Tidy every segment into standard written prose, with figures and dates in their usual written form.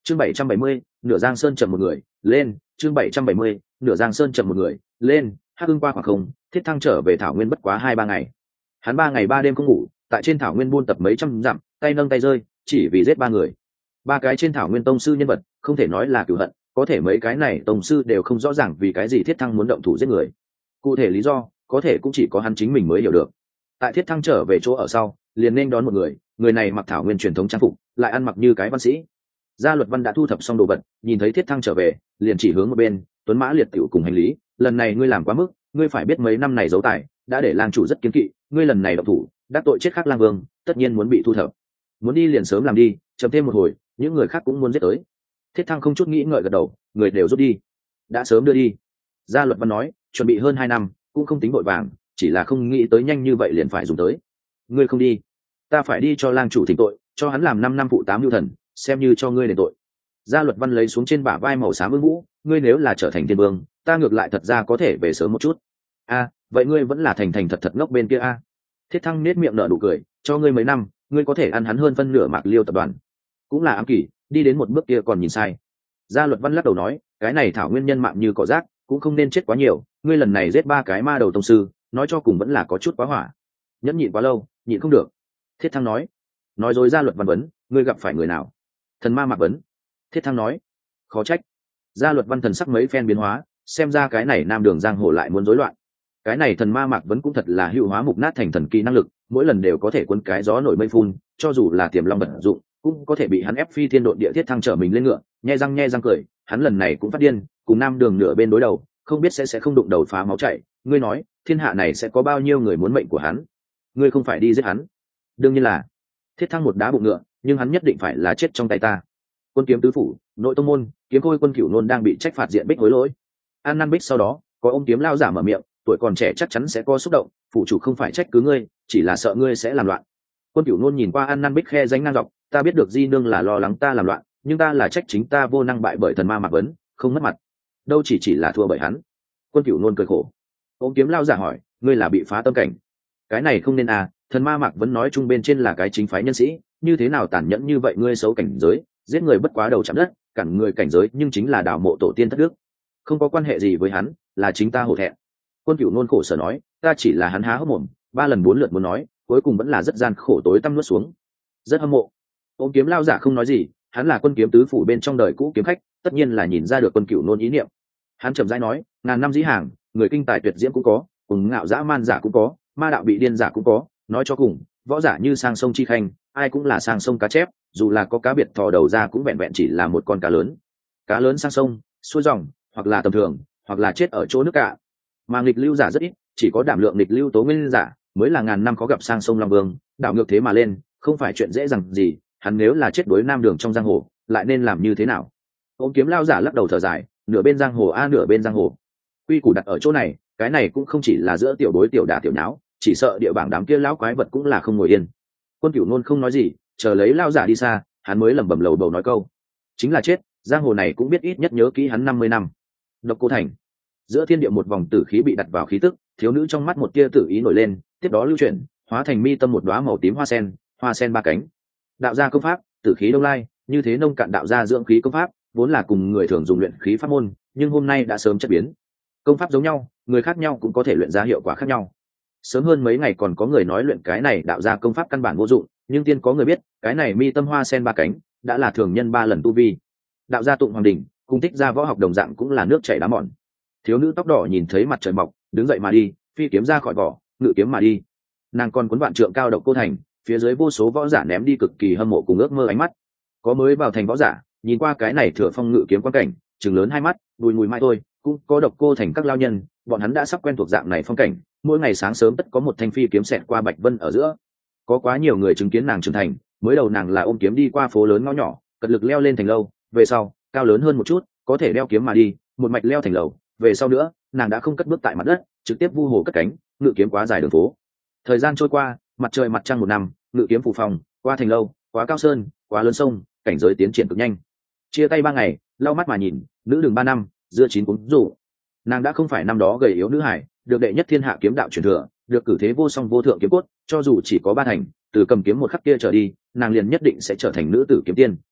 chương 770, nửa giang sơn chậm một người lên. chương 770, nửa giang sơn chậm một người lên. Hắc ưng qua khoảng không, Thiết Thăng trở về thảo nguyên bất quá 2-3 ngày. Hắn 3 ngày 3 đêm không ngủ, tại trên thảo nguyên buôn tập mấy trăm dặm, tay nâng tay rơi, chỉ vì giết 3 người. 3 cái trên thảo nguyên tông sư nhân vật, không thể nói là cửu hận, có thể mấy cái này tông sư đều không rõ ràng vì cái gì Thiết Thăng muốn động thủ giết người. Cụ thể lý do, có thể cũng chỉ có hắn chính mình mới hiểu được. Tại Thiết Thăng trở về chỗ ở sau, liền nên đón một người, người này mặc thảo nguyên truyền thống trang phục, lại ăn mặc như cái văn sĩ. Gia Luật Văn đã thu thập xong đồ vật, nhìn thấy Thiết Thăng trở về, liền chỉ hướng một bên, Tuấn Mã Liệt tiểu cùng hành lý, lần này ngươi làm quá mức, ngươi phải biết mấy năm này giấu tài, đã để lang chủ rất kiến kỵ, ngươi lần này động thủ, đắc tội chết khác lang vương, tất nhiên muốn bị thu thập. Muốn đi liền sớm làm đi, chậm thêm một hồi, những người khác cũng muốn giết tới. Thiết Thăng không chút nghĩ ngợi gật đầu, người đều rút đi, đã sớm đưa đi. Gia Luật Văn nói, chuẩn bị hơn 2 năm, cũng không tính vội vàng, chỉ là không nghĩ tới nhanh như vậy liền phải dùng tới. Ngươi không đi, ta phải đi cho lang chủ thỉnh tội, cho hắn làm 5 năm phụ 8 lưu thần, xem như cho ngươi đền tội. Gia Luật Văn lấy xuống trên bả vai màu xám ưng vũ, ngươi nếu là trở thành thiên vương, ta ngược lại thật ra có thể về sớm một chút. Vậy ngươi vẫn là thành thật thật ngốc bên kia a. Thiết Thăng nết miệng nở nụ cười, cho ngươi mấy năm, ngươi có thể ăn hắn hơn phân nửa Mạc Liêu tập đoàn. Cũng là ám kỷ, đi đến một bước kia còn nhìn sai. Gia Luật Văn lắc đầu nói, cái này thảo nguyên nhân mạng như cỏ rác, cũng không nên chết quá nhiều, ngươi lần này giết 3 cái ma đầu tông sư, nói cho cùng vẫn là có chút quá hỏa. Nhẫn nhịn quá lâu, nhịn không được. Thiết Thăng nói rồi. Gia Luật Văn vấn, ngươi gặp phải người nào? Thần ma Mạc Vấn. Thiết Thăng nói, khó trách. Gia Luật Văn thần sắc mấy phen biến hóa, xem ra cái này nam đường giang hồ lại muốn rối loạn. Cái này thần ma Mạc Vấn cũng thật là hữu hóa mục nát thành thần kỳ năng lực, mỗi lần đều có thể cuốn cái gió nổi mây phun, cho dù là tiềm long vận dụng, cũng có thể bị hắn ép phi thiên độn địa. Thiết Thăng trở mình lên ngựa, nhe răng cười, hắn lần này cũng phát điên, cùng nam đường nửa bên đối đầu, không biết sẽ không đụng đầu phá máu chảy. Ngươi nói, thiên hạ này sẽ có bao nhiêu người muốn mệnh của hắn? Ngươi không phải đi giết hắn? Đương nhiên là. Thiết Thăng một đá bụng ngựa, nhưng hắn nhất định phải là chết trong tay ta. Quân kiếm tứ phủ, nội tông môn, kiếm khôi quân Cửu Nôn đang bị trách phạt diện bích hối lỗi. An Năn Bích sau đó, có ôm kiếm lao giả mở miệng, tuổi còn trẻ chắc chắn sẽ có xúc động, phụ chủ không phải trách cứ ngươi, chỉ là sợ ngươi sẽ làm loạn. Quân Cửu Nôn nhìn qua An Năn Bích khe danh ngang dọc, ta biết được di nương là lo lắng ta làm loạn, nhưng ta là trách chính ta vô năng bại bởi thần ma Mạc Vấn, không mất mặt. Đâu chỉ là thua bởi hắn. Quân Cửu Nôn cười khổ. Ôm kiếm lao giả hỏi, ngươi là bị phá tâm cảnh? Cái này không nên à, thần ma Mạc Vấn nói chung bên trên là cái chính phái nhân sĩ, như thế nào tàn nhẫn như vậy, ngươi xấu cảnh giới, giết người bất quá đầu chạm đất, cản người cảnh giới nhưng chính là đào mộ tổ tiên thất đức, không có quan hệ gì với hắn, là chính ta hổ thẹn. Quân Cửu Nôn khổ sở nói, ta chỉ là hắn há hốc mồm, 3 lần 4 lượt muốn nói, cuối cùng vẫn là rất gian khổ tối tăm nuốt xuống. Rất hâm mộ. Ôm kiếm lao giả không nói gì, hắn là quân kiếm tứ phủ bên trong đời cũ kiếm khách, tất nhiên là nhìn ra được Quân Cửu Nôn ý niệm. Hắn chậm rãi nói, ngàn năm dĩ hàng, người kinh tài tuyệt diễm cũng có, cùng ngạo dã man giả cũng có, ma đạo bị điên giả cũng có, nói cho cùng, võ giả như sang sông chi khanh, ai cũng là sang sông cá chép, dù là có cá biệt thò đầu ra cũng vẹn vẹn chỉ là một con cá lớn. Cá lớn sang sông, xuôi dòng, hoặc là tầm thường, hoặc là chết ở chỗ nước cạn. Mà nghịch lưu giả rất ít, chỉ có đảm lượng nghịch lưu tố nguyên giả mới là ngàn năm khó gặp sang sông long vương, đảo ngược thế mà lên, không phải chuyện dễ dàng gì. Hắn nếu là chết đối nam đường trong giang hồ, lại nên làm như thế nào? Ôm kiếm lao giả lắc đầu thở dài, nửa bên giang hồ nửa bên giang hồ. Quy củ đặt ở chỗ này, cái này cũng không chỉ là giữa tiểu đối tiểu đả tiểu nháo, chỉ sợ địa bảng đám kia lão quái vật cũng là không ngồi yên. Quân Cửu Nôn không nói gì, chờ lấy lao giả đi xa, hắn mới lẩm bẩm lầu bầu nói câu, chính là chết, giang hồ này cũng biết ít nhất nhớ kỹ hắn 50 năm. Độc Cô Thành. Giữa thiên địa một vòng tử khí bị đặt vào khí tức, thiếu nữ trong mắt một tia tử ý nổi lên, tiếp đó lưu chuyển, hóa thành mi tâm một đóa màu tím hoa sen 3 cánh. Đạo gia công pháp, tử khí đông lai, như thế nông cạn đạo gia dưỡng khí công pháp, vốn là cùng người thường dùng luyện khí pháp môn, nhưng hôm nay đã sớm chất biến. Công pháp giống nhau, người khác nhau cũng có thể luyện ra hiệu quả khác nhau. Sớm hơn mấy ngày còn có người nói luyện cái này đạo gia công pháp căn bản vô dụng, nhưng tiên có người biết, cái này mi tâm hoa sen 3 cánh, đã là thường nhân 3 lần tu vi. Đạo gia tụng hoàng đỉnh, cung tích gia võ học đồng dạng cũng là nước chảy đá mòn. Thiếu nữ tóc đỏ nhìn thấy mặt trời mọc, đứng dậy mà đi, phi kiếm ra khỏi vỏ, ngự kiếm mà đi. Nàng còn cuốn vạn trượng cao Độc Cô Thành, phía dưới vô số võ giả ném đi cực kỳ hâm mộ cùng ước mơ ánh mắt. Có mới vào thành võ giả, nhìn qua cái này thừa phong ngự kiếm quan cảnh, trừng lớn hai mắt, bùi mùi mai thôi. Cũng có Độc Cô Thành các lao nhân, bọn hắn đã sắp quen thuộc dạng này phong cảnh, mỗi ngày sáng sớm tất có một thanh phi kiếm xẹt qua bạch vân ở giữa. Có quá nhiều người chứng kiến nàng trưởng thành, mới đầu nàng là ôm kiếm đi qua phố lớn ngõ nhỏ, cật lực leo lên thành lâu, về sau cao lớn hơn một chút, có thể đeo kiếm mà đi, một mạch leo thành lầu, về sau nữa nàng đã không cất bước tại mặt đất, trực tiếp vu hồ cất cánh, ngự kiếm quá dài đường phố. Thời gian trôi qua, mặt trời mặt trăng 1 năm, ngự kiếm phủ phòng, qua thành lâu, quá cao sơn, quá lớn sông, cảnh giới tiến triển cực nhanh. Chia tay 3 ngày, lau mắt mà nhìn, nữ đường 3 năm, dưa chín cuốn rủ. Nàng đã không phải năm đó gầy yếu nữ hải, được đệ nhất thiên hạ kiếm đạo truyền thừa, được cử thế vô song vô thượng kiếm cốt, cho dù chỉ có 3 thành, từ cầm kiếm một khắc kia trở đi, nàng liền nhất định sẽ trở thành nữ tử kiếm tiên.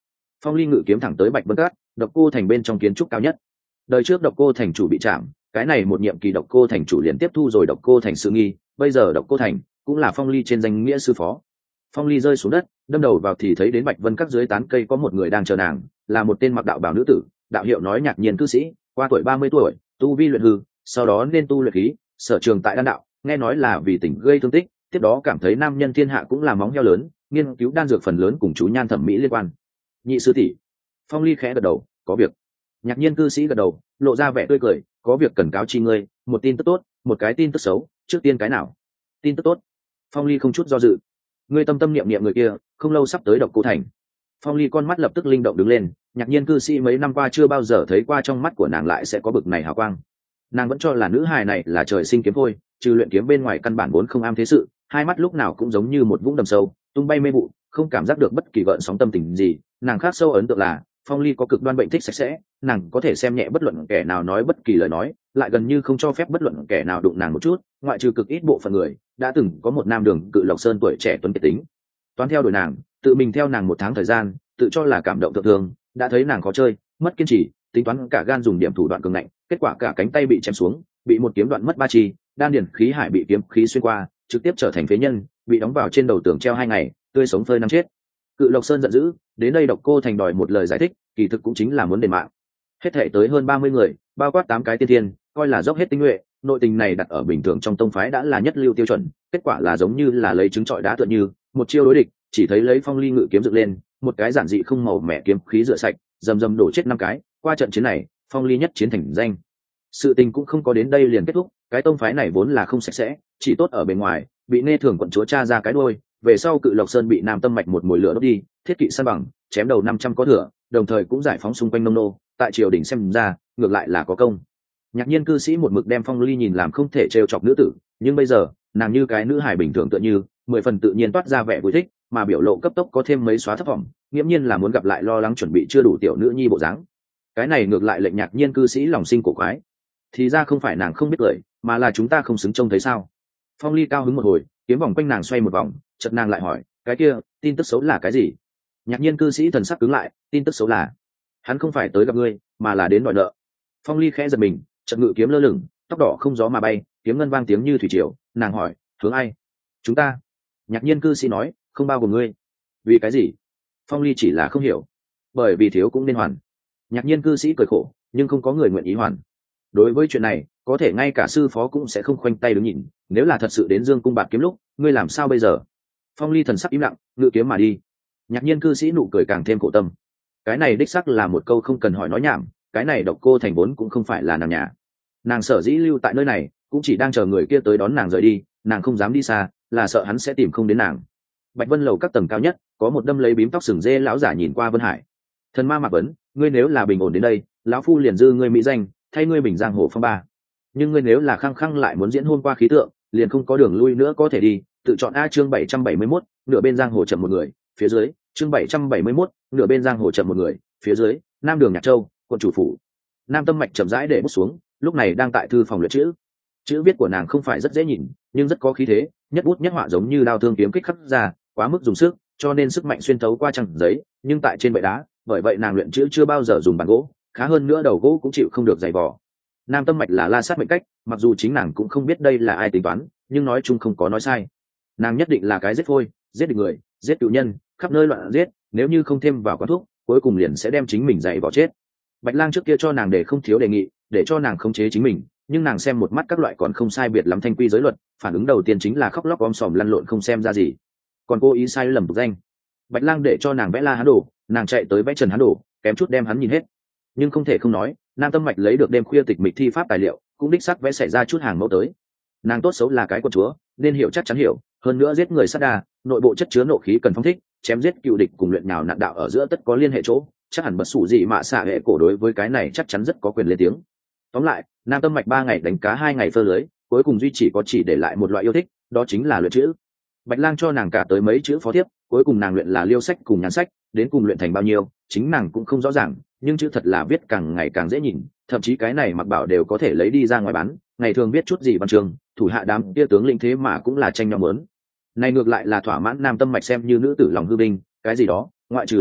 Phong ly ngự kiếm thẳng tới Bạch Vân Các, Độc Cô Thành bên trong kiến trúc cao nhất. Đời trước Độc Cô Thành chủ bị chạm, cái này một nhiệm kỳ Độc Cô Thành chủ liền tiếp thu rồi Độc Cô Thành sự nghi, bây giờ Độc Cô Thành cũng là Phong ly trên danh nghĩa sư phó. Phong ly rơi xuống đất, đâm đầu vào thì thấy đến Bạch Vân Các dưới tán cây có một người đang chờ nàng, là một tên mặc đạo bào nữ tử, đạo hiệu nói Nhạc Nhiên cư sĩ, qua tuổi 30 tuổi, tu vi luyện hư, sau đó nên tu luyện khí, sở trường tại đan đạo, nghe nói là vì tình gây thương tích, tiếp đó cảm thấy nam nhân thiên hạ cũng là móng heo lớn, nghiên cứu đan dược phần lớn cùng chú nhan thẩm mỹ liên quan. Nhị sư tỷ. Phong ly khẽ gật đầu, có việc. Nhạc Nhiên cư sĩ gật đầu, lộ ra vẻ tươi cười, có việc cần cáo chi ngươi, một tin tức tốt, một cái tin tức xấu, trước tiên cái nào? Tin tức tốt. Phong ly không chút do dự. Ngươi tâm tâm niệm niệm người kia, không lâu sắp tới Độc Cô Thành. Phong ly con mắt lập tức linh động đứng lên, Nhạc Nhiên cư sĩ mấy năm qua chưa bao giờ thấy qua trong mắt của nàng lại sẽ có bực này hào quang. Nàng vẫn cho là nữ hài này là trời sinh kiếm thôi, trừ luyện kiếm bên ngoài căn bản vốn không am thế sự, hai mắt lúc nào cũng giống như một vũng đầm sâu, tung bay mê vụ, không cảm giác được bất kỳ gợn sóng tâm tình gì. Nàng khác sâu ấn tượng là Phong ly có cực đoan bệnh thích sạch sẽ, nàng có thể xem nhẹ bất luận kẻ nào nói bất kỳ lời nói, lại gần như không cho phép bất luận kẻ nào đụng nàng một chút, ngoại trừ cực ít bộ phận người. Đã từng có một nam đường Cự Lộc Sơn tuổi trẻ tuấn kiệt tính toán theo đuổi nàng, tự mình theo nàng một tháng thời gian, tự cho là cảm động thượng thường, đã thấy nàng khó chơi, mất kiên trì, tính toán cả gan dùng điểm thủ đoạn cường ngạnh, kết quả cả cánh tay bị chém xuống, bị một kiếm đoạn mất ba chi, đan điền khí hải bị kiếm khí xuyên qua, trực tiếp trở thành phế nhân, bị đóng vào trên đầu tường treo 2 ngày, tươi sống phơi nắng chết. Cự Lộc Sơn giận dữ, đến đây Độc Cô Thành đòi một lời giải thích, kỳ thực cũng chính là muốn đền mạng. Hết thảy tới hơn 30 người, bao quát 8 cái tiên thiên, coi là dốc hết tinh nhuệ, nội tình này đặt ở bình thường trong tông phái đã là nhất lưu tiêu chuẩn, kết quả là giống như là lấy trứng trọi đá tựa như, một chiêu đối địch, chỉ thấy lấy Phong ly ngự kiếm dựng lên, một cái giản dị không màu mẻ kiếm khí rửa sạch, rầm rầm đổ chết 5 cái, qua trận chiến này, Phong ly nhất chiến thành danh. Sự tình cũng không có đến đây liền kết thúc, cái tông phái này vốn là không sạch sẽ, chỉ tốt ở bên ngoài, bị Nghe Thường quận chúa tra ra cái đuôi, về sau Cự Lộc Sơn bị Nam Tâm Mạch một mùi lửa đốt đi, thiết kỵ san bằng, chém đầu 500 có thừa, đồng thời cũng giải phóng xung quanh nông nô, tại triều đình xem ra, ngược lại là có công. Nhạc Nhiên cư sĩ một mực đem Phong ly nhìn làm không thể trêu chọc nữ tử, nhưng bây giờ, nàng như cái nữ hài bình thường tựa như, 10 phần tự nhiên toát ra vẻ vui thích, mà biểu lộ cấp tốc có thêm mấy xóa thấp vọng, nghiễm nhiên là muốn gặp lại lo lắng chuẩn bị chưa đủ tiểu nữ nhi bộ dáng. Cái này ngược lại lệnh Nhạc Nhiên cư sĩ lòng sinh cổ quái. Thì ra không phải nàng không biết cười, mà là chúng ta không xứng trông thấy sao? Phong ly cao hứng một hồi, kiếm vòng quanh nàng xoay một vòng, chợt nàng lại hỏi, cái kia, tin tức xấu là cái gì? Nhạc Nhiên cư sĩ thần sắc cứng lại, tin tức xấu là hắn không phải tới gặp ngươi, mà là đến đòi nợ. Phong ly khẽ giật mình, chợt ngự kiếm lơ lửng, tóc đỏ không gió mà bay, kiếm ngân vang tiếng như thủy triều. Nàng hỏi, hướng ai? Chúng ta. Nhạc Nhiên cư sĩ nói, không bao gồm ngươi. Vì cái gì? Phong ly chỉ là không hiểu. Bởi vì thiếu cũng nên hoàn. Nhạc Nhiên cư sĩ cười khổ, nhưng không có người nguyện ý hoàn. Đối với chuyện này, có thể ngay cả sư phó cũng sẽ không khoanh tay đứng nhìn, nếu là thật sự đến Dương cung bạt kiếm lúc, ngươi làm sao bây giờ? Phong ly thần sắc im lặng, ngự kiếm mà đi. Nhạc Nhiên cư sĩ nụ cười càng thêm khổ tâm. Cái này đích xác là một câu không cần hỏi nói nhảm, cái này Độc Cô Thành vốn cũng không phải là nàng nhà. Nàng sở dĩ lưu tại nơi này, cũng chỉ đang chờ người kia tới đón nàng rời đi, nàng không dám đi xa, là sợ hắn sẽ tìm không đến nàng. Bạch Vân lầu các tầng cao nhất, có một đâm lấy bím tóc sừng dê lão giả nhìn qua Vân Hải. Thần ma Mạc Vấn, ngươi nếu là bình ổn đến đây, lão phu liền dư ngươi mỹ danh, thay ngươi bình giang hồ phong ba. Nhưng ngươi nếu là khăng khăng lại muốn diễn hôn qua khí tượng, liền không có đường lui nữa có thể đi, tự chọn a. Chương 771, nửa bên giang hồ chậm một người, phía dưới. Chương 771, nửa bên giang hồ chậm một người, phía dưới. Nam đường Nhạc Châu, quận chủ phủ. Nam Tâm Mạch chậm rãi để bút xuống, lúc này đang tại thư phòng luyện chữ. Chữ viết của nàng không phải rất dễ nhìn, nhưng rất có khí thế, nhất bút nhất họa giống như đao thương kiếm kích khắc ra, quá mức dùng sức, cho nên sức mạnh xuyên thấu qua trang giấy, nhưng tại trên bệ đá, bởi vậy nàng luyện chữ chưa bao giờ dùng bàn gỗ, khá hơn nữa đầu gỗ cũng chịu không được dày vò. Nam Tâm Mạch là la sát mệnh cách, mặc dù chính nàng cũng không biết đây là ai tính toán, nhưng nói chung không có nói sai. Nàng nhất định là cái giết phôi, giết địch người, giết cựu nhân, khắp nơi loạn giết, nếu như không thêm vào quán thuốc, cuối cùng liền sẽ đem chính mình dày vò chết. Bạch Lang trước kia cho nàng để không thiếu đề nghị, để cho nàng khống chế chính mình, nhưng nàng xem một mắt các loại còn không sai biệt lắm thanh quy giới luật, phản ứng đầu tiên chính là khóc lóc om sòm lăn lộn không xem ra gì, còn cố ý sai lầm tục danh. Bạch Lang để cho nàng vẽ La Hán Đồ, nàng chạy tới vẽ Trần Hán Đồ, kém chút đem hắn nhìn hết. Nhưng không thể không nói, Nam Tâm Mạch lấy được đêm khuya tịch mịch thi pháp tài liệu, cũng đích xác vẽ xảy ra chút hàng mẫu tới. Nàng tốt xấu là cái quân chúa, nên hiểu chắc chắn hiểu, hơn nữa giết người sát đa, nội bộ chất chứa nộ khí cần phóng thích, chém giết cựu địch cùng luyện nhào nạn đạo ở giữa tất có liên hệ chỗ, chắc hẳn bất sủ gì mà xả hệ cổ đối với cái này chắc chắn rất có quyền lên tiếng. Tóm lại, Nam Tâm Mạch 3 ngày đánh cá 2 ngày phơ lưới, cuối cùng duy chỉ có chỉ để lại một loại yêu thích, đó chính là luyện chữ. Bạch Lang cho nàng cả tới mấy chữ phó thiếp, cuối cùng nàng luyện là liêu sách cùng nhàn sách, đến cùng luyện thành bao nhiêu, chính nàng cũng không rõ ràng, nhưng chữ thật là viết càng ngày càng dễ nhìn, thậm chí cái này Mặc Bảo đều có thể lấy đi ra ngoài bán, ngày thường viết chút gì văn chương, thủ hạ đám kia tướng lĩnh thế mà cũng là tranh nhau muốn. Này ngược lại là thỏa mãn Nam Tâm Mạch xem như nữ tử lòng hư vinh, cái gì đó, ngoại trừ đánh trận,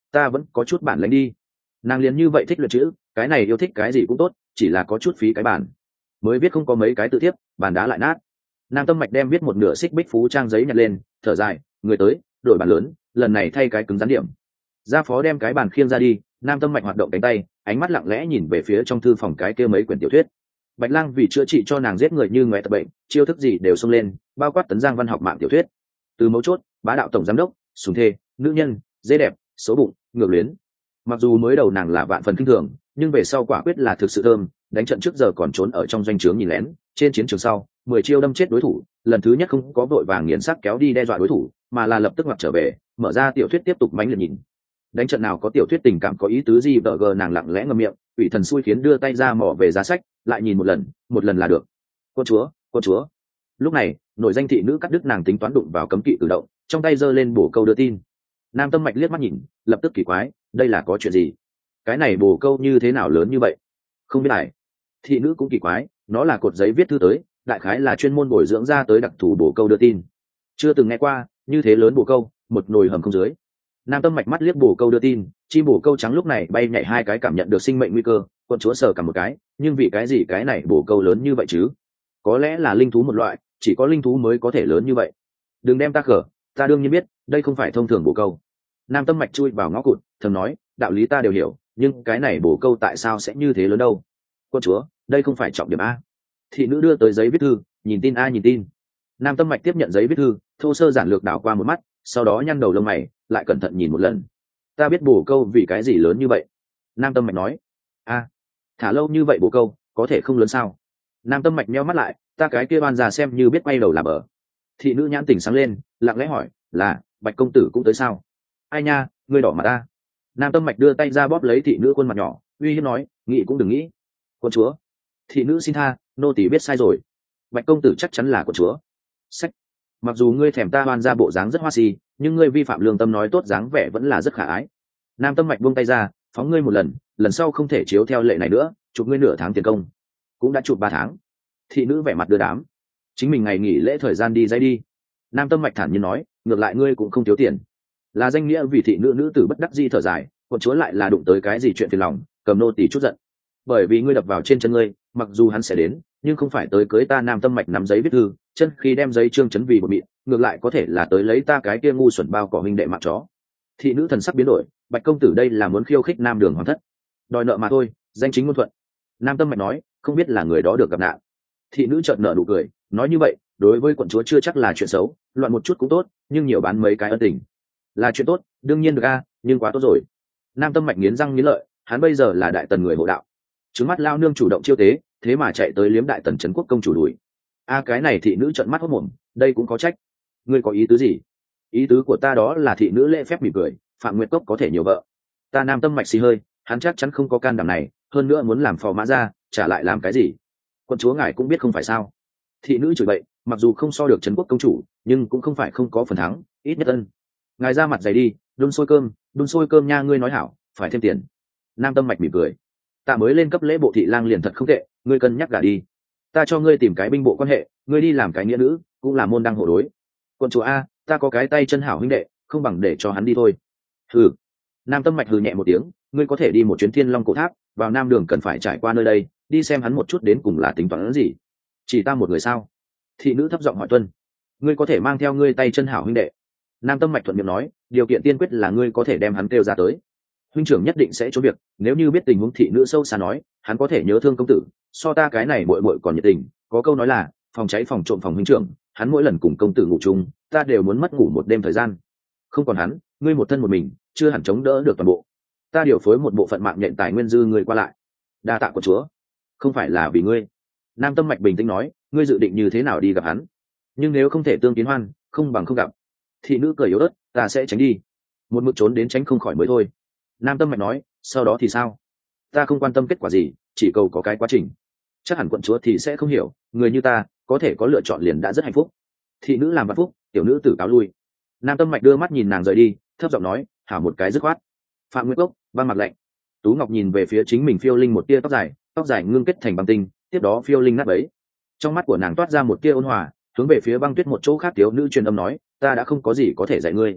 ta vẫn có chút bản lãnh đi. Nàng liền như vậy thích luyện chữ, cái này yêu thích cái gì cũng tốt, chỉ là có chút phí cái bản. Mới viết không có mấy cái tự tiếp, bàn đá lại nát. Nam Tâm Mạch đem viết một nửa xích bích phú trang giấy nhặt lên, thở dài, người tới, đổi bàn lớn, lần này thay cái cứng rắn điểm. Gia phó đem cái bàn khiêng ra đi, Nam Tâm Mạch hoạt động cánh tay, ánh mắt lặng lẽ nhìn về phía trong thư phòng cái kia mấy quyển tiểu thuyết. Bạch Lang vì chữa trị cho nàng giết người như ngoại tập bệnh, chiêu thức gì đều xông lên, bao quát tấn giang văn học mạng tiểu thuyết. Từ mấu chốt, bá đạo tổng giám đốc, sùng thê, nữ nhân, dễ đẹp, xấu bụng, ngược luyến. Mặc dù mới đầu nàng là vạn phần kinh thường, nhưng về sau quả quyết là thực sự thơm, đánh trận trước giờ còn trốn ở trong doanh trướng nhìn lén, trên chiến trường sau 10 chiêu đâm chết đối thủ, lần thứ nhất không có vội vàng nghiền xác kéo đi đe dọa đối thủ, mà là lập tức ngoặt trở về, mở ra tiểu thuyết tiếp tục mánh liệt nhìn. Đánh trận nào có tiểu thuyết tình cảm có ý tứ gì vợ gờ nàng lặng lẽ ngậm miệng, ủy thần xui khiến đưa tay ra mò về giá sách, lại nhìn một lần là được. Quân chúa. Lúc này, nội danh thị nữ cắt đứt nàng tính toán đụng vào cấm kỵ cử động, trong tay giơ lên bổ câu đưa tin. Nam Tâm Mạch liếc mắt nhìn, lập tức kỳ quái, đây là có chuyện gì? Cái này bổ câu như thế nào lớn như vậy? Không biết lại. Thị nữ cũng kỳ quái, nó là cột giấy viết thư tới, đại khái là chuyên môn bồi dưỡng ra tới đặc thù bổ câu đưa tin. Chưa từng nghe qua, như thế lớn bổ câu, một nồi hầm không dưới. Nam Tâm Mạch mắt liếc bổ câu đưa tin, chim bổ câu trắng lúc này bay nhảy hai cái cảm nhận được sinh mệnh nguy cơ, quận chúa sờ cả một cái, nhưng vì cái gì cái này bổ câu lớn như vậy chứ? Có lẽ là linh thú một loại, chỉ có linh thú mới có thể lớn như vậy. Đừng đem ta khở, ta đương nhiên biết, đây không phải thông thường bổ câu. Nam Tâm Mạch chui vào ngõ cụt, thầm nói, đạo lý ta đều hiểu, nhưng cái này bổ câu tại sao sẽ như thế lớn đâu? Quân chúa, đây không phải trọng điểm a. Thị nữ đưa tới giấy viết thư, nhìn tin a nhìn tin. Nam Tâm Mạch tiếp nhận giấy viết thư, thô sơ giản lược đảo qua một mắt, sau đó nhăn đầu lông mày, lại cẩn thận nhìn một lần. Ta biết bổ câu vì cái gì lớn như vậy. Nam Tâm Mạch nói, a, thả lâu như vậy bổ câu, có thể không lớn sao? Nam Tâm Mạch nheo mắt lại, ta cái kia oan già xem như biết quay đầu là bờ. Thị nữ nhãn tỉnh sáng lên, lặng lẽ hỏi, là Bạch công tử cũng tới sao? Ai nha, ngươi đỏ mặt ta. Nam Tâm Mạch đưa tay ra bóp lấy thị nữ khuôn mặt nhỏ, uy hiếp nói, nghĩ cũng đừng nghĩ. Quân chúa. Thị nữ xin tha, nô tỳ biết sai rồi. Bạch công tử chắc chắn là quân chúa. Sách. Mặc dù ngươi thèm ta oan ra bộ dáng rất hoa si, nhưng ngươi vi phạm lương tâm nói tốt dáng vẻ vẫn là rất khả ái. Nam Tâm Mạch buông tay ra, phóng ngươi một lần sau không thể chiếu theo lệ này nữa, chụp ngươi nửa tháng tiền công. Cũng đã chụp 3 tháng. Thị nữ vẻ mặt đưa đám, chính mình ngày nghỉ lễ thời gian đi dây đi. Nam Tâm Mạch thản nhiên nói, ngược lại ngươi cũng không thiếu tiền. Là danh nghĩa vì thị nữ tử bất đắc di thở dài, quận chúa lại là đụng tới cái gì chuyện phiền lòng, cầm nô tỳ chút giận. Bởi vì ngươi đập vào trên chân ngươi, mặc dù hắn sẽ đến, nhưng không phải tới cưới ta. Nam Tâm Mạch nắm giấy viết thư, chân khi đem giấy trương chấn vì một mịn, ngược lại có thể là tới lấy ta cái kia ngu xuẩn bao cỏ huynh đệ mạng chó. Thị nữ thần sắc biến đổi, Bạch công tử đây là muốn khiêu khích Nam Đường Hoàng thất, đòi nợ mà thôi, danh chính ngôn thuận. Nam Tâm Mạch nói, không biết là người đó được gặp nạn. Thị nữ chợt nợ nụ cười, nói như vậy, đối với quận chúa chưa chắc là chuyện xấu, loạn một chút cũng tốt, nhưng nhiều bán mấy cái ân tình là chuyện tốt, đương nhiên được a, nhưng quá tốt rồi. Nam Tâm Mạch nghiến răng nghiến lợi, hắn bây giờ là đại tần người hộ đạo, trứng mắt lao nương chủ động chiêu tế, thế mà chạy tới liếm đại tần trấn quốc công chủ đuổi. A cái này thị nữ trợn mắt hốt mồm, đây cũng có trách. Ngươi có ý tứ gì? Ý tứ của ta đó là thị nữ lễ phép mỉm cười, Phạm Nguyệt Cốc có thể nhiều vợ. Ta Nam Tâm Mạch xì hơi, hắn chắc chắn không có can đảm này, hơn nữa muốn làm phò mã ra, trả lại làm cái gì? Quân chúa ngài cũng biết không phải sao? Thị nữ chửi bậy, mặc dù không so được trấn quốc công chủ, nhưng cũng không phải không có phần thắng, ít nhất ân. Ngài ra mặt dày đi, đun sôi cơm nha, ngươi nói hảo, phải thêm tiền. Nam Tâm Mạch mỉm cười, ta mới lên cấp lễ bộ thị lang liền thật không tệ, ngươi cân nhắc gả đi. Ta cho ngươi tìm cái binh bộ quan hệ, ngươi đi làm cái nghĩa nữ, cũng là môn đăng hộ đối. Quân chúa a, ta có cái tay chân hảo huynh đệ, không bằng để cho hắn đi thôi. Hừ. Nam Tâm Mạch hừ nhẹ một tiếng, ngươi có thể đi một chuyến Thiên Long cổ tháp, vào Nam Đường cần phải trải qua nơi đây, đi xem hắn một chút đến cùng là tính toán gì. Chỉ ta một người sao? Thị nữ thấp giọng hỏi tuân. Ngươi có thể mang theo ngươi tay chân hảo huynh đệ. Nam Tâm Mạch thuận miệng nói, điều kiện tiên quyết là ngươi có thể đem hắn kêu ra tới. Huynh trưởng nhất định sẽ trốn việc, nếu như biết tình huống. Thị nữ sâu xa nói, hắn có thể nhớ thương công tử, so ta cái này muội muội còn nhiệt tình. Có câu nói là, phòng cháy phòng trộm phòng huynh trưởng, hắn mỗi lần cùng công tử ngủ chung, ta đều muốn mất ngủ một đêm thời gian. Không còn hắn, ngươi một thân một mình, chưa hẳn chống đỡ được toàn bộ. Ta điều phối một bộ phận mạng nhện tài nguyên dư người qua lại. Đa tạ của chúa, không phải là vì ngươi. Nam Tâm Mạch bình tĩnh nói, ngươi dự định như thế nào đi gặp hắn? Nhưng nếu không thể tương kiến hoan, không bằng không gặp. Thị nữ cười yếu ớt, ta sẽ tránh đi, một mực trốn đến tránh không khỏi mới thôi. Nam Tâm Mạch nói, sau đó thì sao? Ta không quan tâm kết quả gì, chỉ cầu có cái quá trình. Chắc hẳn quận chúa thì sẽ không hiểu, người như ta có thể có lựa chọn liền đã rất hạnh phúc. Thị nữ làm vạn phúc, tiểu nữ tử cáo lui. Nam Tâm Mạch đưa mắt nhìn nàng rời đi, thấp giọng nói, hảo một cái dứt khoát. Phạm Nguyệt Cốc, băng mặt lạnh. Tú Ngọc nhìn về phía chính mình phiêu linh một tia tóc dài ngưng kết thành băng tinh, tiếp đó phiêu linh nát bấy. Trong mắt của nàng toát ra một tia ôn hòa, hướng về phía băng tuyết một chỗ khác thiếu nữ truyền âm nói, ta đã không có gì có thể dạy ngươi.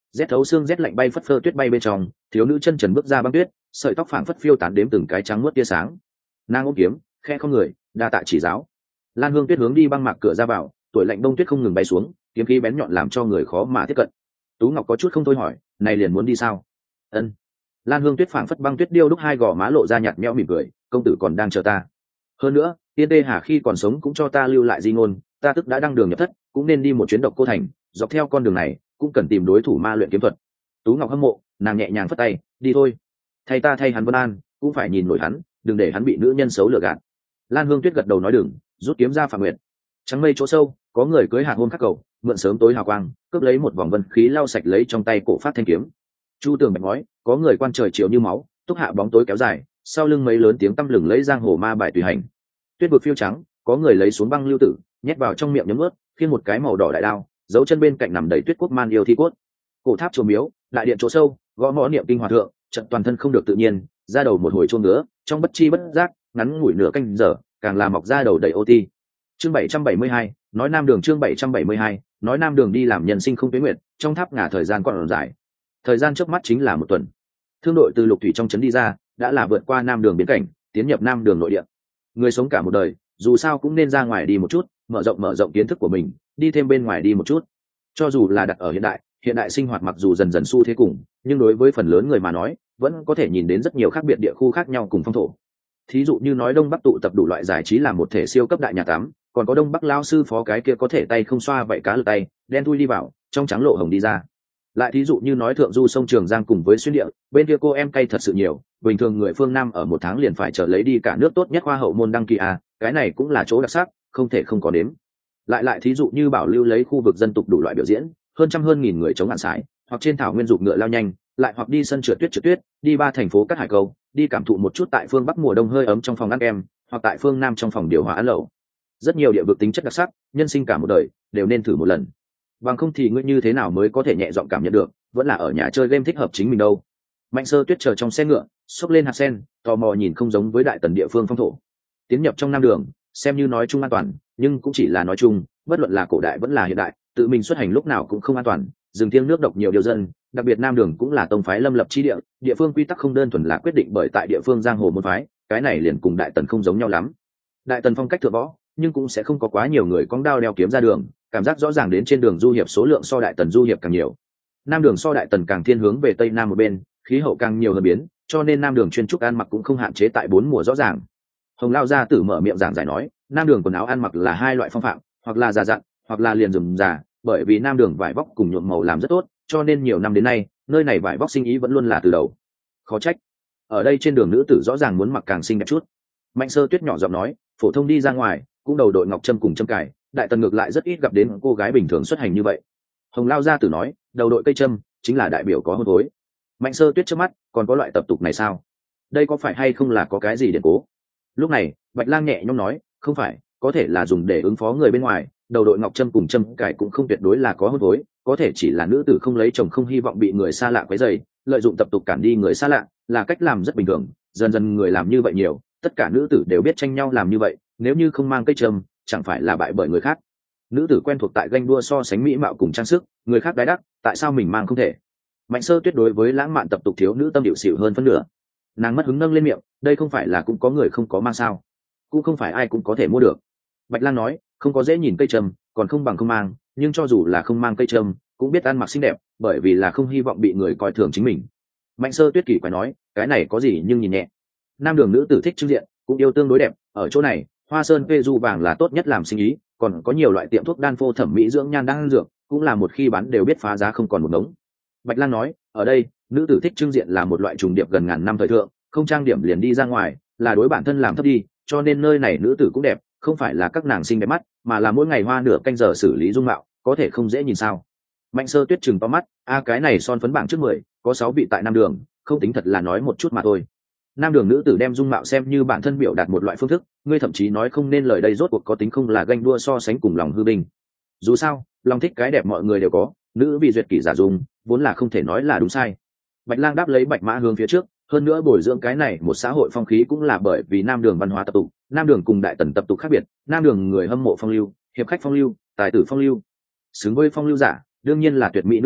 rét thấu xương rét lạnh bay phất phơ tuyết bay bên trong, thiếu nữ chân trần bước ra băng tuyết, sợi tóc phảng phất phiêu tán đếm từng cái trắng muốt tia sáng. Nàng ôm kiếm, khe không người, đa tạ chỉ giáo. Lan Hương Tuyết hướng đi băng mạc cửa ra vào, tuổi lạnh đông tuyết không ngừng bay xuống, kiếm khí bén nhọn làm cho người khó mà tiếp cận. Tú Ngọc có chút không thôi hỏi, này liền muốn đi sao? Ân. Lan Hương Tuyết phảng phất băng tuyết điêu lúc hai gò má lộ ra nhạt nhẽo mỉm cười, công tử còn đang chờ ta. Hơn nữa, Tiên Tê Hà khi còn sống cũng cho ta lưu lại di ngôn, ta tức đã đăng đường nhập thất, cũng nên đi một chuyến Độc Cô Thành, dọc theo con đường này cũng cần tìm đối thủ ma luyện kiếm thuật. Tú Ngọc hâm mộ, nàng nhẹ nhàng phất tay, đi thôi. Thay ta thay hắn Vân An, cũng phải nhìn nổi hắn, đừng để hắn bị nữ nhân xấu lừa gạt. Lan Hương Tuyết gật đầu nói đừng, rút kiếm ra Phạm Nguyệt. Trắng mây chỗ sâu, có người cưới hạt hôm khắc cầu, mượn sớm tối hào quang, cướp lấy một vòng vân khí lau sạch lấy trong tay cổ phát thanh kiếm. Chu tường bạch ngói, có người quan trời chiều như máu, túc hạ bóng tối kéo dài, sau lưng mấy lớn tiếng tăm lừng lấy giang hồ ma bài tùy hành. Tuyết vực phiêu trắng, có người lấy xuống băng lưu tử, nhét vào trong miệng nhấm ướt, khiêng một cái màu đỏ đại đao, giấu chân bên cạnh nằm đầy tuyết quốc man yêu thi cốt. Cổ tháp chùa miếu, đại điện chỗ sâu, gõ mõ niệm kinh hòa thượng, trận toàn thân không được tự nhiên, ra đầu một hồi chuông ngứa, trong bất chi bất giác, ngắn ngủi nửa canh giờ, càng làm mọc ra đầu đầy OT. Chương 772, nói Nam Đường chương 772, nói Nam Đường đi làm nhân sinh không tuyến nguyện, trong tháp ngả thời gian còn dài. Thời gian trước mắt chính là một tuần. Thương đội từ Lục Thủy trong trấn đi ra, đã là vượt qua Nam Đường biên cảnh, tiến nhập Nam Đường nội địa. Người sống cả một đời, dù sao cũng nên ra ngoài đi một chút, mở rộng kiến thức của mình, đi thêm bên ngoài đi một chút. Cho dù là đặt ở hiện đại sinh hoạt mặc dù dần dần xu thế cùng, nhưng đối với phần lớn người mà nói, vẫn có thể nhìn đến rất nhiều khác biệt địa khu khác nhau cùng phong thổ. Thí dụ như nói Đông Bắc tụ tập đủ loại giải trí làm một thể siêu cấp đại nhà tắm, còn có Đông Bắc lao sư phó cái kia có thể tay không xoa vậy cá lật tay, đen thui đi vào, trong trắng lộ hồng đi ra. Lại thí dụ như nói thượng du sông Trường Giang cùng với xuyên địa, bên kia cô em cay thật sự nhiều, bình thường người phương Nam ở một tháng liền phải chờ lấy đi cả nước tốt nhất hoa hậu môn đăng kỳ cái này cũng là chỗ đặc sắc, không thể không có đếm. Lại thí dụ như bảo lưu lấy khu vực dân tục đủ loại biểu diễn, hơn nghìn người chống hạn sải, hoặc trên thảo nguyên dục ngựa lao nhanh, lại hoặc đi sân trượt tuyết, đi ba thành phố Cát Hải Câu, đi cảm thụ một chút tại phương Bắc mùa đông hơi ấm trong phòng ăn kem, hoặc tại phương Nam trong phòng điều hòa ăn lẩu. Rất nhiều địa vực tính chất đặc sắc, nhân sinh cả một đời đều nên thử một lần. Bằng không thì ngươi như thế nào mới có thể nhẹ giọng cảm nhận được, vẫn là ở nhà chơi game thích hợp chính mình đâu. Mạnh Sơ Tuyết chờ trong xe ngựa, xốc lên hạt sen, tò mò nhìn không giống với đại tần địa phương phong thổ. Tiến nhập trong Nam Đường, xem như nói chung an toàn, nhưng cũng chỉ là nói chung, bất luận là cổ đại vẫn là hiện đại, tự mình xuất hành lúc nào cũng không an toàn, rừng thiêng nước độc nhiều điều dân, đặc biệt Nam Đường cũng là tông phái lâm lập chi địa, địa phương quy tắc không đơn thuần là quyết định bởi tại địa phương giang hồ môn phái, cái này liền cùng đại tần không giống nhau lắm. Đại tần phong cách thượng võ, nhưng cũng sẽ không có quá nhiều người cong đao đeo kiếm ra đường, cảm giác rõ ràng đến trên đường du hiệp số lượng so đại tần du hiệp càng nhiều. Nam Đường so đại tần càng thiên hướng về tây nam một bên, khí hậu càng nhiều hơn biến, cho nên Nam Đường chuyên trúc ăn mặc cũng không hạn chế tại bốn mùa rõ ràng. Hồng Lao gia tử mở miệng giảng giải nói, Nam Đường quần áo ăn mặc là hai loại phong phạm, hoặc là già dặn, hoặc là liền rườm rà, bởi vì Nam Đường vải vóc cùng nhuộm màu làm rất tốt, cho nên nhiều năm đến nay, nơi này vải vóc sinh ý vẫn luôn là từ đầu. Khó trách, ở đây trên đường nữ tử rõ ràng muốn mặc càng xinh đẹp chút. Mạnh Sơ Tuyết nhỏ giọng nói, phổ thông đi ra ngoài, cũng đầu đội ngọc trâm cùng trâm cài, đại tần ngược lại rất ít gặp đến cô gái bình thường xuất hành như vậy. Hồng Lao gia tử nói, đầu đội cây trâm chính là đại biểu có hôn phối. Mạnh Sơ Tuyết trước mắt, còn có loại tập tục này sao? Đây có phải hay không là có cái gì điển cố? Lúc này, Bạch Lang nhẹ nhõm nói, không phải, có thể là dùng để ứng phó người bên ngoài, đầu đội ngọc trâm cùng trâm cài cũng không tuyệt đối là có hôn phối, có thể chỉ là nữ tử không lấy chồng không hy vọng bị người xa lạ quấy rầy, lợi dụng tập tục cản đi người xa lạ, là cách làm rất bình thường, dần dần người làm như vậy nhiều, tất cả nữ tử đều biết tranh nhau làm như vậy, nếu như không mang cây trâm, chẳng phải là bại bởi người khác. Nữ tử quen thuộc tại ganh đua so sánh mỹ mạo cùng trang sức, người khác đái đắc, tại sao mình mang không thể? Mạnh Sơ Tuyết đối với lãng mạn tập tục thiếu nữ tâm điệu xỉu hơn phân nửa. Nàng mất hứng nâng lên miệng, đây không phải là cũng có người không có mang sao? Cũng không phải ai cũng có thể mua được. Bạch Lang nói, không có dễ nhìn cây trâm, còn không bằng không mang, nhưng cho dù là không mang cây trâm, cũng biết ăn mặc xinh đẹp, bởi vì là không hy vọng bị người coi thường chính mình. Mạnh Sơ Tuyết kỳ quái nói, cái này có gì nhưng nhìn nhẹ. Nam Đường nữ tử thích trưng diện, cũng yêu tương đối đẹp, ở chỗ này, Hoa Sơn Vê Du vàng là tốt nhất làm sinh ý, còn có nhiều loại tiệm thuốc đan phô thẩm mỹ dưỡng nhan đan dược, cũng là một khi bán đều biết phá giá không còn một đống. Bạch Lang nói, ở đây, nữ tử thích trưng diện là một loại trùng điệp gần ngàn năm thời thượng, không trang điểm liền đi ra ngoài, là đối bản thân làm thấp đi, cho nên nơi này nữ tử cũng đẹp, không phải là các nàng xinh đẹp mắt, mà là mỗi ngày hoa nửa canh giờ xử lý dung mạo, có thể không dễ nhìn sao? Mạnh Sơ Tuyết trừng to mắt, cái này son phấn bảng trước 10, có 6 vị tại Nam Đường, không tính thật là nói một chút mà thôi. Nam Đường nữ tử đem dung mạo xem như bản thân biểu đạt một loại phương thức, ngươi thậm chí nói không nên lời đây rốt cuộc có tính không là ganh đua so sánh cùng lòng hư bình. Dù sao, lòng thích cái đẹp mọi người đều có, nữ vì duyệt kỷ giả dung, vốn là không thể nói là đúng sai. Bạch Lang đáp lấy Bạch Mã hướng phía trước, hơn nữa bồi dưỡng cái này một xã hội phong khí cũng là bởi vì Nam Đường văn hóa tập tục, Nam Đường cùng đại tần tập tục khác biệt, Nam Đường người hâm mộ phong lưu, hiệp khách phong lưu, tài tử phong lưu. Xứng với phong lưu giả, đương nhiên là tuyệt mỹ nữ tử,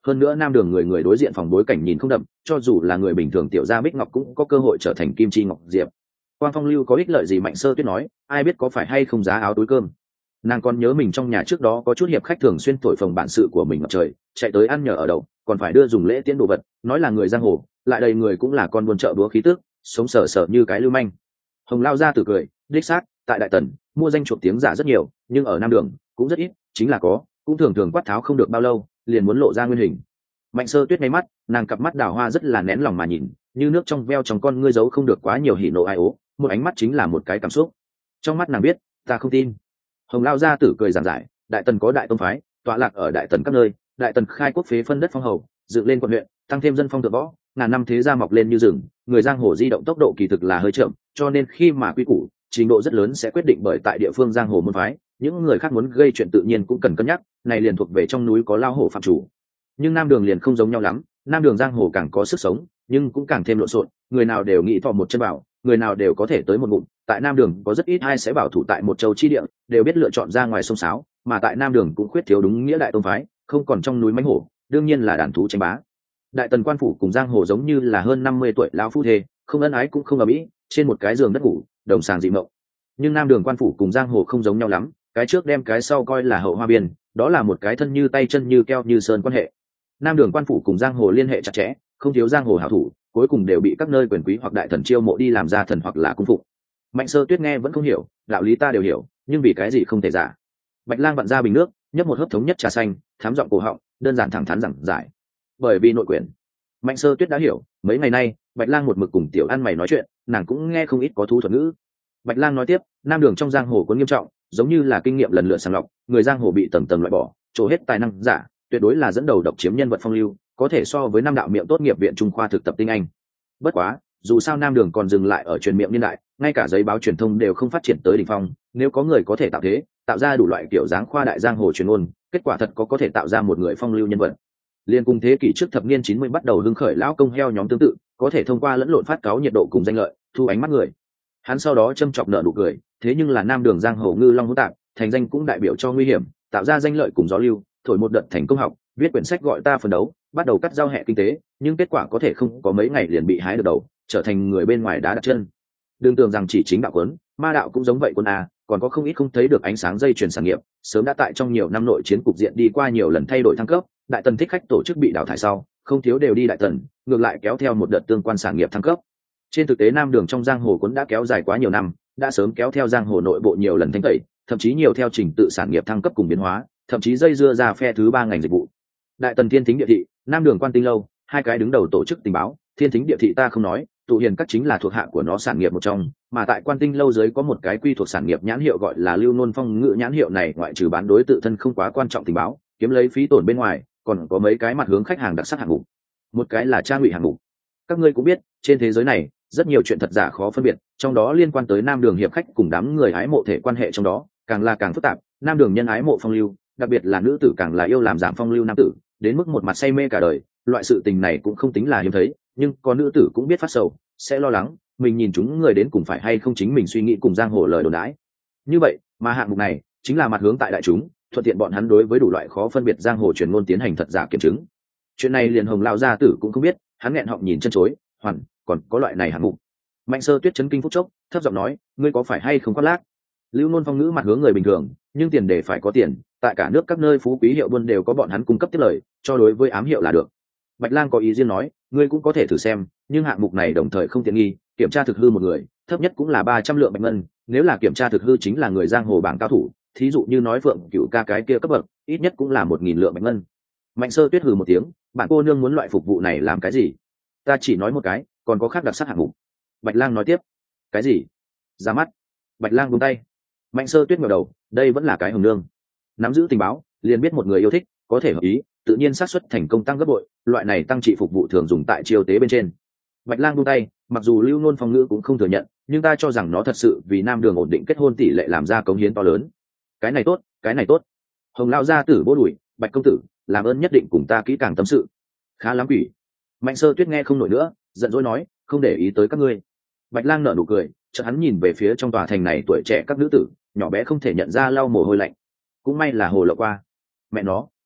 hơn nữa nam đường người người đối diện phòng bối cảnh nhìn không đậm, cho dù là người bình thường tiểu gia Bích Ngọc cũng có cơ hội trở thành kim chi ngọc diệp. Quang Phong Lưu có ích lợi gì? Mạnh Sơ Tuyết nói, ai biết có phải hay không giá áo túi cơm. Nàng còn nhớ mình trong nhà trước đó có chút hiệp khách thường xuyên thổi phồng bản sự của mình ngập trời, chạy tới ăn nhờ ở đậu, còn phải đưa dùng lễ tiễn đồ vật, nói là người giang hồ, lại đầy người cũng là con buôn chợ búa khí tước, sống sờ sờ như cái lưu manh. Hồng Lao ra từ cười, đích xác, tại Đại Tần mua danh chuộc tiếng giả rất nhiều, nhưng ở Nam Đường cũng rất ít, chính là có, cũng thường thường quát tháo không được bao lâu, liền muốn lộ ra nguyên hình. Mạnh Sơ Tuyết ngay mắt, nàng cặp mắt đào hoa rất là nén lòng mà nhìn, như nước trong veo trong con ngươi giấu không được quá nhiều hỉ nộ ai ố, một ánh mắt chính là một cái cảm xúc. Trong mắt nàng biết, ta không tin. Hồng Lao gia tử cười giảng giải, Đại Tần có đại tông phái, tọa lạc ở Đại Tần các nơi, Đại Tần khai quốc phế phân đất phong hầu, dựng lên quận huyện, tăng thêm dân phong thượng võ, ngàn năm thế gia mọc lên như rừng, người giang hồ di động tốc độ kỳ thực là hơi chậm, cho nên khi mà quy củ, trình độ rất lớn sẽ quyết định bởi tại địa phương giang hồ môn phái, những người khác muốn gây chuyện tự nhiên cũng cần cân nhắc, này liền thuộc về trong núi có lao hổ phạm chủ. Nhưng Nam Đường liền không giống nhau lắm, Nam Đường giang hồ càng có sức sống, nhưng cũng càng thêm lộn xộn, người nào đều nghĩ thò một chân vào, người nào đều có thể tới một bụng. Tại Nam Đường có rất ít ai sẽ bảo thủ tại một châu chi địa, đều biết lựa chọn ra ngoài sông sáo, mà tại Nam Đường cũng khuyết thiếu đúng nghĩa đại tông phái, không còn trong núi mãnh hổ, đương nhiên là đàn thú tranh bá. Đại Tần quan phủ cùng giang hồ giống như là hơn 50 tuổi lão phu thê, không ân ái cũng không ầm ĩ, trên một cái giường đất ngủ, đồng sàng dị mộng. Nhưng Nam Đường quan phủ cùng giang hồ không giống nhau lắm, cái trước đem cái sau coi là hậu hoa biên, đó là một cái thân như tay chân như keo như sơn quan hệ. Nam Đường quan phủ cùng giang hồ liên hệ chặt chẽ, không thiếu giang hồ hảo thủ, cuối cùng đều bị các nơi quyền quý hoặc đại thần chiêu mộ đi làm gia thần hoặc là cung phụng. Mạnh Sơ Tuyết nghe vẫn không hiểu, đạo lý ta đều hiểu, nhưng vì cái gì không thể giả. Bạch Lang vặn ra bình nước, nhấp một hớp thống nhất trà xanh, thám giọng cổ họng, đơn giản thẳng thắn giảng giải. Bởi vì nội quyền. Mạnh Sơ Tuyết đã hiểu, mấy ngày nay Bạch Lang một mực cùng tiểu ăn mày nói chuyện, nàng cũng nghe không ít có thú thuật ngữ. Bạch Lang nói tiếp, Nam Đường trong giang hồ có nghiêm trọng, giống như là kinh nghiệm lần lượt sàng lọc, người giang hồ bị tầng tầng loại bỏ, trổ hết tài năng giả, tuyệt đối là dẫn đầu độc chiếm nhân vật phong lưu, có thể so với năm đạo miệng tốt nghiệp viện trung khoa thực tập tinh anh. Bất quá, dù sao Nam Đường còn dừng lại ở truyền miệng niên đại, ngay cả giấy báo truyền thông đều không phát triển tới đỉnh phong, nếu có người có thể tạo thế, tạo ra đủ loại kiểu dáng khoa đại giang hồ truyền ngôn, kết quả thật có thể tạo ra một người phong lưu nhân vật. Liên cùng thế kỷ trước thập niên 90 bắt đầu hưng khởi lão công heo nhóm tương tự, có thể thông qua lẫn lộn phát cáo nhiệt độ cùng danh lợi, thu ánh mắt người. Hắn sau đó châm chọc nở nụ cười, thế nhưng là Nam Đường giang hồ ngư long hỗn tạp, thành danh cũng đại biểu cho nguy hiểm, tạo ra danh lợi cùng gió lưu, thổi một đợt thành công học, viết quyển sách gọi ta phấn đấu, bắt đầu cắt giao hệ kinh tế, nhưng kết quả có thể không có mấy ngày liền bị hái được đầu, trở thành người bên ngoài đá đặt chân. Đừng tưởng rằng chỉ chính đạo quấn, ma đạo cũng giống vậy quân a, còn có không ít không thấy được ánh sáng dây chuyền sản nghiệp, sớm đã tại trong nhiều năm nội chiến cục diện đi qua nhiều lần thay đổi thăng cấp, Đại Tần thích khách tổ chức bị đào thải sau, không thiếu đều đi Đại Tần, ngược lại kéo theo một đợt tương quan sản nghiệp thăng cấp. Trên thực tế Nam Đường trong giang hồ cuốn đã kéo dài quá nhiều năm, đã sớm kéo theo giang hồ nội bộ nhiều lần thanh tẩy, thậm chí nhiều theo trình tự sản nghiệp thăng cấp cùng biến hóa, thậm chí dây dưa ra phe thứ ba ngành dịch vụ. Đại Tần Thiên Thính Địa Thị, Nam Đường Quan Tinh Lâu, hai cái đứng đầu tổ chức tình báo, Thiên Thính Địa Thị ta không nói, tụ hiền các chính là thuộc hạ của nó sản nghiệp một trong, mà tại Quan Tinh Lâu dưới có một cái quy thuộc sản nghiệp nhãn hiệu gọi là Lưu Nôn Phong Ngự nhãn hiệu này, ngoại trừ bán đối tự thân không quá quan trọng tình báo, kiếm lấy phí tổn bên ngoài, còn có mấy cái mặt hướng khách hàng đặc sắc hạng mục. Một cái là trang bị hạng mục. Các ngươi cũng biết, trên thế giới này, rất nhiều chuyện thật giả khó phân biệt, trong đó liên quan tới Nam Đường hiệp khách cùng đám người ái mộ thể quan hệ trong đó, càng là càng phức tạp. Nam Đường nhân ái mộ phong lưu, đặc biệt là nữ tử càng là yêu làm giảm phong lưu nam tử, đến mức một mặt say mê cả đời. Loại sự tình này cũng không tính là hiếm thấy, nhưng có nữ tử cũng biết phát sầu, sẽ lo lắng mình nhìn chúng người đến cùng phải hay không chính mình suy nghĩ cùng giang hồ lời đồn đãi. Như vậy mà hạng mục này chính là mặt hướng tại đại chúng, thuận tiện bọn hắn đối với đủ loại khó phân biệt giang hồ truyền ngôn tiến hành thật giả kiểm chứng. Chuyện này liền Hồng Lão gia tử cũng không biết, hắn nghẹn họng nhìn chân chối, hoàn còn có loại này hạng mục. Mạnh Sơ Tuyết chấn kinh phút chốc, thấp giọng nói, ngươi có phải hay không khoác lác? Lưu Nôn Phong ngữ mặt hướng người bình thường, nhưng tiền đề phải có tiền, tại cả nước các nơi phú quý hiệu buôn đều có bọn hắn cung cấp tiếp lời, cho đối với ám hiệu là được. Bạch Lang có ý riêng nói, ngươi cũng có thể thử xem, nhưng hạng mục này đồng thời không tiện nghi, kiểm tra thực hư một người, thấp nhất cũng là 300 lượng bạch ngân, nếu là kiểm tra thực hư chính là người giang hồ bảng cao thủ, thí dụ như nói Phượng Cửu ca cái kia cấp bậc, ít nhất cũng là 1000 lượng bạch ngân. Mạnh Sơ Tuyết hừ một tiếng, bạn cô nương muốn loại phục vụ này làm cái gì? Ta chỉ nói một cái, còn có khác đặc sắc hạng mục. Bạch Lang nói tiếp, cái gì? Ra mắt. Bạch Lang buông tay. Mạnh Sơ Tuyết ngẩng đầu, đây vẫn là cái hồng nương, nắm giữ tình báo, liền biết một người yêu thích, có thể hợp ý, tự nhiên xác suất thành công tăng gấp bội, loại này tăng trị phục vụ thường dùng tại chiêu tế bên trên. Bạch Lang buông tay, mặc dù Lưu Nôn Phong ngữ cũng không thừa nhận, nhưng ta cho rằng nó thật sự vì Nam Đường ổn định kết hôn tỷ lệ làm ra cống hiến to lớn. Cái này tốt, cái này tốt. Hồng lão gia tử vỗ đùi, Bạch công tử, làm ơn nhất định cùng ta kỹ càng tâm sự. Khá lắm quỷ. Mạnh Sơ Tuyết nghe không nổi nữa, giận dỗi nói, không để ý tới các ngươi. Bạch Lang nở nụ cười, chợt hắn nhìn về phía trong tòa thành này tuổi trẻ các nữ tử, nhỏ bé không thể nhận ra lau mồ hôi lạnh. Cũng may là hồ lộ qua. Mẹ nó,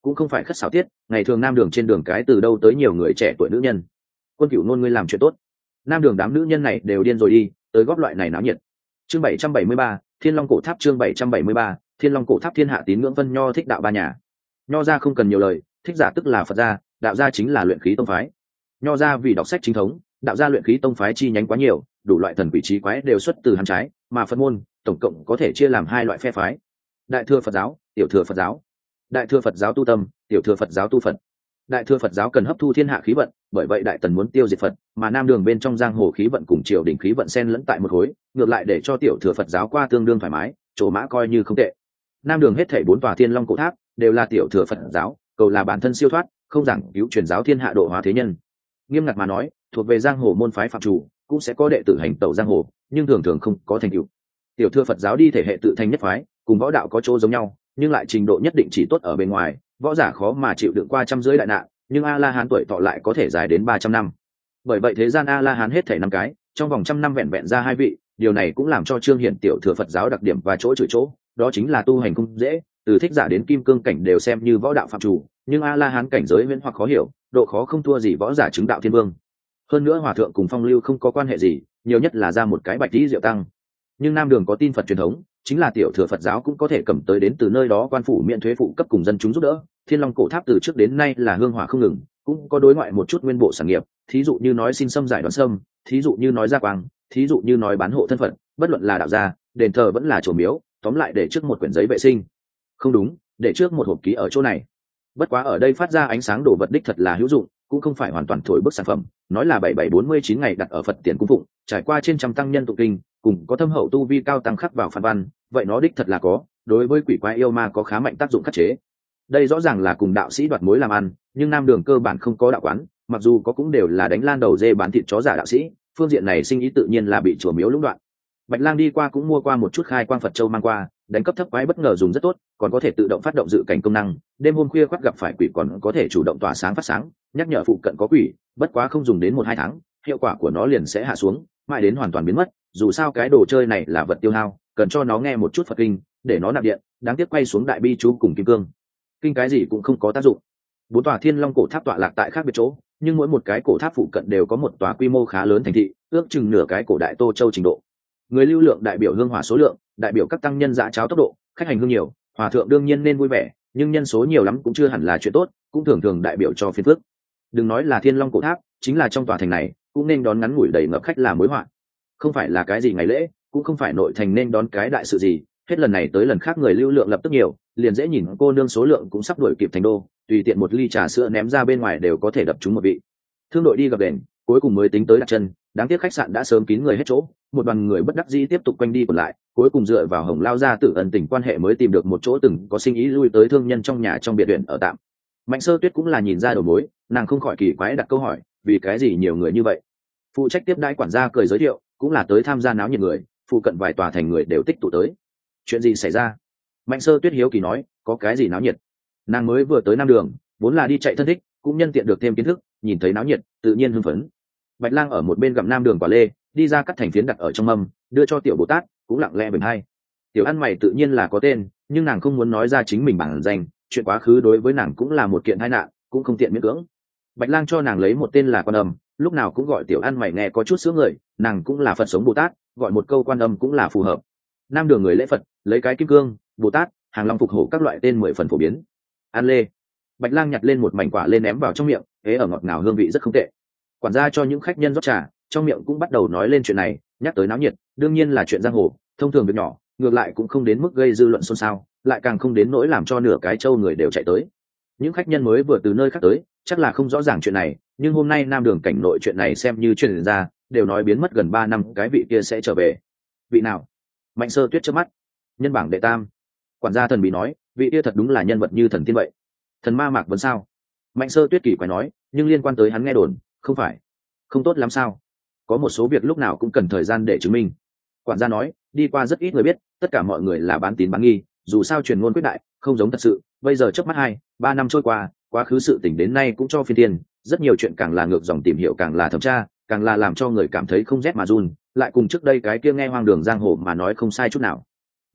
cũng không phải khất xảo tiết, ngày thường nam đường trên đường cái từ đâu tới nhiều người trẻ tuổi nữ nhân. Quân Cửu Nôn ngươi làm chuyện tốt, nam đường đám nữ nhân này đều điên rồi đi, tới góp loại này náo nhiệt. Chương 773, Thiên Long cổ tháp. Chương 773, Thiên Long cổ tháp. Thiên hạ tín ngưỡng phân nho thích đạo ba nhà. Nho gia không cần nhiều lời, thích giả tức là Phật gia, đạo gia chính là luyện khí tông phái. Nho gia vì đọc sách chính thống, đạo gia luyện khí tông phái chi nhánh quá nhiều, đủ loại thần quỷ trí quái đều xuất từ hắn trái, mà Phật môn tổng cộng có thể chia làm hai loại phe phái: Đại thừa Phật giáo, Tiểu thừa Phật giáo. Đại thừa Phật giáo tu tâm, Tiểu thừa Phật giáo tu Phật. Đại thừa Phật giáo cần hấp thu thiên hạ khí vận, bởi vậy đại tần muốn tiêu diệt Phật, mà nam đường bên trong giang hồ khí vận cùng triều đình khí vận xen lẫn tại một khối, ngược lại để cho Tiểu thừa Phật giáo qua tương đương thoải mái, chỗ mã coi như không tệ. Nam đường hết thảy 4 tòa Thiên Long cổ tháp đều là Tiểu thừa Phật giáo, cầu là bản thân siêu thoát, không giảng cứu truyền giáo thiên hạ độ hóa thế nhân. Nghiêm ngặt mà nói, thuộc về giang hồ môn phái phạm chủ, cũng sẽ có đệ tử hành tẩu giang hồ, nhưng thường thường không có thành tựu. Tiểu thừa Phật giáo đi thể hệ tự thành nhất phái, cùng võ đạo có chỗ giống nhau, nhưng lại trình độ nhất định chỉ tốt ở bên ngoài, võ giả khó mà chịu đựng qua trăm rưỡi đại nạn, nhưng A La Hán tuổi thọ lại có thể dài đến 300 năm. Bởi vậy thế gian A La Hán hết thảy 5 cái, trong vòng 100 năm vẹn vẹn ra 2 vị, điều này cũng làm cho Trương Hiển Tiểu thừa Phật giáo đặc điểm và chỗ chửi chỗ, đó chính là tu hành không dễ, từ thích giả đến kim cương cảnh đều xem như võ đạo phạm chủ, nhưng A La Hán cảnh giới huyễn hoặc khó hiểu, độ khó không thua gì võ giả chứng đạo thiên vương. Hơn nữa hòa thượng cùng phong lưu không có quan hệ gì, nhiều nhất là ra một cái bạch tí diệu tăng. Nhưng nam đường có tin Phật truyền thống, chính là Tiểu thừa Phật giáo cũng có thể cầm tới đến từ nơi đó quan phủ miễn thuế phụ cấp cùng dân chúng giúp đỡ. Thiên Long cổ tháp từ trước đến nay là hương hỏa không ngừng, cũng có đối ngoại một chút nguyên bộ sản nghiệp, thí dụ như nói xin xâm giải đoán xâm, thí dụ như nói gia quang, thí dụ như nói bán hộ thân phận, bất luận là đạo gia, đền thờ vẫn là chùa miếu, tóm lại để trước một quyển giấy vệ sinh. Không đúng, để trước một hộp ký ở chỗ này. Bất quá ở đây phát ra ánh sáng đồ vật đích thật là hữu dụng, cũng không phải hoàn toàn thổi bức sản phẩm, nói là 7749 ngày đặt ở Phật tiền cung phụng, trải qua trên trăm tăng nhân tụng kinh, cùng có thâm hậu tu vi cao tăng khắc vào phản văn, vậy nó đích thật là có, đối với quỷ quái yêu ma có khá mạnh tác dụng khắc chế. Đây rõ ràng là cùng đạo sĩ đoạt mối làm ăn, nhưng nam đường cơ bản không có đạo quán, mặc dù có cũng đều là đánh lan đầu dê bán thịt chó giả đạo sĩ, phương diện này sinh ý tự nhiên là bị chùa miếu lũng đoạn. Bạch Lang đi qua cũng mua qua một chút khai quang Phật châu mang qua, đánh cấp thấp quái bất ngờ dùng rất tốt, còn có thể tự động phát động dự cảnh công năng, đêm hôm khuya khoắt gặp phải quỷ còn có thể chủ động tỏa sáng phát sáng, nhắc nhở phụ cận có quỷ, bất quá không dùng đến 1-2 tháng, hiệu quả của nó liền sẽ hạ xuống, mãi đến hoàn toàn biến mất, dù sao cái đồ chơi này là vật tiêu hao, cần cho nó nghe một chút Phật kinh, để nó nạp điện, đáng tiếc quay xuống đại bi chú cùng kim cương. Kinh cái gì cũng không có tác dụng. 4 tòa Thiên Long cổ tháp tọa lạc tại khác biệt chỗ, nhưng mỗi một cái cổ tháp phụ cận đều có một tòa quy mô khá lớn thành thị, ước chừng nửa cái cổ đại Tô Châu trình độ. Người lưu lượng đại biểu hương hỏa số lượng, đại biểu các tăng nhân dã cháo tốc độ, khách hành hương nhiều, hòa thượng đương nhiên nên vui vẻ, nhưng nhân số nhiều lắm cũng chưa hẳn là chuyện tốt, cũng thường thường đại biểu cho phiền phức. Đừng nói là Thiên Long cổ tháp, chính là trong tòa thành này, cũng nên đón ngắn ngủi đầy ngập khách là mối họa. Không phải là cái gì ngày lễ, cũng không phải nội thành nên đón cái đại sự gì, hết lần này tới lần khác người lưu lượng lập tức nhiều, liền dễ nhìn cô nương số lượng cũng sắp đuổi kịp thành đô, tùy tiện một ly trà sữa ném ra bên ngoài đều có thể đập trúng một vị. Thương đội đi gặp đèn, cuối cùng mới tính tới đặt chân, đáng tiếc khách sạn đã sớm kín người hết chỗ, một đoàn người bất đắc dĩ tiếp tục quanh đi còn lại, cuối cùng dựa vào Hồng Lao gia tử ân tình quan hệ mới tìm được một chỗ từng có sinh ý lui tới thương nhân trong nhà trong biệt viện ở tạm. Mạnh Sơ Tuyết cũng là nhìn ra đầu mối, nàng không khỏi kỳ quái đặt câu hỏi, vì cái gì nhiều người như vậy? Phụ trách tiếp đãi quản gia cười giới thiệu, cũng là tới tham gia náo nhiệt người, phụ cận vài tòa thành người đều tích tụ tới. Chuyện gì xảy ra? Mạnh Sơ Tuyết hiếu kỳ nói, có cái gì náo nhiệt? Nàng mới vừa tới Nam Đường, vốn là đi chạy thân thích, cũng nhân tiện được thêm kiến thức, nhìn thấy náo nhiệt, tự nhiên hưng phấn. Bạch Lang ở một bên gặm Nam Đường quả lê, đi ra cắt thành phiến đặt ở trong mâm, đưa cho Tiểu Bồ Tát, cũng lặng lẽ bền hai. Tiểu ăn mày tự nhiên là có tên, nhưng nàng không muốn nói ra chính mình bản danh, chuyện quá khứ đối với nàng cũng là một kiện tai nạn, cũng không tiện miễn cưỡng. Bạch Lang cho nàng lấy một tên là Quan Âm, lúc nào cũng gọi Tiểu ăn mày nghe có chút sướng người, nàng cũng là Phật sống Bồ Tát, gọi một câu Quan Âm cũng là phù hợp. Nam Đường người lễ Phật, lấy cái kim cương, Bồ Tát, Hàng Long phục hổ các loại tên 10 phần phổ biến. Ăn lê. Bạch Lang nhặt lên một mảnh quả lê ném vào trong miệng, hế ở ngọt ngào hương vị rất không tệ. Quản gia cho những khách nhân rót trà, trong miệng cũng bắt đầu nói lên chuyện này, nhắc tới náo nhiệt, đương nhiên là chuyện giang hồ, thông thường việc nhỏ, ngược lại cũng không đến mức gây dư luận xôn xao, lại càng không đến nỗi làm cho nửa cái châu người đều chạy tới. Những khách nhân mới vừa từ nơi khác tới, chắc là không rõ ràng chuyện này, nhưng hôm nay Nam Đường cảnh nội chuyện này xem như truyền ra, đều nói biến mất gần 3 năm cái vị kia sẽ trở về. Vị nào? Mạnh Sơ Tuyết chớp mắt. Nhân bảng đệ tam. Quản gia thần bí nói, vị kia thật đúng là nhân vật như thần tiên vậy. Thần ma Mạc Vấn sao? Mạnh Sơ Tuyết kỳ quái nói, nhưng liên quan tới hắn nghe đồn, không phải không tốt lắm sao? Có một số việc lúc nào cũng cần thời gian để chứng minh. Quản gia nói, đi qua rất ít người biết, tất cả mọi người là bán tín bán nghi, dù sao truyền ngôn quyết đại, không giống thật sự. Bây giờ chớp mắt 2-3 năm trôi qua, quá khứ sự tình đến nay cũng cho phiên thiên, rất nhiều chuyện càng là ngược dòng tìm hiểu càng là thẩm tra, càng là làm cho người cảm thấy không rét mà run, lại cùng trước đây cái kia nghe hoang đường giang hồ mà nói không sai chút nào.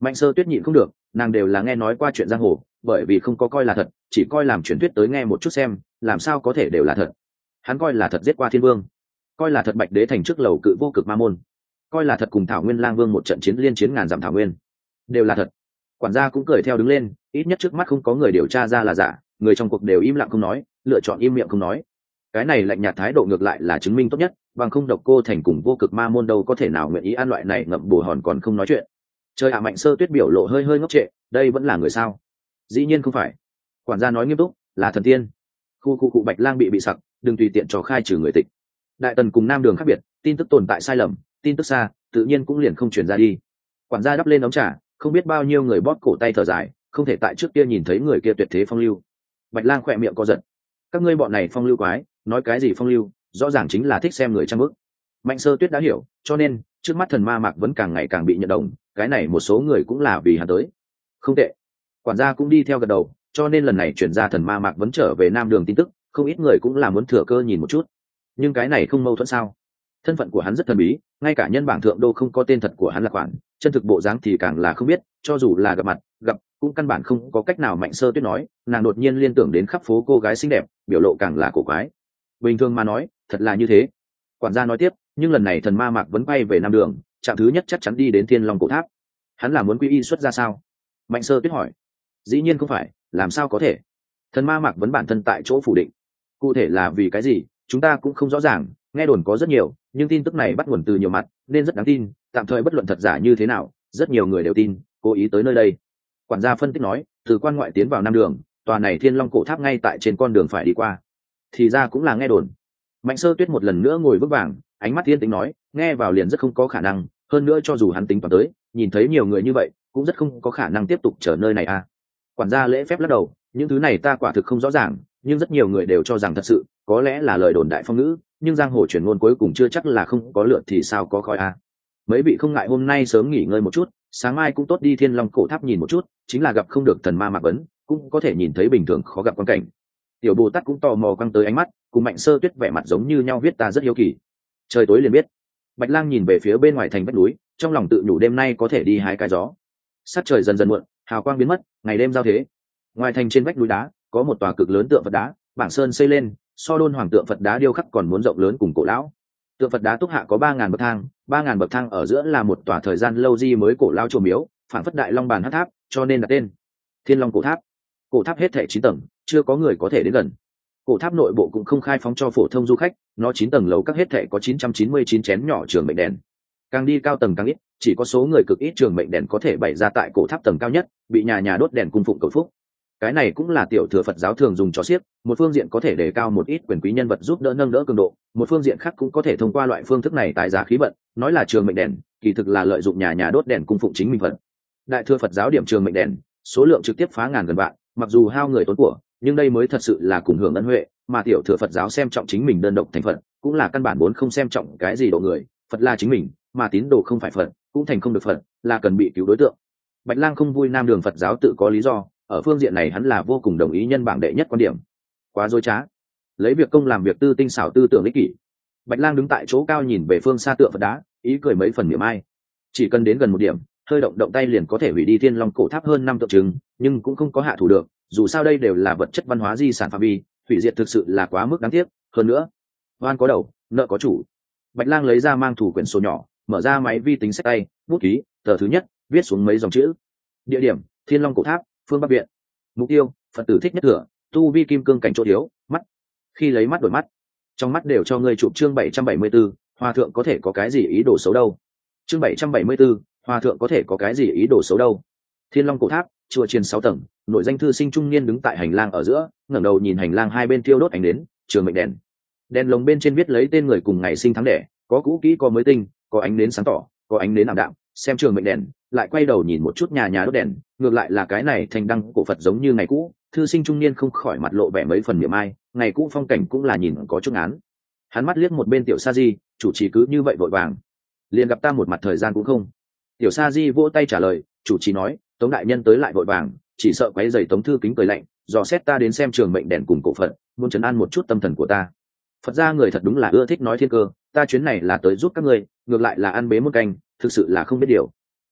Mạnh Sơ Tuyết nhịn không được, nàng đều là nghe nói qua chuyện giang hồ, bởi vì không có coi là thật, chỉ coi làm truyền thuyết tới nghe một chút xem, làm sao có thể đều là thật. Hắn coi là thật giết qua thiên vương, coi là thật Bạch Đế thành trước lầu cự vô cực ma môn, coi là thật cùng Thảo Nguyên Lang Vương một trận chiến liên chiến ngàn dặm thảo nguyên, đều là thật. Quản gia cũng cười theo đứng lên, ít nhất trước mắt không có người điều tra ra là giả, người trong cuộc đều im lặng không nói, lựa chọn im miệng không nói. Cái này lạnh nhạt thái độ ngược lại là chứng minh tốt nhất, bằng không Độc Cô thành cùng vô cực ma môn đâu có thể nào nguyện ý ăn loại này ngậm bù hòn còn không nói chuyện. Trời ạ, Mạnh Sơ Tuyết biểu lộ hơi hơi ngốc trệ, đây vẫn là người sao? Dĩ nhiên không phải. Quản gia nói nghiêm túc, là thần tiên. Khu Bạch Lang bị sặc, đừng tùy tiện trò khai trừ người tịch. Đại Tần cùng Nam Đường khác biệt, tin tức tồn tại sai lầm, tin tức xa, tự nhiên cũng liền không truyền ra đi. Quản gia đắp lên ống trà, không biết bao nhiêu người bóp cổ tay thở dài, không thể tại trước kia nhìn thấy người kia tuyệt thế phong lưu. Bạch Lang khỏe miệng co giật. Các ngươi bọn này phong lưu quái, nói cái gì phong lưu, rõ ràng chính là thích xem người trăm bức. Mạnh Sơ Tuyết đã hiểu, cho nên trước mắt thần ma mạc vẫn càng ngày càng bị nhận đồng, cái này một số người cũng là vì hắn tới. Không tệ. Quản gia cũng đi theo gật đầu, cho nên lần này chuyển ra thần ma mạc vẫn trở về Nam Đường tin tức, không ít người cũng là muốn thừa cơ nhìn một chút. Nhưng cái này không mâu thuẫn sao? Thân phận của hắn rất thần bí, ngay cả nhân bảng thượng đô không có tên thật của hắn là khoản, chân thực bộ dáng thì càng là không biết, cho dù là gặp mặt, gặp cũng căn bản không có cách nào. Mạnh Sơ Tuyết nói, nàng đột nhiên liên tưởng đến khắp phố cô gái xinh đẹp, biểu lộ càng là cổ quái. Bình thường mà nói, thật là như thế. Quản gia nói tiếp, nhưng lần này thần ma mạc vẫn bay về Nam Đường, trạm thứ nhất chắc chắn đi đến Thiên Long cổ tháp. Hắn là muốn quy y xuất ra sao? Mạnh Sơ Tuyết hỏi. Dĩ nhiên không phải, làm sao có thể? Thần ma mạc vẫn bản thân tại chỗ phủ định, cụ thể là vì cái gì chúng ta cũng không rõ ràng, nghe đồn có rất nhiều, nhưng tin tức này bắt nguồn từ nhiều mặt nên rất đáng tin, tạm thời bất luận thật giả như thế nào, rất nhiều người đều tin, cố ý tới nơi đây. Quản gia phân tích nói, từ quan ngoại tiến vào Nam Đường, tòa này Thiên Long cổ tháp ngay tại trên con đường phải đi qua, thì ra cũng là nghe đồn. Mạnh Sơ Tuyết một lần nữa ngồi vững vàng, ánh mắt thiên tính nói, nghe vào liền rất không có khả năng, hơn nữa cho dù hắn tính toán tới, nhìn thấy nhiều người như vậy cũng rất không có khả năng tiếp tục chờ nơi này à. Quản gia lễ phép lắc đầu, những thứ này ta quả thực không rõ ràng, nhưng rất nhiều người đều cho rằng thật sự, có lẽ là lời đồn đại phong ngữ, nhưng giang hồ truyền ngôn cuối cùng chưa chắc là không có lượt thì sao có khói à. Mấy vị không ngại hôm nay sớm nghỉ ngơi một chút, sáng mai cũng tốt đi Thiên Long cổ tháp nhìn một chút, chính là gặp không được thần ma mạc vấn, cũng có thể nhìn thấy bình thường khó gặp quan cảnh. Tiểu Bồ Tát cũng tò mò căng tới ánh mắt, cùng Mạnh Sơ Tuyết vẻ mặt giống như nhau, viết ta rất hiếu kỳ. Trời tối liền biết. Bạch Lang nhìn về phía bên ngoài thành vách núi, trong lòng tự nhủ đêm nay có thể đi hái cái gió. Sát trời dần dần muộn, hào quang biến mất, ngày đêm giao thế. Ngoài thành trên vách núi đá có một tòa cực lớn tượng Phật đá, bảng sơn xây lên, so đôn hoàng tượng Phật đá điêu khắc còn muốn rộng lớn cùng cổ lão. Tượng Phật đá túc hạ có 3.000 bậc thang, 3.000 bậc thang ở giữa là một tòa thời gian lâu di mới cổ lão chùa miếu, phản phất đại long bàn hắc tháp, cho nên đặt tên Thiên Long cổ tháp. Cổ tháp hết thảy 9 tầng, chưa có người có thể đến gần. Cổ tháp nội bộ cũng không khai phóng cho phổ thông du khách, nó 9 tầng lầu các hết thảy có 999 chén nhỏ trường mệnh đèn. Càng đi cao tầng càng ít, chỉ có số người cực ít trường mệnh đèn có thể bày ra tại cổ tháp tầng cao nhất, bị nhà nhà đốt đèn cung phụng cầu phúc. Cái này cũng là tiểu thừa Phật giáo thường dùng cho xiếc, một phương diện có thể đề cao một ít quyền quý nhân vật giúp đỡ nâng đỡ cường độ, một phương diện khác cũng có thể thông qua loại phương thức này tài giá khí vận, nói là trường mệnh đèn, kỳ thực là lợi dụng nhà nhà đốt đèn cung phụng chính mình Phật. Đại thừa Phật giáo điểm trường mệnh đèn, số lượng trực tiếp phá ngàn gần vạn, mặc dù hao người tốn của, nhưng đây mới thật sự là cùng hưởng ân huệ, mà tiểu thừa Phật giáo xem trọng chính mình đơn độc thành Phật, cũng là căn bản vốn không xem trọng cái gì độ người, Phật là chính mình, mà tín đồ không phải Phật, cũng thành không được Phật, là cần bị cứu đối tượng. Bạch Lang không vui Nam Đường Phật giáo tự có lý do, ở phương diện này hắn là vô cùng đồng ý nhân bảng đệ nhất quan điểm. Quá dối trá, lấy việc công làm việc tư, tinh xảo tư tưởng ích kỷ. Bạch Lang đứng tại chỗ cao nhìn về phương xa tượng Phật đá, ý cười mấy phần mỉa mai. Chỉ cần đến gần một điểm, hơi động động tay liền có thể hủy đi Thiên Long cổ tháp hơn 5 tượng trưng, nhưng cũng không có hạ thủ được, dù sao đây đều là vật chất văn hóa di sản phạm vi, hủy diệt thực sự là quá mức đáng tiếc. Hơn nữa, oan có đầu, nợ có chủ. Bạch Lang lấy ra mang thủ quyển sổ nhỏ, mở ra máy vi tính xách tay, bút ký, tờ thứ nhất, viết xuống mấy dòng chữ. Địa điểm: Thiên Long cổ tháp, phương Bắc viện. Mục tiêu: Phật tử thích nhất thừa, tu vi kim cương cảnh chỗ yếu, mắt. Khi lấy mắt đổi mắt, trong mắt đều cho ngươi chụp. Chương 774, hòa thượng có thể có cái gì ý đồ xấu đâu. Chương 774, hòa thượng có thể có cái gì ý đồ xấu đâu. Thiên Long cổ tháp, chùa chiền 6 tầng, nội danh thư sinh trung niên đứng tại hành lang ở giữa, ngẩng đầu nhìn hành lang hai bên thiêu đốt ánh nến, trường mệnh đèn. Đèn lồng bên trên viết lấy tên người cùng ngày sinh tháng đẻ, có cũ kỹ có mới tinh, có ánh nến sáng tỏ, có ánh nến ảm đạm. Xem trường mệnh đèn, lại quay đầu nhìn một chút nhà nhà đốt đèn, ngược lại là cái này thành đăng cổ Phật giống như ngày cũ. Thư sinh trung niên không khỏi mặt lộ vẻ mấy phần niệm ai, ngày cũ phong cảnh cũng là nhìn có chút án. Hắn mắt liếc một bên Tiểu Sa Di, chủ trì cứ như vậy vội vàng, liền gặp ta một mặt thời gian cũng không. Tiểu Sa Di vỗ tay trả lời, chủ trì nói, Tống đại nhân tới lại vội vàng, chỉ sợ quấy rầy Tống thư kính cười lạnh, dò xét ta đến xem trường mệnh đèn cùng cổ Phật, muốn trấn an một chút tâm thần của ta. Phật gia người thật đúng là ưa thích nói thiên cơ, ta chuyến này là tới giúp các ngươi, ngược lại là ăn bế một canh, thực sự là không biết điều.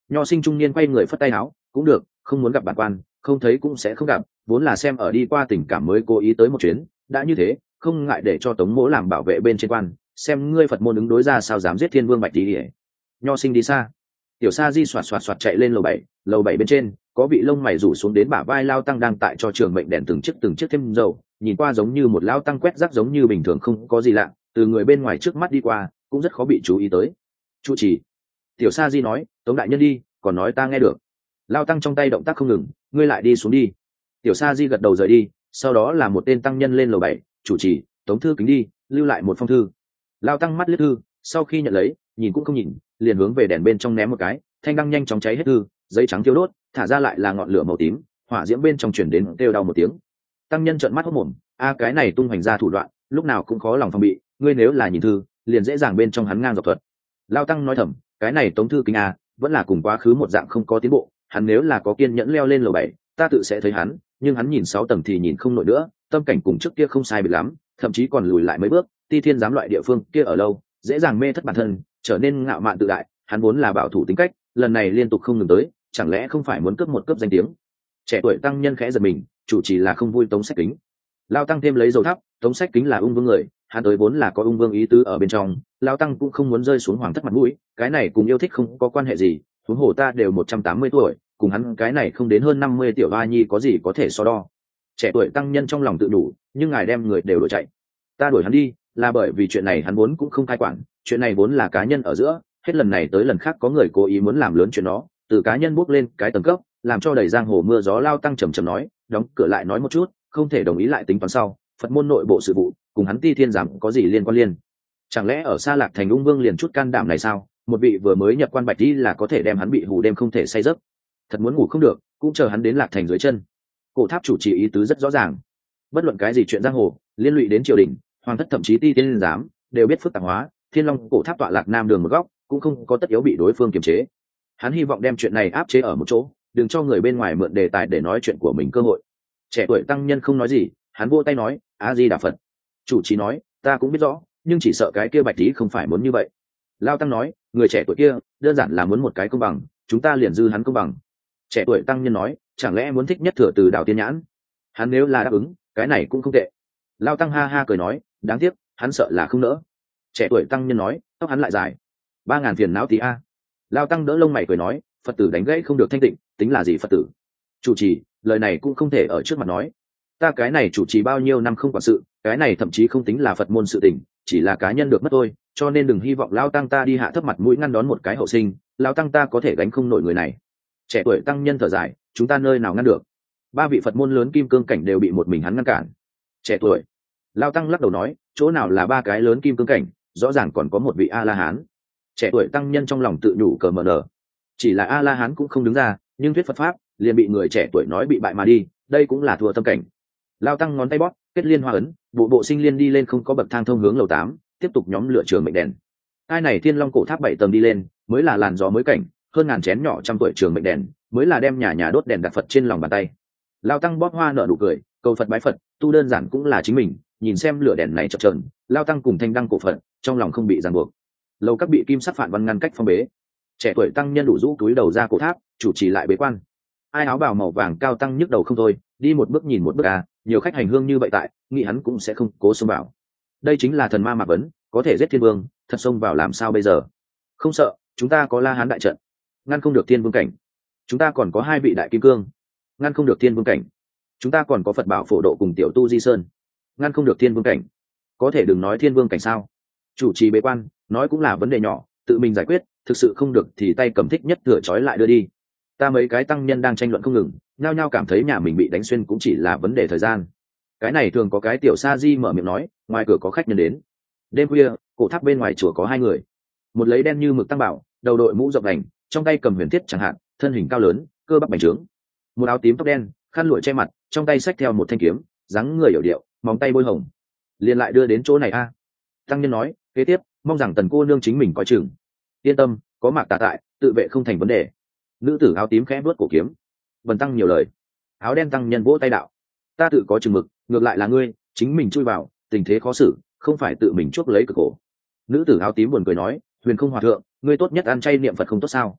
Nho sinh trung niên quay người phất tay áo, cũng được, không muốn gặp bản quan, không thấy cũng sẽ không gặp, vốn là xem ở đi qua tình cảm mới cố ý tới một chuyến, đã như thế, không ngại để cho Tống Mỗ làm bảo vệ bên trên quan, xem ngươi Phật môn ứng đối ra sao dám giết Thiên Vương Bạch Tỷ. Nho sinh đi xa. Tiểu Sa Di xoạt xoạt xoạt chạy lên lầu bảy bên trên, có vị lông mày rủ xuống đến bả vai lao tăng đang tại cho trường mệnh đèn từng chiếc thêm dầu, nhìn qua giống như một lao tăng quét rác giống như bình thường không có gì lạ, từ người bên ngoài trước mắt đi qua, cũng rất khó bị chú ý tới. Chủ trì. Tiểu Sa Di nói, Tống đại nhân đi, còn nói ta nghe được. Lao tăng trong tay động tác không ngừng, ngươi lại đi xuống đi. Tiểu Sa Di gật đầu rời đi, sau đó là một tên tăng nhân lên lầu 7, chủ trì, Tống thư kính đi, lưu lại một phong thư. Lao tăng mắt liếc thư, sau khi nhận lấy, nhìn cũng không nhìn, liền hướng về đèn bên trong ném một cái, thanh đăng nhanh chóng cháy hết thư, giấy trắng thiêu đốt, thả ra lại là ngọn lửa màu tím, hỏa diễm bên trong chuyển đến kêu đau một tiếng. Tăng nhân trợn mắt hốt mồm, cái này tung hoành ra thủ đoạn, lúc nào cũng khó lòng phòng bị, ngươi nếu là nhìn thư, liền dễ dàng bên trong hắn ngang dọc thuật. Lao tăng nói thầm, cái này Tống thư kính vẫn là cùng quá khứ một dạng không có tiến bộ, hắn nếu là có kiên nhẫn leo lên lầu 7, ta tự sẽ thấy hắn, nhưng hắn nhìn 6 tầng thì nhìn không nổi nữa, tâm cảnh cùng trước kia không sai biệt lắm, thậm chí còn lùi lại mấy bước, Ti Thiên giám loại địa phương kia ở lâu, dễ dàng mê thất bản thân, trở nên ngạo mạn tự đại, hắn vốn là bảo thủ tính cách, lần này liên tục không ngừng tới, chẳng lẽ không phải muốn cướp một cướp danh tiếng. Trẻ tuổi tăng nhân khẽ giật mình, chủ chỉ là không vui Tống Sách Kính. Lao tăng thêm lấy dầu thắp, Tống Sách Kính là ung vương người, hắn tới vốn là có ung vương ý tứ ở bên trong, Lao tăng cũng không muốn rơi xuống hoàng thất mặt mũi, cái này cùng yêu thích không có quan hệ gì, huống hồ ta đều 180 tuổi, cùng hắn cái này không đến hơn 50 tiểu hoa nhi có gì có thể so đo. Trẻ tuổi tăng nhân trong lòng tự đủ, nhưng ngài đem người đều đuổi chạy. Ta đuổi hắn đi, là bởi vì chuyện này hắn vốn cũng không cai quản, chuyện này vốn là cá nhân ở giữa, hết lần này tới lần khác có người cố ý muốn làm lớn chuyện đó, từ cá nhân bước lên cái tầng cấp, làm cho đầy giang hồ mưa gió. Lao tăng trầm trầm nói, đóng cửa lại nói một chút, không thể đồng ý lại tính toán sau, Phật môn nội bộ sự vụ, cùng hắn Ti Thiên giám có gì liên quan liên? Chẳng lẽ ở Sa Lạc thành ung vương liền chút can đảm này sao? Một vị vừa mới nhập quan bạch đi là có thể đem hắn bị hù đêm không thể say giấc. Thật muốn ngủ không được, cũng chờ hắn đến Lạc thành dưới chân. Cổ tháp chủ trì ý tứ rất rõ ràng, bất luận cái gì chuyện giang hồ liên lụy đến triều đình, hoàng thất thậm chí Ti Thiên giám đều biết phức tạp hóa, Thiên Long cổ tháp tọa lạc nam đường một góc, cũng không có tất yếu bị đối phương kiềm chế. Hắn hy vọng đem chuyện này áp chế ở một chỗ, đừng cho người bên ngoài mượn đề tài để nói chuyện của mình cơ hội. Trẻ tuổi tăng nhân không nói gì, hắn vỗ tay nói, A Di Đà Phật. Chủ trì nói, ta cũng biết rõ, nhưng chỉ sợ cái kia bạch tí không phải muốn như vậy. Lao tăng nói, người trẻ tuổi kia đơn giản là muốn một cái công bằng, chúng ta liền dư hắn công bằng. Trẻ tuổi tăng nhân nói, chẳng lẽ muốn thích nhất thừa từ Đào Tiên Nhãn? Hắn nếu là đáp ứng, cái này cũng không tệ. Lao tăng ha ha cười nói, đáng tiếc, hắn sợ là không nỡ. Trẻ tuổi tăng nhân nói, tóc hắn lại dài, 3.000 phiền não tí a. Lao tăng đỡ lông mày cười nói, Phật tử đánh gãy không được thanh tịnh, tính là gì Phật tử? Chủ trì, lời này cũng không thể ở trước mặt nói. Ta cái này chủ trì bao nhiêu năm không quản sự, cái này thậm chí không tính là Phật môn sự tình, chỉ là cá nhân được mất thôi, cho nên đừng hy vọng Lao tăng ta đi hạ thấp mặt mũi ngăn đón một cái hậu sinh, Lao tăng ta có thể gánh không nổi người này. Trẻ tuổi tăng nhân thở dài, chúng ta nơi nào ngăn được? 3 vị Phật môn lớn kim cương cảnh đều bị một mình hắn ngăn cản. Trẻ tuổi. Lao tăng lắc đầu nói, chỗ nào là 3 cái lớn kim cương cảnh, rõ ràng còn có một vị A La Hán. Trẻ tuổi tăng nhân trong lòng tự nhủ cờ mờ nở, chỉ là A La Hán cũng không đứng ra, nhưng thuyết Phật pháp liền bị người trẻ tuổi nói bị bại mà đi, đây cũng là thua tâm cảnh. Lao tăng ngón tay bóp, kết liên hoa ấn, bộ sinh liên đi lên không có bậc thang thông hướng lầu 8, tiếp tục nhóm lửa trường mệnh đèn. Ai này Thiên Long cổ tháp 7 tầng đi lên, mới là làn gió mới cảnh, hơn ngàn chén nhỏ trăm tuổi trường mệnh đèn, mới là đem nhà đốt đèn đặt Phật trên lòng bàn tay. Lao tăng bóp hoa nở nụ cười, cầu Phật bái Phật, tu đơn giản cũng là chính mình, nhìn xem lửa đèn này chập chờn, Lao tăng cùng thanh đăng cổ Phật, trong lòng không bị ràng buộc. Lầu các bị kim sắc phản văn ngăn cách phong bế. Trẻ tuổi tăng nhân đủ rũ túi đầu ra cổ tháp, chủ trì lại bế quan. Ai áo bào màu vàng cao tăng nhức đầu không thôi, đi một bước nhìn một bước nhiều khách hành hương như vậy tại, nghĩ hắn cũng sẽ không cố xông vào. Đây chính là thần ma Mạc Vấn, có thể giết thiên vương, thật xông vào làm sao bây giờ? Không sợ, chúng ta có La Hán đại trận, ngăn không được thiên vương cảnh. Chúng ta còn có 2 vị đại kim cương, ngăn không được thiên vương cảnh. Chúng ta còn có Phật bảo phổ độ cùng tiểu tu di sơn, ngăn không được thiên vương cảnh. Có thể đừng nói thiên vương cảnh sao? Chủ trì bế quan, nói cũng là vấn đề nhỏ, tự mình giải quyết, thực sự không được thì tay cầm thích nhất thừa trói lại đưa đi. Ta mấy cái tăng nhân đang tranh luận không ngừng, nhao nhao cảm thấy nhà mình bị đánh xuyên cũng chỉ là vấn đề thời gian. Cái này thường có cái tiểu sa di mở miệng nói, ngoài cửa có khách nhân đến. Đêm khuya, cổ tháp bên ngoài chùa có 2 người, một lấy đen như mực tăng bảo, đầu đội mũ rộng đành, trong tay cầm huyền thiết chẳng hạn, thân hình cao lớn, cơ bắp bành trướng. Một áo tím tóc đen, khăn lụa che mặt, trong tay xách theo một thanh kiếm, dáng người hiểu điệu, móng tay bôi hồng. Liền lại đưa đến chỗ này a. Tăng nhân nói, kế tiếp mong rằng tần cô nương chính mình coi chừng. Yên tâm, có Mạc Tà tại, tự vệ không thành vấn đề. Nữ tử áo tím khẽ vuốt cổ kiếm. Vân tăng nhiều lời. Áo đen tăng nhân vỗ tay đạo, ta tự có chừng mực, ngược lại là ngươi chính mình chui vào tình thế khó xử, không phải tự mình chuốc lấy cực khổ. Nữ tử áo tím buồn cười nói, Huyền Không hòa thượng, ngươi tốt nhất ăn chay niệm Phật không tốt sao?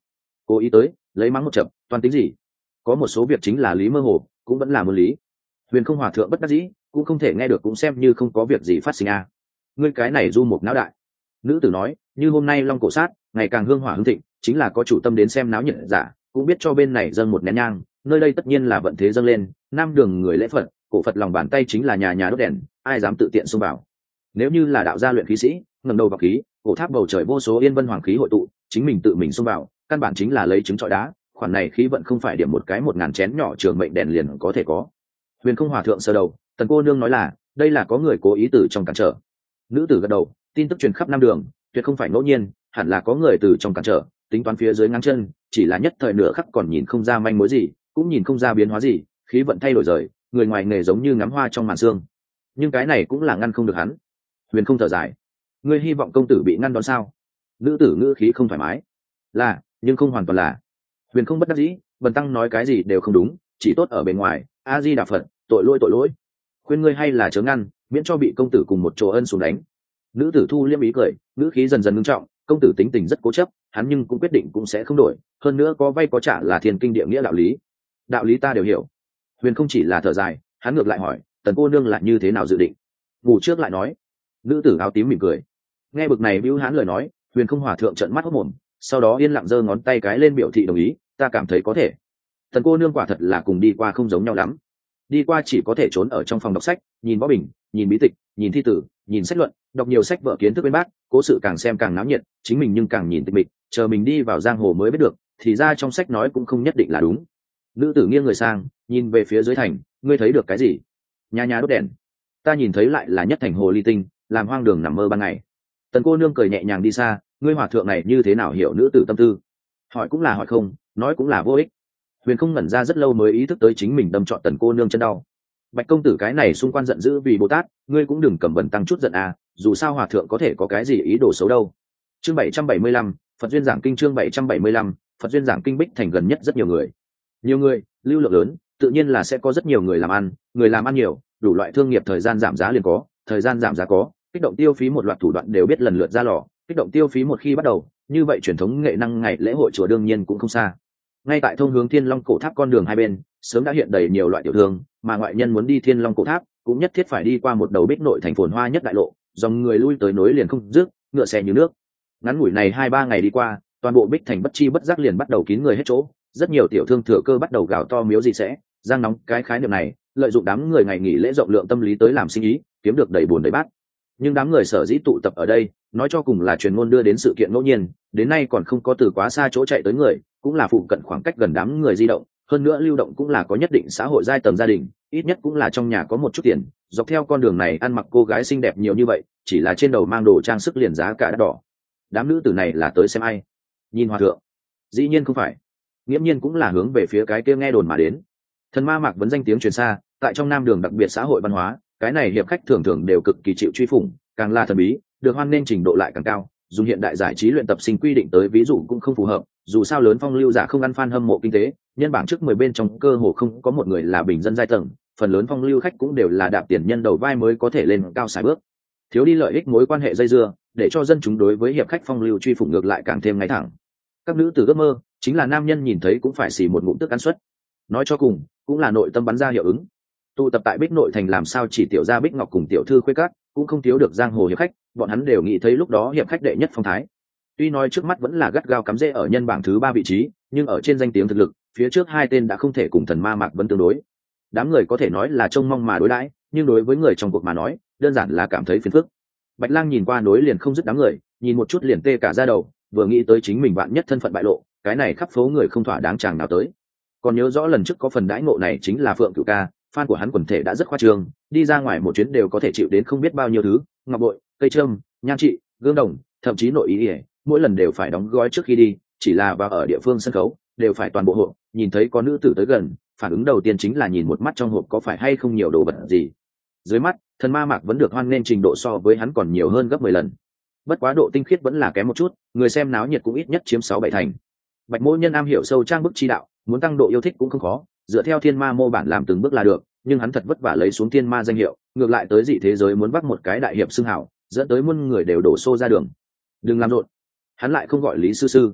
cố ý tới lấy mắng một chập toàn tính gì. Có một số việc chính là lý mơ hồ cũng vẫn là môn lý. Huyền Không hòa thượng bất đắc dĩ cũng không thể nghe được, cũng xem như không có việc gì phát sinh à. Ngươi cái này du một não đại. Nữ tử nói, như hôm nay long cổ sát ngày càng hương hỏa hưng thịnh, chính là có chủ tâm đến xem náo nhiệt giả, cũng biết cho bên này dâng một nén nhang, nơi đây tất nhiên là vận thế dâng lên, nam đường người lễ phật, cổ phật lòng bàn tay chính là nhà nhà đốt đèn, ai dám tự tiện xông vào. Nếu như là đạo gia luyện khí sĩ, ngẩng đầu vào khí, cổ tháp bầu trời vô số yên vân hoàng khí hội tụ, chính mình tự mình xông vào, căn bản chính là lấy trứng trọi đá, khoản này khí vận không phải điểm một cái 1000 chén nhỏ trường mệnh đèn liền có thể có. Huyền Không hòa thượng sờ đầu, Tần cô nương nói là, đây là có người cố ý từ trong cản trở. Nữ tử gật đầu, tin tức truyền khắp nam đường, tuyệt không phải ngẫu nhiên, hẳn là có người từ trong cản trở, tính toán phía dưới ngang chân, chỉ là nhất thời nửa khắc còn nhìn không ra manh mối gì, cũng nhìn không ra biến hóa gì, khí vận thay đổi rời, người ngoài nghề giống như ngắm hoa trong màn sương. Nhưng cái này cũng là ngăn không được hắn. Huyền Không thở dài, ngươi hy vọng công tử bị ngăn đón sao? Nữ tử ngữ khí không thoải mái, là, nhưng không hoàn toàn là. Huyền Không bất đắc dĩ, Bần tăng nói cái gì đều không đúng, chỉ tốt ở bên ngoài. A Di Đà Phật, tội lỗi. Khuyên ngươi hay là chớ ngăn, miễn cho bị công tử cùng một chỗ ân xuống đánh. Nữ tử thu liêm ý cười, ngữ khí dần dần ngưng trọng, công tử tính tình rất cố chấp, hắn nhưng cũng quyết định cũng sẽ không đổi, hơn nữa có vay có trả là thiên kinh địa nghĩa đạo lý ta đều hiểu. Huyền Không chỉ là thở dài, hắn ngược lại hỏi, Tần cô nương là như thế nào dự định? Ngủ trước lại nói. Nữ tử áo tím mỉm cười, nghe bực này bĩu hán lời nói, Huyền Không hòa thượng trợn mắt hốt mồm, sau đó yên lặng giơ ngón tay cái lên biểu thị đồng ý, ta cảm thấy có thể. Tần cô nương quả thật là cùng đi qua không giống nhau lắm. Đi qua chỉ có thể trốn ở trong phòng đọc sách, nhìn võ bình, nhìn bí tịch, nhìn thi tử, nhìn sách luận, đọc nhiều sách vở kiến thức bên bác, cố sự càng xem càng náo nhiệt, chính mình nhưng càng nhìn tịch mịch, chờ mình đi vào giang hồ mới biết được, thì ra trong sách nói cũng không nhất định là đúng. Nữ tử nghiêng người sang, nhìn về phía dưới thành, ngươi thấy được cái gì? Nhà nhà đốt đèn. Ta nhìn thấy lại là nhất thành hồ ly tinh, làm hoang đường nằm mơ ban ngày. Tần cô nương cười nhẹ nhàng đi xa, ngươi hòa thượng này như thế nào hiểu nữ tử tâm tư? Hỏi cũng là hỏi không, nói cũng là vô ích. Huyền Không ngẩn ra rất lâu mới ý thức tới chính mình đâm trọn Tần cô nương chân đau. Bạch công tử cái này xung quanh giận dữ vì Bồ Tát, ngươi cũng đừng cầm Bần tăng chút giận à, dù sao hòa thượng có thể có cái gì ý đồ xấu đâu. Chương 775, Phật duyên giảng kinh. Chương 775, Phật duyên giảng kinh. Bích thành gần nhất rất nhiều người, lưu lượng lớn, tự nhiên là sẽ có rất nhiều người làm ăn nhiều, đủ loại thương nghiệp thời gian giảm giá liền có, thời gian giảm giá có, kích động tiêu phí một loạt thủ đoạn đều biết lần lượt ra lò, kích động tiêu phí một khi bắt đầu, như vậy truyền thống nghệ năng ngày lễ hội chùa đương nhiên cũng không xa. Ngay tại thông hướng Thiên Long cổ tháp con đường hai bên, sớm đã hiện đầy nhiều loại tiểu thương, mà ngoại nhân muốn đi Thiên Long cổ tháp, cũng nhất thiết phải đi qua một đầu Bích nội thành phồn hoa nhất đại lộ, dòng người lui tới nối liền không dứt, ngựa xe như nước. Ngắn ngủi này 2-3 ngày đi qua, toàn bộ Bích thành bất chi bất giác liền bắt đầu kín người hết chỗ, rất nhiều tiểu thương thừa cơ bắt đầu gào to miếu gì sẽ, giang nóng cái khái niệm này, lợi dụng đám người ngày nghỉ lễ rộng lượng tâm lý tới làm sinh ý, kiếm được đầy buồn đầy bát. Nhưng đám người sở dĩ tụ tập ở đây, nói cho cùng là truyền ngôn đưa đến sự kiện ngẫu nhiên, đến nay còn không có từ quá xa chỗ chạy tới người, cũng là phụ cận khoảng cách gần đám người di động, hơn nữa lưu động cũng là có nhất định xã hội giai tầng gia đình, ít nhất cũng là trong nhà có một chút tiền, dọc theo con đường này ăn mặc cô gái xinh đẹp nhiều như vậy, chỉ là trên đầu mang đồ trang sức liền giá cả đắt đỏ. Đám nữ tử này là tới xem ai? Nhìn hòa thượng? Dĩ nhiên không phải, nghiễm nhiên cũng là hướng về phía cái kia nghe đồn mà đến. Thần ma mạc vấn danh tiếng truyền xa, tại trong nam đường đặc biệt xã hội văn hóa, cái này hiệp khách thường thường đều cực kỳ chịu truy phủng, càng là thần bí, được hoan nên trình độ lại càng cao. Dùng hiện đại giải trí luyện tập sinh quy định tới ví dụ cũng không phù hợp, dù sao lớn phong lưu giả không ăn fan hâm mộ kinh tế, nhân bảng trước 10 bên trong cơ hồ không có một người là bình dân giai tầng, phần lớn phong lưu khách cũng đều là đạp tiền nhân đầu vai mới có thể lên cao sải bước. Thiếu đi lợi ích mối quan hệ dây dưa, để cho dân chúng đối với hiệp khách phong lưu truy phủng ngược lại càng thêm ngay thẳng. Các nữ tử ước mơ, chính là nam nhân nhìn thấy cũng phải xì một ngụm tức ăn suất. Nói cho cùng, cũng là nội tâm bắn ra hiệu ứng. Tụ tập tại Bích nội thành làm sao chỉ tiểu gia Bích Ngọc cùng tiểu thư Khuê Cát, cũng không thiếu được giang hồ hiệp khách, bọn hắn đều nghĩ thấy lúc đó hiệp khách đệ nhất phong thái. Tuy nói trước mắt vẫn là gắt gao cắm rễ ở nhân bảng thứ 3 vị trí, nhưng ở trên danh tiếng thực lực, phía trước hai tên đã không thể cùng thần ma mạc vẫn tương đối. Đám người có thể nói là trông mong mà đối đãi, nhưng đối với người trong cuộc mà nói, đơn giản là cảm thấy phiền phức. Bạch Lang nhìn qua nối liền không dứt đám người, nhìn một chút liền tê cả da đầu, vừa nghĩ tới chính mình vạn nhất thân phận bại lộ, cái này khắp phố người không thỏa đáng chàng nào tới. Còn nhớ rõ lần trước có phần đãi ngộ này chính là Phượng Cửu Ca, fan của hắn quần thể đã rất khoa trương, đi ra ngoài một chuyến đều có thể chịu đến không biết bao nhiêu thứ, ngọc bội, cây trâm, nhan trị, gương đồng, thậm chí nội ý, mỗi lần đều phải đóng gói trước khi đi, chỉ là vào ở địa phương sân khấu đều phải toàn bộ hộ, nhìn thấy có nữ tử tới gần, phản ứng đầu tiên chính là nhìn một mắt trong hộp có phải hay không nhiều đồ vật gì. Dưới mắt, thần ma mạc vẫn được hoan nên trình độ so với hắn còn nhiều hơn gấp 10 lần. Bất quá độ tinh khiết vẫn là kém một chút, người xem náo nhiệt cũng ít nhất chiếm 6-7 thành. Bạch Mỗ Nhân am hiểu sâu trang bức chi đạo, muốn tăng độ yêu thích cũng không khó, dựa theo thiên ma mô bản làm từng bước là được, nhưng hắn thật vất vả lấy xuống thiên ma danh hiệu, ngược lại tới dị thế giới muốn bắt một cái đại hiệp xưng hảo, dẫn tới muôn người đều đổ xô ra đường. Đừng làm rộn. Hắn lại không gọi Lý sư sư.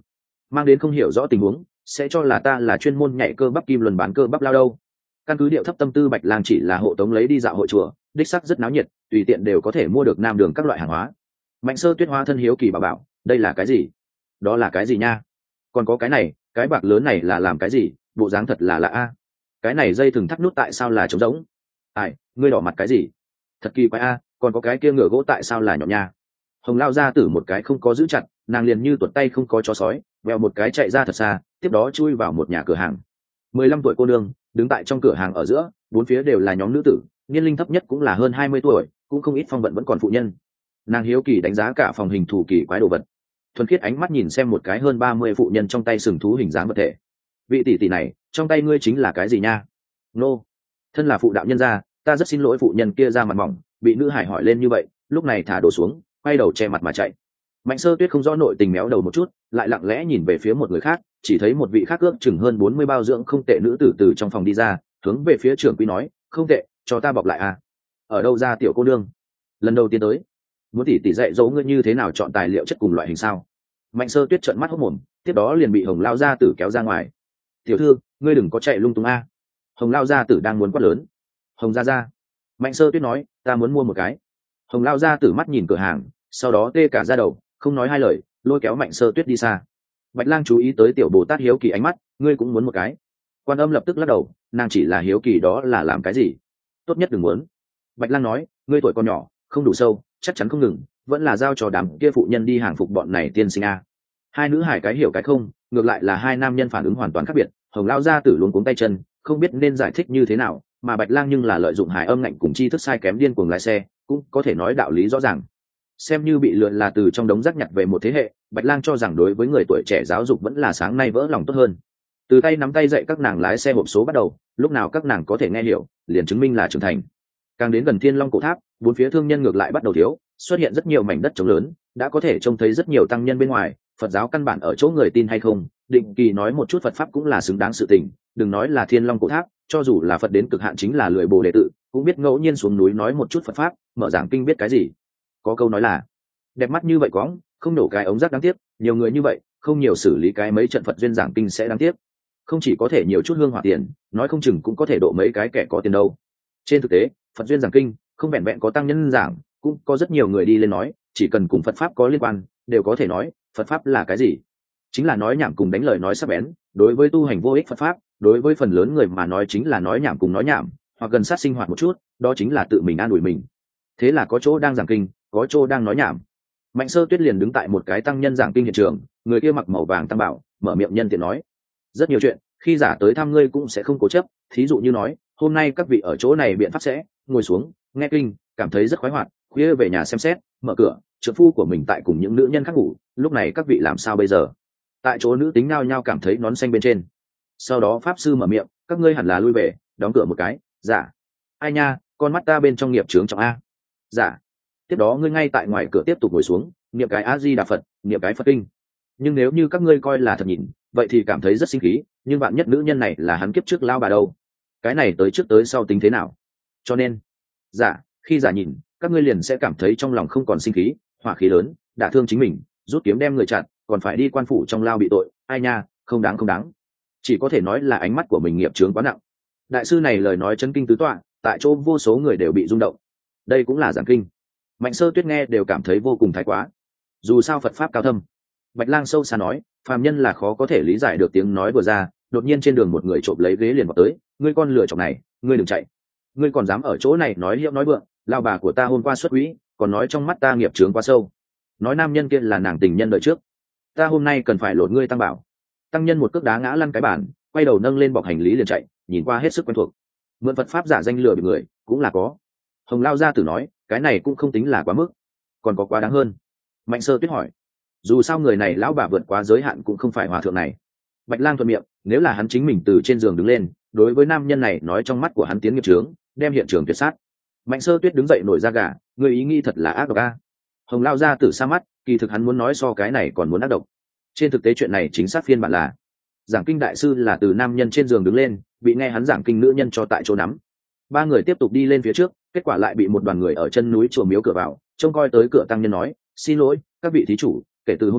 mang đến không hiểu rõ tình huống sẽ cho là ta là chuyên môn nhảy cơ bắp kim luân bán cơ bắp lao đâu. Căn cứ điệu thấp tâm tư, Bạch Lang chỉ là hộ tống lấy đi dạo hội chùa, đích sắc rất náo nhiệt, tùy tiện đều có thể mua được nam đường các loại hàng hóa. Mạnh Sơ Tuyết hóa thân hiếu kỳ bảo đây là cái gì? Đó là cái gì nha? Còn có cái này, cái bạc lớn này là làm cái gì? Bộ dáng thật là lạ a. Cái này dây thừng thắt nút tại sao là trống rỗng? Ai, ngươi đỏ mặt cái gì? Thật kỳ quái a, còn có cái kia ngựa gỗ tại sao là nhọn nha? Hồng Lao ra tử một cái không có giữ chặt, nàng liền như tuột tay không có chó sói, vèo một cái chạy ra thật xa, tiếp đó chui vào một nhà cửa hàng. 15 tuổi cô nương đứng tại trong cửa hàng ở giữa, bốn phía đều là nhóm nữ tử, niên linh thấp nhất cũng là hơn 20 tuổi, cũng không ít phong vận vẫn còn phụ nhân. Nàng hiếu kỳ đánh giá cả phòng hình thù kỳ quái đồ vật, thuần khiết ánh mắt nhìn xem một cái hơn 30 phụ nhân trong tay sừng thú hình dáng vật thể. Vị tỷ tỷ này, trong tay ngươi chính là cái gì nha? Nô, thân là phụ đạo nhân gia, ta rất xin lỗi. Phụ nhân kia ra mặt mỏng, bị nữ hải hỏi lên như vậy, lúc này thả đổ xuống, quay đầu che mặt mà chạy. Mạnh Sơ Tuyết không rõ nội tình, méo đầu một chút, lại lặng lẽ nhìn về phía một người khác, chỉ thấy một vị khác ước chừng hơn 40 bao dưỡng không tệ nữ tử từ trong phòng đi ra, hướng về phía trưởng quỹ nói, không tệ, cho ta bọc lại à? Ở đâu ra tiểu cô nương? Lần đầu tiên tới, muốn tỷ tỷ dạy dỗ ngươi như thế nào chọn tài liệu chất cùng loại hình sao? Mạnh Sơ Tuyết trợn mắt hốt mồm, tiếp đó liền bị Hồng Lao gia tử kéo ra ngoài. Tiểu thư, ngươi đừng có chạy lung tung a. Hồng Lao gia tử đang muốn quát lớn. Hồng gia gia. Mạnh Sơ Tuyết nói, ta muốn mua một cái. Hồng Lao gia tử mắt nhìn cửa hàng, sau đó tê cả da đầu, không nói hai lời, lôi kéo Mạnh Sơ Tuyết đi xa. Bạch Lang chú ý tới tiểu Bồ Tát hiếu kỳ ánh mắt, ngươi cũng muốn một cái? Quan Âm lập tức lắc đầu, nàng chỉ là hiếu kỳ đó là làm cái gì, tốt nhất đừng muốn. Bạch Lang nói, ngươi tuổi còn nhỏ, không đủ sâu, chắc chắn không ngừng, vẫn là giao cho đám kia phụ nhân đi hàng phục bọn này tiên sinh a. Hai nữ hải cái hiểu cái không, ngược lại là hai nam nhân phản ứng hoàn toàn khác biệt. Hồng Lao gia tử luống cuống tay chân, không biết nên giải thích như thế nào, mà Bạch Lang nhưng là lợi dụng hài âm ngạnh cùng tri thức sai kém điên cuồng lái xe, cũng có thể nói đạo lý rõ ràng. Xem như bị lượn là từ trong đống rác nhặt về một thế hệ, Bạch Lang cho rằng đối với người tuổi trẻ giáo dục vẫn là sáng nay vỡ lòng tốt hơn. Từ tay nắm tay dạy các nàng lái xe hộp số bắt đầu, lúc nào các nàng có thể nghe hiểu, liền chứng minh là trưởng thành. Càng đến gần Thiên Long cổ tháp, bốn phía thương nhân ngược lại bắt đầu thiếu, xuất hiện rất nhiều mảnh đất trống lớn, đã có thể trông thấy rất nhiều tăng nhân bên ngoài. Phật giáo căn bản ở chỗ người tin hay không, định kỳ nói một chút Phật pháp cũng là xứng đáng sự tình. Đừng nói là Thiên Long cổ tháp, cho dù là Phật đến cực hạn chính là lười bồ đệ tử, cũng biết ngẫu nhiên xuống núi nói một chút Phật pháp, mở giảng kinh biết cái gì. Có câu nói là đẹp mắt như vậy quõng, không nổ cái ống rác đáng tiếc. Nhiều người như vậy, không nhiều xử lý cái mấy trận Phật duyên giảng kinh sẽ đáng tiếc. Không chỉ có thể nhiều chút hương hỏa tiền, nói không chừng cũng có thể độ mấy cái kẻ có tiền đâu. Trên thực tế, Phật duyên giảng kinh không vẹn vẹn có tăng nhân giảng, cũng có rất nhiều người đi lên nói, chỉ cần cùng Phật pháp có liên quan, đều có thể nói. Phật pháp là cái gì? Chính là nói nhảm cùng đánh lời nói sắc bén. Đối với tu hành vô ích Phật pháp, đối với phần lớn người mà nói chính là nói nhảm cùng nói nhảm, hoặc gần sát sinh hoạt một chút, đó chính là tự mình an ủi mình. Thế là có chỗ đang giảng kinh, có chỗ đang nói nhảm. Mạnh Sơ Tuyết liền đứng tại một cái tăng nhân giảng kinh hiện trường, người kia mặc màu vàng tăng bảo, mở miệng nhân tiện nói, rất nhiều chuyện khi giả tới thăm ngươi cũng sẽ không cố chấp. Thí dụ như nói, hôm nay các vị ở chỗ này biện pháp sẽ ngồi xuống nghe kinh, cảm thấy rất khoái hoạt, khuya về nhà xem xét, mở cửa, trợ phu của mình tại cùng những nữ nhân khác ngủ, lúc này các vị làm sao bây giờ? Tại chỗ nữ tính nao nhao cảm thấy nón xanh bên trên. Sau đó pháp sư mở miệng, các ngươi hẳn là lui về, đóng cửa một cái. Dạ. Ai nha, con mắt ta bên trong nghiệp chướng trọng a. Dạ. Tiếp đó ngươi ngay tại ngoài cửa tiếp tục ngồi xuống, niệm cái A Di Đà Phật, niệm cái Phật kinh. Nhưng nếu như các ngươi coi là thật nhìn, vậy thì cảm thấy rất sinh khí, nhưng bạn nhất nữ nhân này là hắn kiếp trước lao bà đâu, cái này tới trước tới sau tính thế nào? Cho nên dạ, khi giả nhìn, các ngươi liền sẽ cảm thấy trong lòng không còn sinh khí, hỏa khí lớn, đả thương chính mình, rút kiếm đem người chặn, còn phải đi quan phủ trong lao bị tội. Ai nha, không đáng không đáng. Chỉ có thể nói là ánh mắt của mình nghiệp chướng quá nặng. Đại sư này lời nói chấn kinh tứ tọa, tại chỗ vô số người đều bị rung động. Đây cũng là giảng kinh. Mạnh Sơ Tuyết nghe đều cảm thấy vô cùng thái quá. Dù sao Phật pháp cao thâm. Bạch Lang sâu xa nói, phàm nhân là khó có thể lý giải được tiếng nói vừa ra. Đột nhiên trên đường một người trộm lấy ghế liền vào tới, ngươi con lừa chọc này, ngươi đừng chạy, ngươi còn dám ở chỗ này nói hiệu nói vượng, lao bà của ta hôm qua xuất quỹ, còn nói trong mắt ta nghiệp chướng quá sâu, nói nam nhân kia là nàng tình nhân đợi trước, ta hôm nay cần phải lột ngươi tăng bảo. Tăng nhân một cước đá ngã lăn cái bàn, quay đầu nâng lên bọc hành lý liền chạy, nhìn qua hết sức quen thuộc. Mượn Phật pháp giả danh lừa bị người cũng là có. Hồng Lao gia tử nói, cái này cũng không tính là quá mức, còn có quá đáng hơn. Mạnh Sơ Tuyết hỏi, dù sao người này lão bà vượt quá giới hạn cũng không phải hòa thượng này. Bạch Lang thuận miệng, nếu là hắn chính mình từ trên giường đứng lên, đối với nam nhân này nói trong mắt của hắn tiến nghiệp chướng, đem hiện trường tuyệt sát. Mạnh Sơ Tuyết đứng dậy nổi da gà, người ý nghĩ thật là ác độc a. Hồng Lao gia tử xa mắt, kỳ thực hắn muốn nói so cái này còn muốn ác độc. Trên thực tế chuyện này chính xác phiên bản là giảng kinh đại sư là từ nam nhân trên giường đứng lên, bị nghe hắn giảng kinh nữ nhân cho tại chỗ nắm. Ba người tiếp tục đi lên phía trước, kết quả lại bị một đoàn người ở chân núi chùa miếu cửa vào trông coi tới cửa tăng nhân nói, xin lỗi các vị thí chủ, kể từ hôm nay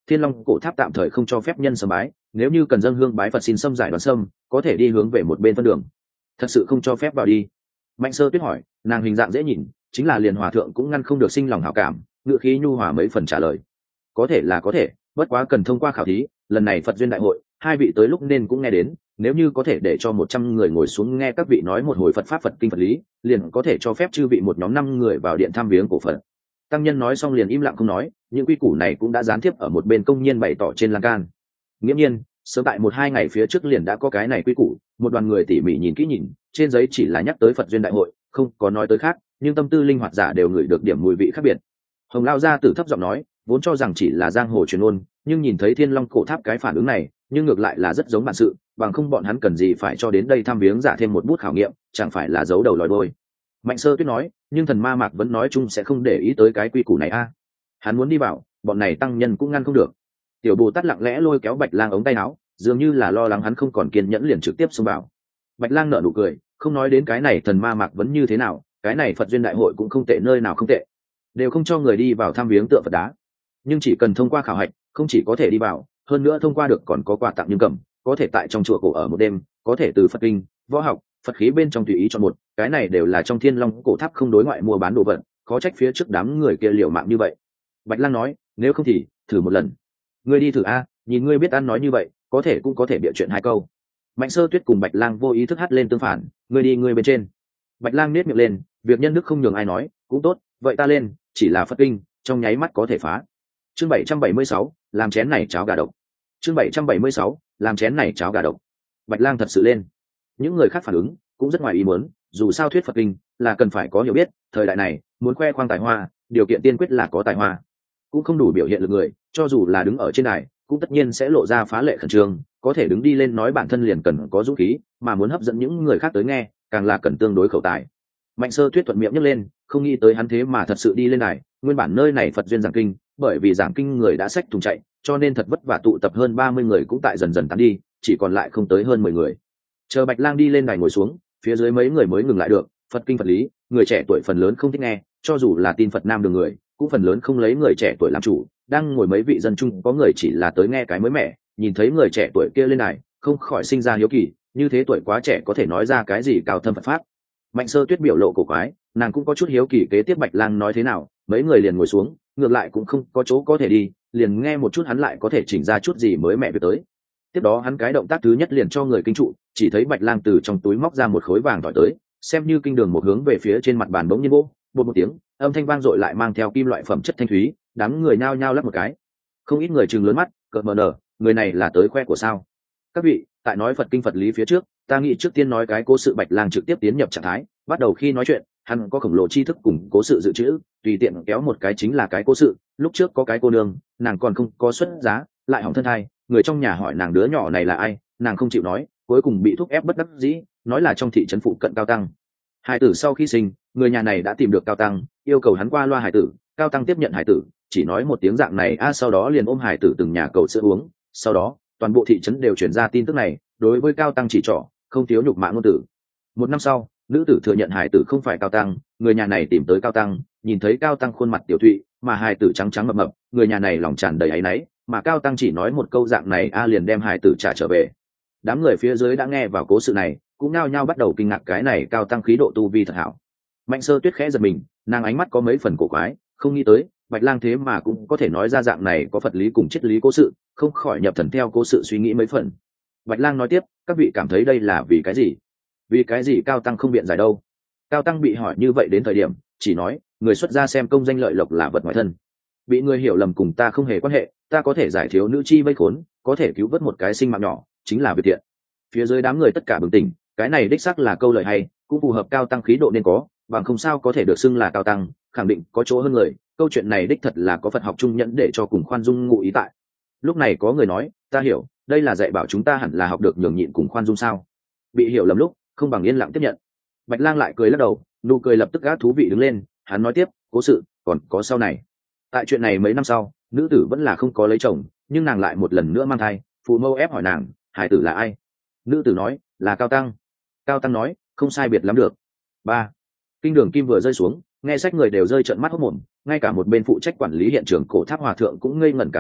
Thiên Long cổ tháp tạm thời không cho phép nhân sâm bái, nếu như cần dâng hương bái Phật xin sâm giải đoán sâm, có thể đi hướng về một bên phân đường. Thật sự không cho phép vào đi? Mạnh Sơ Tuyết hỏi, nàng hình dạng dễ nhìn, chính là liền hòa thượng cũng ngăn không được sinh lòng hảo cảm, ngữ khí nhu hòa mấy phần trả lời. Có thể là có thể, bất quá cần thông qua khảo thí, lần này Phật duyên đại hội, hai vị tới lúc nên cũng nghe đến, nếu như có thể để cho 100 người ngồi xuống nghe các vị nói một hồi Phật pháp Phật kinh Phật lý, liền có thể cho phép chư vị một nhóm 5 người vào điện thăm viếng cổ Phật. Tăng nhân nói xong liền im lặng không nói, những quy củ này cũng đã gián tiếp ở một bên công nhiên bày tỏ trên lan can. Nghiễm nhiên, sớm tại 1-2 ngày phía trước liền đã có cái này quy củ, một đoàn người tỉ mỉ nhìn kỹ nhìn, trên giấy chỉ là nhắc tới Phật duyên đại hội, không có nói tới khác, nhưng tâm tư linh hoạt giả đều ngửi được điểm mùi vị khác biệt. Hồng Lao gia tử thấp giọng nói, vốn cho rằng chỉ là giang hồ truyền ngôn, nhưng nhìn thấy Thiên Long cổ tháp cái phản ứng này, nhưng ngược lại là rất giống bản sự, bằng không bọn hắn cần gì phải cho đến đây thăm viếng giả thêm một bút khảo nghiệm, chẳng phải là giấu đầu lòi đuôi. Mạnh Sơ Tuyết nói, nhưng thần ma mạc vẫn nói chung sẽ không để ý tới cái quy củ này a. Hắn muốn đi vào, bọn này tăng nhân cũng ngăn không được. Tiểu Bồ Tát lặng lẽ lôi kéo Bạch Lang ống tay áo, dường như là lo lắng hắn không còn kiên nhẫn liền trực tiếp xông vào. Bạch Lang nở nụ cười, không nói đến cái này thần ma mạc vẫn như thế nào, cái này Phật duyên đại hội cũng không tệ, nơi nào không tệ, đều không cho người đi vào thăm viếng tượng Phật đá, nhưng chỉ cần thông qua khảo hạch, không chỉ có thể đi vào, hơn nữa thông qua được còn có quà tặng nhưng cầm, có thể tại trong chùa cổ ở một đêm, có thể từ Phật kinh, võ học, Phật khí bên trong tùy ý chọn một, cái này đều là trong Thiên Long cổ tháp không đối ngoại mua bán đồ vật, khó trách phía trước đám người kia liều mạng như vậy. Bạch Lang nói, nếu không thì thử một lần. Ngươi đi thử a, nhìn ngươi biết ăn nói như vậy, có thể cũng có thể bịa chuyện 2 câu. Mạnh Sơ Tuyết cùng Bạch Lang vô ý thức hát lên tương phản, ngươi đi ngươi bên trên. Bạch Lang nét miệng lên, việc nhân đức không nhường ai nói, cũng tốt, vậy ta lên, chỉ là Phật kinh, trong nháy mắt có thể phá. Chương 776, làm chén này cháo gà độc. Chương 776, làm chén này cháo gà độc. Bạch Lang thật sự lên. Những người khác phản ứng cũng rất ngoài ý muốn, dù sao thuyết Phật kinh là cần phải có hiểu biết, thời đại này muốn khoe khoang tài hoa, điều kiện tiên quyết là có tài hoa. Cũng không đủ biểu hiện lực người, cho dù là đứng ở trên đài, cũng tất nhiên sẽ lộ ra phá lệ khẩn trương, có thể đứng đi lên nói bản thân liền cần có dũng khí, mà muốn hấp dẫn những người khác tới nghe, càng là cần tương đối khẩu tài. Mạnh Sơ Tuyết thuận miệng nhấc lên, không nghĩ tới hắn thế mà thật sự đi lên đài, nguyên bản nơi này Phật duyên giảng kinh, bởi vì giảng kinh người đã xách thùng chạy, cho nên thật vất vả tụ tập hơn 30 người cũng tại dần dần tán đi, chỉ còn lại không tới hơn 10 người. Chờ Bạch Lang đi lên đài ngồi xuống, phía dưới mấy người mới ngừng lại được, Phật kinh Phật lý, người trẻ tuổi phần lớn không thích nghe, cho dù là tin Phật Nam đường người, cũng phần lớn không lấy người trẻ tuổi làm chủ, đang ngồi mấy vị dân chung có người chỉ là tới nghe cái mới mẻ, nhìn thấy người trẻ tuổi kia lên đài, không khỏi sinh ra hiếu kỳ, như thế tuổi quá trẻ có thể nói ra cái gì cao thâm Phật pháp. Mạnh Sơ Tuyết biểu lộ cổ quái, nàng cũng có chút hiếu kỳ kế tiếp Bạch Lang nói thế nào, mấy người liền ngồi xuống, ngược lại cũng không có chỗ có thể đi, liền nghe một chút hắn lại có thể chỉnh ra chút gì mới mẹ về tới. Tiếp đó hắn cái động tác thứ nhất liền cho người kinh trụ, chỉ thấy Bạch Lang từ trong túi móc ra một khối vàng tỏi tới, xem như kinh đường một hướng về phía trên mặt bàn bỗng nhiên vỗ, bột một tiếng, âm thanh vang dội lại mang theo kim loại phẩm chất thanh thúy, đám người nhao nhao lắc một cái. Không ít người trừng lớn mắt, cợt mờ nở, người này là tới khoe của sao? Các vị, tại nói Phật kinh Phật lý phía trước, ta nghĩ trước tiên nói cái cố sự Bạch Lang trực tiếp tiến nhập trạng thái, bắt đầu khi nói chuyện, hắn có khổng lồ tri thức cùng cố sự dự trữ, tùy tiện kéo một cái chính là cái cố sự. Lúc trước có cái cô nương, nàng còn không có xuất giá, lại hỏng thân thai, người trong nhà hỏi nàng đứa nhỏ này là ai, nàng không chịu nói, cuối cùng bị thúc ép bất đắc dĩ, nói là trong thị trấn phụ cận Cao Tăng. Hải tử sau khi sinh, người nhà này đã tìm được Cao Tăng, yêu cầu hắn qua loa hải tử, Cao Tăng tiếp nhận hải tử, chỉ nói một tiếng dạng này sau đó liền ôm hải tử từng nhà cầu sữa uống, sau đó toàn bộ thị trấn đều truyền ra tin tức này, đối với Cao Tăng chỉ trỏ, không thiếu nhục mạ ngôn tử. 1 năm sau, nữ tử thừa nhận hải tử không phải Cao Tăng, người nhà này tìm tới Cao Tăng, nhìn thấy Cao Tăng khuôn mặt tiểu thụy, mà hải tử trắng trắng mập mập, người nhà này lòng tràn đầy áy náy, mà Cao Tăng chỉ nói một câu dạng này liền đem hải tử trả trở về. Đám người phía dưới đã nghe vào cố sự này, cũng nao nhao bắt đầu kinh ngạc cái này Cao Tăng khí độ tu vi thật hảo. Mạnh Sơ Tuyết khẽ giật mình, nàng ánh mắt có mấy phần cổ quái, không nghĩ tới Bạch Lang thế mà cũng có thể nói ra dạng này có Phật lý cùng triết lý cố sự, không khỏi nhập thần theo cố sự suy nghĩ mấy phần. Bạch Lang nói tiếp, các vị cảm thấy đây là vì cái gì? Vì cái gì Cao Tăng không biện giải đâu? Cao Tăng bị hỏi như vậy đến thời điểm, chỉ nói, người xuất gia xem công danh lợi lộc là vật ngoài thân. Bị người hiểu lầm cùng ta không hề quan hệ, ta có thể giải thiếu nữ chi vây khốn, có thể cứu vớt một cái sinh mạng nhỏ, chính là việc thiện. Phía dưới đám người tất cả bừng tỉnh, cái này đích xác là câu lời hay, cũng phù hợp Cao Tăng khí độ nên có, bằng không sao có thể được xưng là Cao Tăng, khẳng định có chỗ hơn người, câu chuyện này đích thật là có Phật học trung nhẫn để cho cùng khoan dung ngụ ý tại. Lúc này có người nói, ta hiểu, đây là dạy bảo chúng ta hẳn là học được nhường nhịn cùng khoan dung sao? Bị hiểu lầm lúc, không bằng yên lặng tiếp nhận. Bạch Lang lại cười lắc đầu, nụ cười lập tức gác thú vị đứng lên, hắn nói tiếp, cố sự còn có sau này. Tại chuyện này mấy năm sau, nữ tử vẫn là không có lấy chồng, nhưng nàng lại một lần nữa mang thai, phụ mẫu ép hỏi nàng, hải tử là ai? Nữ tử nói, là Cao Tăng. Cao Tăng nói, không sai biệt lắm được. 3. Kinh đường kim vừa rơi xuống, nghe sách người đều rơi trợn mắt hốt mồm, ngay cả một bên phụ trách quản lý hiện trường cổ tháp hòa thượng cũng ngây ngẩn cả người,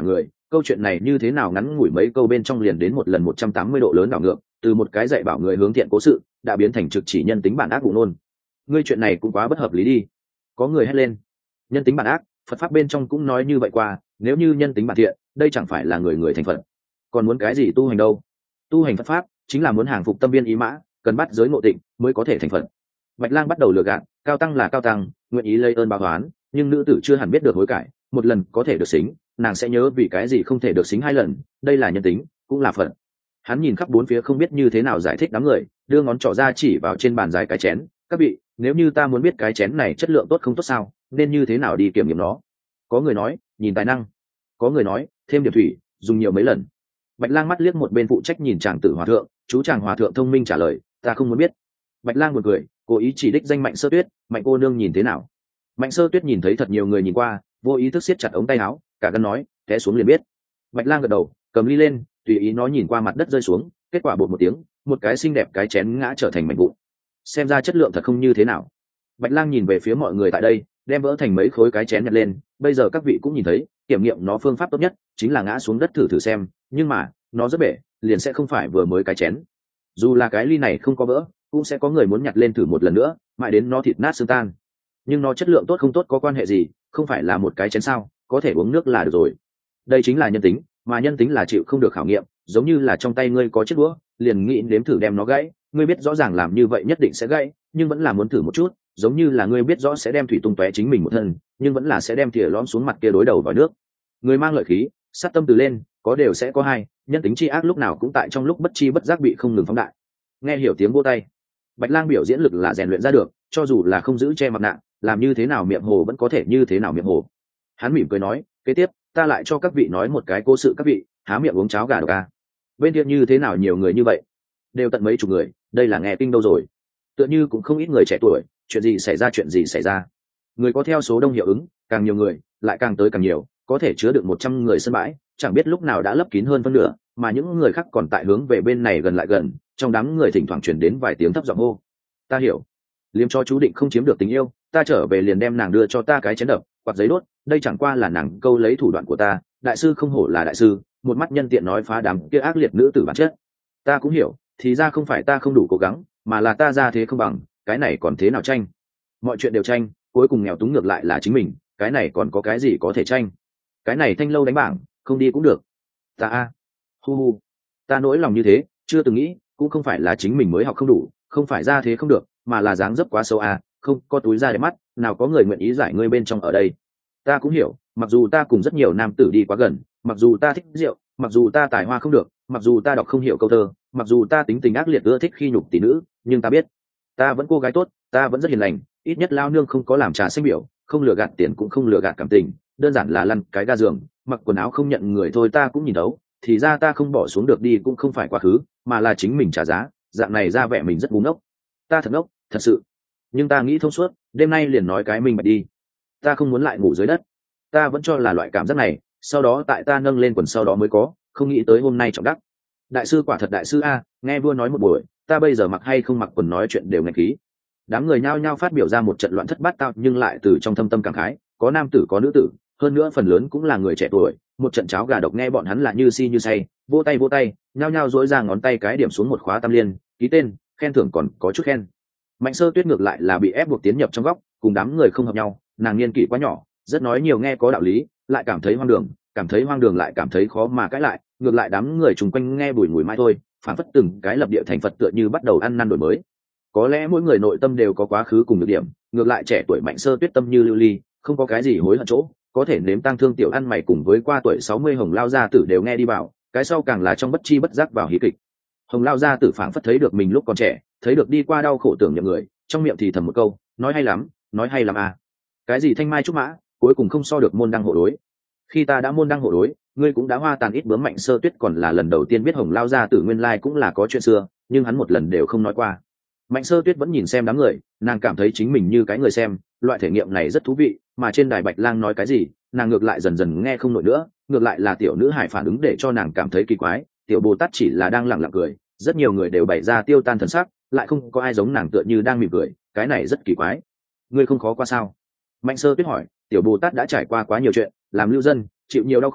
câu chuyện này như thế nào ngắn ngủi mấy câu bên trong liền đến một lần 180 độ lớn đảo ngược, từ một cái dạy bảo người hướng thiện cố sự đã biến thành trực chỉ nhân tính bản ác vụ nôn. Ngươi chuyện này cũng quá bất hợp lý đi. Có người hét lên. Nhân tính bản ác, Phật pháp bên trong cũng nói như vậy qua, nếu như nhân tính bản thiện, đây chẳng phải là người người thành Phật. Còn muốn cái gì tu hành đâu? Tu hành Phật pháp chính là muốn hàng phục tâm viên ý mã, cần bắt giới ngộ tịnh mới có thể thành Phật. Bạch Lang bắt đầu lừa gạt, cao tăng là cao tăng, nguyện ý lấy ơn báo oán, nhưng nữ tử chưa hẳn biết được hối cải, một lần có thể được xính, nàng sẽ nhớ vì cái gì không thể được xính hai lần, đây là nhân tính, cũng là Phật. Hắn nhìn khắp bốn phía không biết như thế nào giải thích đám người, đưa ngón trỏ ra chỉ vào trên bàn dài cái chén, các vị, nếu như ta muốn biết cái chén này chất lượng tốt không tốt sao, nên như thế nào đi kiểm nghiệm nó? Có người nói, nhìn tài năng. Có người nói, thêm điểm thủy, dùng nhiều mấy lần. Bạch Lang mắt liếc một bên phụ trách nhìn chàng tử hòa thượng, chú chàng hòa thượng thông minh trả lời, ta không muốn biết. Bạch Lang buồn cười, cố ý chỉ đích danh Mạnh Sơ Tuyết, Mạnh cô nương nhìn thế nào? Mạnh Sơ Tuyết nhìn thấy thật nhiều người nhìn qua, vô ý thức siết chặt ống tay áo, cả gan nói, té xuống liền biết. Bạch Lang gật đầu, cầm ly lên, tùy ý nó nhìn qua mặt đất rơi xuống, kết quả bột một tiếng, một cái xinh đẹp cái chén ngã trở thành mảnh vụn. Xem ra chất lượng thật không như thế nào. Bạch Lang nhìn về phía mọi người tại đây, đem vỡ thành mấy khối cái chén nhặt lên, bây giờ các vị cũng nhìn thấy, kiểm nghiệm nó phương pháp tốt nhất chính là ngã xuống đất thử thử xem, nhưng mà nó rất bể, liền sẽ không phải vừa mới cái chén. Dù là cái ly này không có vỡ, cũng sẽ có người muốn nhặt lên thử một lần nữa, mãi đến nó thịt nát xương tan. Nhưng nó chất lượng tốt không tốt có quan hệ gì, không phải là một cái chén sao, có thể uống nước là được rồi. Đây chính là nhân tính, mà nhân tính là chịu không được khảo nghiệm, giống như là trong tay ngươi có chiếc đũa, liền nghĩ nếm thử đem nó gãy, ngươi biết rõ ràng làm như vậy nhất định sẽ gãy, nhưng vẫn là muốn thử một chút, giống như là ngươi biết rõ sẽ đem thủy tung tóe chính mình một thân, nhưng vẫn là sẽ đem thìa lõm xuống mặt kia đối đầu vào nước. Người mang lợi khí, sát tâm từ lên, có đều sẽ có hai, nhân tính chi ác lúc nào cũng tại trong lúc bất chi bất giác bị không ngừng phóng đại. Nghe hiểu tiếng vỗ tay. Bạch Lang biểu diễn lực là rèn luyện ra được, cho dù là không giữ che mặt nạ, làm như thế nào miệng hồ vẫn có thể như thế nào miệng hồ. Hắn mỉm cười nói, kế tiếp ta lại cho các vị nói một cái cố sự, các vị há miệng uống cháo gà độc à. Bên kia như thế nào nhiều người như vậy, đều tận mấy chục người, đây là nghe kinh đâu rồi. Tựa như cũng không ít người trẻ tuổi, chuyện gì xảy ra. Người có theo số đông hiệu ứng, càng nhiều người lại càng tới càng nhiều, có thể chứa được 100 người sân bãi, chẳng biết lúc nào đã lấp kín hơn phân nửa, mà những người khác còn tại hướng về bên này gần lại gần, trong đám người thỉnh thoảng truyền đến vài tiếng thấp giọng hô. Ta hiểu, liêm cho chú định không chiếm được tình yêu, ta trở về liền đem nàng đưa cho ta cái chén đập, quạt giấy đốt, đây chẳng qua là nàng câu lấy thủ đoạn của ta, đại sư không hổ là đại sư, một mắt nhân tiện nói phá đám kia ác liệt nữ tử bản chất. Ta cũng hiểu, thì ra không phải ta không đủ cố gắng, mà là ta ra thế không bằng, cái này còn thế nào tranh? Mọi chuyện đều tranh, cuối cùng nghèo túng ngược lại là chính mình, cái này còn có cái gì có thể tranh? Cái này thanh lâu đánh bảng, không đi cũng được. Ta hu, ta nỗi lòng như thế, chưa từng nghĩ, cũng không phải là chính mình mới học không đủ, không phải ra thế không được, mà là dáng dấp quá xấu không có túi ra để mắt, nào có người nguyện ý giải ngươi bên trong ở đây. Ta cũng hiểu, mặc dù ta cùng rất nhiều nam tử đi quá gần, mặc dù ta thích rượu, mặc dù ta tài hoa không được, mặc dù ta đọc không hiểu câu thơ, mặc dù ta tính tình ác liệt ưa thích khi nhục tỷ nữ, nhưng ta biết, ta vẫn cô gái tốt, ta vẫn rất hiền lành, ít nhất lao nương không có làm trà xanh biểu, không lừa gạt tiền cũng không lừa gạt cảm tình, đơn giản là lăn cái ga giường, mặc quần áo không nhận người thôi ta cũng nhìn thấu, thì ra ta không bỏ xuống được đi cũng không phải quá khứ, mà là chính mình trả giá, dạng này ra vẻ mình rất ngu ngốc. Ta thật ngốc, thật sự. Nhưng ta nghĩ thông suốt, đêm nay liền nói cái mình bạch đi. Ta không muốn lại ngủ dưới đất. Ta vẫn cho là loại cảm giác này, sau đó tại ta nâng lên quần sau đó mới có, không nghĩ tới hôm nay trọng đắc. Đại sư quả thật đại sư nghe vua nói một buổi, ta bây giờ mặc hay không mặc quần nói chuyện đều ngạch khí. Đám người nhao nhao phát biểu ra một trận loạn thất bát tao, nhưng lại từ trong thâm tâm cảm khái, có nam tử có nữ tử, hơn nữa phần lớn cũng là người trẻ tuổi, một trận cháo gà độc nghe bọn hắn là như si như say, vỗ tay, nhao nhao dỗi ra ngón tay cái điểm xuống một khóa tam liên, ký tên, khen thưởng còn có chút khen. Mạnh Sơ Tuyết ngược lại là bị ép buộc tiến nhập trong góc, cùng đám người không hợp nhau, nàng niên kỷ quá nhỏ, rất nói nhiều nghe có đạo lý, lại cảm thấy hoang đường lại cảm thấy khó mà cãi lại, ngược lại đám người chung quanh nghe bùi ngùi mai thôi, phản phất từng cái lập địa thành Phật tựa như bắt đầu ăn năn đổi mới. Có lẽ mỗi người nội tâm đều có quá khứ cùng nhược điểm, ngược lại trẻ tuổi Mạnh Sơ Tuyết tâm như lưu ly, không có cái gì hối hận chỗ, có thể nếm tang thương tiểu ăn mày cùng với qua tuổi 60 Hồng Lao gia tử đều nghe đi vào, cái sau càng là trong bất chi bất giác vào hí kịch. Hồng Lao gia tử phảng phất thấy được mình lúc còn trẻ, thấy được đi qua đau khổ tưởng nhậm người, trong miệng thì thầm một câu, nói hay lắm cái gì thanh mai trúc mã, cuối cùng không so được môn đăng hộ đối. Khi ta đã môn đăng hộ đối, ngươi cũng đã hoa tàn ít bướm. Mạnh Sơ Tuyết còn là lần đầu tiên biết Hồng Lao gia tử nguyên lai cũng là có chuyện xưa, nhưng hắn một lần đều không nói qua. Mạnh Sơ Tuyết vẫn nhìn xem đám người, nàng cảm thấy chính mình như cái người xem, loại thể nghiệm này rất thú vị, mà trên đài Bạch Lang nói cái gì, nàng ngược lại dần dần nghe không nổi nữa, ngược lại là tiểu nữ hải phản ứng để cho nàng cảm thấy kỳ quái, tiểu Bồ Tát chỉ là đang lặng lặng cười, rất nhiều người đều bày ra tiêu tan thần sắc, lại không có ai giống nàng tựa như đang mỉm cười, cái này rất kỳ quái. Ngươi không khó qua sao? Mạnh Sơ Tuyết hỏi. Tiểu Bồ Tát đã trải qua quá nhiều chuyện, làm lưu dân, chịu nhiều đau khổ,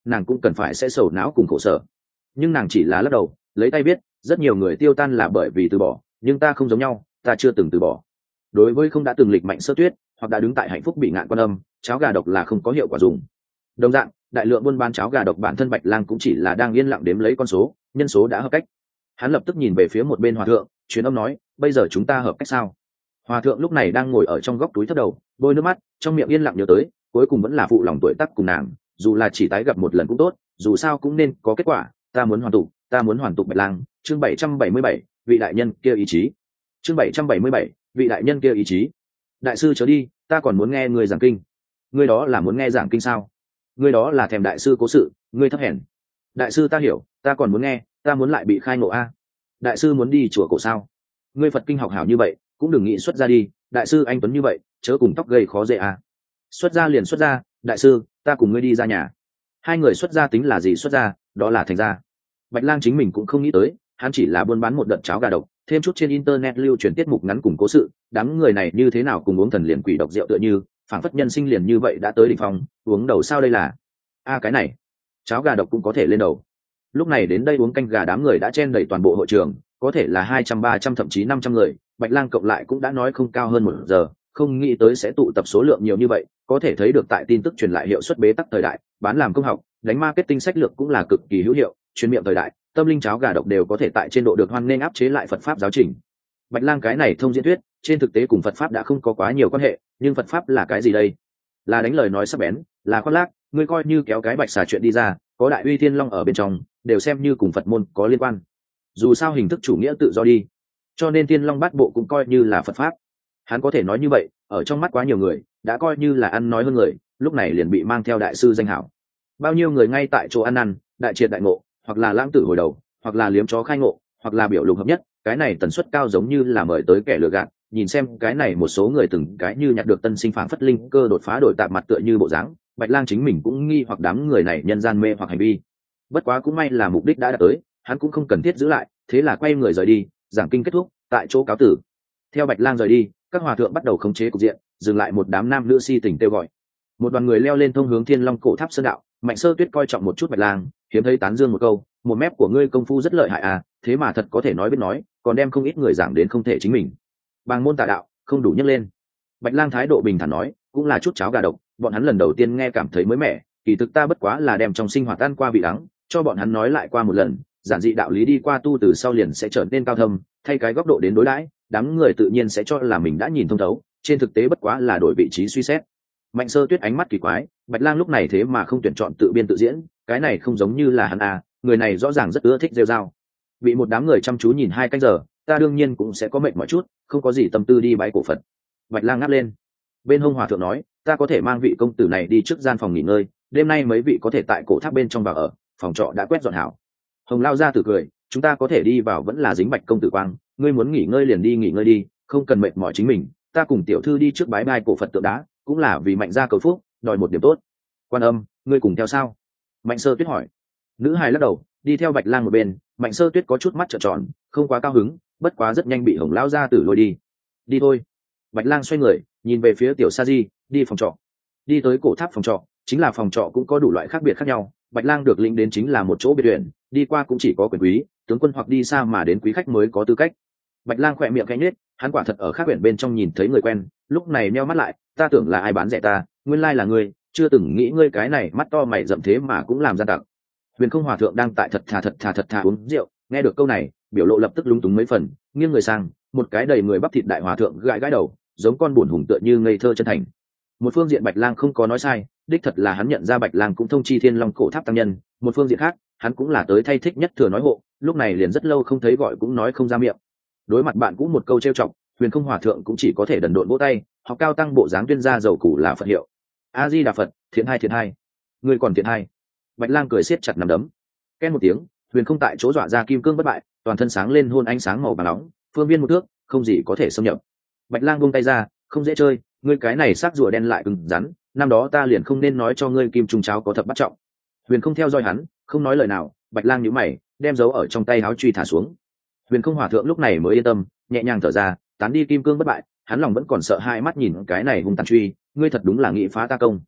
nàng cũng cần phải sẽ sầu não cùng khổ sở. Nhưng nàng chỉ là lắc đầu, lấy tay biết rất nhiều người tiêu tan là bởi vì từ bỏ, nhưng ta không giống nhau, ta chưa từng từ bỏ. Đối với không đã từng lịch mạnh Sơ Tuyết hoặc đã đứng tại hạnh phúc bị ngạn quan âm, cháo gà độc là không có hiệu quả dùng. Đồng dạng, đại lượng buôn bán cháo gà độc bản thân Bạch Lang cũng chỉ là đang yên lặng đếm lấy con số, nhân số đã hợp cách. Hắn lập tức nhìn về phía một bên hòa thượng, truyền âm nói, bây giờ chúng ta hợp cách sao? Hòa thượng lúc này đang ngồi ở trong góc túi thấp đầu, bôi nước mắt, trong miệng yên lặng nhớ tới, cuối cùng vẫn là phụ lòng tuổi tác cùng nàng, dù là chỉ tái gặp một lần cũng tốt, dù sao cũng nên có kết quả. Ta muốn hoàn tục Bạch Lang. Chương 777, vị đại nhân kia ý chí. Chương 777, vị đại nhân kia ý chí. Đại sư chớ đi, ta còn muốn nghe người giảng kinh. Ngươi đó là muốn nghe giảng kinh sao? Ngươi đó là thèm đại sư cố sự, ngươi thấp hèn. Đại sư ta hiểu, ta còn muốn nghe, ta muốn lại bị khai ngộ a. Đại sư muốn đi chùa cổ sao? Ngươi Phật kinh học hảo như vậy, cũng đừng nghĩ xuất ra đi, đại sư anh tuấn như vậy, chớ cùng tóc gây khó dễ a. Xuất ra liền xuất ra, đại sư, ta cùng ngươi đi ra nhà. Hai người xuất ra tính là gì xuất ra, đó là thành ra. Bạch Lang chính mình cũng không nghĩ tới, hắn chỉ là buôn bán một đợt cháo gà độc, thêm chút trên internet lưu truyền tiết mục ngắn cùng cố sự, đám người này như thế nào cùng uống thần liền quỷ độc rượu tựa như, phảng phất nhân sinh liền như vậy đã tới đỉnh phong, uống đầu sao đây là? Cái này, cháo gà độc cũng có thể lên đầu. Lúc này đến đây uống canh gà đám người đã chen đầy toàn bộ hội trường, có thể là 200, 300 thậm chí 500 người, Bạch Lang cộng lại cũng đã nói không cao hơn 1 giờ, không nghĩ tới sẽ tụ tập số lượng nhiều như vậy, có thể thấy được tại tin tức truyền lại hiệu suất bế tắc thời đại, bán làm công học, đánh marketing sách lược cũng là cực kỳ hữu hiệu, truyền miệng thời đại, tâm linh cháo gà độc đều có thể tại trên độ được hoan nên áp chế lại Phật pháp giáo trình. Bạch Lang cái này thông diễn thuyết, trên thực tế cùng Phật pháp đã không có quá nhiều quan hệ, nhưng Phật pháp là cái gì đây? Là đánh lời nói sắc bén, là khoác lác, ngươi coi như kéo cái bạch xà chuyện đi ra, có đại uy thiên long ở bên trong, đều xem như cùng Phật môn có liên quan. Dù sao hình thức chủ nghĩa tự do đi, cho nên thiên long bát bộ cũng coi như là Phật pháp. Hắn có thể nói như vậy, ở trong mắt quá nhiều người, đã coi như là ăn nói hơn người, lúc này liền bị mang theo đại sư danh hảo. Bao nhiêu người ngay tại chỗ ăn, đại triệt đại ngộ, hoặc là lãng tử hồi đầu, hoặc là liếm chó khai ngộ, hoặc là biểu lục hợp nhất, cái này tần suất cao giống như là mời tới kẻ lừa gạt. Nhìn xem cái này một số người từng cái như nhặt được tân sinh phảng phất linh cơ đột phá đổi tạm mặt tựa như bộ dáng, Bạch Lang chính mình cũng nghi hoặc đám người này nhân gian mê hoặc hành vi. Bất quá cũng may là mục đích đã đạt tới, hắn cũng không cần thiết giữ lại, thế là quay người rời đi, giảng kinh kết thúc, tại chỗ cáo tử. Theo Bạch Lang rời đi, các hòa thượng bắt đầu khống chế cục diện, dừng lại một đám nam nữ si tình kêu gọi. Một đoàn người leo lên thông hướng Thiên Long cổ tháp sơn đạo, Mạnh Sơ Tuyết coi trọng một chút Bạch Lang, hiếm thấy tán dương một câu, một mép của ngươi công phu rất lợi hại à, thế mà thật có thể nói biết nói, còn đem không ít người giảng đến không thể chính mình. Bàng môn tà đạo, không đủ nhấc lên. Bạch Lang thái độ bình thản nói, cũng là chút cháo gà độc, bọn hắn lần đầu tiên nghe cảm thấy mới mẻ, kỳ thực ta bất quá là đem trong sinh hoạt ăn qua vị đắng, cho bọn hắn nói lại qua một lần, giản dị đạo lý đi qua tu từ sau liền sẽ trở nên cao thâm, thay cái góc độ đến đối đãi, đám người tự nhiên sẽ cho là mình đã nhìn thông thấu, trên thực tế bất quá là đổi vị trí suy xét. Mạnh Sơ Tuyết ánh mắt kỳ quái, Bạch Lang lúc này thế mà không tuyển chọn tự biên tự diễn, cái này không giống như là hắn à, người này rõ ràng rất ưa thích rêu rao. Bị một đám người chăm chú nhìn 2 canh giờ, ta đương nhiên cũng sẽ có mệt mỏi chút, không có gì tâm tư đi bái cổ Phật. Bạch Lang ngáp lên. Bên hông hòa thượng nói, ta có thể mang vị công tử này đi trước gian phòng nghỉ ngơi, đêm nay mấy vị có thể tại cổ tháp bên trong vào ở, phòng trọ đã quét dọn hảo. Hồng Lao ra tử cười, chúng ta có thể đi vào vẫn là dính Bạch công tử quang, ngươi muốn nghỉ ngơi liền đi nghỉ ngơi đi, không cần mệt mỏi chính mình, ta cùng tiểu thư đi trước bái bai cổ Phật tượng đá, cũng là vì Mạnh gia cầu phúc, đòi một điểm tốt. Quan Âm, ngươi cùng theo sao? Mạnh Sơ Tuyết hỏi. Nữ hài lắc đầu, đi theo Bạch Lang một bên. Mạnh Sơ Tuyết có chút mắt trợn tròn, không quá cao hứng, bất quá rất nhanh bị Hồng Lão gia tử lôi đi. Đi thôi. Bạch Lang xoay người, nhìn về phía Tiểu Sa Di, đi phòng trọ. Đi tới cổ tháp phòng trọ, chính là phòng trọ cũng có đủ loại khác biệt khác nhau. Bạch Lang được lĩnh đến chính là một chỗ biệt viện, đi qua cũng chỉ có quyền quý, tướng quân hoặc đi xa mà đến quý khách mới có tư cách. Bạch Lang khỏe miệng khẽ nhếch, hắn quả thật ở khác viện bên trong nhìn thấy người quen, lúc này meo mắt lại, ta tưởng là ai bán rẻ ta, nguyên lai là ngươi, chưa từng nghĩ ngươi cái này mắt to mày rậm thế mà cũng làm gian tặc. Huyền Không hòa thượng đang tại thật thà uống rượu, nghe được câu này, biểu lộ lập tức lúng túng mấy phần, nghiêng người sang, một cái đầy người bắp thịt đại hòa thượng gãi đầu, giống con buồn hùng tựa như ngây thơ chân thành. Một phương diện Bạch Lang không có nói sai, đích thật là hắn nhận ra Bạch Lang cũng thông chi Thiên Long cổ tháp tăng nhân, một phương diện khác, hắn cũng là tới thay thích nhất thừa nói hộ, lúc này liền rất lâu không thấy gọi cũng nói không ra miệng. Đối mặt bạn cũng một câu trêu chọc, Huyền Không hòa thượng cũng chỉ có thể đần độn vỗ tay, học cao tăng bộ dáng tuyên gia dầu củ là Phật hiệu. A Di Đà Phật, thiện hai, ngươi còn thiện hai. Bạch Lang cười siết chặt nắm đấm. Ken một tiếng, Huyền Không tại chỗ dọa ra kim cương bất bại, toàn thân sáng lên hôn ánh sáng màu vàng nóng, phương viên một thước, không gì có thể xâm nhập. Bạch Lang buông tay ra, không dễ chơi, ngươi cái này xác rùa đen lại cứng rắn, năm đó ta liền không nên nói cho ngươi kim trùng cháo có thập bắt trọng. Huyền Không theo dõi hắn, không nói lời nào, Bạch Lang nhíu mày, đem dấu ở trong tay áo truy thả xuống. Huyền Không hòa thượng lúc này mới yên tâm, nhẹ nhàng thở ra, tán đi kim cương bất bại, hắn lòng vẫn còn sợ hai mắt nhìn cái này hung tàn truy, ngươi thật đúng là nghĩ phá ta công.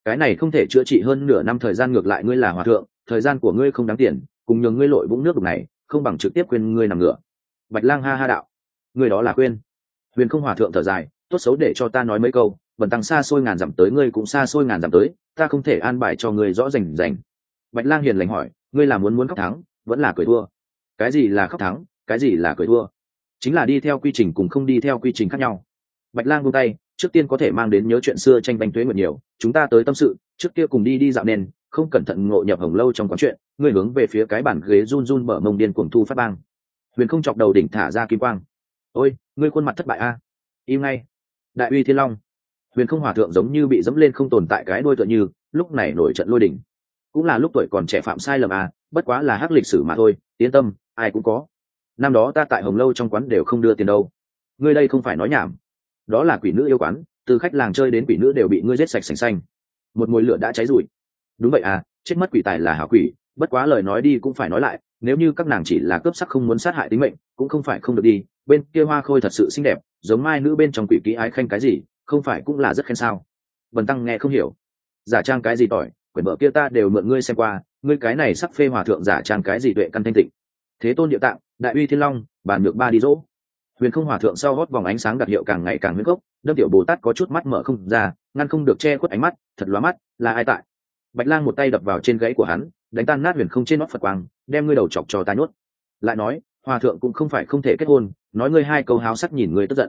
cái này không thể chữa trị hơn nửa năm thời gian, ngược lại ngươi là hòa thượng, thời gian của ngươi không đáng tiền, cùng nhường ngươi lội vũng nước đục này, không bằng trực tiếp khuyên ngươi nằm ngửa. Bạch Lang ha ha đạo, ngươi đó là khuyên. Huyền Không hòa thượng thở dài, tốt xấu để cho ta nói mấy câu, bần tăng xa xôi ngàn dặm tới, ngươi cũng xa xôi ngàn dặm tới, ta không thể an bài cho ngươi rõ rành rành. Bạch Lang hiền lành hỏi, ngươi là muốn khóc thắng vẫn là cười thua? Cái gì là khóc thắng, cái gì là cười thua? Chính là đi theo quy trình cùng không đi theo quy trình khác nhau. Bạch Lang buông tay, trước tiên có thể mang đến nhớ chuyện xưa tranh bánh tuế nguyệt nhiều, chúng ta tới tâm sự, trước kia cùng đi dạo nên, không cẩn thận ngộ nhập Hồng Lâu trong quán chuyện, ngươi hướng về phía cái bàn ghế run run bờ mông điên cuồng thu phát bang. Huyền Không chọc đầu đỉnh thả ra kim quang. Ôi, ngươi khuôn mặt thất bại a. Im ngay. Đại uy thiên long. Huyền Không hòa thượng giống như bị dẫm lên không tồn tại cái đuôi tựa như, lúc này nổi trận lôi đỉnh. Cũng là lúc tuổi còn trẻ phạm sai lầm à, bất quá là hắc lịch sử mà thôi, yên tâm, ai cũng có. Năm đó ta tại Hồng Lâu trong quán đều không đưa tiền đâu. Ngươi đây không phải nói nhảm. Đó là quỷ nữ yêu quán, từ khách làng chơi đến quỷ nữ đều bị ngươi giết sạch sành xanh. Một mùi lửa đã cháy rụi. Đúng vậy à, chết mất quỷ tài là hảo quỷ, bất quá lời nói đi cũng phải nói lại, nếu như các nàng chỉ là cướp sắc không muốn sát hại tính mệnh, cũng không phải không được đi. Bên kia Hoa Khôi thật sự xinh đẹp, giống mai nữ bên trong quỷ kỹ ái khanh cái gì, không phải cũng là rất khen sao? Bần tăng nghe không hiểu. Giả trang cái gì tỏi, quyển vợ kia ta đều mượn ngươi xem qua, ngươi cái này sắc phê hòa thượng giả trang cái gì tuệ căn thanh tịnh. Thế tôn địa tạng, đại uy thiên long, bàn nhược ba đi dỗ. Huyền Không hòa thượng sau hót vòng ánh sáng đặc hiệu càng ngày càng huyễn gốc, đâm tiểu Bồ Tát có chút mắt mở không ra, ngăn không được che khuất ánh mắt, thật lóa mắt, là ai tại? Bạch Lang một tay đập vào trên gáy của hắn, đánh tan nát Huyền Không trên nót Phật quang, đem ngươi đầu chọc cho ta nhốt. Lại nói, hòa thượng cũng không phải không thể kết hôn, nói ngươi hai câu háo sắc nhìn ngươi tức giận.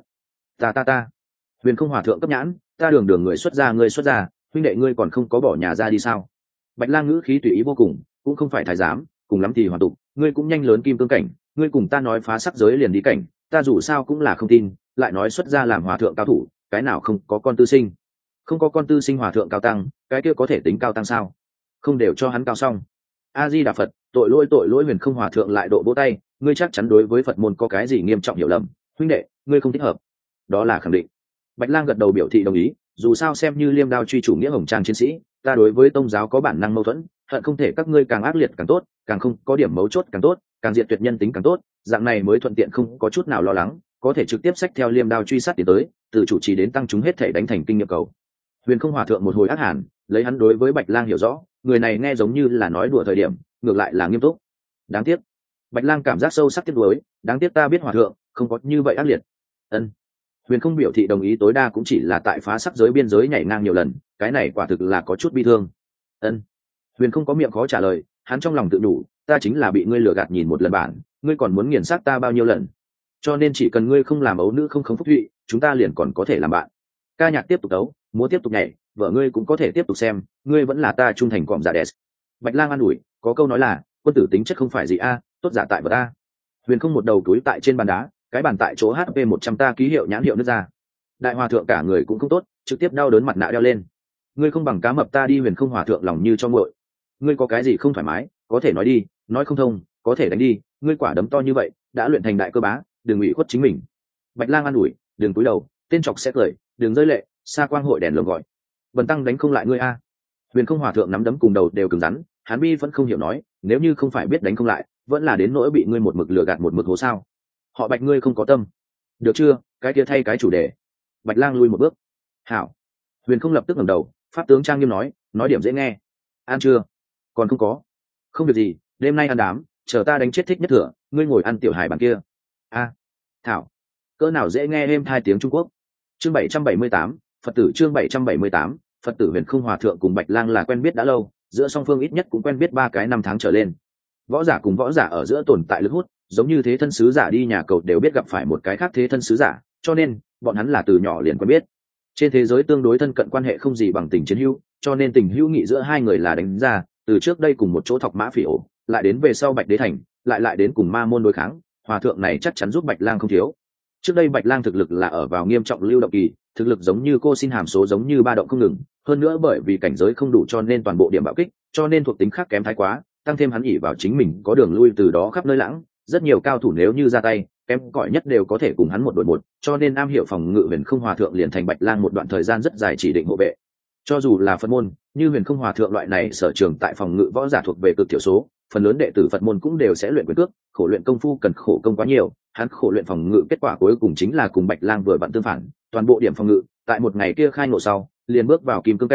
Ta. Huyền Không hòa thượng cấp nhãn, ta đường người xuất gia, ngươi xuất gia, huynh đệ ngươi còn không có bỏ nhà ra đi sao? Bạch Lang ngữ khí tùy ý vô cùng, cũng không phải thái giám, cùng lắm thì hoàn tục, ngươi cũng nhanh lớn kim cương cảnh, ngươi cùng ta nói phá sắc giới liền đi cảnh, ta dù sao cũng là không tin, lại nói xuất gia làm hòa thượng cao thủ, cái nào không có con tư sinh? Không có con tư sinh hòa thượng cao tăng, cái kia có thể tính cao tăng sao? Không đều cho hắn cao xong. A Di Đà Phật, tội lỗi. Huyền Không hòa thượng lại độ vỗ tay, ngươi chắc chắn đối với Phật môn có cái gì nghiêm trọng hiểu lầm, huynh đệ, ngươi không thích hợp. Đó là khẳng định. Bạch Lang gật đầu biểu thị đồng ý, dù sao xem như Liêm Đao truy chủ nghĩa hồng trang chiến sĩ, ta đối với tông giáo có bản năng mâu thuẫn, hận không thể các ngươi càng ác liệt càng tốt, càng không có điểm mấu chốt càng tốt, càng diệt tuyệt nhân tính càng tốt, dạng này mới thuận tiện không có chút nào lo lắng, có thể trực tiếp xách theo Liêm Đao truy sát tiến tới, từ chủ trì đến tăng chúng hết thể đánh thành kinh nghiệm cầu. Huyền Không hòa thượng một hồi ác hàn, lấy hắn đối với Bạch Lang hiểu rõ, người này nghe giống như là nói đùa thời điểm, ngược lại là nghiêm túc. Đáng tiếc. Bạch Lang cảm giác sâu sắc tiếc nuối, đáng tiếc ta biết hòa thượng không có như vậy ác liệt. Ân. Huyền Không biểu thị đồng ý, tối đa cũng chỉ là tại phá sắc giới biên giới nhảy ngang nhiều lần, cái này quả thực là có chút bi thương. Ân. Huyền Không có miệng khó trả lời, hắn trong lòng tự đủ, ta chính là bị ngươi lừa gạt nhìn một lần bản, ngươi còn muốn nghiền xác ta bao nhiêu lần? Cho nên chỉ cần ngươi không làm ấu nữ không phúc thụy, chúng ta liền còn có thể làm bạn. Ca nhạc tiếp tục đấu, múa tiếp tục nhảy, vợ ngươi cũng có thể tiếp tục xem, ngươi vẫn là ta trung thành cọm giả đẹp. Bạch Lang an ủi, có câu nói là, quân tử tính chất không phải gì a, tốt giả tại vật a. Huyền Không một đầu túi tại trên bàn đá, cái bàn tại chỗ HP 100 ta ký hiệu nhãn hiệu nước ra. Đại hòa thượng cả người cũng không tốt, trực tiếp đau đớn mặt nạ đeo lên. Ngươi không bằng cá mập ta đi. Huyền Không hòa thượng lòng như cho nguội. Ngươi có cái gì không thoải mái, có thể nói đi, nói không thông, có thể đánh đi, ngươi quả đấm to như vậy, đã luyện thành đại cơ bá, đừng ủy khuất chính mình. Bạch Lang an ủi, đừng cúi đầu, tên chọc sẽ cười, đừng rơi lệ, xa quang hội đèn lồng gọi. Bần tăng đánh không lại ngươi a. Huyền Không hòa thượng nắm đấm cùng đầu đều cứng rắn, hắn bi vẫn không hiểu nói, nếu như không phải biết đánh không lại, vẫn là đến nỗi bị ngươi một mực lừa gạt một mực hố sao? Họ Bạch ngươi không có tâm. Được chưa, cái kia thay cái chủ đề. Bạch Lang lui một bước. Hảo. Huyền Không lập tức ngẩng đầu, pháp tướng trang nghiêm nói điểm dễ nghe. Ăn chưa? Còn không có. Không việc gì, đêm nay ăn đám, chờ ta đánh chết thích nhất thừa, ngươi ngồi ăn tiểu hài bàn kia. A. Thảo. Cỡ nào dễ nghe êm hai tiếng Trung Quốc. Chương 778, Phật tử chương 778, Phật tử. Huyền Không hòa thượng cùng Bạch Lang là quen biết đã lâu, giữa song phương ít nhất cũng quen biết 3 cái năm tháng trở lên. Võ giả cùng võ giả ở giữa tồn tại lực hút, giống như thế thân sứ giả đi nhà cầu đều biết gặp phải một cái khác thế thân sứ giả, cho nên bọn hắn là từ nhỏ liền quen biết. Trên thế giới tương đối thân cận quan hệ không gì bằng tình chiến hữu, cho nên tình hữu nghị giữa hai người là đánh ra, từ trước đây cùng một chỗ thọc mã phỉ ổ, lại đến về sau Bạch Đế Thành, lại đến cùng Ma môn đối kháng, hòa thượng này chắc chắn giúp Bạch Lang không thiếu. Trước đây Bạch Lang thực lực là ở vào nghiêm trọng lưu động kỳ, thực lực giống như cô xin hàm số giống như ba động không ngừng, hơn nữa bởi vì cảnh giới không đủ cho nên toàn bộ điểm bạo kích, cho nên thuộc tính khác kém thái quá, tăng thêm hắn ỷ vào chính mình có đường lui từ đó khắp nơi lãng, rất nhiều cao thủ nếu như ra tay, kém cỏi nhất đều có thể cùng hắn một đội một, cho nên am hiểu phòng ngự. Huyền Không hòa thượng liền thành Bạch Lang một đoạn thời gian rất dài chỉ định hộ vệ. Cho dù là Phật môn, như Huyền Không hòa thượng loại này sở trường tại phòng ngự võ giả thuộc về cực thiểu số, phần lớn đệ tử Phật môn cũng đều sẽ luyện quyền cước, khổ luyện công phu cần khổ công quá nhiều, hắn khổ luyện phòng ngự kết quả cuối cùng chính là cùng Bạch Lang vừa vặn tương phản, toàn bộ điểm phòng ngự tại một ngày kia khai ngộ sau, liền bước vào kim cương cảnh,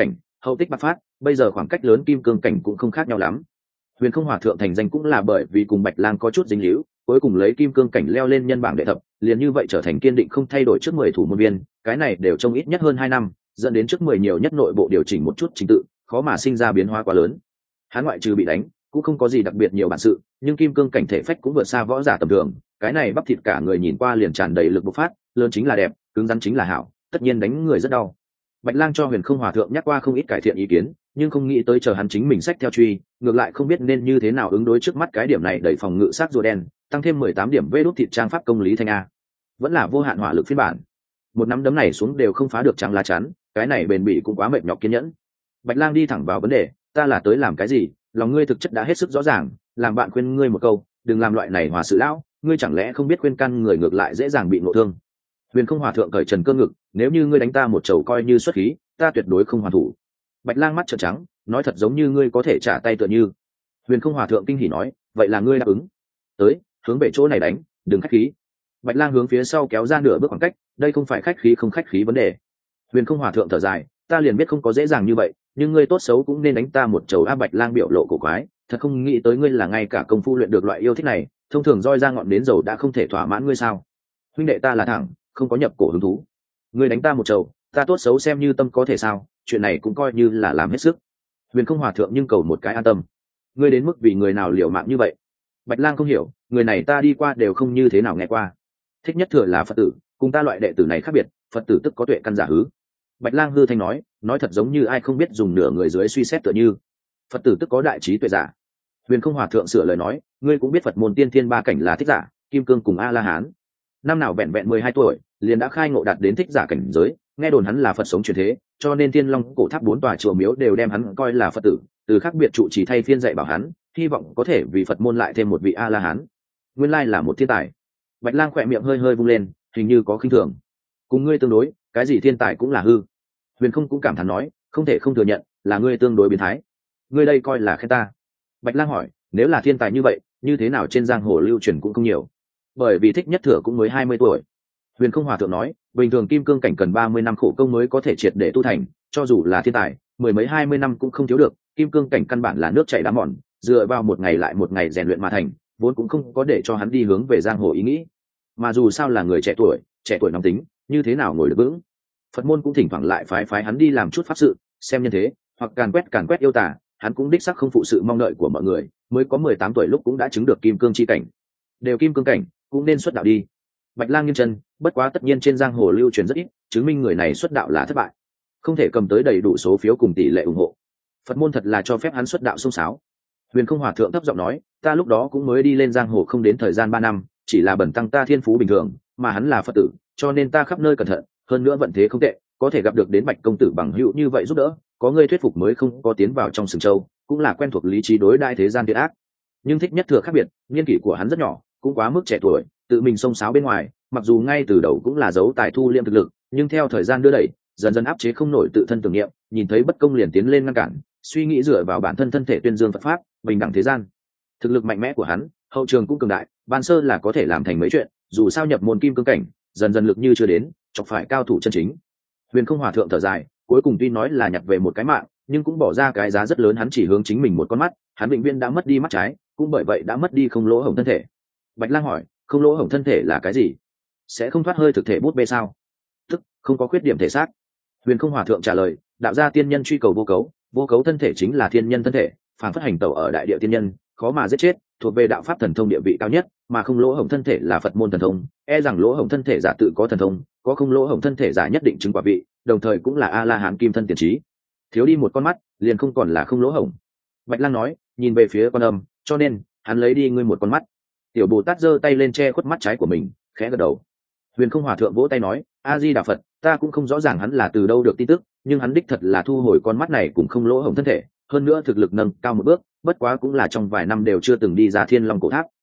hậu tích bạc phát, bây giờ khoảng cách lớn kim cương cảnh cũng không khác nhau lắm. Huyền Không Hòa thượng thành danh cũng là bởi vì cùng Bạch Lang có chút dính líu, cuối cùng lấy kim cương cảnh leo lên nhân bảng đệ thập, liền như vậy trở thành kiên định không thay đổi trước 10 thủ môn viên, cái này đều trong ít nhất hơn 2 năm, dẫn đến trước 10 nhiều nhất nội bộ điều chỉnh một chút trình tự, khó mà sinh ra biến hóa quá lớn. Hắn ngoại trừ bị đánh, cũng không có gì đặc biệt nhiều bản sự, nhưng kim cương cảnh thể phách cũng vượt xa võ giả tầm thường, cái này bắp thịt cả người nhìn qua liền tràn đầy lực bộc phát, lớn chính là đẹp, cứng rắn chính là hảo, tất nhiên đánh người rất đau. Bạch Lang cho Huyền Không Hòa thượng nhắc qua không ít cải thiện ý kiến, nhưng không nghĩ tới chờ hắn chính mình sách theo truy, ngược lại không biết nên như thế nào ứng đối trước mắt cái điểm này đẩy phòng ngự sát rùa đen, tăng thêm 18 điểm vê đốt thịt trang pháp công lý thanh a. Vẫn là vô hạn hỏa lực phiên bản. Một nắm đấm này xuống đều không phá được trắng lá chắn, cái này bền bỉ cũng quá mệt nhọc kiên nhẫn. Bạch Lang đi thẳng vào vấn đề, ta là tới làm cái gì, lòng ngươi thực chất đã hết sức rõ ràng, làm bạn khuyên ngươi một câu, đừng làm loại này hòa sự lão, ngươi chẳng lẽ không biết khuyên căn người ngược lại dễ dàng bị ngộ thương. Huyền Không Hòa thượng cởi trần cơ ngực, nếu như ngươi đánh ta một chầu coi như xuất khí, ta tuyệt đối không hoàn thủ. Bạch Lang mắt trợn trắng, nói thật giống như ngươi có thể trả tay tựa như. Huyền Không Hòa thượng kinh hỉ nói, vậy là ngươi đáp ứng. Tới, hướng về chỗ này đánh, đừng khách khí. Bạch Lang hướng phía sau kéo ra nửa bước khoảng cách, đây không phải khách khí không khách khí vấn đề. Huyền Không Hòa thượng thở dài, ta liền biết không có dễ dàng như vậy, nhưng ngươi tốt xấu cũng nên đánh ta một chầu a. Bạch Lang biểu lộ cổ quái, thật không nghĩ tới ngươi là ngay cả công phu luyện được loại yêu thích này, thông thường roi ra ngọn đến dầu đã không thể thỏa mãn ngươi sao? Huynh đệ ta là thẳng, không có nhập cổ hứng thú. Ngươi đánh ta một chầu, ta tốt xấu xem như tâm có thể sao, chuyện này cũng coi như là làm hết sức. Huyền Không Hòa thượng nhưng cầu một cái an tâm. Ngươi đến mức vì người nào liều mạng như vậy? Bạch Lang không hiểu, người này ta đi qua đều không như thế nào nghe qua. Thích Nhất Thừa là Phật tử, cùng ta loại đệ tử này khác biệt, Phật tử tức có tuệ căn giả hứ. Bạch Lang hư thanh nói thật giống như ai không biết dùng nửa người dưới suy xét tựa như. Phật tử tức có đại trí tuệ giả. Huyền Không Hòa thượng sửa lời nói, ngươi cũng biết Phật môn tiên thiên ba cảnh là thích giả, kim cương cùng a la hán. Năm nào vẹn vẹn 12 tuổi, liền đã khai ngộ đạt đến thích giả cảnh giới, nghe đồn hắn là Phật sống truyền thế, cho nên Thiên Long cổ tháp 4 tòa chùa miếu đều đem hắn coi là Phật tử, từ khác biệt trụ trì thay phiên dạy bảo hắn, hy vọng có thể vì Phật môn lại thêm một vị a la hán. Nguyên lai là một thiên tài. Bạch Lang khỏe miệng hơi hơi vung lên, hình như có khinh thường. Cùng ngươi tương đối, cái gì thiên tài cũng là hư. Huyền Không cũng cảm thán nói, không thể không thừa nhận, là ngươi tương đối biến thái. Ngươi đây coi là khen ta. Bạch Lang hỏi, nếu là thiên tài như vậy, như thế nào trên giang hồ lưu truyền cũng không nhiều. Bởi vì Thích Nhất Thừa cũng mới 20 tuổi. Huyền Không Hòa thượng nói, bình thường kim cương cảnh cần 30 năm khổ công mới có thể triệt để tu thành, cho dù là thiên tài, mười mấy 20 năm cũng không thiếu được, kim cương cảnh căn bản là nước chảy đá mòn, dựa vào một ngày lại một ngày rèn luyện mà thành, vốn cũng không có để cho hắn đi hướng về giang hồ ý nghĩ. Mà dù sao là người trẻ tuổi nóng tính, như thế nào ngồi được vững. Phật môn cũng thỉnh thoảng lại phái hắn đi làm chút pháp sự, xem nhân thế, hoặc càn quét yêu tà, hắn cũng đích xác không phụ sự mong đợi của mọi người, mới có 18 tuổi lúc cũng đã chứng được kim cương chi cảnh. Đều kim cương cảnh, cũng nên xuất đạo đi. Bạch Lang nghiêm chân, bất quá tất nhiên trên giang hồ lưu truyền rất ít, chứng minh người này xuất đạo là thất bại, không thể cầm tới đầy đủ số phiếu cùng tỷ lệ ủng hộ. Phật môn thật là cho phép hắn xuất đạo xông xáo. Huyền Không Hòa thượng thấp giọng nói, ta lúc đó cũng mới đi lên giang hồ không đến thời gian 3 năm, chỉ là bẩn tăng ta thiên phú bình thường, mà hắn là Phật tử, cho nên ta khắp nơi cẩn thận, hơn nữa vận thế không tệ, có thể gặp được đến Bạch công tử bằng hữu như vậy giúp đỡ, có người thuyết phục mới không có tiến vào trong sừng châu, cũng là quen thuộc lý trí đối đại thế gian thiện ác. Nhưng Thích Nhất Thừa khác biệt, niên kỷ của hắn rất nhỏ, cũng quá mức trẻ tuổi, tự mình xông xáo bên ngoài, mặc dù ngay từ đầu cũng là giấu tài thu liêm thực lực, nhưng theo thời gian đưa đẩy, dần dần áp chế không nổi tự thân tưởng niệm, nhìn thấy bất công liền tiến lên ngăn cản, suy nghĩ dựa vào bản thân thân thể tuyên dương Phật pháp, bình đẳng thế gian. Thực lực mạnh mẽ của hắn, hậu trường cũng cường đại, ban sơ là có thể làm thành mấy chuyện, dù sao nhập môn kim cương cảnh, dần dần lực như chưa đến, chọc phải cao thủ chân chính. Huyền Không Hòa thượng thở dài, cuối cùng tuy nói là nhặt về một cái mạng, nhưng cũng bỏ ra cái giá rất lớn, hắn chỉ hướng chính mình một con mắt, hắn vĩnh viễn đã mất đi mắt trái, cũng bởi vậy đã mất đi không lỗ hổng thân thể. Bạch Lang hỏi, không lỗ hổng thân thể là cái gì? Sẽ không thoát hơi thực thể bút bê sao? Tức không có khuyết điểm thể xác. Huyền Không Hòa thượng trả lời, đạo gia tiên nhân truy cầu vô cấu thân thể chính là thiên nhân thân thể, phản phất hành tẩu ở đại địa tiên nhân, khó mà giết chết, thuộc về đạo pháp thần thông địa vị cao nhất, mà không lỗ hổng thân thể là Phật môn thần thông, e rằng lỗ hổng thân thể giả tự có thần thông, có không lỗ hổng thân thể giả nhất định chứng quả vị, đồng thời cũng là a la hán kim thân tiền trí. Thiếu đi một con mắt, liền không còn là không lỗ hổng. Bạch Lang nói, nhìn về phía Quan Âm, cho nên hắn lấy đi ngươi một con mắt. Tiểu Bồ Tát giơ tay lên che khuất mắt trái của mình, khẽ gật đầu. Huyền Không Hòa thượng vỗ tay nói, a di đà Phật, ta cũng không rõ ràng hắn là từ đâu được tin tức, nhưng hắn đích thật là thu hồi con mắt này cũng không lỗ hổng thân thể, hơn nữa thực lực nâng cao một bước, bất quá cũng là trong vài năm đều chưa từng đi ra Thiên Long cổ tháp.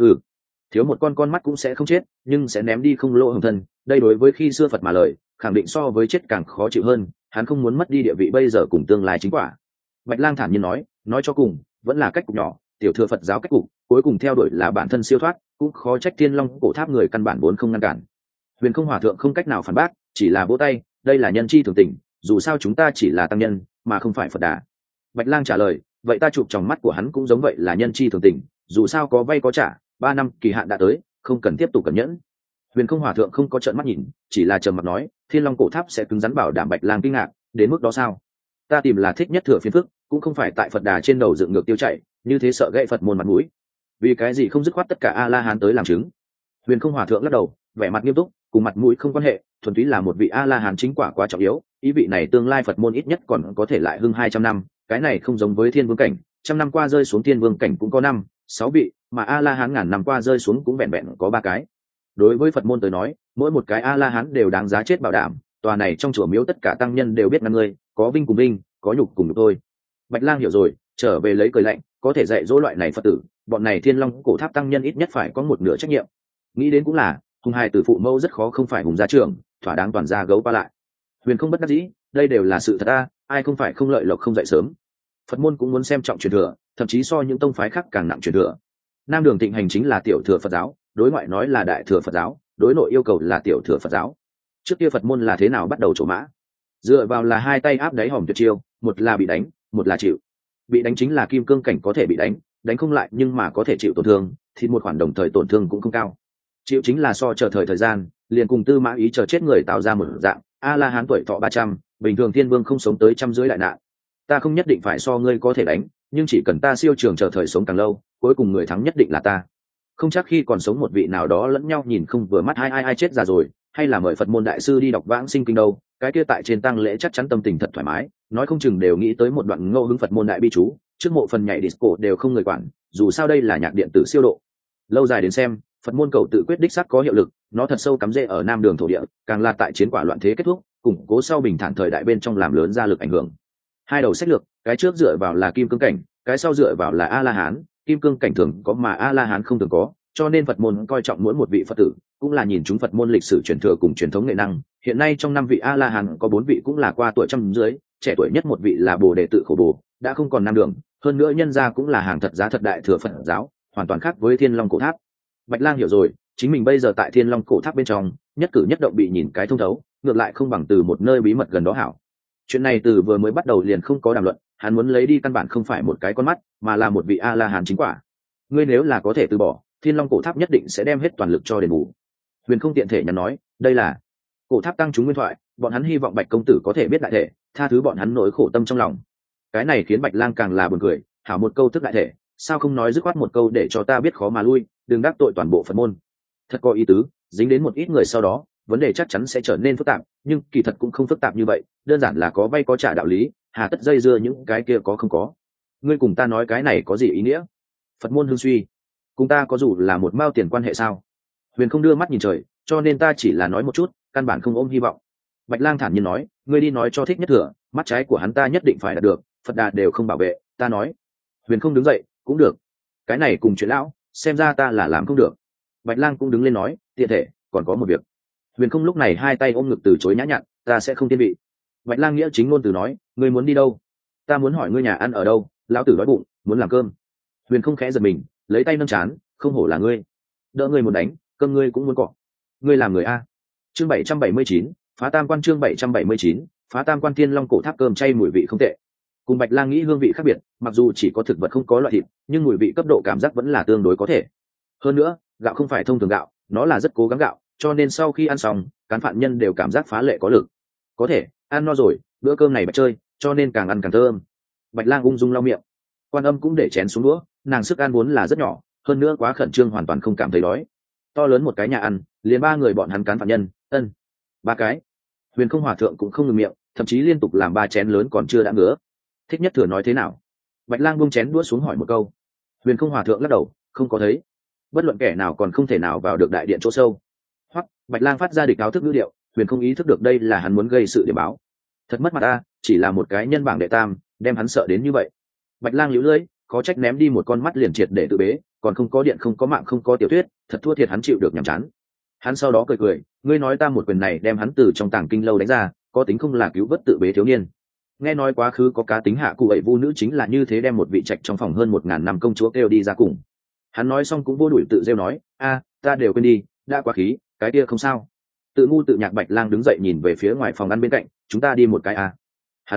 Thiếu một con mắt cũng sẽ không chết, nhưng sẽ ném đi không lỗ hổng thân, đây đối với khi xưa Phật mà lời, khẳng định so với chết càng khó chịu hơn, hắn không muốn mất đi địa vị bây giờ cùng tương lai chính quả. Bạch Lang thản nhiên nói cho cùng, vẫn là cách cục nhỏ, tiểu thừa Phật giáo cách cục, cuối cùng theo đuổi là bản thân siêu thoát, cũng khó trách Thiên Long cổ tháp người căn bản vốn không ngăn cản. Huyền Không Hòa thượng không cách nào phản bác, chỉ là vỗ tay, đây là nhân chi thường tình, dù sao chúng ta chỉ là tăng nhân, mà không phải Phật Đà. Bạch Lang trả lời, vậy ta chụp trong mắt của hắn cũng giống vậy là nhân chi thường tình, dù sao có vay có trả, 3 năm kỳ hạn đã tới, không cần tiếp tục cẩn nhẫn. Huyền Không Hòa thượng không có trợn mắt nhìn, chỉ là trầm mặc nói, Thiên Long cổ tháp sẽ cứng rắn bảo đảm. Bạch Lang kinh ngạc, đến mức đó sao? Ta tìm là thích nhất thừa phiền phức, cũng không phải tại Phật Đà trên đầu dựng ngược tiêu chạy, như thế sợ gãy Phật môn mặt mũi. Vì cái gì không dứt khoát tất cả A La Hán tới làm chứng? Huyền Không Hòa thượng lắc đầu, vẻ mặt nghiêm túc, cùng mặt mũi không quan hệ, thuần túy là một vị A La Hán chính quả quá trọng yếu, ý vị này tương lai Phật môn ít nhất còn có thể lại hưng 200 năm, cái này không giống với Thiên Vương cảnh, trăm năm qua rơi xuống Thiên Vương cảnh cũng có 5, 6 vị, mà A La Hán ngàn năm qua rơi xuống cũng vẹn vẹn có 3 cái. Đối với Phật môn tới nói, mỗi một cái A La Hán đều đáng giá chết bảo đảm, tòa này trong chùa miếu tất cả tăng nhân đều biết ngăn ngươi, có vinh cùng vinh, có nhục cùng nhục thôi. Bạch Lang hiểu rồi, trở về lấy cười lạnh, có thể dạy dỗ loại này Phật tử, bọn này Thiên Long cổ tháp tăng nhân ít nhất phải có một nửa trách nhiệm. Nghĩ đến cũng là, hùng hài tử phụ mẫu rất khó không phải hùng gia trưởng, thỏa đáng toàn gia gấu qua lại. Huyền Không bất đắc dĩ, đây đều là sự thật a, ai không phải không lợi lộc không dậy sớm. Phật môn cũng muốn xem trọng truyền thừa, thậm chí so những tông phái khác càng nặng truyền thừa. Nam Đường thịnh hành chính là tiểu thừa Phật giáo, đối ngoại nói là đại thừa Phật giáo, đối nội yêu cầu là tiểu thừa Phật giáo. Trước kia Phật môn là thế nào bắt đầu trổ mã? Dựa vào là hai tay áp đáy hòm tuyệt chiêu, một là bị đánh, một là chịu. Bị đánh chính là kim cương cảnh có thể bị đánh, đánh không lại nhưng mà có thể chịu tổn thương, thì một khoản đồng thời tổn thương cũng không cao. Chịu chính là so chờ thời gian, liền cùng Tư Mã Ý chờ chết người tạo ra một dạng, A La Hán tuổi thọ 300, bình thường Thiên Vương không sống tới 150 đại nạn. Ta không nhất định phải so ngươi có thể đánh, nhưng chỉ cần ta siêu trường chờ thời sống càng lâu, cuối cùng người thắng nhất định là ta. Không chắc khi còn sống một vị nào đó lẫn nhau nhìn không vừa mắt ai chết già rồi, hay là mời Phật môn đại sư đi đọc vãng sinh kinh đâu, cái kia tại trên tang lễ chắc chắn tâm tình thật thoải mái, nói không chừng đều nghĩ tới một đoạn ngẫu hứng Phật môn đại bi chú, trước mộ phần nhảy disco đều không người quản, dù sao đây là nhạc điện tử siêu độ. Lâu dài đến xem, Phật môn cầu tự quyết đích xác có hiệu lực, nó thật sâu cắm rễ ở Nam Đường thổ địa, càng là tại chiến quả loạn thế kết thúc, củng cố sau bình thản thời đại bên trong làm lớn ra lực ảnh hưởng. Hai đầu sách lược, cái trước dựa vào là kim cương cảnh, cái sau dựa vào là A La Hán, kim cương cảnh thường có mà A La Hán không thường có, cho nên Phật môn coi trọng mỗi một vị Phật tử, cũng là nhìn chúng Phật môn lịch sử truyền thừa cùng truyền thống nghệ năng. Hiện nay trong 5 vị A La Hán có 4 vị cũng là qua tuổi trăm dưới, trẻ tuổi nhất một vị là Bồ Đề tự khổ bồ, đã không còn Nam Đường, hơn nữa nhân gia cũng là hàng thật giá thật đại thừa Phật giáo, hoàn toàn khác với Thiên Long cổ tháp. Bạch Lang hiểu rồi, chính mình bây giờ tại Thiên Long cổ tháp bên trong, nhất cử nhất động bị nhìn cái thông thấu, ngược lại không bằng từ một nơi bí mật gần đó hảo. Chuyện này từ vừa mới bắt đầu liền không có đàm luận, hắn muốn lấy đi căn bản không phải một cái con mắt, mà là một vị A La Hán chính quả. Ngươi nếu là có thể từ bỏ, Thiên Long cổ tháp nhất định sẽ đem hết toàn lực cho đền bù. Huyền Không tiện thể nhắn nói, đây là cổ tháp tăng chúng nguyên thoại, bọn hắn hy vọng Bạch công tử có thể biết đại thể, tha thứ bọn hắn nỗi khổ tâm trong lòng. Cái này khiến Bạch Lang càng là buồn cười, hảo một câu thức đại thể, sao không nói dứt khoát một câu để cho ta biết khó mà lui, đừng đắc tội toàn bộ Phật môn. Thật có ý tứ, dính đến một ít người sau đó, vấn đề chắc chắn sẽ trở nên phức tạp, nhưng kỳ thật cũng không phức tạp như vậy, đơn giản là có vay có trả đạo lý, hà tất dây dưa những cái kia có không có. Ngươi cùng ta nói cái này có gì ý nghĩa? Phật môn hưng suy, cùng ta có dù là một mao tiền quan hệ sao? Huyền Không đưa mắt nhìn trời, cho nên ta chỉ là nói một chút, căn bản không ôm hy vọng. Bạch Lang thản nhiên nói, ngươi đi nói cho Thích Nhất Thừa, mắt trái của hắn ta nhất định phải đạt được, Phật Đà đều không bảo vệ, ta nói. Huyền Không đứng dậy, cũng được. Cái này cùng chuyện lão, xem ra ta là làm không được. Bạch Lang cũng đứng lên nói, tiện thể, còn có một việc. Huyền Không lúc này hai tay ôm ngực từ chối nhã nhặn, ta sẽ không thiên vị. Bạch Lang nghĩa chính ngôn từ nói, ngươi muốn đi đâu? Ta muốn hỏi ngươi nhà ăn ở đâu, lão tử đói bụng, muốn làm cơm. Huyền Không khẽ giật mình, lấy tay nâng chán, không hổ là ngươi, đỡ ngươi một đánh, cơm ngươi cũng muốn cọ. Ngươi làm người a. Chương 779, phá tam quan. Chương 779, phá tam quan. Thiên Long cổ tháp cơm chay mùi vị không tệ. Cùng Bạch Lang nghĩ hương vị khác biệt, mặc dù chỉ có thực vật không có loại thịt, nhưng mùi vị cấp độ cảm giác vẫn là tương đối có thể. Hơn nữa, gạo không phải thông thường gạo, nó là rất cố gắng gạo, cho nên sau khi ăn xong, cán phạm nhân đều cảm giác phá lệ có lực. Có thể, ăn no rồi, bữa cơm này bạch chơi, cho nên càng ăn càng thơm. Bạch Lang ung dung lau miệng. Quan Âm cũng để chén xuống đũa, nàng sức ăn vốn là rất nhỏ, hơn nữa quá khẩn trương hoàn toàn không cảm thấy đói. To lớn một cái nhà ăn, liền 3 người bọn hắn cán phạm nhân, 3 cái. Huyền Không hòa thượng cũng không ngừng miệng, thậm chí liên tục làm 3 chén lớn còn chưa đã ngứa. Thích Nhất Thừa nói thế nào? Bạch Lang buông chén đũa xuống hỏi một câu. Huyền Không hòa thượng lắc đầu, không có thấy. Bất luận kẻ nào còn không thể nào vào được đại điện chỗ sâu. Hoặc Bạch Lang phát ra địch áo thức ngữ điệu, Huyền Không ý thức được đây là hắn muốn gây sự để báo. Thật mất mặt ta, chỉ là một cái nhân bảng đệ tam, đem hắn sợ đến như vậy. Bạch Lang liễu lưỡi, khó trách ném đi một con mắt liền triệt để tự bế, còn không có điện không có mạng không có tiểu thuyết, thật thua thiệt hắn chịu được nhàm chán. Hắn sau đó cười cười, ngươi nói ta một quyền này đem hắn từ trong tàng kinh lâu đánh ra, có tính không là cứu vớt tự bế thiếu niên. Nghe nói quá khứ có cá tính hạ cụ ẩy vu nữ chính là như thế đem một vị trạch trong phòng hơn 1000 năm công chúa kêu đi ra cùng. Hắn nói xong cũng vô đuổi tự rêu nói, a, ta đều quên đi, đã quá khí, cái kia không sao. Tự ngu tự nhạc. Bạch Lang đứng dậy nhìn về phía ngoài phòng ăn bên cạnh, chúng ta đi một cái a. Hắn nói,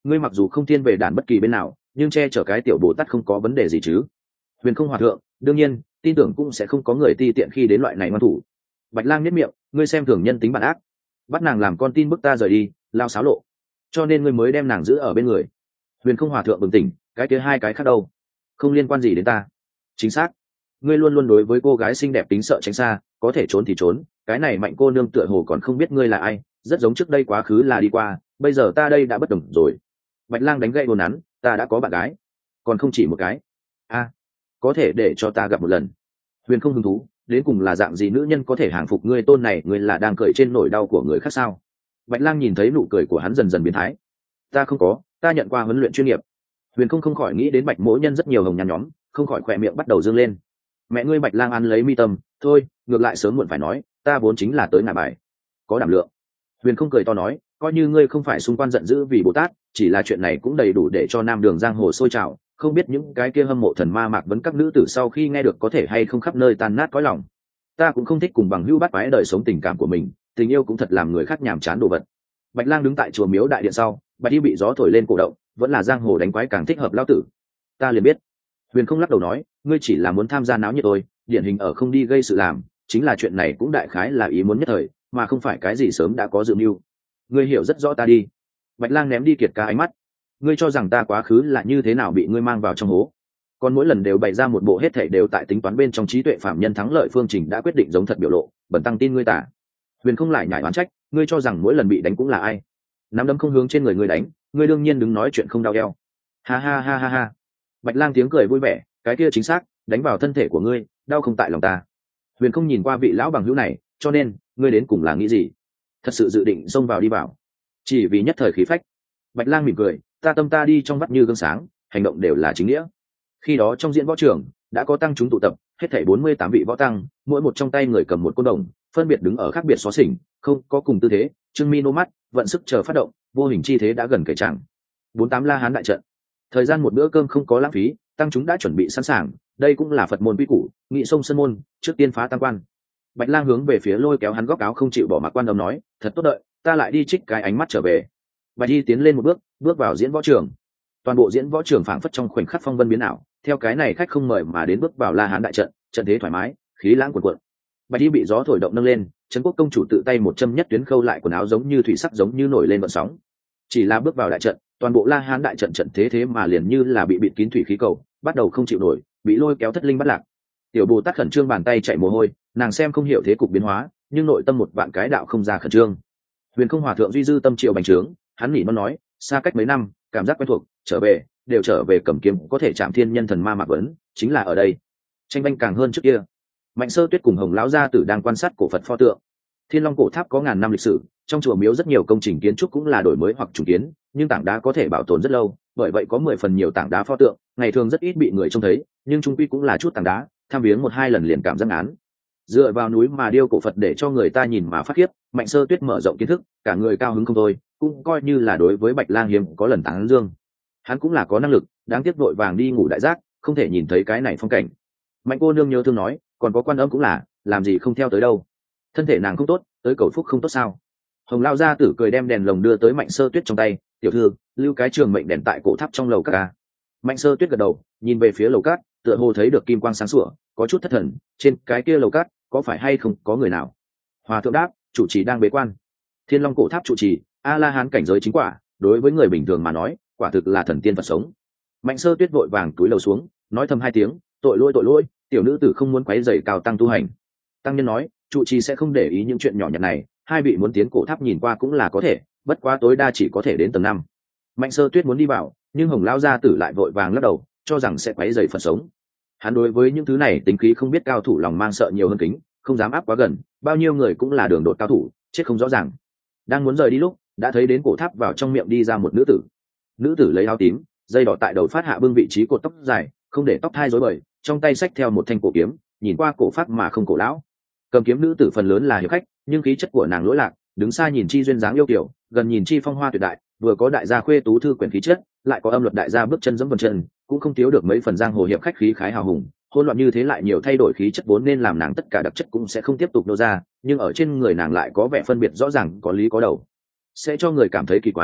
ngươi mặc dù không thiên về đàn bất kỳ bên nào, nhưng che chở cái tiểu Bồ Tát không có vấn đề gì chứ? Huyền Không Hòa thượng, đương nhiên, tin tưởng cũng sẽ không có người ti tiện khi đến loại này ngoan thủ. Bạch Lang nhếch miệng, ngươi xem thường nhân tính bản ác, bắt nàng làm con tin bức ta rời đi, lao xáo lộ, cho nên ngươi mới đem nàng giữ ở bên người. Huyền Không Hòa thượng bừng tỉnh, cái kia hai cái khác đâu? Không liên quan gì đến ta. Chính xác, ngươi luôn luôn đối với cô gái xinh đẹp tính sợ tránh xa, có thể trốn thì trốn, cái này Mạnh cô nương tựa hồ còn không biết ngươi là ai, rất giống trước đây quá khứ là đi qua, bây giờ ta đây đã bất đồng rồi. Bạch Lang đánh gậy đồn nắn, ta đã có bạn gái, còn không chỉ một cái. A, có thể để cho ta gặp một lần. Huyền Không hứng thú, đến cùng là dạng gì nữ nhân có thể hàng phục ngươi tôn này, ngươi là đang cười trên nỗi đau của người khác sao? Bạch Lang nhìn thấy nụ cười của hắn dần dần biến thái. Ta không có, ta nhận qua huấn luyện chuyên nghiệp. Huyền Không không khỏi nghĩ đến Bạch Mỗ Nhân rất nhiều hồng nhăn nhóm, không khỏi khỏe miệng bắt đầu dương lên. Mẹ ngươi! Bạch Lang ăn lấy mi tâm, thôi, ngược lại sớm muộn phải nói, ta vốn chính là tới ngả bài, có đảm lượng. Huyền Không cười to nói, coi như ngươi không phải xung quanh giận dữ vì Bồ Tát, chỉ là chuyện này cũng đầy đủ để cho Nam Đường giang hồ sôi trào, không biết những cái kia hâm mộ thần ma mạc vấn các nữ tử sau khi nghe được có thể hay không khắp nơi tan nát cõi lòng. Ta cũng không thích cùng bằng hữu bắt quái đời sống tình cảm của mình, tình yêu cũng thật làm người khác nhàm chán đồ vật. Bạch Lang đứng tại chùa miếu đại điện sau, Bạch Y bị gió thổi lên cổ động, vẫn là giang hồ đánh quái càng thích hợp lao tử. Ta liền biết. Huyền Không lắc đầu nói, ngươi chỉ là muốn tham gia náo nhiệt thôi, điển hình ở không đi gây sự làm, chính là chuyện này cũng đại khái là ý muốn nhất thời, mà không phải cái gì sớm đã có dự mưu. Ngươi hiểu rất rõ ta đi. Bạch Lang ném đi Kiệt Ca ánh mắt. Ngươi cho rằng ta quá khứ là như thế nào bị ngươi mang vào trong hố, còn mỗi lần đều bày ra một bộ hết thảy đều tại tính toán bên trong trí tuệ phạm nhân thắng lợi phương trình đã quyết định giống thật biểu lộ, bẩn tăng tin ngươi tả. Huyền Không lại nhảy oán trách, ngươi cho rằng mỗi lần bị đánh cũng là ai? Nắm đấm không hướng trên người ngươi đánh, ngươi đương nhiên đứng nói chuyện không đau eo. Ha ha ha ha ha. Bạch Lang tiếng cười vui vẻ, cái kia chính xác, đánh vào thân thể của ngươi, đau không tại lòng ta. Huyền Không nhìn qua vị lão bằng hữu này, cho nên ngươi đến cùng là nghĩ gì? Thật sự dự định xông vào đi vào, chỉ vì nhất thời khí phách? Bạch Lang mỉm cười, ta tâm ta đi trong vắt như gương sáng, hành động đều là chính nghĩa. Khi đó trong diễn võ trường đã có tăng chúng tụ tập, hết thảy 48 vị võ tăng, mỗi một trong tay người cầm một côn đồng, phân biệt đứng ở khác biệt xó xỉnh, không có cùng tư thế, trương mi nô mắt, vận sức chờ phát động, vô hình chi thế đã gần kề chẳng. 48 La Hán đại trận. Thời gian một bữa cơm không có lãng phí, tăng chúng đã chuẩn bị sẵn sàng, đây cũng là Phật môn quy củ, nghị sông sơn môn, trước tiên phá tăng quan. Bạch Lang hướng về phía lôi kéo hắn góc áo không chịu bỏ mặc quan đồng nói, thật tốt đợi, ta lại đi trích cái ánh mắt trở về. Bạch Y tiến lên một bước, bước vào diễn võ trường. Toàn bộ diễn võ trường phảng phất trong khoảnh khắc phong vân biến ảo, theo cái này khách không mời mà đến bước vào La Hán đại trận, trận thế thoải mái, khí lãng cuồn cuộn. Bạch Y bị gió thổi động nâng lên, Trấn Quốc công chủ tự tay một châm nhất tuyến khâu lại quần áo giống như thủy sắc giống như nổi lên vận sóng. Chỉ là bước vào đại trận, toàn bộ La Hán đại trận trận thế mà liền như là bị bịt kín thủy khí cầu, bắt đầu không chịu nổi, bị lôi kéo thất linh bắt lạc. Tiểu Bồ Tát khẩn trương bàn tay chảy mồ hôi, nàng xem không hiểu thế cục biến hóa, nhưng nội tâm một vạn cái đạo không ra khẩn trương. Huyền Không Hòa thượng duy dư tâm triệu bành trướng, hắn nỉ nó nói, xa cách mấy năm, cảm giác quen thuộc, trở về cầm kiếm có thể chạm thiên nhân thần ma mạc vấn, chính là ở đây. Tranh banh càng hơn trước kia. Mạnh Sơ Tuyết cùng Hồng lão gia tử đang quan sát cổ Phật pho tượng. Thiên Long cổ tháp có ngàn năm lịch sử, trong chùa miếu rất nhiều công trình kiến trúc cũng là đổi mới hoặc trùng kiến, nhưng tảng đá có thể bảo tồn rất lâu, bởi vậy có 10 phần nhiều tảng đá pho tượng, ngày thường rất ít bị người trông thấy, nhưng trung quy cũng là chút tảng đá, tham viếng một hai lần liền cảm giác án. Dựa vào núi mà điêu cổ Phật để cho người ta nhìn mà phát khiếp, Mạnh Sơ Tuyết mở rộng kiến thức, cả người cao hứng không thôi, cũng coi như là đối với Bạch Lang hiếm có lần tán dương. Hắn cũng là có năng lực, đáng tiếc vội vàng đi ngủ đại giác, không thể nhìn thấy cái này phong cảnh. Mạnh cô nương nhớ thương nói, còn có Quan Âm cũng là, làm gì không theo tới đâu. Thân thể nàng không tốt, tới cầu phúc không tốt sao? Hồng lao gia tử cười đem đèn lồng đưa tới Mạnh Sơ Tuyết trong tay, tiểu thư, lưu cái trường mệnh đèn tại cổ tháp trong lầu các ca. Mạnh Sơ Tuyết gật đầu, nhìn về phía lầu cát, tựa hồ thấy được kim quang sáng sủa, có chút thất thần, trên cái kia lầu cát có phải hay không có người nào? Hòa thượng đáp, chủ trì đang bế quan. Thiên Long cổ tháp chủ trì, A La Hán cảnh giới chính quả, đối với người bình thường mà nói, quả thực là thần tiên Phật sống. Mạnh Sơ Tuyết vội vàng túi lầu xuống, nói thầm hai tiếng, tội lỗi, tiểu nữ tử không muốn quấy rầy cao tăng tu hành. Tăng nhân nói, trụ trì sẽ không để ý những chuyện nhỏ nhặt này, hai vị muốn tiến cổ tháp nhìn qua cũng là có thể, bất quá tối đa chỉ có thể đến tầng 5. Mạnh Sơ Tuyết muốn đi vào, nhưng Hồng lão gia tử lại vội vàng lắc đầu, cho rằng sẽ quấy rầy Phật sống. Hắn đối với những thứ này tính khí không biết cao thủ lòng mang sợ nhiều hơn kính, không dám áp quá gần, bao nhiêu người cũng là đường đột cao thủ, chết không rõ ràng. Đang muốn rời đi lúc, đã thấy đến cổ tháp vào trong miệng đi ra một nữ tử. Nữ tử lấy áo tím, dây đỏ tại đầu phát hạ bưng vị trí cột tóc dài, không để tóc thai rối bời, trong tay xách theo một thanh cổ kiếm, nhìn qua cổ phát mà không cổ lão. Cầm kiếm nữ tử phần lớn là hiệp khách, nhưng khí chất của nàng lỗi lạc, đứng xa nhìn chi duyên dáng yêu kiều, gần nhìn chi phong hoa tuyệt đại, vừa có đại gia khuê tú thư quyển khí chất, lại có âm luật đại gia bước chân giẫm vân chân, cũng không thiếu được mấy phần giang hồ hiệp khách khí khái hào hùng. Hỗn loạn như thế lại nhiều thay đổi khí chất vốn nên làm nàng tất cả đặc chất cũng sẽ không tiếp tục nô ra, nhưng ở trên người nàng lại có vẻ phân biệt rõ ràng, có lý có đầu, sẽ cho người cảm thấy kỳ quái,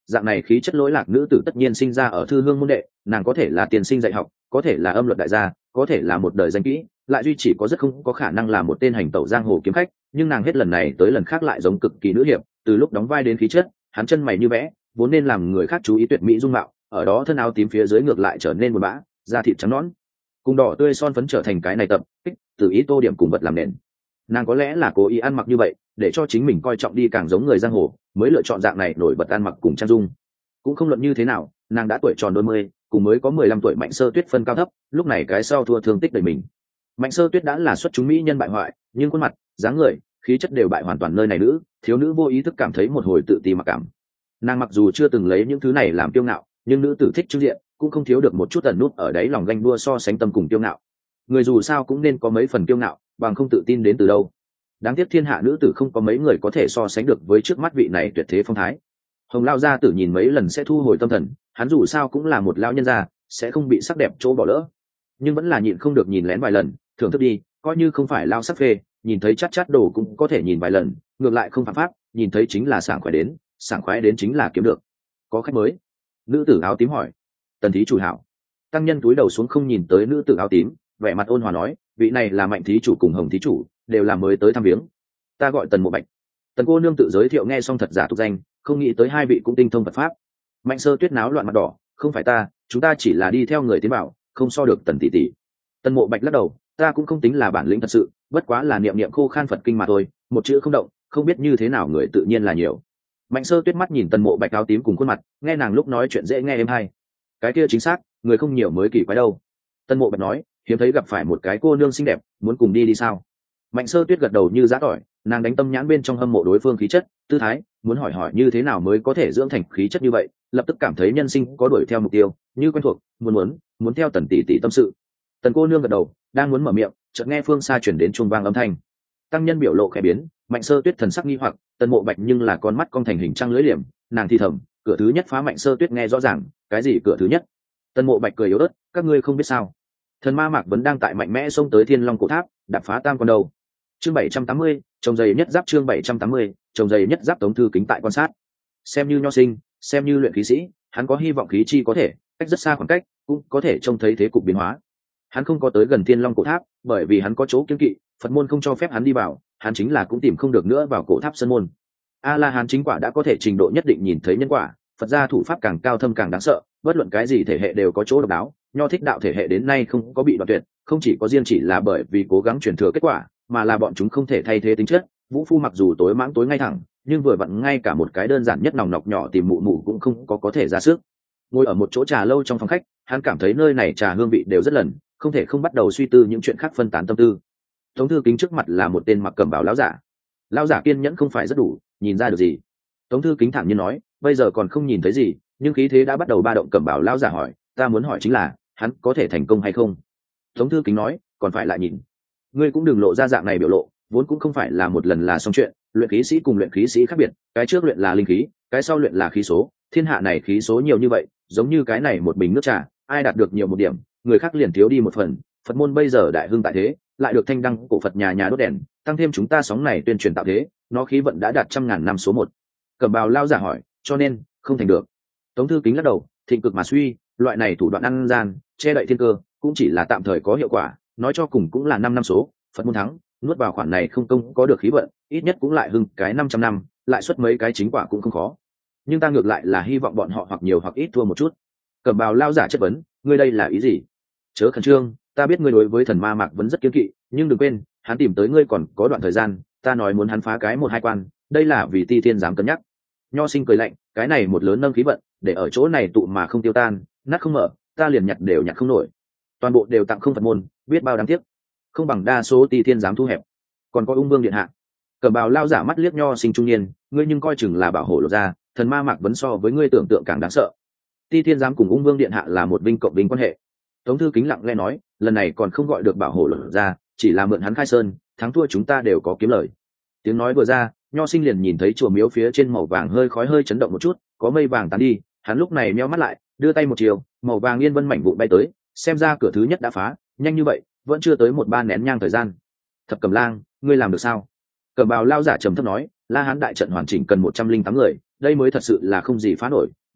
dạng này khí chất lỗi lạc nữ tử tất nhiên sinh ra ở thư hương môn đệ, nàng có thể là tiền sinh dạy học, có thể là âm luật đại gia, có thể là một đời danh kỹ, lại duy chỉ có rất không có khả năng là một tên hành tẩu giang hồ kiếm khách. Nhưng nàng hết lần này tới lần khác lại giống cực kỳ nữ hiệp, từ lúc đóng vai đến khí chất, hắn chân mày như vẽ, vốn nên làm người khác chú ý tuyệt mỹ dung mạo, ở đó thân áo tím phía dưới ngược lại trở nên buồn bã, da thịt trắng nõn, cùng đỏ tươi son phấn trở thành cái này tập kích từ ý tô điểm cùng vật làm nền. Nàng có lẽ là cố ý ăn mặc như vậy để cho chính mình coi trọng đi càng giống người giang hồ, mới lựa chọn dạng này nổi bật ăn mặc cùng trang dung. Cũng không luận như thế nào, nàng đã tuổi tròn đôi mươi, cùng mới có 15 tuổi Mạnh Sơ Tuyết phân cao thấp, lúc này cái sau thua thương tích đầy mình. Mạnh Sơ Tuyết đã là xuất chúng mỹ nhân bại hoại, nhưng khuôn mặt, dáng người, khí chất đều bại hoàn toàn nơi này nữ, thiếu nữ vô ý thức cảm thấy một hồi tự ti mặc cảm. Nàng mặc dù chưa từng lấy những thứ này làm kiêu ngạo, nhưng nữ tử thích trưng diện, cũng không thiếu được một chút ẩn nút ở đấy lòng ganh đua so sánh tâm cùng kiêu ngạo. Người dù sao cũng nên có mấy phần kiêu ngạo, bằng không tự tin đến từ đâu. Đáng tiếc thiên hạ nữ tử không có mấy người có thể so sánh được với trước mắt vị này tuyệt thế phong thái. Hồng lao gia tử nhìn mấy lần sẽ thu hồi tâm thần, hắn dù sao cũng là một lão nhân gia, sẽ không bị sắc đẹp chỗ bỏ lỡ, nhưng vẫn là nhịn không được nhìn lén vài lần, thưởng thức đi, coi như không phải lao sắc phê, nhìn thấy chát chát đồ cũng có thể nhìn vài lần, ngược lại không phạm pháp, nhìn thấy chính là sảng khoái đến chính là kiếm được. Có khách mới? Nữ tử áo tím hỏi. Tần thí chủ hảo. Tăng nhân túi đầu xuống không nhìn tới nữ tử áo tím, vẻ mặt ôn hòa nói, vị này là Mạnh thí chủ cùng Hồng thí chủ, đều là mới tới thăm viếng. Ta gọi Tần Mộ Bạch. Tần cô nương tự giới thiệu nghe xong thật giả tục danh, không nghĩ tới hai vị cũng tinh thông Phật pháp. Mạnh Sơ Tuyết náo loạn mặt đỏ, không phải ta, chúng ta chỉ là đi theo người tiến bảo, không so được Tần tỷ tỷ. Tần Mộ Bạch lắc đầu, ta cũng không tính là bản lĩnh thật sự, bất quá là niệm niệm khô khan Phật kinh mà thôi, một chữ không động, không biết như thế nào người tự nhiên là nhiều. Mạnh Sơ Tuyết mắt nhìn Tần Mộ Bạch áo tím cùng khuôn mặt, nghe nàng lúc nói chuyện dễ nghe êm hay. Cái kia chính xác, người không nhiều mới kỳ quái đâu. Tần Mộ Bạch nói, hiếm thấy gặp phải một cái cô nương xinh đẹp, muốn cùng đi sao? Mạnh Sơ Tuyết gật đầu như giã tỏi, nàng đánh tâm nhãn bên trong hâm mộ đối phương khí chất, tư thái, muốn hỏi hỏi như thế nào mới có thể dưỡng thành khí chất như vậy, lập tức cảm thấy nhân sinh có đuổi theo mục tiêu, như quen thuộc, muốn theo Tần tỷ tỷ tâm sự. Tần cô nương gật đầu, đang muốn mở miệng, chợt nghe phương xa chuyển đến chuông vang âm thanh. Tăng nhân biểu lộ khẽ biến, Mạnh Sơ Tuyết thần sắc nghi hoặc, Tần Mộ Bạch nhưng là con mắt cong thành hình trăng lưỡi liềm, nàng thì thầm, cửa thứ nhất phá. Mạnh Sơ Tuyết nghe rõ ràng, cái gì cửa thứ nhất? Tần Mộ Bạch cười yếu ớt, các ngươi không biết sao? Thần ma Mạc vẫn đang tại mạnh mẽ xông tới Thiên Long cổ tháp, đạp phá tam quan đầu. Chương 780, trồng dày nhất giáp. Chương 780, trồng dày nhất giáp. Tống Thư Kính tại quan sát. Xem như nho sinh, xem như luyện khí sĩ, hắn có hy vọng khí chi có thể cách rất xa khoảng cách, cũng có thể trông thấy thế cục biến hóa. Hắn không có tới gần Thiên Long cổ tháp, bởi vì hắn có chỗ kiêng kỵ, Phật môn không cho phép hắn đi vào, hắn chính là cũng tìm không được nữa vào cổ tháp sơn môn. A La Hán chính quả đã có thể trình độ nhất định nhìn thấy nhân quả, Phật gia thủ pháp càng cao thâm càng đáng sợ, bất luận cái gì thể hệ đều có chỗ độc đáo, nho thích đạo thể hệ đến nay không có bị đoạn tuyệt, không chỉ có riêng chỉ là bởi vì cố gắng truyền thừa kết quả, mà là bọn chúng không thể thay thế tính chất. Vũ Phu mặc dù tối mãng tối ngay thẳng, nhưng vừa vặn ngay cả một cái đơn giản nhất nòng nọc nhỏ tìm mụ mụ cũng không có thể ra sức. Ngồi ở một chỗ trà lâu trong phòng khách, hắn cảm thấy nơi này trà hương vị đều rất lần, không thể không bắt đầu suy tư những chuyện khác phân tán tâm tư. Tống Thư Kính trước mặt là một tên mặc cẩm bào lão giả. Lão giả kiên nhẫn không phải rất đủ, nhìn ra được gì? Tống Thư Kính thản nhiên nói, bây giờ còn không nhìn thấy gì, nhưng khí thế đã bắt đầu ba động. Cẩm bào lão giả hỏi, ta muốn hỏi chính là, hắn có thể thành công hay không? Tống Thư Kính nói, còn phải lại nhìn. Ngươi cũng đừng lộ ra dạng này biểu lộ, vốn cũng không phải là một lần là xong chuyện, luyện khí sĩ cùng luyện khí sĩ khác biệt, cái trước luyện là linh khí, cái sau luyện là khí số, thiên hạ này khí số nhiều như vậy, giống như cái này một bình nước trà, ai đạt được nhiều một điểm, người khác liền thiếu đi một phần. Phật môn bây giờ đại hưng tại thế, lại được thanh đăng cổ Phật nhà nhà đốt đèn, tăng thêm chúng ta sóng này tuyên truyền tạo thế, nó khí vận đã đạt trăm ngàn năm số một. Cẩm bào lao giả hỏi, cho nên không thành được. Tống Thư Kính lắc đầu, thịnh cực mà suy, loại này thủ đoạn ăn gian, che đậy thiên cơ, cũng chỉ là tạm thời có hiệu quả, nói cho cùng cũng là 5 năm số. Phật môn thắng, nuốt vào khoản này không công có được khí vận, ít nhất cũng lại hưng cái 500 năm, lại xuất mấy cái chính quả cũng không khó. Nhưng ta ngược lại là hy vọng bọn họ hoặc nhiều hoặc ít thua một chút. Cẩm bào lao giả chất vấn, ngươi đây là ý gì? Chớ khẩn trương, ta biết ngươi đối với thần ma Mạc vẫn rất kiêng kỵ, nhưng đừng quên, hắn tìm tới ngươi còn có đoạn thời gian, ta nói muốn hắn phá cái 1-2 quan, đây là vì Ti Thiên dám cân nhắc. Nho Sinh cười lạnh, cái này một lớn nâng khí vận, để ở chỗ này tụ mà không tiêu tan, nát không mở, ta liền nhặt đều nhặt không nổi. Toàn bộ đều tặng không Phật môn, biết bao đáng tiếc. Không bằng đa số Ti Thiên dám thu hẹp. Còn có Ung Vương điện hạ. Cẩm bào lao giả mắt liếc Nho Sinh trung niên, ngươi nhưng coi chừng là bảo hộ lột ra, thần ma Mạc vẫn so với ngươi tưởng tượng càng đáng sợ. Ti Thiên giám cùng Ung Vương điện hạ là một vinh cộng vinh quan hệ. Tống Thư Kính lặng lẽ nói, lần này còn không gọi được bảo hộ lột ra, chỉ là mượn hắn khai sơn, thắng thua chúng ta đều có kiếm lời. Tiếng nói vừa ra, Nho Sinh liền nhìn thấy chùa miếu phía trên màu vàng hơi khói hơi chấn động một chút, có mây vàng tán đi, hắn lúc này meo mắt lại, đưa tay một chiều, màu vàng yên vân mảnh vụn bay tới, xem ra cửa thứ nhất đã phá, nhanh như vậy, vẫn chưa tới 1-3 nén nhang thời gian. Thập Cẩm Lang, ngươi làm được sao? Cẩm bào lao giả trầm thấp nói, La Hán đại trận hoàn chỉnh cần 108 người, đây mới thật sự là không gì phá nổi,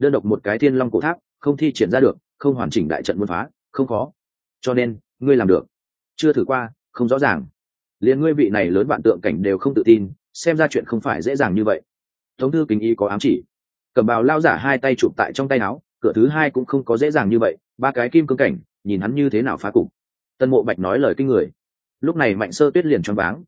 đơn độc một cái thiên long cổ tháp không thi triển ra được, không hoàn chỉnh đại trận muốn phá không khó, cho nên ngươi làm được. Chưa thử qua không rõ ràng, liền ngươi vị này lớn vạn tượng cảnh đều không tự tin, xem ra chuyện không phải dễ dàng như vậy. Tống thư kính ý có ám chỉ. Cẩm bào lao giả hai tay chụp tại trong tay áo, cửa thứ hai cũng không có dễ dàng như vậy, ba cái kim cương cảnh nhìn hắn như thế nào phá cục. Tân Mộ Bạch nói lời kinh người. Lúc này Mạnh Sơ Tuyết liền choáng váng,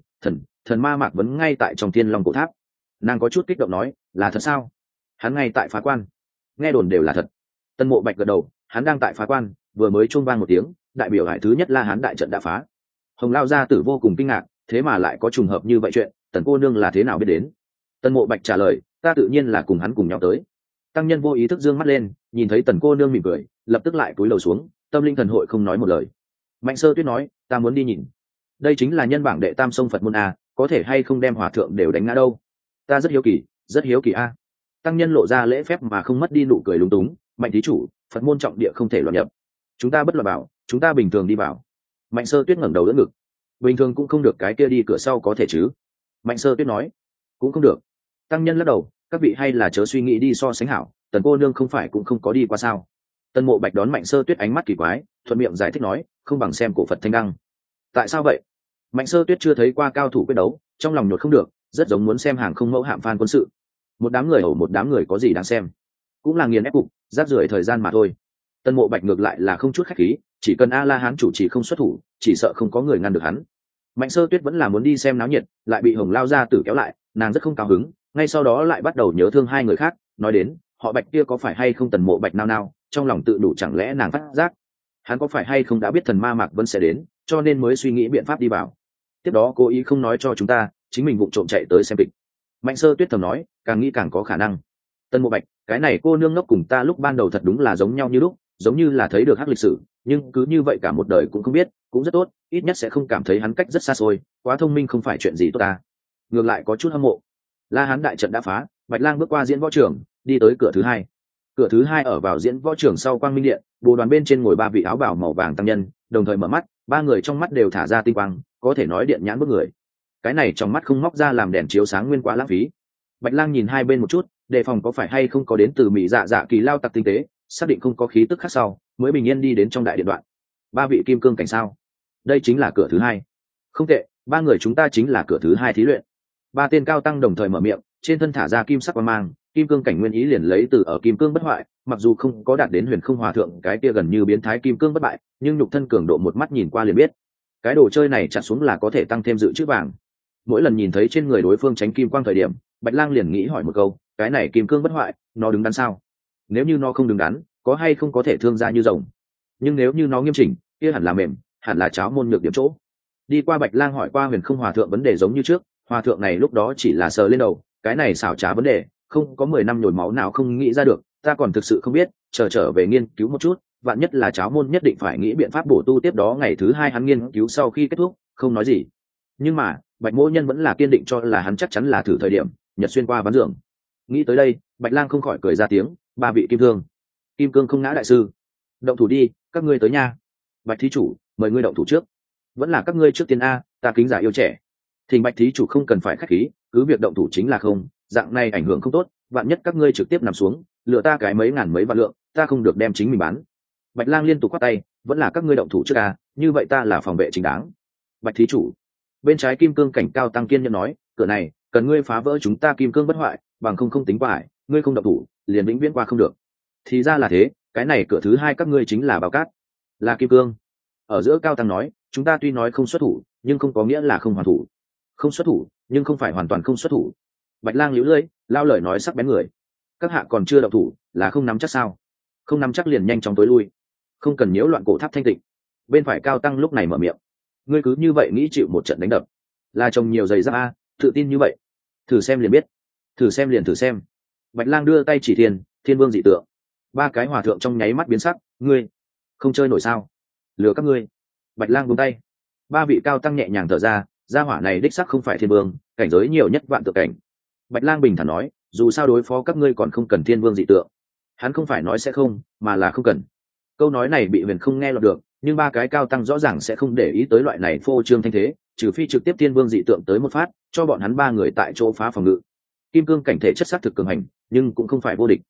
thần ma Mạc Vấn ngay tại trong thiên long cổ tháp. Nàng có chút kích động nói, là thật sao? Hắn ngay tại phá quan. Nghe đồn đều là thật. Tân Mộ Bạch gật đầu, hắn đang tại phá quan, vừa mới chuông vang một tiếng, đại biểu hải thứ nhất La Hán đại trận đã phá. Hồng Lao gia tử vô cùng kinh ngạc, thế mà lại có trùng hợp như vậy chuyện, Tần cô nương là thế nào biết đến? Tân Mộ Bạch trả lời, ta tự nhiên là cùng hắn cùng nhau tới. Tăng nhân vô ý thức dương mắt lên, nhìn thấy Tần cô nương mỉm cười, lập tức lại cúi đầu xuống, tâm linh thần hội không nói một lời. Mạnh Sơ Tuyết nói, ta muốn đi nhìn. Đây chính là nhân bảng đệ tam sông Phật môn a, có thể hay không đem hòa thượng đều đánh ngã đâu. Ta rất hiếu kỳ a. Tăng nhân lộ ra lễ phép mà không mất đi nụ cười lúng túng, Mạnh thí chủ, Phật môn trọng địa không thể loạn nhập. Chúng ta bất loạn bảo, chúng ta bình thường đi vào. Mạnh Sơ Tuyết ngẩng đầu đỡ ngực. Bình thường cũng không được, cái kia đi cửa sau có thể chứ? Mạnh Sơ Tuyết nói, cũng không được. Tăng nhân lắc đầu, các vị hay là chớ suy nghĩ đi so sánh hảo, Tần cô nương không phải cũng không có đi qua sao? Tân Mộ Bạch đón Mạnh Sơ Tuyết ánh mắt kỳ quái, thuận miệng giải thích nói, không bằng xem cổ Phật Thanh Đăng. Tại sao vậy? Mạnh Sơ Tuyết chưa thấy qua cao thủ quyết đấu, trong lòng nhột không được, rất giống muốn xem hàng không mẫu hạm Phan quân sự. Một đám người có gì đáng xem? Cũng là nghiền ép cục, rác rưởi thời gian mà thôi. Tân Mộ Bạch ngược lại là không chút khách khí, chỉ cần A La Hán chủ trì không xuất thủ, chỉ sợ không có người ngăn được hắn. Mạnh Sơ Tuyết vẫn là muốn đi xem náo nhiệt, lại bị Hồng Lao gia tử kéo lại, nàng rất không cao hứng, ngay sau đó lại bắt đầu nhớ thương hai người khác, nói đến, họ Bạch kia có phải hay không Tần Mộ Bạch nao, trong lòng tự đủ chẳng lẽ nàng phát giác, hắn có phải hay không đã biết thần ma Mạc Vân sẽ đến, cho nên mới suy nghĩ biện pháp đi vào. Tiếp đó cố ý không nói cho chúng ta, chính mình vụng trộm chạy tới xem kịch. Mạnh Sơ Tuyết thầm nói, càng nghĩ càng có khả năng. Tần Mộ Bạch, cái này cô nương ngốc cùng ta lúc ban đầu thật đúng là giống nhau như lúc, giống như là thấy được hắc lịch sử, nhưng cứ như vậy cả một đời cũng không biết, cũng rất tốt, ít nhất sẽ không cảm thấy hắn cách rất xa xôi, quá thông minh không phải chuyện gì tốt ta. Ngược lại có chút hâm mộ. La Hán đại trận đã phá, Bạch Lang bước qua diễn võ trường, đi tới cửa thứ hai. Cửa thứ hai ở vào diễn võ trường sau Quang Minh Điện, bồ đoàn bên trên ngồi ba vị áo bào màu vàng tăng nhân, đồng thời mở mắt, ba người trong mắt đều thả ra tinh quang, có thể nói điện nhãn bức người. Cái này trong mắt không móc ra làm đèn chiếu sáng nguyên quá lãng phí. Bạch Lang nhìn hai bên một chút, đề phòng có phải hay không có đến từ Mỹ Dạ Kỳ lao tặc tinh tế, xác định không có khí tức khác sau, mới bình yên đi đến trong đại điện đoạn. Ba vị kim cương cảnh sao? Đây chính là cửa thứ hai. Không tệ, ba người chúng ta chính là cửa thứ hai thí luyện. Ba tên cao tăng đồng thời mở miệng, trên thân thả ra kim sắc quang mang, kim cương cảnh nguyên ý liền lấy từ ở kim cương bất hoại, mặc dù không có đạt đến huyền không hòa thượng cái kia gần như biến thái kim cương bất bại, nhưng nhục thân cường độ một mắt nhìn qua liền biết, cái đồ chơi này chặt xuống là có thể tăng thêm dự trữ vàng. Mỗi lần nhìn thấy trên người đối phương tránh kim quang thời điểm, Bạch Lang liền nghĩ hỏi một câu, cái này kim cương bất hoại, nó đứng đắn sao? Nếu như nó không đứng đắn, có hay không có thể thương ra như rồng? Nhưng nếu như nó nghiêm chỉnh, kia hẳn là mềm, hẳn là cháo môn nhược điểm chỗ. Đi qua Bạch Lang hỏi qua huyền không hòa thượng vấn đề giống như trước, hòa thượng này lúc đó chỉ là sờ lên đầu, cái này xảo trá vấn đề, không có 10 năm nhồi máu nào không nghĩ ra được, ta còn thực sự không biết, trở về nghiên cứu một chút, vạn nhất là cháo môn nhất định phải nghĩ biện pháp bổ tu. Tiếp đó ngày thứ hai hắn nghiên cứu sau khi kết thúc, không nói gì. Nhưng mà, Bạch Mỗ Nhân vẫn là kiên định cho là hắn chắc chắn là thử thời điểm, nhật xuyên qua ván giường. Nghĩ tới đây, Bạch Lang không khỏi cười ra tiếng, ba vị kim cương không ngã đại sư, động thủ đi, các ngươi tới nha. Bạch thí chủ, mời ngươi động thủ trước. Vẫn là các ngươi trước tiên a, ta kính giả yêu trẻ. Thỉnh Bạch thí chủ không cần phải khách khí, cứ việc động thủ chính là không, dạng này ảnh hưởng không tốt, vạn nhất các ngươi trực tiếp nằm xuống, lựa ta cái mấy ngàn mấy vạn lượng, ta không được đem chính mình bán. Bạch Lang liên tục quát tay, vẫn là các ngươi động thủ trước a, như vậy ta là phòng vệ chính đáng. Bạch thí chủ. Bên trái kim cương cảnh cao tăng kiên nhẫn nói, cửa này cần ngươi phá vỡ chúng ta kim cương bất hoại, bằng không tính quải, ngươi không động thủ, liền vĩnh viễn qua không được. Thì ra là thế, cái này cửa thứ hai các ngươi chính là bao cát, là kim cương. Ở giữa cao tăng nói, chúng ta tuy nói không xuất thủ, nhưng không có nghĩa là không hoàn thủ. Không xuất thủ, nhưng không phải hoàn toàn không xuất thủ. Bạch Lang liễu lưỡi, lao lời nói sắc bén người. Các hạ còn chưa động thủ, là không nắm chắc sao? Không nắm chắc liền nhanh chóng tối lui, không cần nhiễu loạn cổ tháp thanh tịnh. Bên phải cao tăng lúc này mở miệng, ngươi cứ như vậy nghĩ chịu một trận đánh đập, là trồng nhiều giày giáp a, tự tin như vậy, thử xem liền biết, thử xem liền thử xem. Bạch Lang đưa tay chỉ thiên vương dị tượng, ba cái hòa thượng trong nháy mắt biến sắc, ngươi không chơi nổi sao? Lừa các ngươi. Bạch Lang buông tay, ba vị cao tăng nhẹ nhàng thở ra, gia hỏa này đích sắc không phải thiên vương, cảnh giới nhiều nhất vạn tượng cảnh. Bạch Lang bình thản nói, dù sao đối phó các ngươi còn không cần thiên vương dị tượng. Hắn không phải nói sẽ không, mà là không cần. Câu nói này bị Huyền không nghe lọt được, nhưng ba cái cao tăng rõ ràng sẽ không để ý tới loại này phô trương thanh thế, trừ phi trực tiếp thiên vương dị tượng tới một phát, cho bọn hắn ba người tại chỗ phá phòng ngự. Kim cương cảnh thể chất xác thực cường hành, nhưng cũng không phải vô địch.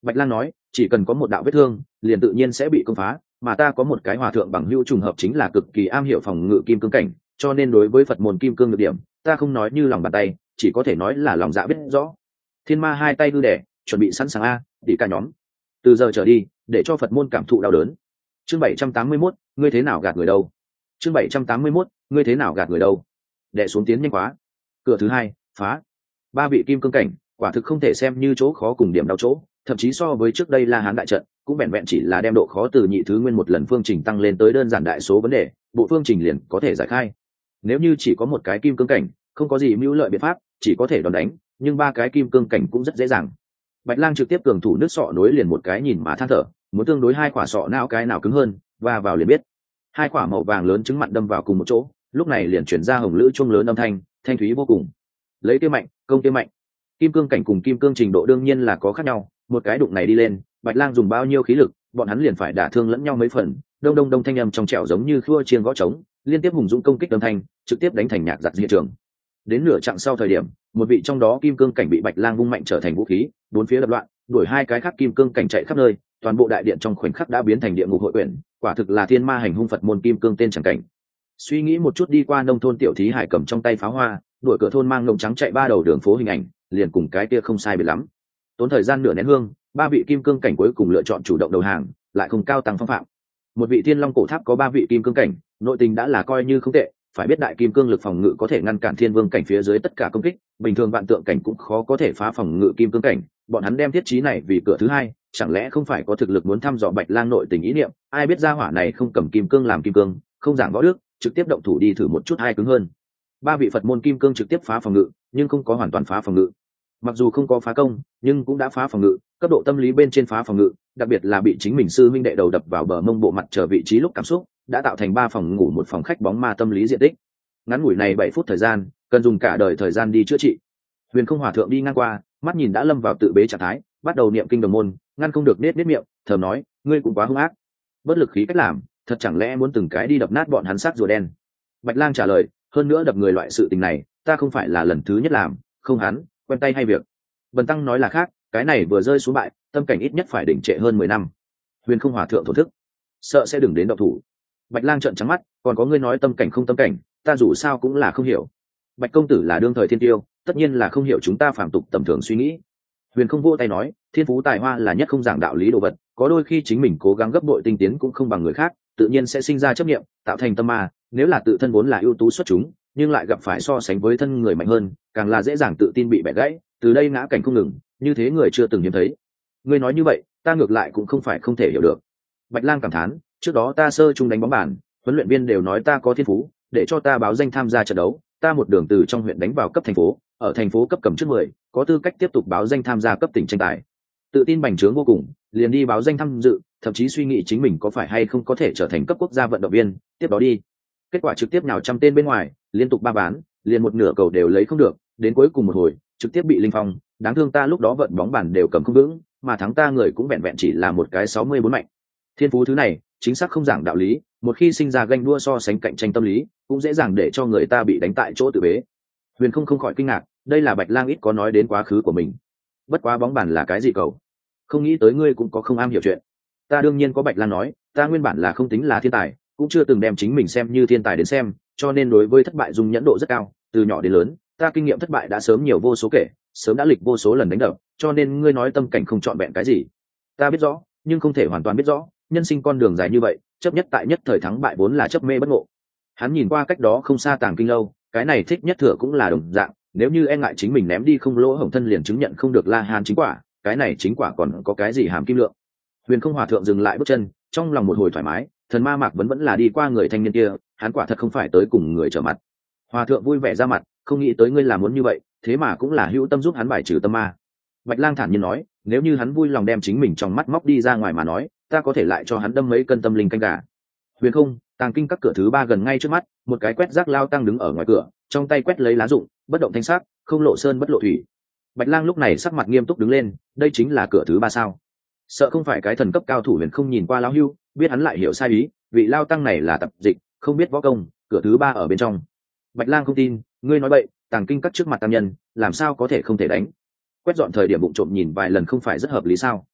Bạch Lang nói, chỉ cần có một đạo vết thương liền tự nhiên sẽ bị công phá, mà ta có một cái hòa thượng bằng hữu trùng hợp chính là cực kỳ am hiểu phòng ngự kim cương cảnh, cho nên đối với Phật môn kim cương được điểm ta không nói như lòng bàn tay, chỉ có thể nói là lòng dạ biết rõ. Thiên Ma hai tay hư đẻ, chuẩn bị sẵn sàng a, đi cả nhóm. Từ giờ trở đi, để cho Phật môn cảm thụ đau đớn. Chương 781, ngươi thế nào gạt người đâu? Chương 781, ngươi thế nào gạt người đâu? Đệ xuống tiến nhanh quá. Cửa thứ hai, phá. Ba vị kim cương cảnh, quả thực không thể xem như chỗ khó cùng điểm đau chỗ, thậm chí so với trước đây La Hán đại trận, cũng vẹn vẹn chỉ là đem độ khó từ nhị thứ nguyên một lần phương trình tăng lên tới đơn giản đại số vấn đề, bộ phương trình liền có thể giải khai. Nếu như chỉ có một cái kim cương cảnh, không có gì mưu lợi biện pháp, chỉ có thể đòn đánh, nhưng ba cái kim cương cảnh cũng rất dễ dàng. Bạch Lang trực tiếp cường thủ nước sọ nối liền một cái nhìn mà than thở, muốn tương đối hai quả sọ não cái nào cứng hơn, và vào liền biết. Hai quả màu vàng lớn trứng mặn đâm vào cùng một chỗ, lúc này liền chuyển ra hồng lữ chuông lớn âm thanh, thanh thúy vô cùng. Lấy kia mạnh, công kia mạnh. Kim cương cảnh cùng kim cương trình độ đương nhiên là có khác nhau, một cái đụng này đi lên, Bạch Lang dùng bao nhiêu khí lực, bọn hắn liền phải đả thương lẫn nhau mấy phần. Đông đông đông thanh âm trong trẻo giống như khua chiên gõ trống, liên tiếp hùng dũng công kích âm thanh, trực tiếp đánh thành nhạc giật hiện trường. Đến nửa chặng sau thời điểm, một vị trong đó kim cương cảnh bị Bạch Lang vung mạnh trở thành vũ khí, bốn phía đập loạn, đuổi hai cái khác kim cương cảnh chạy khắp nơi, toàn bộ đại điện trong khoảnh khắc đã biến thành địa ngục hội quyển, quả thực là thiên ma hành hung Phật môn kim cương tên chẳng cảnh. Suy nghĩ một chút đi qua nông thôn tiểu thí hải cầm trong tay pháo hoa, đuổi cửa thôn mang lông trắng chạy ba đầu đường phố hình ảnh, liền cùng cái kia không sai biệt lắm. Tốn thời gian nửa nén hương, ba vị kim cương cảnh cuối cùng lựa chọn chủ động đầu hàng, lại không cao tăng phong phạm. Một vị thiên long cổ tháp có ba vị kim cương cảnh, nội tình đã là coi như không tệ, phải biết đại kim cương lực phòng ngự có thể ngăn cản thiên vương cảnh phía dưới tất cả công kích, bình thường vạn tượng cảnh cũng khó có thể phá phòng ngự kim cương cảnh. Bọn hắn đem thiết trí này vì cửa thứ hai, chẳng lẽ không phải có thực lực muốn thăm dò Bạch Lang nội tình ý niệm? Ai biết ra hỏa này không cầm kim cương làm kim cương, không giảng võ đức, trực tiếp động thủ đi thử một chút ai cứng hơn. Ba vị Phật môn kim cương trực tiếp phá phòng ngự, nhưng không có hoàn toàn phá phòng ngự. Mặc dù không có phá công, nhưng cũng đã phá phòng ngự, cấp độ tâm lý bên trên phá phòng ngự, đặc biệt là bị chính mình sư huynh đệ đầu đập vào bờ mông bộ mặt trở vị trí lúc cảm xúc, đã tạo thành ba phòng ngủ một phòng khách bóng ma tâm lý diện tích. Ngắn ngủi này 7 phút thời gian, cần dùng cả đời thời gian đi chữa trị. Huyền Không Hòa thượng đi ngang qua, mắt nhìn đã lâm vào tự bế trạng thái, bắt đầu niệm kinh đồng môn, ngăn không được nết miệng, thầm nói, ngươi cũng quá hung ác. Bất lực khí cách làm, thật chẳng lẽ muốn từng cái đi đập nát bọn hắn xác rùa đen. Bạch Lang trả lời, hơn nữa đập người loại sự tình này, ta không phải là lần thứ nhất làm, không hắn, quen tay hay việc. Bần tăng nói là khác, cái này vừa rơi xuống bại, tâm cảnh ít nhất phải đỉnh trệ hơn 10 năm. Huyền Không Hòa thượng thổ thức, sợ sẽ đừng đến động thủ. Bạch Lang trợn trắng mắt, còn có ngươi nói tâm cảnh không tâm cảnh, ta dù sao cũng là không hiểu. Bạch công tử là đương thời thiên tiêu, tất nhiên là không hiểu chúng ta phàm tục tầm thường suy nghĩ. Huyền Không vỗ tay nói, thiên phú tài hoa là nhất không giảng đạo lý đồ vật, có đôi khi chính mình cố gắng gấp bội tinh tiến cũng không bằng người khác, tự nhiên sẽ sinh ra chấp niệm, tạo thành tâm ma. Nếu là tự thân vốn là ưu tú xuất chúng, nhưng lại gặp phải so sánh với thân người mạnh hơn, càng là dễ dàng tự tin bị bẻ gãy, từ đây ngã cảnh không ngừng, như thế người chưa từng hiếm thấy. Ngươi nói như vậy, ta ngược lại cũng không phải không thể hiểu được. Bạch Lang cảm thán, trước đó ta sơ trung đánh bóng bàn, huấn luyện viên đều nói ta có thiên phú, để cho ta báo danh tham gia trận đấu, ta một đường từ trong huyện đánh vào cấp thành phố, ở thành phố cấp cầm trước 10, có tư cách tiếp tục báo danh tham gia cấp tỉnh tranh tài. Tự tin bành trướng vô cùng, liền đi báo danh tham dự, thậm chí suy nghĩ chính mình có phải hay không có thể trở thành cấp quốc gia vận động viên, tiếp đó đi. Kết quả trực tiếp nào trăm tên bên ngoài, liên tục 3 bán, liền một nửa cầu đều lấy không được, đến cuối cùng một hồi, trực tiếp bị linh phong, đáng thương ta lúc đó vận bóng bàn đều cầm không vững, mà thắng ta người cũng vẹn vẹn chỉ là một cái 64 mạnh. Thiên phú thứ này, chính xác không giảng đạo lý, một khi sinh ra ganh đua so sánh cạnh tranh tâm lý, cũng dễ dàng để cho người ta bị đánh tại chỗ tự bế. Huyền không khỏi kinh ngạc, đây là Bạch Lang ít có nói đến quá khứ của mình. Bất quá bóng bàn là cái gì cầu? Không nghĩ tới ngươi cũng có không am hiểu chuyện. Ta đương nhiên có. Bạch Lang nói, ta nguyên bản là không tính là thiên tài, cũng chưa từng đem chính mình xem như thiên tài đến xem, cho nên đối với thất bại dung nhẫn độ rất cao, từ nhỏ đến lớn, ta kinh nghiệm thất bại đã sớm nhiều vô số kể, sớm đã lịch vô số lần đánh đập, cho nên ngươi nói tâm cảnh không chọn vẹn cái gì, ta biết rõ, nhưng không thể hoàn toàn biết rõ, nhân sinh con đường dài như vậy, chấp nhất tại nhất thời thắng bại vốn là chấp mê bất ngộ. Hắn nhìn qua cách đó không xa Tàng Kinh lâu, cái này thích nhất thừa cũng là đồng dạng, nếu như e ngại chính mình ném đi không lỗ hổng thân liền chứng nhận không được La Hán chính quả, cái này chính quả còn có cái gì hàm kim lượng. Huyền Không Hòa thượng dừng lại bước chân, trong lòng một hồi thoải mái, thần ma mạc vẫn là đi qua người thanh niên kia, hắn quả thật không phải tới cùng người trở mặt. Hòa thượng vui vẻ ra mặt, không nghĩ tới ngươi làm muốn như vậy, thế mà cũng là hữu tâm giúp hắn bài trừ tâm ma. Bạch Lang thản nhiên nói, nếu như hắn vui lòng đem chính mình trong mắt móc đi ra ngoài mà nói, ta có thể lại cho hắn đâm mấy cân tâm linh canh gà. Huyền Không, Tàng Kinh các cửa thứ 3 gần ngay trước mắt, một cái quét rác lao tăng đứng ở ngoài cửa, trong tay quét lấy lá rụng, bất động thanh sắc, không lộ sơn bất lộ thủy. Bạch Lang lúc này sắc mặt nghiêm túc đứng lên, đây chính là cửa thứ 3 sao? Sợ không phải cái thần cấp cao thủ. Huyền Không nhìn qua lão hưu, biết hắn lại hiểu sai ý, vị lao tăng này là tập dịch, không biết võ công, cửa thứ 3 ở bên trong. Bạch Lang không tin, ngươi nói bậy, Tàng Kinh các trước mặt tam nhân, làm sao có thể không thể đánh? Quét dọn thời điểm bụng trộm nhìn vài lần không phải rất hợp lý sao?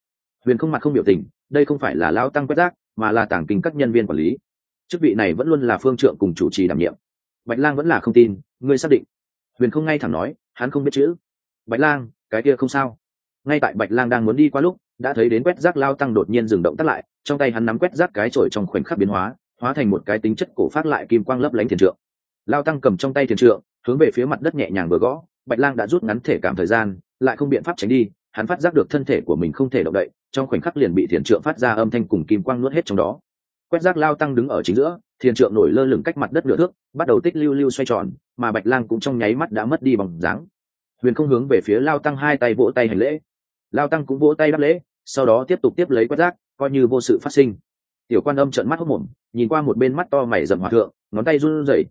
Huyền không mặt không biểu tình, đây không phải là lao tăng quét rác mà là tàng kinh các nhân viên quản lý, chức vị này vẫn luôn là phương trượng cùng chủ trì đảm nhiệm. Bạch lang vẫn là không tin, ngươi xác định? Huyền không ngay thẳng nói, hắn không biết chữ. Bạch lang, cái kia không sao. Ngay tại Bạch lang đang muốn đi qua lúc, đã thấy đến quét rác lao tăng đột nhiên dừng động tác lại, trong tay hắn nắm quét rác cái chổi trong khoảnh khắc biến hóa, hóa thành một cái tính chất cổ phát lại kim quang lấp lánh thiền trượng. Lao tăng cầm trong tay thiền trượng, hướng về phía mặt đất nhẹ nhàng vừa gõ. Bạch lang đã rút ngắn thể cảm thời gian, lại không biện pháp tránh đi, hắn phát giác được thân thể của mình không thể động đậy, trong khoảnh khắc liền bị thiền trượng phát ra âm thanh cùng kim quang nuốt hết trong đó. Quét rác lao tăng đứng ở chính giữa, thiền trượng nổi lơ lửng cách mặt đất nửa thước, bắt đầu tích lưu lưu xoay tròn, mà Bạch lang cũng trong nháy mắt đã mất đi bóng dáng. Huyền không hướng về phía lao tăng hai tay vỗ tay hành lễ, lao tăng cũng vỗ tay đáp lễ, sau đó tiếp tục tiếp lấy quét rác, coi như vô sự phát sinh. Tiểu Quan Âm trợn mắt hốt mồm, nhìn qua một bên mắt to mày rậm hòa thượng, ngón tay run rẩy,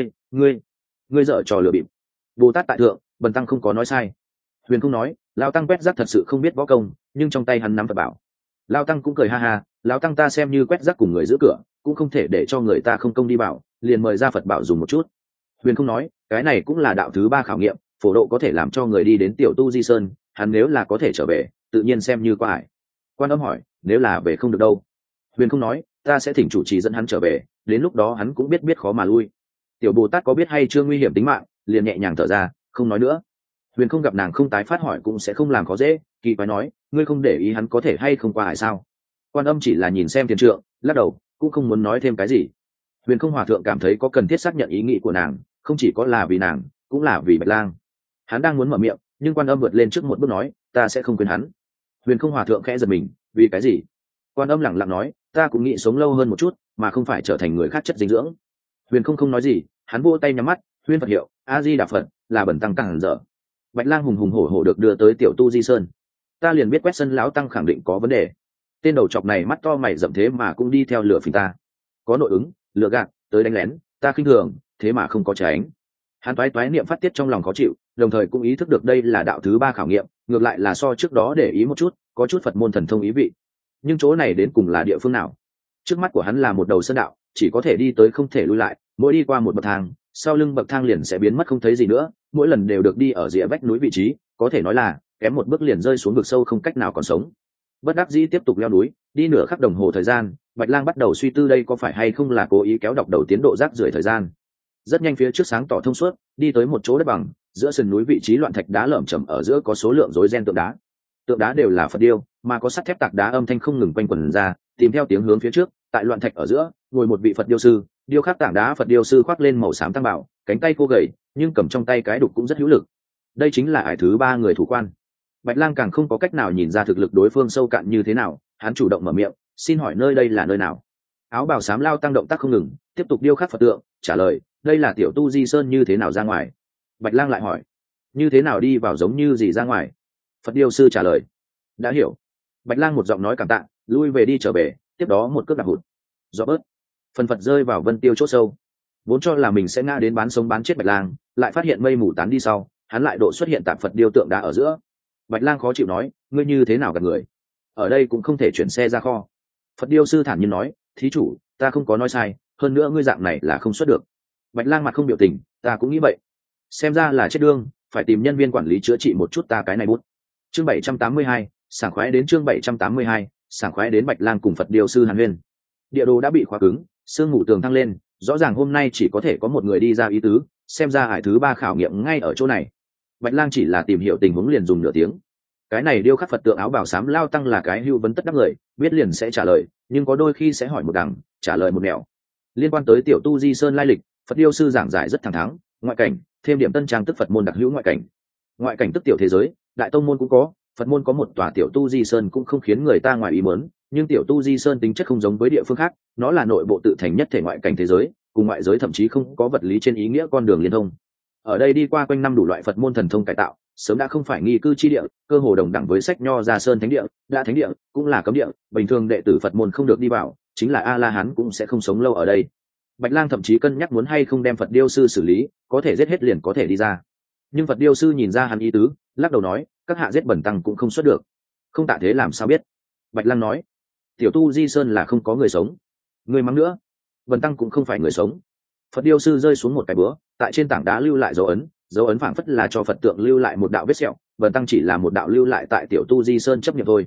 ngươi dở trò lừa bịp. Bồ Tát tại thượng, bần tăng không có nói sai. Huyền không nói, lao tăng quét rác thật sự không biết võ công, nhưng trong tay hắn nắm Phật bảo. Lao tăng cũng cười ha ha, lao tăng ta xem như quét rác cùng người giữ cửa, cũng không thể để cho người ta không công đi bảo, liền mời ra Phật bảo dùng một chút. Huyền không nói, cái này cũng là đạo thứ 3 khảo nghiệm, phổ độ có thể làm cho người đi đến tiểu tu di sơn, hắn nếu là có thể trở về, tự nhiên xem như qua hải. Quan Âm hỏi, nếu là về không được đâu? Huyền không nói, ta sẽ thỉnh chủ trì dẫn hắn trở về, đến lúc đó hắn cũng biết khó mà lui. Tiểu Bồ Tát có biết hay chưa nguy hiểm tính mạng, liền nhẹ nhàng thở ra, không nói nữa. Huyền không gặp nàng không tái phát hỏi cũng sẽ không làm khó dễ, kỳ quái nói, ngươi không để ý hắn có thể hay không qua hải sao? Quan Âm chỉ là nhìn xem thiền trượng, lắc đầu, cũng không muốn nói thêm cái gì. Huyền không hòa thượng cảm thấy có cần thiết xác nhận ý nghĩ của nàng, không chỉ có là vì nàng, cũng là vì Bạch lang. Hắn đang muốn mở miệng, nhưng Quan Âm vượt lên trước một bước nói, ta sẽ không quên hắn. Huyền không hòa thượng khẽ giật mình, vì cái gì? Quan Âm lẳng lặng nói, ta cũng nghĩ sống lâu hơn một chút, mà không phải trở thành người khác chất dinh dưỡng. Huyền không nói gì, hắn vỗ tay nhắm mắt, huyên Phật hiệu, A Di Đà Phật, là bẩn tăng càng dở. Bạch lang hùng hùng hổ hổ được đưa tới tiểu tu di sơn. Ta liền biết quét sân lão tăng khẳng định có vấn đề. Tên đầu chọc này mắt to mày rậm thế mà cũng đi theo lửa phình ta. Có nội ứng, lừa gạt, tới đánh lén, ta khinh thường, thế mà không có tránh. Hắn toái niệm phát tiết trong lòng khó chịu, đồng thời cũng ý thức được đây là đạo thứ 3 khảo nghiệm, ngược lại là so trước đó để ý một chút, có chút Phật môn thần thông ý vị. Nhưng chỗ này đến cùng là địa phương nào? Trước mắt của hắn là một đầu sơn đạo, chỉ có thể đi tới không thể lui lại, mỗi đi qua một bậc thang, sau lưng bậc thang liền sẽ biến mất không thấy gì nữa, mỗi lần đều được đi ở rìa vách núi vị trí, có thể nói là kém một bước liền rơi xuống vực sâu không cách nào còn sống. Bất đắc dĩ tiếp tục leo núi, đi nửa khắc đồng hồ thời gian, Bạch lang bắt đầu suy tư đây có phải hay không là cố ý kéo đọc đầu tiến độ rác rưởi thời gian. Rất nhanh phía trước sáng tỏ thông suốt, đi tới một chỗ đất bằng, giữa sườn núi vị trí loạn thạch đá lởm chởm ở giữa có số lượng rối ren tượng đá đều là Phật điêu, mà có sắt thép tạc đá âm thanh không ngừng quanh quẩn ra, tìm theo tiếng hướng phía trước. Tại loạn thạch ở giữa ngồi một vị Phật điêu sư, điêu khắc tảng đá Phật điêu sư khoác lên màu xám tăng bảo, cánh tay cô gầy nhưng cầm trong tay cái đục cũng rất hữu lực. Đây chính là ải thứ 3 người thủ quan. Bạch lang càng không có cách nào nhìn ra thực lực đối phương sâu cạn như thế nào, hắn chủ động mở miệng, xin hỏi nơi đây là nơi nào? Áo bào xám lao tăng động tác không ngừng, tiếp tục điêu khắc Phật tượng, trả lời, đây là tiểu tu di sơn, như thế nào ra ngoài? Bạch lang lại hỏi, như thế nào đi vào giống như gì ra ngoài? Phật điêu sư trả lời, đã hiểu. Bạch lang một giọng nói cảm tạ, lui về đi trở về, tiếp đó một cước đạp hụt, rõ bớt, phần Phật rơi vào vân tiêu chỗ sâu. Vốn cho là mình sẽ ngã đến bán sống bán chết Bạch lang, lại phát hiện mây mù tán đi sau, hắn lại độ xuất hiện tạm Phật điêu tượng đá ở giữa. Bạch lang khó chịu nói, ngươi như thế nào gặp người? Ở đây cũng không thể chuyển xe ra kho. Phật điêu sư thản nhiên nói, thí chủ, ta không có nói sai, hơn nữa ngươi dạng này là không xuất được. Bạch lang mặt không biểu tình, ta cũng nghĩ vậy. Xem ra là chết đương, phải tìm nhân viên quản lý chữa trị một chút ta cái này bút. Chương 782, sảng khoái đến chương 782, sảng khoái đến. Bạch lang cùng Phật điêu sư hàn huyên. Địa đồ đã bị khóa cứng, sương mù tường thăng lên, rõ ràng hôm nay chỉ có thể có một người đi ra ý tứ, xem ra ải thứ 3 khảo nghiệm ngay ở chỗ này. Bạch lang chỉ là tìm hiểu tình huống liền dùng nửa tiếng. Cái này điêu khắc Phật tượng áo bào xám lao tăng là cái hưu vấn tất đắc người, biết liền sẽ trả lời, nhưng có đôi khi sẽ hỏi một đằng, trả lời một nẻo. Liên quan tới tiểu tu di sơn lai lịch, Phật điêu sư giảng giải rất thẳng thắn, ngoại cảnh thêm điểm tân trang tức Phật môn đặc hữu ngoại cảnh. Ngoại cảnh tức tiểu thế giới, đại tông môn cũng có, Phật môn có một tòa tiểu tu di sơn cũng không khiến người ta ngoài ý muốn, nhưng tiểu tu di sơn tính chất không giống với địa phương khác, nó là nội bộ tự thành nhất thể ngoại cảnh thế giới, cùng ngoại giới thậm chí không có vật lý trên ý nghĩa con đường liên thông. Ở đây đi qua quanh năm đủ loại Phật môn thần thông cải tạo, sớm đã không phải nghi cư chi địa, cơ hồ đồng đẳng với sách nho ra sơn thánh địa, đã thánh địa cũng là cấm địa, bình thường đệ tử Phật môn không được đi vào, chính là A La Hán cũng sẽ không sống lâu ở đây. Bạch lang thậm chí cân nhắc muốn hay không đem Phật điêu sư xử lý, có thể giết hết liền có thể đi ra. Nhưng Phật điêu sư nhìn ra hắn ý tứ, lắc đầu nói, các hạ giết bẩn tăng cũng không xuất được. Không tạ thế làm sao biết? Bạch lang nói, tiểu tu di sơn là không có người sống. Người mắng nữa, bẩn tăng cũng không phải người sống. Phật điêu sư rơi xuống một cái búa, tại trên tảng đá lưu lại dấu ấn phảng phất là cho Phật tượng lưu lại một đạo vết sẹo, bần tăng chỉ là một đạo lưu lại tại tiểu tu di sơn chấp nhận thôi.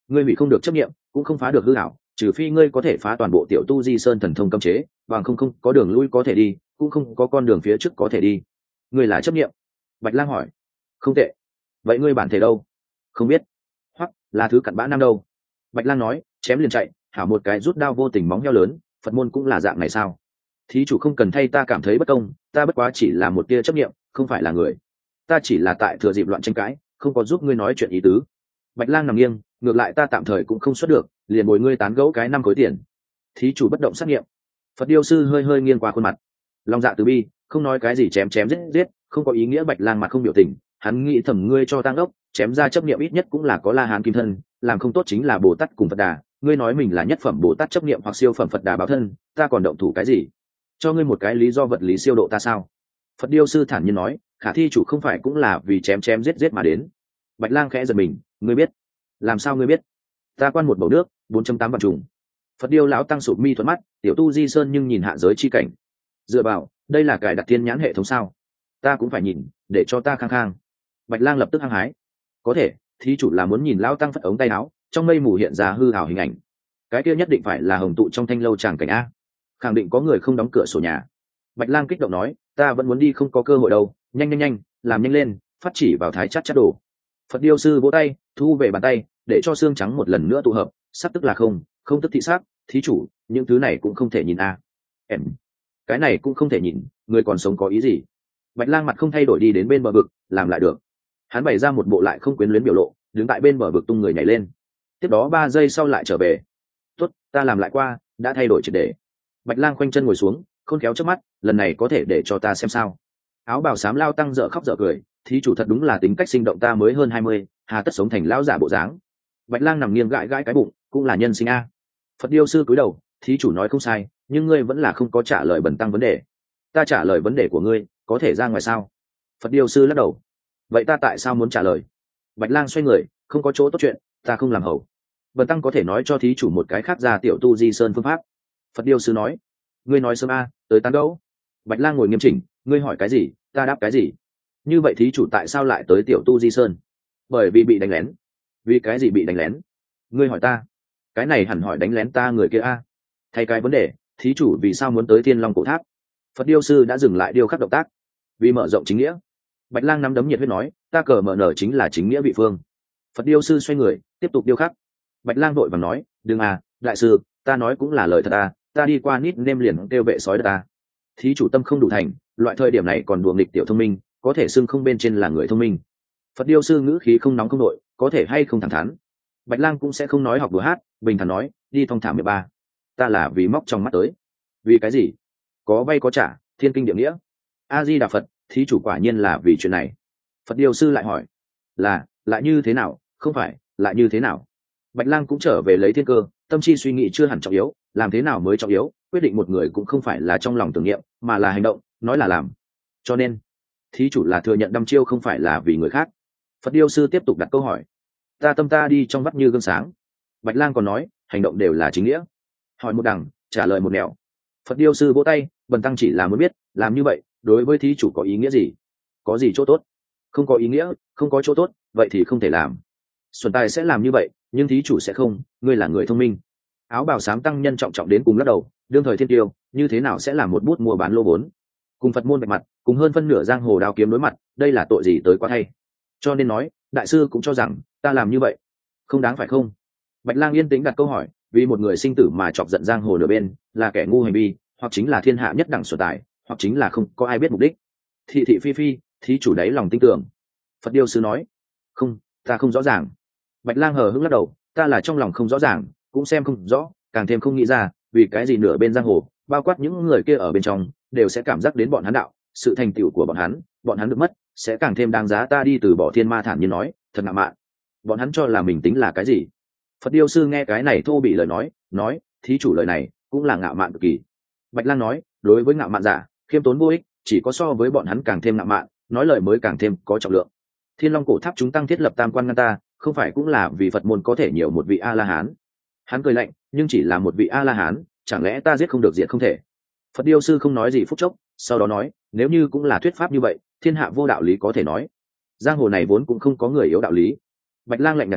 ngươi hủy không được chấp nghiệm, cũng không phá được hư ảo, trừ phi ngươi có thể phá toàn bộ tiểu tu di sơn thần thông cấm chế, bằng không có đường lui có thể đi, cũng không có con đường phía trước có thể đi. Ngươi là chấp nghiệm? Bạch Lang hỏi. Không tệ. Vậy ngươi bản thể đâu? Không biết. Hoặc là thứ cặn bã nam đâu? Bạch Lang nói, chém liền chạy, hảo một cái rút đao vô tình móng heo lớn, Phật môn cũng là dạng này sao? Thí chủ không cần thay ta cảm thấy bất công, ta bất quá chỉ là một tia chấp nghiệm, không phải là người. Ta chỉ là tại thừa dịp loạn tranh cãi, không có giúp ngươi nói chuyện ý tứ. Bạch Lang nằm nghiêng, ngược lại ta tạm thời cũng không xuất được, liền bồi ngươi tán gẫu cái 5 khối tiền. Thí chủ bất động sát nghiệm. Phật điêu sư hơi hơi nghiêng qua khuôn mặt, lòng dạ từ bi, không nói cái gì chém chém giết giết, không có ý nghĩa. Bạch Lang mặt không biểu tình, hắn nghĩ thầm ngươi cho tăng ốc, chém ra chấp niệm ít nhất cũng là có La Hán kim thân, làm không tốt chính là Bồ Tát cùng Phật Đà. Ngươi nói mình là nhất phẩm Bồ Tát chấp niệm hoặc siêu phẩm Phật Đà báo thân, ta còn động thủ cái gì? Cho ngươi một cái lý do vật lý siêu độ ta sao? Phật điêu sư thản nhiên nói, khả thi chủ không phải cũng là vì chém chém giết giết mà đến. Bạch Lang khẽ giật mình, ngươi biết? Làm sao ngươi biết? Ta quan một bầu nước 4.8 vạn trùng. Phật điêu lão tăng sụp mi thuận mắt, tiểu tu di sơn nhưng nhìn hạ giới chi cảnh. Dựa vào, đây là cài đặt thiên nhãn hệ thống sao? Ta cũng phải nhìn, để cho ta khang khang. Bạch Lang lập tức hăng hái. Có thể, thí chủ là muốn nhìn lão tăng phất ống tay áo, trong mây mù hiện ra hư ảo hình ảnh. Cái kia nhất định phải là hồng tụ trong thanh lâu tràng cảnh a. Khẳng định có người không đóng cửa sổ nhà. Bạch Lang kích động nói, ta vẫn muốn đi không có cơ hội đâu, nhanh nhanh nhanh, làm nhanh lên, phát chỉ vào thái chát chát đồ. Phật điêu sư vỗ tay, thu về bàn tay, để cho xương trắng một lần nữa tụ hợp, sắc tức là không tức thị sắc, thí chủ, những thứ này cũng không thể nhìn a. Em, cái này cũng không thể nhìn, người còn sống có ý gì? Bạch Lang mặt không thay đổi đi đến bên bờ vực, làm lại được. Hắn bày ra một bộ lại không quyến luyến biểu lộ, đứng tại bên bờ vực tung người nhảy lên. Tiếp đó 3 giây sau lại trở về. Tốt, ta làm lại qua, đã thay đổi triệt để. Bạch Lang khoanh chân ngồi xuống, khôn khéo trước mắt, lần này có thể để cho ta xem sao? Áo bào xám lao tăng dở khóc dở cười, thí chủ thật đúng là tính cách sinh động, ta mới hơn 20, hà tất sống thành lão giả bộ dáng. Bạch Lang nằm nghiêng gãi gãi cái bụng, cũng là nhân sinh a. Phật điêu sư cúi đầu, thí chủ nói không sai, nhưng ngươi vẫn là không có trả lời bần tăng vấn đề. Ta trả lời vấn đề của ngươi, có thể ra ngoài sao? Phật điêu sư lắc đầu. Vậy ta tại sao muốn trả lời? Bạch Lang xoay người, không có chỗ tốt chuyện, ta không làm hầu. Bần tăng có thể nói cho thí chủ một cái khác ra tiểu tu di sơn phương pháp. Phật điêu sư nói. Ngươi nói sớm a, tới tán gẫu. Bạch Lang ngồi nghiêm chỉnh, ngươi hỏi cái gì, ta đáp cái gì. Như vậy thí chủ tại sao lại tới tiểu tu di sơn? Bởi vì bị đánh lén. Vì cái gì bị đánh lén? Ngươi hỏi ta. Cái này hẳn hỏi đánh lén ta người kia a. Thay cái vấn đề, thí chủ vì sao muốn tới Thiên Long cổ tháp? Phật điêu sư đã dừng lại điêu khắc động tác. Vì mở rộng chính nghĩa. Bạch Lang nắm đấm nhiệt huyết nói, ta cờ mở nở chính là chính nghĩa vị phương. Phật điêu sư xoay người, tiếp tục điêu khắc. Bạch Lang vội vàng nói, đừng à, đại sư, ta nói cũng là lời thật à, ta đi qua nít nêm liền kêu vệ sói đất ta. Thí chủ tâm không đủ thành, loại thời điểm này còn đùa nghịch tiểu thông minh, có thể xưng không bên trên là người thông minh. Phật điêu sư ngữ khí không nóng không nội, có thể hay không thẳng thắn. Bạch Lang cũng sẽ không nói học đùa hát, bình thản nói, đi thong thả 13. Ta là vì móc trong mắt tới. Vì cái gì? Có vay có trả, thiên kinh địa nghĩa. A Di Đà Phật, thí chủ quả nhiên là vì chuyện này. Phật điêu sư lại hỏi, là lại như thế nào? Không phải, lại như thế nào? Bạch Lang cũng trở về lấy thiên cơ, tâm chi suy nghĩ chưa hẳn trọng yếu, làm thế nào mới trọng yếu, quyết định một người cũng không phải là trong lòng tưởng niệm, mà là hành động, nói là làm. Cho nên, thí chủ là thừa nhận đăm chiêu không phải là vì người khác. Phật điêu sư tiếp tục đặt câu hỏi. Ta tâm ta đi trong vắt như gương sáng. Bạch Lang còn nói, hành động đều là chính nghĩa. Hỏi một đằng, trả lời một nẻo. Phật điêu sư vỗ tay, bần tăng chỉ là muốn biết, làm như vậy đối với thí chủ có ý nghĩa gì? Có gì chỗ tốt? Không có ý nghĩa, không có chỗ tốt, vậy thì không thể làm. Xuân Tài sẽ làm như vậy, nhưng thí chủ sẽ không, ngươi là người thông minh. Áo bào xám tăng nhân trọng trọng đến cùng lắc đầu, đương thời thiên tiêu, như thế nào sẽ làm một bút mua bán lô vốn? Cùng Phật môn bạch mặt, cùng hơn phân nửa giang hồ đao kiếm đối mặt, đây là tội gì tới quá thay. Cho nên nói, đại sư cũng cho rằng ta làm như vậy không đáng phải không? Bạch Lang yên tĩnh đặt câu hỏi, vì một người sinh tử mà chọc giận giang hồ nửa bên, là kẻ ngu hành vi, hoặc chính là thiên hạ nhất đẳng Xuân Tài, hoặc chính là không có ai biết mục đích. Thị thị phi phi, thí chủ đáy lòng tin tưởng. Phật điêu sư nói, không, ta không rõ ràng. Bạch Lang hờ hững lắc đầu, ta là trong lòng không rõ ràng, cũng xem không rõ, càng thêm không nghĩ ra, vì cái gì nửa bên giang hồ, bao quát những người kia ở bên trong, đều sẽ cảm giác đến bọn hắn đạo, sự thành tựu của bọn hắn được mất, sẽ càng thêm đáng giá ta đi từ bỏ thiên ma thản nhiên nói, thật ngạo mạn. Bọn hắn cho là mình tính là cái gì? Phật điêu sư nghe cái này thô bị lời nói, thí chủ lời này cũng là ngạo mạn cực kỳ. Bạch Lang nói, đối với ngạo mạn giả, khiêm tốn vô ích, chỉ có so với bọn hắn càng thêm ngạo mạn, nói lời mới càng thêm có trọng lượng. Thiên Long cổ tháp chúng tăng thiết lập tam quan ngăn ta, không phải cũng là vì Phật môn có thể nhiều một vị A La Hán. Hắn cười lạnh, nhưng chỉ là một vị A La Hán, chẳng lẽ ta giết không được diệt không thể? Phật điêu sư không nói gì phút chốc, sau đó nói, nếu như cũng là thuyết pháp như vậy, thiên hạ vô đạo lý có thể nói. Giang hồ này vốn cũng không có người yếu đạo lý. Bạch Lang lạnh nhạt nói,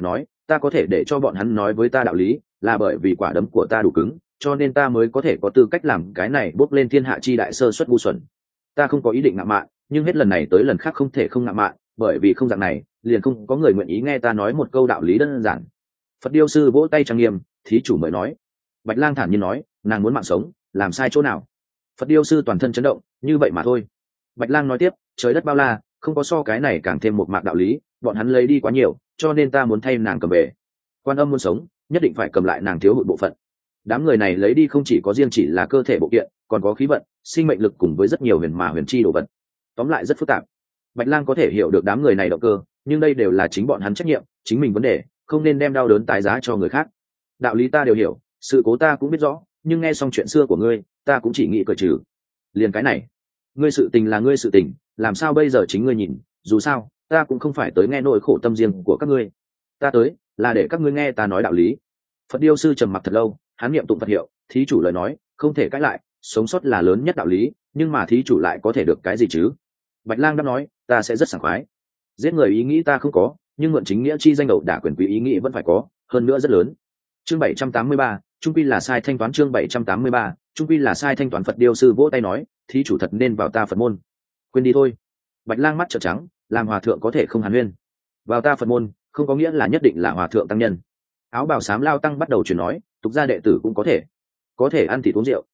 ta có thể để cho bọn hắn nói với ta đạo lý là bởi vì quả đấm của ta đủ cứng, cho nên ta mới có thể có tư cách làm cái này bốc lên thiên hạ chi đại sơ suất ngu xuẩn. Ta không có ý định ngạo mạn, nhưng hết lần này tới lần khác không thể không ngạo mạn, bởi vì không dạng này liền không có người nguyện ý nghe ta nói một câu đạo lý đơn giản. Phật điêu sư vỗ tay trang nghiêm, thí chủ mới nói. Bạch Lang thản nhiên nói, nàng muốn mạng sống, làm sai chỗ nào? Phật điêu sư toàn thân chấn động, như vậy mà thôi. Bạch Lang nói tiếp, trời đất bao la, không có so cái này càng thêm một mạc đạo lý, bọn hắn lấy đi quá nhiều, cho nên ta muốn thay nàng cầm về. Quan Âm muốn sống, nhất định phải cầm lại nàng thiếu hụt bộ phận. Đám người này lấy đi không chỉ có riêng chỉ là cơ thể bộ kiện, còn có khí vận, sinh mệnh lực cùng với rất nhiều huyền chi đồ vật. Tóm lại rất phức tạp. Bạch Lang có thể hiểu được đám người này động cơ, nhưng đây đều là chính bọn hắn trách nhiệm, chính mình vấn đề, không nên đem đau đớn tái giá cho người khác. Đạo lý ta đều hiểu, sự cố ta cũng biết rõ, nhưng nghe xong chuyện xưa của ngươi, ta cũng chỉ nghĩ cởi trừ. Liền cái này, ngươi sự tình là ngươi sự tình, làm sao bây giờ chính ngươi nhìn, dù sao, ta cũng không phải tới nghe nỗi khổ tâm riêng của các ngươi. Ta tới, là để các ngươi nghe ta nói đạo lý. Phật điêu sư trầm mặc thật lâu, hắn niệm tụng Phật hiệu, thí chủ lời nói, không thể cãi lại, sống sót là lớn nhất đạo lý, nhưng mà thí chủ lại có thể được cái gì chứ? Bạch Lang đáp nói, ta sẽ rất sảng khoái. Giết người ý nghĩ ta không có, nhưng mượn chính nghĩa chi danh ẩu đả quyền quý ý nghĩ vẫn phải có, hơn nữa rất lớn. Chương 783, trung quy là sai thanh toán. Chương 783, trung quy là sai thanh toán. Phật điêu sư vỗ tay nói, thí chủ thật nên vào ta Phật môn. Quên đi thôi. Bạch Lang mắt trợn trắng, làm hòa thượng có thể không hàn huyên. Vào ta Phật môn, không có nghĩa là nhất định là hòa thượng tăng nhân. Áo bào xám lao tăng bắt đầu truyền nói, tục gia đệ tử cũng có thể ăn thịt uống rượu,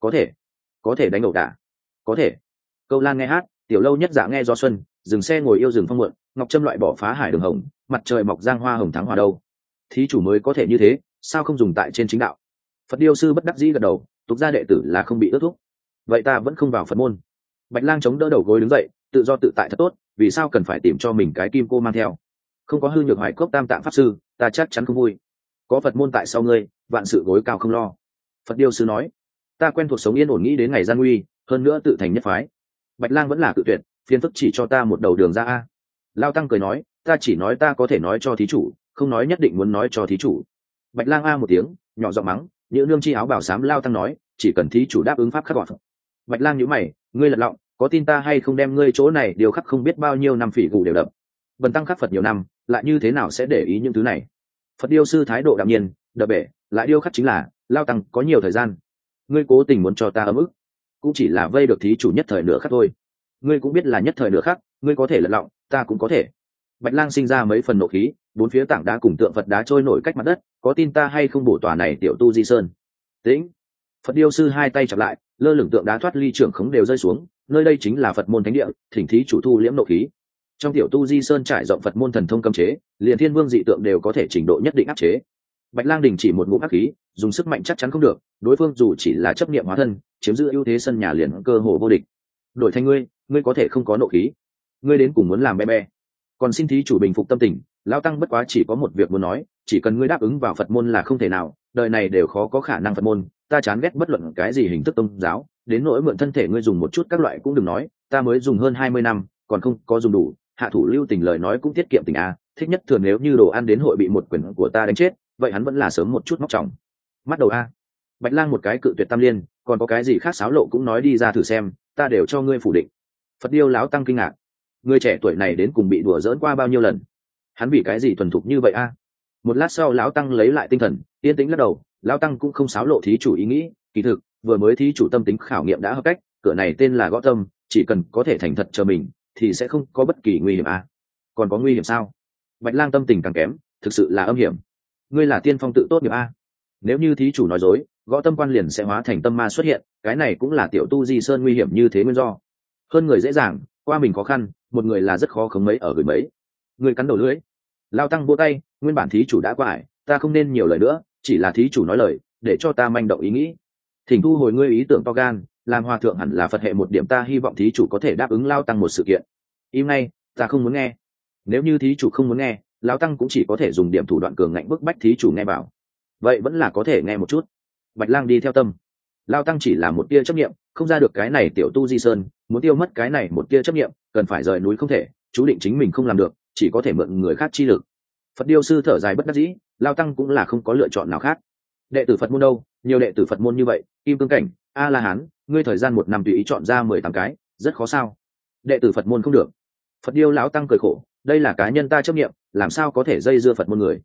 có thể đánh ẩu đả, có thể câu lan nghe hát, tiểu lâu nhất dạ nghe gió xuân, dừng xe ngồi yêu rừng phong mượn, ngọc trâm loại bỏ phá hải đường hồng, mặt trời mọc giang hoa hồng thắng hòa đâu. Thí chủ mới có thể như thế, sao không dùng tại trên chính đạo? Phật điêu sư bất đắc dĩ gật đầu, tục gia đệ tử là không bị ước thúc, vậy ta vẫn không vào Phật môn. Bạch Lang chống đỡ đầu gối đứng dậy, tự do tự tại thật tốt, vì sao cần phải tìm cho mình cái kim cô mang theo? Không có hư nhược hoài cốc tam tạng pháp sư, ta chắc chắn không vui. Có Phật môn tại sau ngươi, vạn sự gối cao không lo. Phật điêu sư nói, ta quen thuộc sống yên ổn, nghĩ đến ngày gian nguy, hơn nữa tự thành nhất phái. Bạch Lang vẫn là cự tuyệt, phiền phức chỉ cho ta một đầu đường ra a. Lao tăng cười nói, ta chỉ nói ta có thể nói cho thí chủ, không nói nhất định muốn nói cho thí chủ. Bạch Lang a một tiếng, nhỏ giọng mắng, những nương chi áo bảo xám. Lao tăng nói, chỉ cần thí chủ đáp ứng pháp khắc gọn. Bạch Lang nhíu mày, ngươi lật lọng, có tin ta hay không đem ngươi chỗ này điều khắc không biết bao nhiêu năm phỉ gù đều đập. Bần tăng khắc Phật nhiều năm, lại như thế nào sẽ để ý những thứ này? Phật điêu sư thái độ đạm nhiên, đập bể, lại điêu khắc chính là, Lao tăng có nhiều thời gian, ngươi cố tình muốn cho ta ấm ức, cũng chỉ là vây được thí chủ nhất thời nửa khắc thôi. Ngươi cũng biết là nhất thời nửa khắc, ngươi có thể lật lọng, ta cũng có thể. Bạch Lang sinh ra mấy phần nộ khí, bốn phía tảng đá cùng tượng Phật đá trôi nổi cách mặt đất, có tin ta hay không bổ tòa này tiểu tu di sơn? Tĩnh. Phật điêu sư hai tay chặp lại, lơ lửng tượng đá thoát ly trưởng khống đều rơi xuống, nơi đây chính là Phật môn thánh địa, thỉnh thí chủ thu liễm nộ khí. Trong tiểu tu di sơn trải rộng Phật môn thần thông cấm chế, liền thiên vương dị tượng đều có thể trình độ nhất định áp chế. Bạch Lang đình chỉ một ngụm ác khí, dùng sức mạnh chắc chắn không được, đối phương dù chỉ là chấp niệm hóa thân, chiếm giữ ưu thế sân nhà liền cơ hồ vô địch. Đổi thành ngươi có thể không có nộ khí, ngươi đến cùng muốn làm be be. Còn xin thí chủ bình phục tâm tình, lão tăng bất quá chỉ có một việc muốn nói, chỉ cần ngươi đáp ứng vào Phật môn là không thể nào, đời này đều khó có khả năng Phật môn, ta chán ghét bất luận cái gì hình thức tôn giáo, đến nỗi mượn thân thể ngươi dùng một chút các loại cũng đừng nói, ta mới dùng hơn 20 năm, còn không có dùng đủ, hạ thủ lưu tình lời nói cũng tiết kiệm tình a, thích nhất thường nếu như đồ ăn đến hội bị một quyền của ta đánh chết, vậy hắn vẫn là sớm một chút móc trọng. Mắt đầu a. Bạch Lang một cái cự tuyệt tam liên, còn có cái gì khác xáo lộ cũng nói đi ra thử xem, ta đều cho ngươi phủ định. Phật điêu lão tăng kinh ngạc, người trẻ tuổi này đến cùng bị đùa giỡn qua bao nhiêu lần, hắn vì cái gì thuần thục như vậy a? Một lát sau lão tăng lấy lại tinh thần, yên tĩnh lắc đầu, lão tăng cũng không xáo lộ thí chủ ý nghĩ, kỳ thực vừa mới thí chủ tâm tính khảo nghiệm đã hợp cách, cửa này tên là Gõ Tâm, chỉ cần có thể thành thật chờ mình thì sẽ không có bất kỳ nguy hiểm a. Còn có nguy hiểm sao? Bạch Lang tâm tình càng kém, thực sự là âm hiểm. Ngươi là tiên phong tự tốt nghiệp a, nếu như thí chủ nói dối, Gõ Tâm quan liền sẽ hóa thành tâm ma xuất hiện, cái này cũng là tiểu tu di sơn nguy hiểm như thế nguyên do. Hơn người dễ dàng, qua mình khó khăn, một người là rất khó khống mấy ở gửi mấy. Người cắn đầu lưỡi. Lao tăng vỗ tay, nguyên bản thí chủ đã qua ải, ta không nên nhiều lời nữa, chỉ là thí chủ nói lời, để cho ta manh động ý nghĩ. Thỉnh thu hồi ngươi ý tưởng to gan, làm hòa thượng hẳn là Phật hệ một điểm, ta hy vọng thí chủ có thể đáp ứng Lao tăng một sự kiện. Im ngay, ta không muốn nghe. Nếu như thí chủ không muốn nghe, Lao tăng cũng chỉ có thể dùng điểm thủ đoạn cường ngạnh bức bách thí chủ nghe bảo. Vậy vẫn là có thể nghe một chút. Bạch Lang đi theo tâm. Lao tăng chỉ là một tia chấp niệm, không ra được cái này tiểu tu di sơn, muốn tiêu mất cái này một tia chấp niệm, cần phải rời núi không thể, chú định chính mình không làm được, chỉ có thể mượn người khác chi lực. Phật điêu sư thở dài bất đắc dĩ, Lao tăng cũng là không có lựa chọn nào khác. Đệ tử Phật môn đâu, nhiều đệ tử Phật môn như vậy, kim cương cảnh, a la hán, ngươi thời gian 1 năm tùy ý chọn ra 18 cái, rất khó sao? Đệ tử Phật môn không được. Phật điêu lão tăng cười khổ, đây là cá nhân ta chấp niệm, làm sao có thể dây dưa Phật môn người?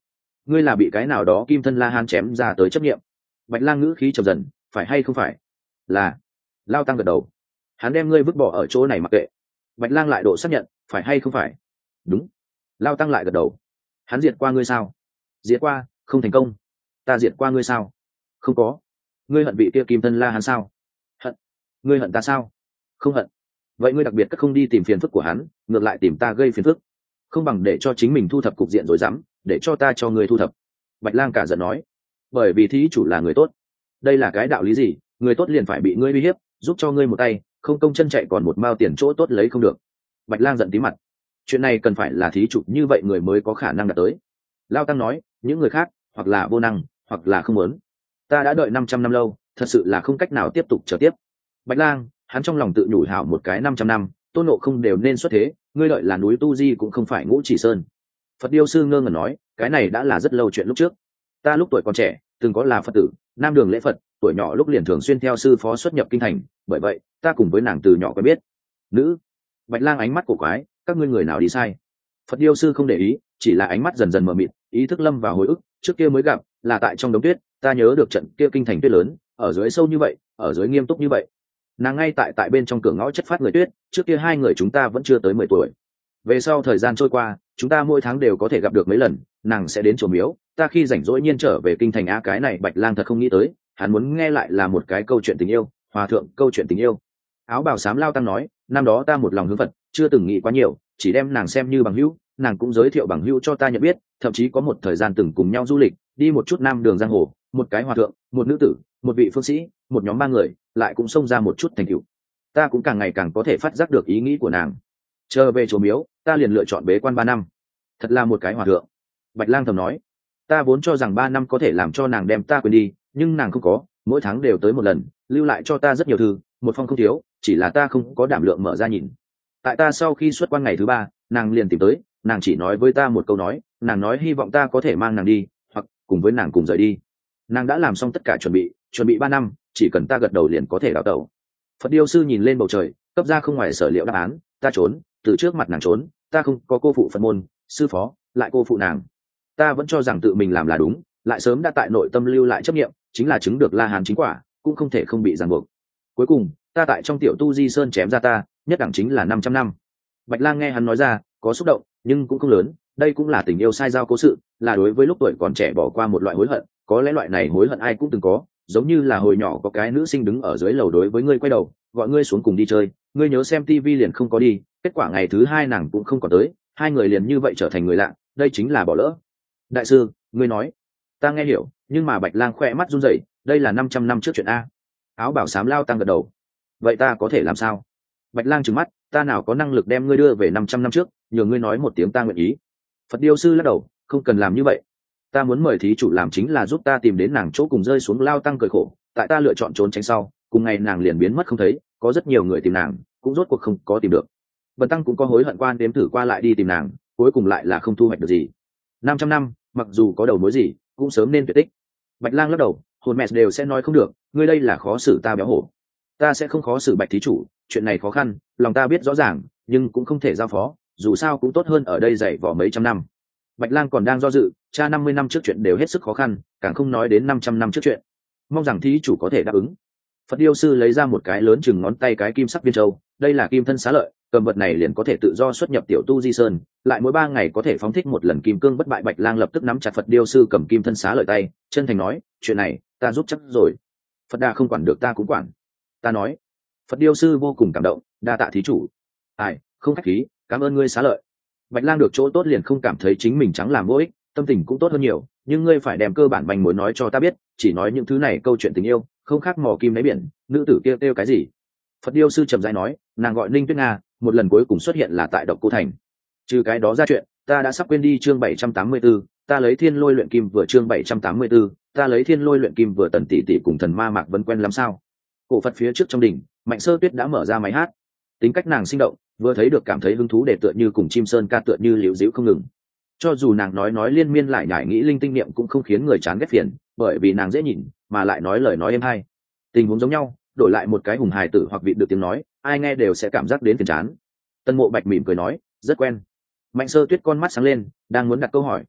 ngươi là bị cái nào đó kim thân La Hán chém ra tới chấp nghiệm. Bạch Lang ngữ khí trầm dần, phải hay không phải? Là. Lao Tăng gật đầu. Hắn đem ngươi vứt bỏ ở chỗ này mặc kệ. Bạch Lang lại độ xác nhận, phải hay không phải? Đúng. Lao Tăng lại gật đầu. Hắn diệt qua ngươi sao? Diệt qua, không thành công. Ta diệt qua ngươi sao? Không có. Ngươi hận vị kia kim thân La Hán sao? Hận. Ngươi hận ta sao? Không hận. Vậy ngươi đặc biệt cất không đi tìm phiền phức của hắn, ngược lại tìm ta gây phiền phức, không bằng để cho chính mình thu thập cục diện rồi dám để cho ta cho ngươi thu thập. Bạch Lang cả giận nói. Bởi vì thí chủ là người tốt. Đây là cái đạo lý gì? Người tốt liền phải bị ngươi uy hiếp, giúp cho ngươi một tay, không công chân chạy còn một mao tiền chỗ tốt lấy không được. Bạch Lang giận tí mặt. Chuyện này cần phải là thí chủ như vậy người mới có khả năng đạt tới. Lao Tăng nói, những người khác hoặc là vô năng hoặc là không muốn. Ta đã đợi 500 năm lâu, thật sự là không cách nào tiếp tục chờ tiếp. Bạch Lang, hắn trong lòng tự nhủ hảo một cái 500 năm, Tôn Ngộ Không đều nên xuất thế, ngươi đợi là núi Tu Di cũng không phải Ngũ Chỉ Sơn. Phật Điêu sư ngơ ngẩn nói, cái này đã là rất lâu chuyện lúc trước. Ta lúc tuổi còn trẻ, từng có là Phật tử, Nam Đường lễ Phật, tuổi nhỏ lúc liền thường xuyên theo sư phó xuất nhập kinh thành, bởi vậy ta cùng với nàng từ nhỏ quen biết. Nữ. Bạch Lang ánh mắt cổ quái, các ngươi người nào đi sai? Phật Điêu sư không để ý, chỉ là ánh mắt dần dần mờ mịt, ý thức lâm vào hồi ức, trước kia mới gặp, là tại trong đống tuyết, ta nhớ được trận kia kinh thành tuyết lớn, ở dưới sâu như vậy, ở dưới nghiêm túc như vậy. Nàng ngay tại bên trong cửa ngõ chất phát người tuyết, trước kia hai người chúng ta vẫn chưa tới 10 tuổi. Về sau thời gian trôi qua, chúng ta mỗi tháng đều có thể gặp được mấy lần, nàng sẽ đến chùa miếu, ta khi rảnh rỗi nhiên trở về kinh thành. A, cái này Bạch Lang thật không nghĩ tới, hắn muốn nghe lại là một cái câu chuyện tình yêu, hòa thượng câu chuyện tình yêu. Áo bào xám Lao Tăng nói, năm đó ta một lòng hướng Phật, chưa từng nghĩ quá nhiều, chỉ đem nàng xem như bằng hữu, nàng cũng giới thiệu bằng hữu cho ta nhận biết, thậm chí có một thời gian từng cùng nhau du lịch, đi một chút Nam Đường giang hồ, một cái hòa thượng, một nữ tử, một vị phương sĩ, một nhóm 3 người, lại cũng xông ra một chút thành tựu. Ta cũng càng ngày càng có thể phát giác được ý nghĩ của nàng. Trở về chùa miếu, ta liền lựa chọn bế quan 3 năm. Thật là một cái hòa thượng. Bạch Lang thầm nói, ta vốn cho rằng 3 năm có thể làm cho nàng đem ta quên đi, nhưng nàng không có, mỗi tháng đều tới một lần, lưu lại cho ta rất nhiều thư, một phong không thiếu, chỉ là ta không có đảm lượng mở ra nhìn. Tại ta sau khi xuất quan ngày thứ 3, nàng liền tìm tới, nàng chỉ nói với ta một câu nói, nàng nói hy vọng ta có thể mang nàng đi, hoặc cùng với nàng cùng rời đi. Nàng đã làm xong tất cả chuẩn bị 3 năm, chỉ cần ta gật đầu liền có thể đào tẩu. Phật Điêu sư nhìn lên bầu trời, cấp ra không ngoài sở liệu đáp án, ta trốn, từ trước mặt nàng trốn, ta không có cô phụ Phật môn, sư phó, lại cô phụ nàng. Ta vẫn cho rằng tự mình làm là đúng, lại sớm đã tại nội tâm lưu lại chấp niệm, chính là chứng được La Hán chính quả, cũng không thể không bị ràng buộc. Cuối cùng, ta tại trong tiểu Tu Di Sơn chém ra ta, nhất đẳng chính là 500 năm. Bạch Lang nghe hắn nói ra, có xúc động, nhưng cũng không lớn, đây cũng là tình yêu sai giao cố sự, là đối với lúc tuổi còn trẻ bỏ qua một loại hối hận, có lẽ loại này hối hận ai cũng từng có, giống như là hồi nhỏ có cái nữ sinh đứng ở dưới lầu đối với ngươi quay đầu, gọi ngươi xuống cùng đi chơi, ngươi nhớ xem tivi liền không có đi, kết quả ngày thứ 2 nàng cũng không có tới, hai người liền như vậy trở thành người lạ, đây chính là bỏ lỡ. Đại sư, ngươi nói, ta nghe hiểu, nhưng mà Bạch Lang khỏe mắt run rẩy, đây là 500 năm trước chuyện a. Áo bảo xám Lao Tăng gật đầu. Vậy ta có thể làm sao? Bạch Lang trừng mắt, ta nào có năng lực đem ngươi đưa về 500 năm trước, nhờ ngươi nói một tiếng ta nguyện ý. Phật Điêu sư lắc đầu, không cần làm như vậy. Ta muốn mời thí chủ làm chính là giúp ta tìm đến nàng chỗ cùng rơi xuống. Lao Tăng cười khổ, tại ta lựa chọn trốn tránh sau, cùng ngày nàng liền biến mất không thấy, có rất nhiều người tìm nàng, cũng rốt cuộc không có tìm được. Bần tăng cũng có hối hận quan đếm thử qua lại đi tìm nàng, cuối cùng lại là không thu hoạch được gì. 500 năm, mặc dù có đầu mối gì, cũng sớm nên tuyệt tích. Bạch Lang lắc đầu, hồn mẹ đều sẽ nói không được, ngươi đây là khó xử ta béo hổ. Ta sẽ không khó xử Bạch thí chủ, chuyện này khó khăn, lòng ta biết rõ ràng, nhưng cũng không thể giao phó, dù sao cũng tốt hơn ở đây dày vò mấy trăm năm. Bạch Lang còn đang do dự, cha 50 năm trước chuyện đều hết sức khó khăn, càng không nói đến 500 năm trước chuyện. Mong rằng thí chủ có thể đáp ứng. Phật Điêu sư lấy ra một cái lớn chừng ngón tay cái kim sắc viên châu, đây là kim thân xá lợi, cầm vật này liền có thể tự do xuất nhập tiểu Tu Di Sơn, lại mỗi 3 ngày có thể phóng thích một lần kim cương bất bại. Bạch Lang lập tức nắm chặt Phật Điêu sư cầm kim thân xá lợi tay, chân thành nói, chuyện này ta giúp chắc rồi. Phật Đà không quản được ta cũng quản. Ta nói. Phật Điêu sư vô cùng cảm động, đa tạ thí chủ. Ai, không khách khí, cảm ơn ngươi xá lợi. Bạch Lang được chỗ tốt liền không cảm thấy chính mình trắng làm vô ích, tâm tình cũng tốt hơn nhiều, nhưng ngươi phải đem cơ bản manh mối nói cho ta biết, chỉ nói những thứ này câu chuyện tình yêu, không khác mò kim đáy biển, nữ tử kia kêu cái gì? Phật Điêu sư trầm rãi nói, nàng gọi Ninh Tuyết Nga, một lần cuối cùng xuất hiện là tại Độc Cô Thành. Trừ cái đó ra chuyện, ta đã sắp quên đi. Chương 784, ta lấy Thiên Lôi luyện kim vừa. Chương 784, ta lấy Thiên Lôi luyện kim vừa. Tần tỷ tỷ cùng thần ma Mạc Vân quen lắm sao? Cổ Phật phía trước trong đỉnh, Mạnh Sơ Tuyết đã mở ra máy hát. Tính cách nàng sinh động, vừa thấy được cảm thấy hứng thú, để tựa như cùng chim sơn ca tựa như liễu dĩu không ngừng. Cho dù nàng nói liên miên lại nhải nghĩ linh tinh niệm cũng không khiến người chán ghét phiền, bởi vì nàng dễ nhìn, mà lại nói lời nói êm hay. Tình huống giống nhau, đổi lại một cái hùng hài tử hoặc vị được tiếng nói, ai nghe đều sẽ cảm giác đến phiền chán. Tân Mộ Bạch mỉm cười nói, rất quen. Mạnh Sơ Tuyết con mắt sáng lên, đang muốn đặt câu hỏi.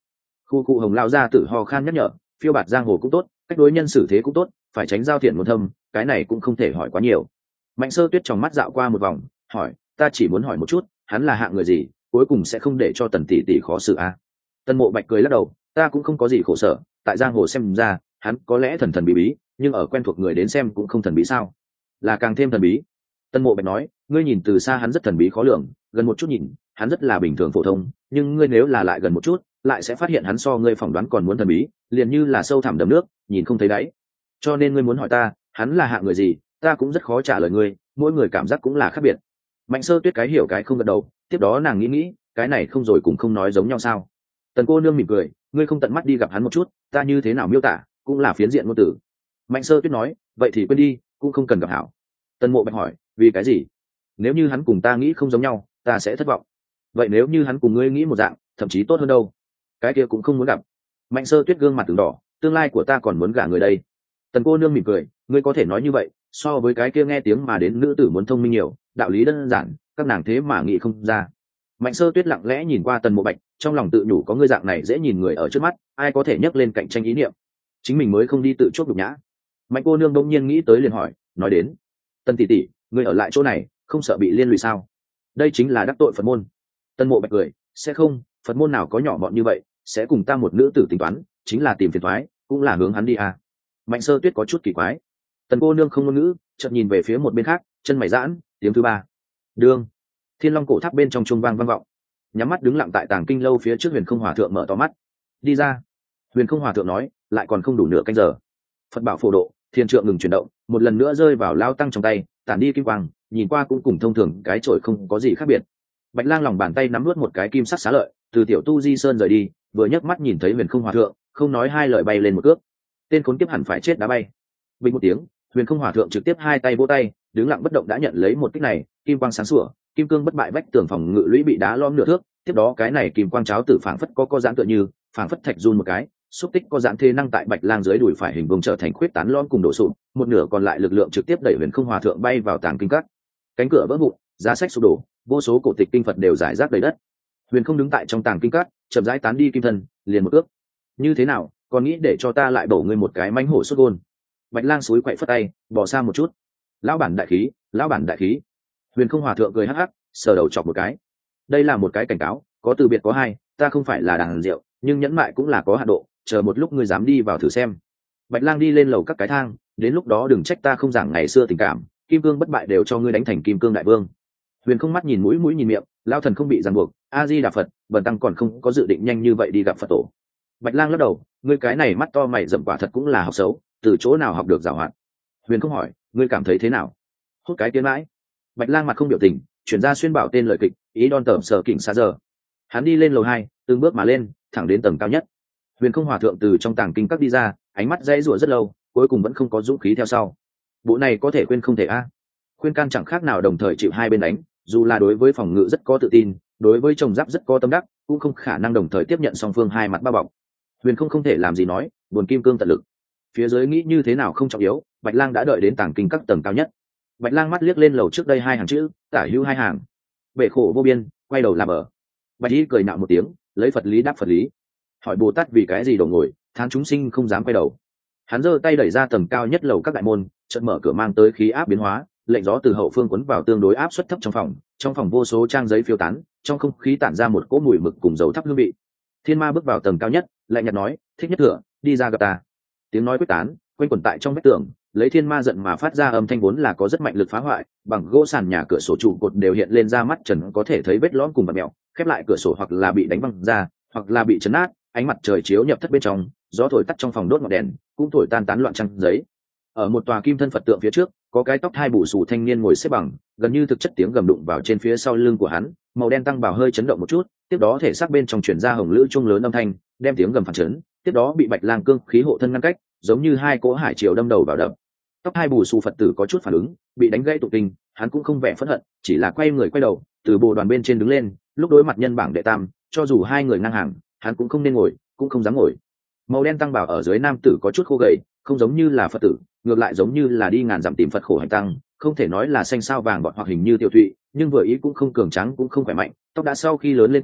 Khu cụ Hồng lao ra tử ho khan nhắc nhở, phiêu bạt giang hồ cũng tốt, cách đối nhân xử thế cũng tốt, phải tránh giao thiện một thâm, cái này cũng không thể hỏi quá nhiều. Mạnh Sơ Tuyết trong mắt dạo qua một vòng, hỏi, ta chỉ muốn hỏi một chút, hắn là hạng người gì, cuối cùng sẽ không để cho Tần tỷ tỷ khó xử à? Tần Mộ Bạch cười lắc đầu, ta cũng không có gì khổ sở, tại giang hồ xem ra, hắn có lẽ thần thần bí bí, nhưng ở quen thuộc người đến xem cũng không thần bí sao? Là càng thêm thần bí. Tần Mộ Bạch nói, ngươi nhìn từ xa hắn rất thần bí khó lường, gần một chút nhìn, hắn rất là bình thường phổ thông, nhưng ngươi nếu là lại gần một chút, lại sẽ phát hiện hắn so ngươi phỏng đoán còn muốn thần bí, liền như là sâu thẳm đầm nước, nhìn không thấy đáy. Cho nên ngươi muốn hỏi ta, hắn là hạng người gì, ta cũng rất khó trả lời ngươi, mỗi người cảm giác cũng là khác biệt. Mạnh Sơ Tuyết cái hiểu cái không gật đầu, tiếp đó nàng nghĩ, cái này không rồi cũng không nói giống nhau sao? Tần cô nương mỉm cười, ngươi không tận mắt đi gặp hắn một chút, ta như thế nào miêu tả, cũng là phiến diện ngôn từ. Mạnh Sơ Tuyết nói, vậy thì quên đi, cũng không cần gặp hảo. Tần Mộ Bạch hỏi, vì cái gì? Nếu như hắn cùng ta nghĩ không giống nhau, ta sẽ thất vọng. Vậy nếu như hắn cùng ngươi nghĩ một dạng, thậm chí tốt hơn đâu? Cái kia cũng không muốn gặp. Mạnh Sơ Tuyết gương mặt từng đỏ, tương lai của ta còn muốn gả người đây. Tần cô nương mỉm cười, ngươi có thể nói như vậy, so với cái kia nghe tiếng mà đến nữ tử muốn thông minh nhiều, đạo lý đơn giản, các nàng thế mà nghĩ không ra. Mạnh Sơ Tuyết lặng lẽ nhìn qua Tần Mộ Bạch, trong lòng tự nhủ có ngươi dạng này dễ nhìn người ở trước mắt, ai có thể nhấc lên cạnh tranh ý niệm, chính mình mới không đi tự chuốc nhục nhã. Mạnh cô nương đông nhiên nghĩ tới liền hỏi, nói đến, Tần tỷ tỷ, ngươi ở lại chỗ này, không sợ bị liên lụy sao? Đây chính là đắc tội Phật môn. Tần Mộ Bạch cười, sẽ không, Phật môn nào có nhỏ mọn như vậy, sẽ cùng ta một nữ tử tính toán, chính là tìm phiền toái, cũng là hướng hắn đi à. Mạnh Sơ Tuyết có chút kỳ quái. Tần cô nương không ngôn ngữ, chợt nhìn về phía một bên khác, chân mày giãn, tiếng thứ ba. Đương. Thiên Long cổ tháp bên trong chuông vang vang vọng. Nhắm mắt đứng lặng tại tàng kinh lâu phía trước Huyền Không Hòa thượng mở to mắt. Đi ra. Huyền Không Hòa thượng nói, lại còn không đủ nửa canh giờ. Phật bảo phổ độ, thiên trượng ngừng chuyển động, một lần nữa rơi vào lao tăng trong tay, tản đi kim quang, nhìn qua cũng cùng thông thường cái chổi không có gì khác biệt. Bạch Lang lòng bàn tay nắm nuốt một cái kim sắc xá lợi, từ tiểu tu di sơn rời đi, vừa nhấc mắt nhìn thấy Huyền Không Hòa thượng, không nói hai lời bay lên một cước. Tên khốn kiếp hẳn phải chết đá bay. Bình một tiếng, Huyền Không Hòa thượng trực tiếp hai tay vỗ tay, đứng lặng bất động đã nhận lấy một kích này, kim quang sáng sủa, kim cương bất bại vách tường phòng ngự lũy bị đá lõm nửa thước, tiếp đó cái này kim quang cháo tử phảng phất có dáng tựa như, phảng phất thạch run một cái, xúc tích có dáng thế năng tại Bạch Lang dưới đùi phải hình vuông trở thành khuyết tán lõm cùng đổ sụp, một nửa còn lại lực lượng trực tiếp đẩy Huyền Không Hòa thượng bay vào tàng kinh các. Cánh cửa vỡ vụn, giá sách sụp đổ, vô số cổ tịch kinh Phật đều rải rác đầy đất. Huyền Không đứng tại trong tàng kinh các, chậm rãi tán đi kim thân, liền một ước. Như thế nào, còn nghĩ để cho ta lại bổ ngươi một cái mãnh hổ xuất gôn? Bạch Lang suối quậy phất tay, bỏ xa một chút. Lão bản đại khí, lão bản đại khí. Huyền Không Hòa thượng cười hắc hắc, sờ đầu chọc một cái. Đây là một cái cảnh cáo, có từ biệt có hai, ta không phải là đàn rượu, nhưng nhẫn mại cũng là có hạn độ, chờ một lúc ngươi dám đi vào thử xem. Bạch Lang đi lên lầu các cái thang, đến lúc đó đừng trách ta không giảng ngày xưa tình cảm, kim cương bất bại đều cho ngươi đánh thành kim cương đại vương. Huyền Không mắt nhìn mũi nhìn miệng, lão thần không bị ràng buộc, A Di Đà Phật, bần tăng còn không có dự định nhanh như vậy đi gặp Phật tổ. Bạch Lang lắc đầu, ngươi cái này mắt to mày rậm quả thật cũng là học xấu, từ chỗ nào học được giảo hoạt? Huyền Không hỏi, ngươi cảm thấy thế nào? Hút cái tiến mãi. Bạch Lang mặt không biểu tình, chuyển ra xuyên bảo tên lời kịch, ý đòn tởm sở kỉnh xa giờ. Hắn đi lên lầu 2, từng bước mà lên, thẳng đến tầng cao nhất. Huyền Không Hòa thượng từ trong tàng kinh các đi ra, ánh mắt dãy rủa rất lâu, cuối cùng vẫn không có dũng khí theo sau. Bộ này có thể khuyên không thể a. Khuyên can chẳng khác nào đồng thời chịu hai bên đánh, dù là đối với phòng ngự rất có tự tin, đối với chồng giáp rất có tâm đắc, cũng không khả năng đồng thời tiếp nhận song phương hai mặt bao bọc. Huyền không thể làm gì nói, buồn kim cương tận lực. Phía dưới nghĩ như thế nào không trọng yếu, Bạch Lang đã đợi đến tàng kinh các tầng cao nhất. Bạch Lang mắt liếc lên lầu trước đây hai hàng chữ, tả hữu hai hàng. Bể khổ vô biên, quay đầu làm ở. Bạch Y cười nạo một tiếng, lấy Phật lý đáp Phật lý. Hỏi Bồ Tát vì cái gì đổ ngồi, thán chúng sinh không dám quay đầu. Hắn giơ tay đẩy ra tầng cao nhất lầu các đại môn, chợt mở cửa mang tới khí áp biến hóa, lệnh gió từ hậu phương cuốn vào tương đối áp suất thấp trong phòng vô số trang giấy phiêu tán, trong không khí tản ra một cỗ mùi mực cùng dầu thắp hương vị. Thiên Ma bước vào tầng cao nhất, lạnh nhạt nói, Thích Nhất Thừa, đi ra gặp ta. Tiếng nói quyết tán, quanh quẩn tại trong vách tường, lấy Thiên Ma giận mà phát ra âm thanh vốn là có rất mạnh lực phá hoại, bằng gỗ sàn nhà cửa sổ trụ cột đều hiện lên ra mắt trần có thể thấy vết lõm cùng vạt mèo, khép lại cửa sổ hoặc là bị đánh văng ra, hoặc là bị chấn nát, ánh mặt trời chiếu nhập thất bên trong, gió thổi tắt trong phòng đốt ngọn đèn, cũng thổi tan tán loạn trang giấy. Ở một tòa kim thân Phật tượng phía trước, có cái tóc hai bù xù thanh niên ngồi xếp bằng, gần như thực chất tiếng gầm đụng vào trên phía sau lưng của hắn, màu đen tăng bào hơi chấn động một chút, tiếp đó thể xác bên trong truyền ra hồng lữ trung lớn âm thanh, đem tiếng gầm phản chấn, tiếp đó bị Bạch Lang cương khí hộ thân ngăn cách, giống như hai cỗ hải triều đâm đầu vào đập. Tóc hai bù xù Phật tử có chút phản ứng, bị đánh gãy tụ kinh, hắn cũng không vẻ phẫn hận, chỉ là quay đầu, từ bồ đoàn bên trên đứng lên, lúc đối mặt nhân bảng đệ tam, cho dù hai người ngang hàng, hắn cũng không nên ngồi, cũng không dám ngồi. Màu đen tăng bảo ở dưới nam tử có chút khô gầy, không giống như là Phật tử, ngược lại giống như là đi ngàn dặm tìm Phật khổ hành tăng, không thể nói là xanh sao vàng bọt hoặc hình như tiêu thụy, nhưng vừa ý cũng không cường tráng cũng không khỏe mạnh, tóc đã sau khi lớn lên quõng,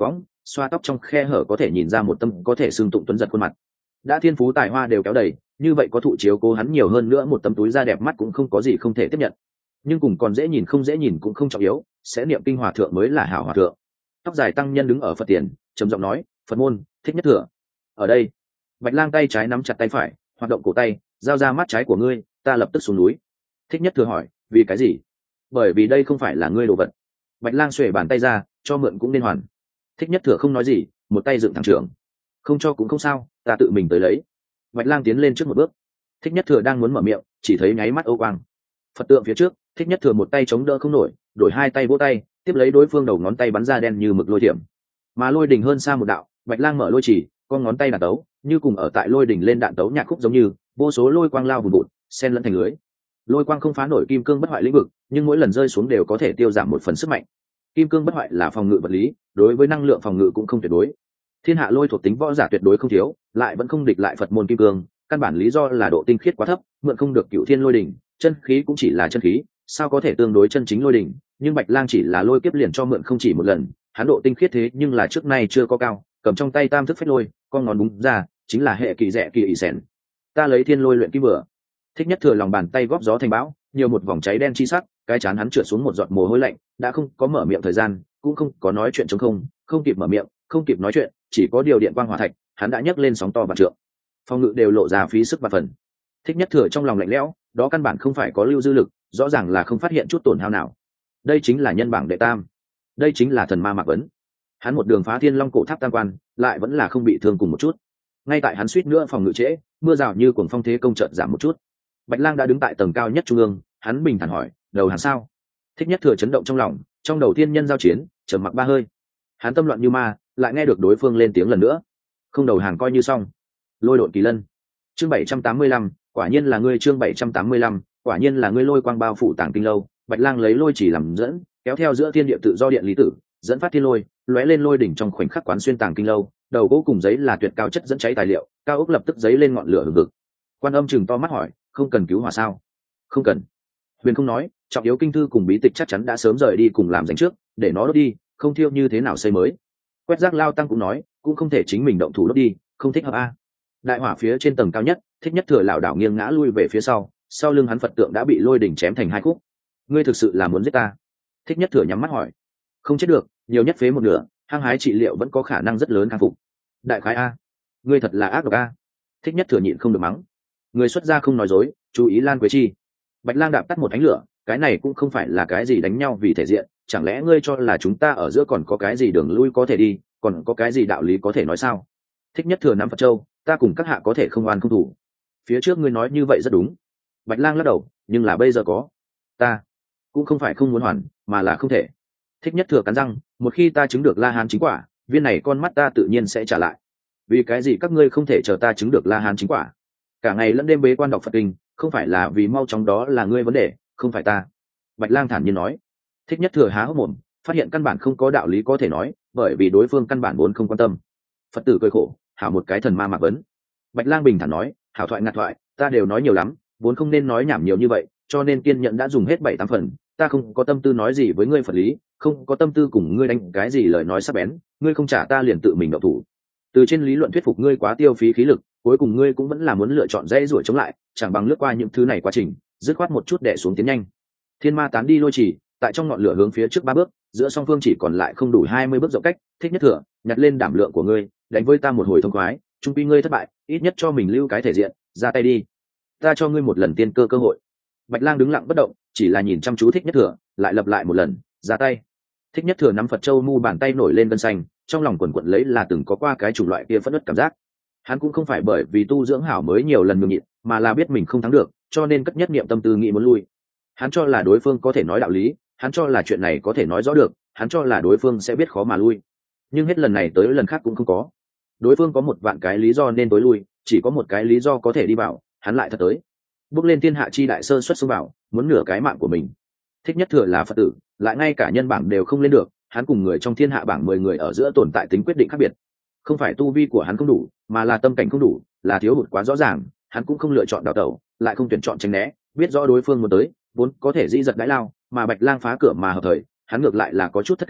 xoa tóc trong khe hở có thể nhìn ra một tâm có thể xương tụng tuấn giật khuôn mặt. Đã thiên phú tài hoa đều kéo đầy, như vậy có thụ chiếu cố hắn nhiều hơn nữa một tấm túi da đẹp mắt cũng không có gì không thể tiếp nhận. Nhưng cùng còn dễ nhìn không dễ nhìn cũng không trọng yếu, sẽ niệm kinh hòa thượng mới là hảo hòa thượng. Tóc dài tăng nhân đứng ở Phật tiền, trầm giọng nói, Phật môn Thích Nhất Thừa ở đây. Bạch Lang tay trái nắm chặt tay phải, hoạt động cổ tay, giao ra mắt trái của ngươi, ta lập tức xuống núi. Thích Nhất Thừa hỏi, vì cái gì? Bởi vì đây không phải là ngươi đồ vật. Bạch Lang xuề bàn tay ra, cho mượn cũng nên hoàn. Thích Nhất Thừa không nói gì, một tay dựng thẳng trưởng. Không cho cũng không sao, ta tự mình tới lấy. Bạch Lang tiến lên trước một bước. Thích Nhất Thừa đang muốn mở miệng, chỉ thấy nháy mắt ô quang. Phật tượng phía trước, Thích Nhất Thừa một tay chống đỡ không nổi, đổi hai tay vỗ tay, tiếp lấy đối phương đầu ngón tay bắn ra đen như mực lôi thiểm. Mà lôi đỉnh hơn xa một đạo, Bạch Lang mở lôi chỉ, con ngón tay đạn tấu, như cùng ở tại lôi đỉnh lên đạn tấu nhạc khúc giống như, vô số lôi quang lao vùn vụt, xen lẫn thành lưới. Lôi quang không phá nổi kim cương bất hoại lĩnh vực, nhưng mỗi lần rơi xuống đều có thể tiêu giảm một phần sức mạnh. Kim cương bất hoại là phòng ngự vật lý, đối với năng lượng phòng ngự cũng không tuyệt đối. Thiên hạ lôi thuộc tính võ giả tuyệt đối không thiếu, lại vẫn không địch lại Phật môn kim cương, căn bản lý do là độ tinh khiết quá thấp, mượn không được cựu thiên lôi đỉnh, chân khí cũng chỉ là chân khí, sao có thể tương đối chân chính lôi đỉnh. Nhưng Bạch Lang chỉ là lôi kiếp liền cho mượn không chỉ một lần, hắn độ tinh khiết thế nhưng là trước nay chưa có cao, cầm trong tay tam thức phách lôi, con ngón búng ra, chính là hệ kỳ rẻ kỳ ỷ xẻn. Ta lấy thiên lôi luyện kim vừa. Thích Nhất Thừa lòng bàn tay góp gió thành bão, nhiều một vòng cháy đen chi sắc, cái chán hắn trượt xuống một giọt mồ hôi lạnh, đã không có mở miệng thời gian, cũng không có nói chuyện trống không, không kịp mở miệng, không kịp nói chuyện, chỉ có điều điện quang hỏa thạch, hắn đã nhấc lên sóng to vạn trượng. Phòng ngự đều lộ ra phí sức và phần. Thích Nhất Thừa trong lòng lạnh lẽo, đó căn bản không phải có lưu dư lực, rõ ràng là không phát hiện chút tổn hao nào. Đây chính là nhân bảng đệ tam, đây chính là thần ma Mạc Vấn. Hắn một đường phá Thiên Long cổ tháp tam quan, lại vẫn là không bị thương cùng một chút. Ngay tại hắn suýt nữa phòng ngự trễ, mưa rào như cuồng phong thế công chợt giảm một chút. Bạch Lang đã đứng tại tầng cao nhất trung ương, hắn bình thản hỏi, đầu hàng sao? Thích Nhất Thừa chấn động trong lòng, trong đầu thiên nhân giao chiến, trầm mặc ba hơi. Hắn tâm loạn như ma, lại nghe được đối phương lên tiếng lần nữa. Không đầu hàng coi như xong. Lôi độn kỳ lân. Chương 785, quả nhiên là ngươi. Chương 785, quả nhiên là ngươi. Lôi quang bao phủ tàng kinh lâu, Bạch Lang lấy lôi chỉ làm dẫn, kéo theo giữa thiên địa tự do điện lý tử, dẫn phát thiên lôi, lóe lên lôi đỉnh trong khoảnh khắc quán xuyên tàng kinh lâu, đầu gỗ cùng giấy là tuyệt cao chất dẫn cháy tài liệu, cao ốc lập tức giấy lên ngọn lửa hừng hực. Quan Âm chừng to mắt hỏi, không cần cứu hỏa sao? Không cần. Huyền không nói, trọng yếu kinh thư cùng bí tịch chắc chắn đã sớm rời đi cùng làm dành trước, để nó đốt đi, không thiêu như thế nào xây mới. Quét rác Lao Tăng cũng nói, cũng không thể chính mình động thủ đốt đi, không thích hợp a. Đại hỏa phía trên tầng cao nhất, Thích Nhất Thừa lảo đảo nghiêng ngã lui về phía sau lưng hắn Phật tượng đã bị lôi đỉnh chém thành hai khúc. Ngươi thực sự là muốn giết ta? Thích Nhất Thừa nhắm mắt hỏi. Không chết được, nhiều nhất phế một nửa, hăng hái trị liệu vẫn có khả năng rất lớn khắc phục. Đại khái a, ngươi thật là ác độc a. Thích Nhất Thừa nhịn không được mắng. Người xuất gia không nói dối, chú ý Lan Quế Chi. Bạch Lang đạp tắt một ánh lửa, cái này cũng không phải là cái gì đánh nhau vì thể diện, chẳng lẽ ngươi cho là chúng ta ở giữa còn có cái gì đường lui có thể đi, còn có cái gì đạo lý có thể nói sao? Thích Nhất Thừa nắm Phật châu, ta cùng các hạ có thể không oan không thủ. Phía trước ngươi nói như vậy rất đúng. Bạch Lang lắc đầu, nhưng là bây giờ có, ta cũng không phải không muốn hoàn, mà là không thể. Thích Nhất Thừa cắn răng, một khi ta chứng được La Hán chính quả, viên này con mắt ta tự nhiên sẽ trả lại. Vì cái gì các ngươi không thể chờ ta chứng được La Hán chính quả? Cả ngày lẫn đêm bế quan đọc Phật kinh, không phải là vì mau chóng, đó là ngươi vấn đề, không phải ta. Bạch Lang thản nhiên nói. Thích Nhất Thừa há hốc mồm, phát hiện căn bản không có đạo lý có thể nói, bởi vì đối phương căn bản vốn không quan tâm. Phật tử cười khổ, hảo một cái thần ma Mạc Vấn. Bạch Lang bình thản nói, hảo thoại ngặt thoại, ta đều nói nhiều lắm, vốn không nên nói nhảm nhiều như vậy, cho nên kiên nhẫn đã dùng hết 7-8 phần, ta không có tâm tư nói gì với ngươi Phật lý, không có tâm tư cùng ngươi đánh cái gì lời nói sắc bén, ngươi không trả ta liền tự mình động thủ. Từ trên lý luận thuyết phục ngươi quá tiêu phí khí lực, cuối cùng ngươi cũng vẫn là muốn lựa chọn dễ rủa chống lại, chẳng bằng lướt qua những thứ này quá trình, dứt khoát một chút đè xuống tiến nhanh. Thiên ma tán đi lôi chỉ, tại trong ngọn lửa hướng phía trước 3 bước, giữa song phương chỉ còn lại không đủ 20 bước rộng cách. Thích Nhất Thừa, nhặt lên đảm lượng của ngươi, đánh với ta một hồi thông khoái, trung quy ngươi thất bại, ít nhất cho mình lưu cái thể diện, ra tay đi. Ta cho ngươi một lần tiên cơ cơ hội. Bạch Lang đứng lặng bất động, chỉ là nhìn chăm chú Thích Nhất Thừa, lại lặp lại một lần, ra tay. Thích Nhất Thừa nắm Phật châu mu bàn tay nổi lên gân xanh, trong lòng quần quật lấy là từng có qua cái chủng loại kia phẫn nộ cảm giác. Hắn cũng không phải bởi vì tu dưỡng hảo mới nhiều lần nhường nhịn, mà là biết mình không thắng được, cho nên cất nhất niệm tâm tư nghĩ muốn lui. Hắn cho là đối phương có thể nói đạo lý, hắn cho là chuyện này có thể nói rõ được, hắn cho là đối phương sẽ biết khó mà lui. Nhưng hết lần này tới lần khác cũng không có. Đối phương có 1 vạn cái lý do nên tối lui, chỉ có một cái lý do có thể đi vào, hắn lại thật tới. Bước lên thiên hạ chi đại sơ xuất xông vào, muốn nửa cái mạng của mình. Thích Nhất Thừa là Phật tử, lại ngay cả nhân bảng đều không lên được, hắn cùng người trong thiên hạ bảng 10 người ở giữa tồn tại tính quyết định khác biệt. Không phải tu vi của hắn không đủ, mà là tâm cảnh không đủ, là thiếu hụt quá rõ ràng, hắn cũng không lựa chọn đào tẩu, lại không tuyển chọn tránh né, biết rõ đối phương muốn tới, vốn có thể dĩ giật đãi lao, mà Bạch Lang phá cửa mà hợp thời, hắn ngược lại là có chút thất kinh,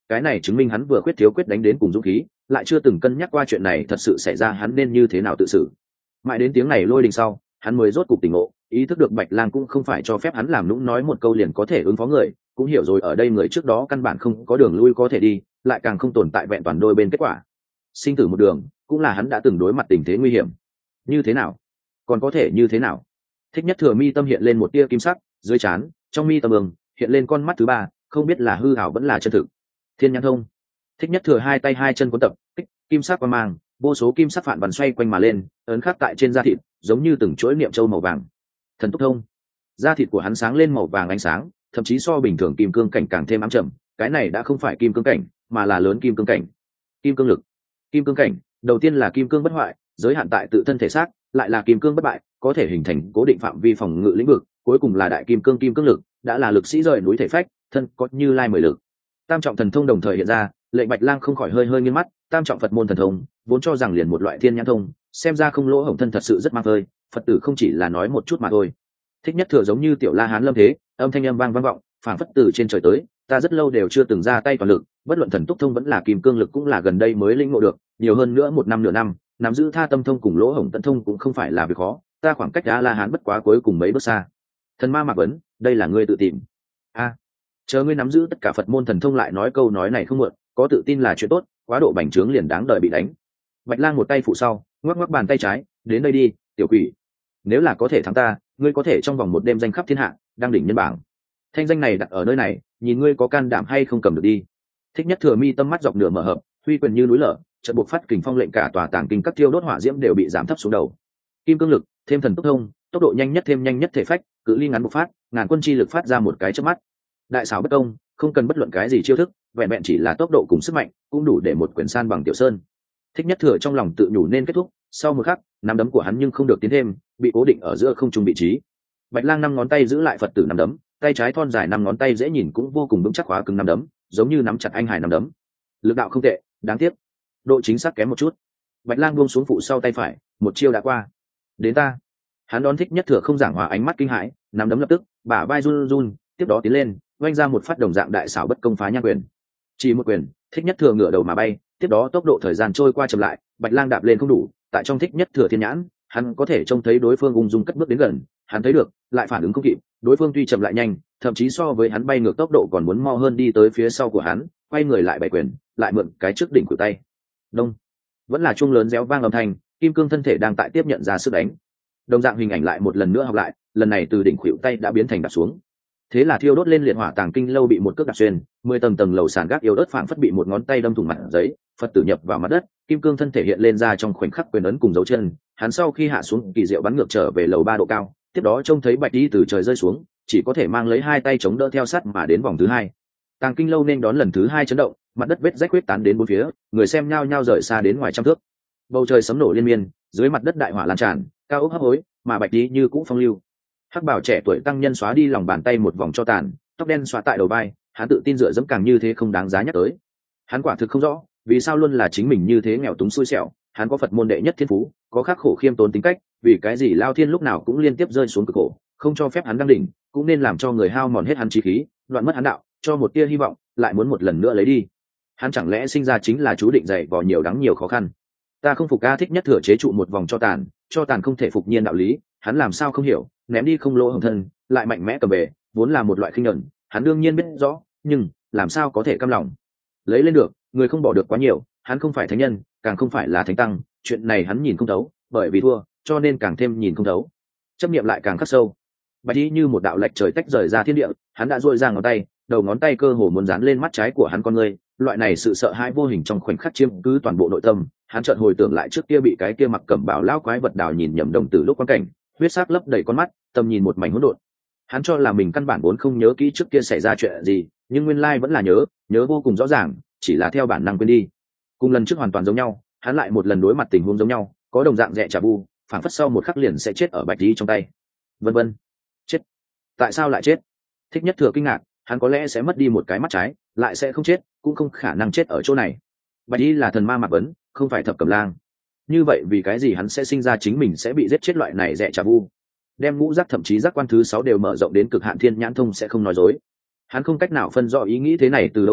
cái này chứng minh hắn vừa khuyết thiếu quyết đánh đến cùng dũng khí, lại chưa từng cân nhắc qua chuyện này thật sự xảy ra hắn nên như thế nào tự xử. Mãi đến tiếng này lôi đình sau, hắn mới rốt cục tỉnh ngộ, ý thức được Bạch Lang cũng không phải cho phép hắn làm nũng nói một câu liền có thể ứng phó người, cũng hiểu rồi ở đây người trước đó căn bản không có đường lui có thể đi, lại càng không tồn tại vẹn toàn đôi bên kết quả. Sinh tử một đường, cũng là hắn đã từng đối mặt tình thế nguy hiểm. Như thế nào? Còn có thể như thế nào? Thích Nhất Thừa mi tâm hiện lên một tia kim sắc, dưới trán, trong mi tâm hiện lên con mắt thứ ba, không biết là hư ảo vẫn là chân thực. Thiên Nhãn Thông. Thích Nhất Thừa hai tay hai chân cuốn tập, kim sắc quang mang, vô số kim sắc phản vằn xoay quanh mà lên, ấn khắc tại trên da thịt, giống như từng chuỗi niệm châu màu vàng. Thần Túc Thông. Da thịt của hắn sáng lên màu vàng ánh sáng, thậm chí so bình thường kim cương cảnh càng thêm ám trầm, cái này đã không phải kim cương cảnh, mà là lớn kim cương cảnh. Kim cương lực. Kim cương cảnh, đầu tiên là kim cương bất hoại, giới hạn tại tự thân thể xác, lại là kim cương bất bại, có thể hình thành cố định phạm vi phòng ngự lĩnh vực, cuối cùng là đại kim cương lực, đã là lực sĩ rời núi thể phách, thân có Như Lai 10 lực. Tam trọng thần thông đồng thời hiện ra, lệnh Bạch Lang không khỏi hơi nghiêng mắt, tam trọng Phật môn thần thông, vốn cho rằng liền một loại thiên nhãn thông, xem ra không lỗ hổng thân thật sự rất mang vơi, Phật tử không chỉ là nói một chút mà thôi. Thích Nhất Thừa giống như tiểu La Hán lâm thế, âm thanh âm vang vọng, phảng phất từ trên trời tới, ta rất lâu đều chưa từng ra tay toàn lực, bất luận thần túc thông vẫn là kim cương lực cũng là gần đây mới lĩnh ngộ được, nhiều hơn nữa một năm nửa năm, nắm giữ tha tâm thông cùng lỗ hổng tận thông cũng không phải là việc khó, ta khoảng cách A La Hán bất quá cuối cùng mấy bước xa. Thần ma Mạc Vấn, đây là ngươi tự tìm. Chờ ngươi nắm giữ tất cả Phật môn thần thông lại nói câu nói này không muộn, có tự tin là chuyện tốt, quá độ bành trướng liền đáng đời bị đánh. Bạch Lang một tay phụ sau, ngoắc bàn tay trái, đến đây đi, tiểu quỷ. Nếu là có thể thắng ta, ngươi có thể trong vòng một đêm danh khắp thiên hạ, đăng đỉnh nhân bảng. Thanh danh này đặt ở nơi này, nhìn ngươi có can đảm hay không cầm được đi. Thích Nhất Thừa mi tâm mắt dọc nửa mở hợp, huy quyền như núi lở, chợt buộc phát kình phong lệnh cả tòa tàng kinh các thiêu đốt hỏa diễm đều bị giảm thấp xuống đầu. Kim cương lực, thêm thần tốc thông, tốc độ nhanh nhất thêm nhanh nhất thể phách, cự ly ngắn bộc phát, ngàn quân chi lực phát ra một cái chớp mắt. Đại xảo bất công, không cần bất luận cái gì chiêu thức, vẹn vẹn chỉ là tốc độ cùng sức mạnh, cũng đủ để một quyền san bằng Tiểu Sơn. Thích Nhất Thừa trong lòng tự nhủ nên kết thúc, sau một khắc, nắm đấm của hắn nhưng không được tiến thêm, bị cố định ở giữa không trung vị trí. Bạch Lang năm ngón tay giữ lại Phật tử nắm đấm, tay trái thon dài năm ngón tay dễ nhìn cũng vô cùng vững chắc khóa cứng nắm đấm, giống như nắm chặt anh hải nắm đấm. Lực đạo không tệ, đáng tiếc, độ chính xác kém một chút. Bạch Lang buông xuống phụ sau tay phải, một chiêu đã qua. Đến ta. Hắn đón Thích Nhất Thừa không giảng hòa ánh mắt kinh hãi, nắm đấm lập tức, bả vai run, tiếp đó tiến lên, oanh ra một phát đồng dạng đại xảo bất công phá nhang quyền. Chỉ một quyền, Thích Nhất Thừa ngửa đầu mà bay, tiếp đó tốc độ thời gian trôi qua chậm lại, Bạch Lang đạp lên không đủ, tại trong Thích Nhất Thừa thiên nhãn, hắn có thể trông thấy đối phương ung dung cất bước đến gần, hắn thấy được, lại phản ứng không kịp, đối phương tuy chậm lại nhanh, thậm chí so với hắn bay ngược tốc độ còn muốn mo hơn đi tới phía sau của hắn, quay người lại bảy quyền, lại mượn cái trước đỉnh của tay. Đông, vẫn là chuông lớn réo vang âm thanh, kim cương thân thể đang tại tiếp nhận ra sức đánh. Đồng dạng hình ảnh lại một lần nữa học lại, lần này từ đỉnh khuỷu tay đã biến thành đạp xuống. Thế là thiêu đốt lên liệt hỏa tàng kinh lâu bị một cước đạp xuyên, 10 tầng lầu sàn gác yếu ớt phảng phất bị một ngón tay đâm thủng mặt giấy, Phật tử nhập vào mặt đất, kim cương thân thể hiện lên ra trong khoảnh khắc quyền ấn cùng dấu chân, hắn sau khi hạ xuống kỳ diệu bắn ngược trở về lầu 3 độ cao, tiếp đó trông thấy Bạch Đi từ trời rơi xuống, chỉ có thể mang lấy hai tay chống đỡ theo sát mà đến vòng thứ hai. Tàng kinh lâu nên đón lần thứ hai chấn động, mặt đất vết rách huyết tán đến bốn phía, người xem nhao nhao rời xa đến ngoài trăm thước. Bầu trời sấm nổ liên miên, dưới mặt đất đại hỏa lan tràn, cao ốc hấp hối, mà Bạch Đi như cũ phong lưu. Hắc bảo trẻ tuổi tăng nhân xóa đi lòng bàn tay một vòng cho tàn, tóc đen xóa tại đầu vai, hắn tự tin dựa dẫm càng như thế không đáng giá nhắc tới. Hắn quả thực không rõ, vì sao luôn là chính mình như thế nghèo túng xui xẻo, hắn có Phật môn đệ nhất thiên phú, có khắc khổ khiêm tốn tính cách, vì cái gì Lao Thiên lúc nào cũng liên tiếp rơi xuống cực khổ, không cho phép hắn đăng đỉnh, cũng nên làm cho người hao mòn hết hắn chí khí, đoạn mất hắn đạo, cho một tia hy vọng, lại muốn một lần nữa lấy đi. Hắn chẳng lẽ sinh ra chính là chú định dày vò nhiều đắng nhiều khó khăn? Ta không phục. A Thích Nhất Thừa chế trụ một vòng cho tàn không thể phục nhiên đạo lý, hắn làm sao không hiểu, ném đi không lỗ hổng thân, lại mạnh mẽ cầm về, vốn là một loại khinh nhẫn, hắn đương nhiên biết rõ, nhưng làm sao có thể cam lòng? Lấy lên được, người không bỏ được quá nhiều, hắn không phải thánh nhân, càng không phải là thánh tăng, chuyện này hắn nhìn không thấu, bởi vì thua, cho nên càng thêm nhìn không thấu. Chấp niệm lại càng khắc sâu. Bạch Y như một đạo lệch trời tách rời ra thiên địa, hắn đã duỗi ra ngón tay, đầu ngón tay cơ hồ muốn dán lên mắt trái của hắn con người, loại này sự sợ hãi vô hình trong khoảnh khắc chiếm cứ toàn bộ nội tâm, hắn chợt hồi tưởng lại trước kia bị cái kia mặc cẩm bào lão quái vật đào nhìn nhầm đồng tử lúc quan cảnh, huyết sắc lấp đầy con mắt, tầm nhìn một mảnh hỗn độn. Hắn cho là mình căn bản vốn không nhớ kỹ trước kia xảy ra chuyện gì, nhưng nguyên lai vẫn là nhớ vô cùng rõ ràng, chỉ là theo bản năng quên đi. Cùng lần trước hoàn toàn giống nhau, hắn lại một lần đối mặt tình huống giống nhau, có đồng dạng rẻ trả bu, phản phất sau một khắc liền sẽ chết ở Bạch Y trong tay. Vân vân. Chết. Tại sao lại chết? Thích Nhất Thừa kinh ngạc, hắn có lẽ sẽ mất đi một cái mắt trái, lại sẽ không chết, cũng không khả năng chết ở chỗ này. Bạch Y là thần ma Mạc Vấn, không phải Thập Cẩm Lang. Như vậy vì cái gì hắn sẽ sinh ra chính mình sẽ bị giết chết loại này rẻ trả bu? Đem ngũ giác thậm chí giác quan thứ 6 đều mở rộng đến cực hạn thiên nhãn thông sẽ không nói dối. Hắn không cách nào phân rõ ý nghĩ thế này từ đâu tới,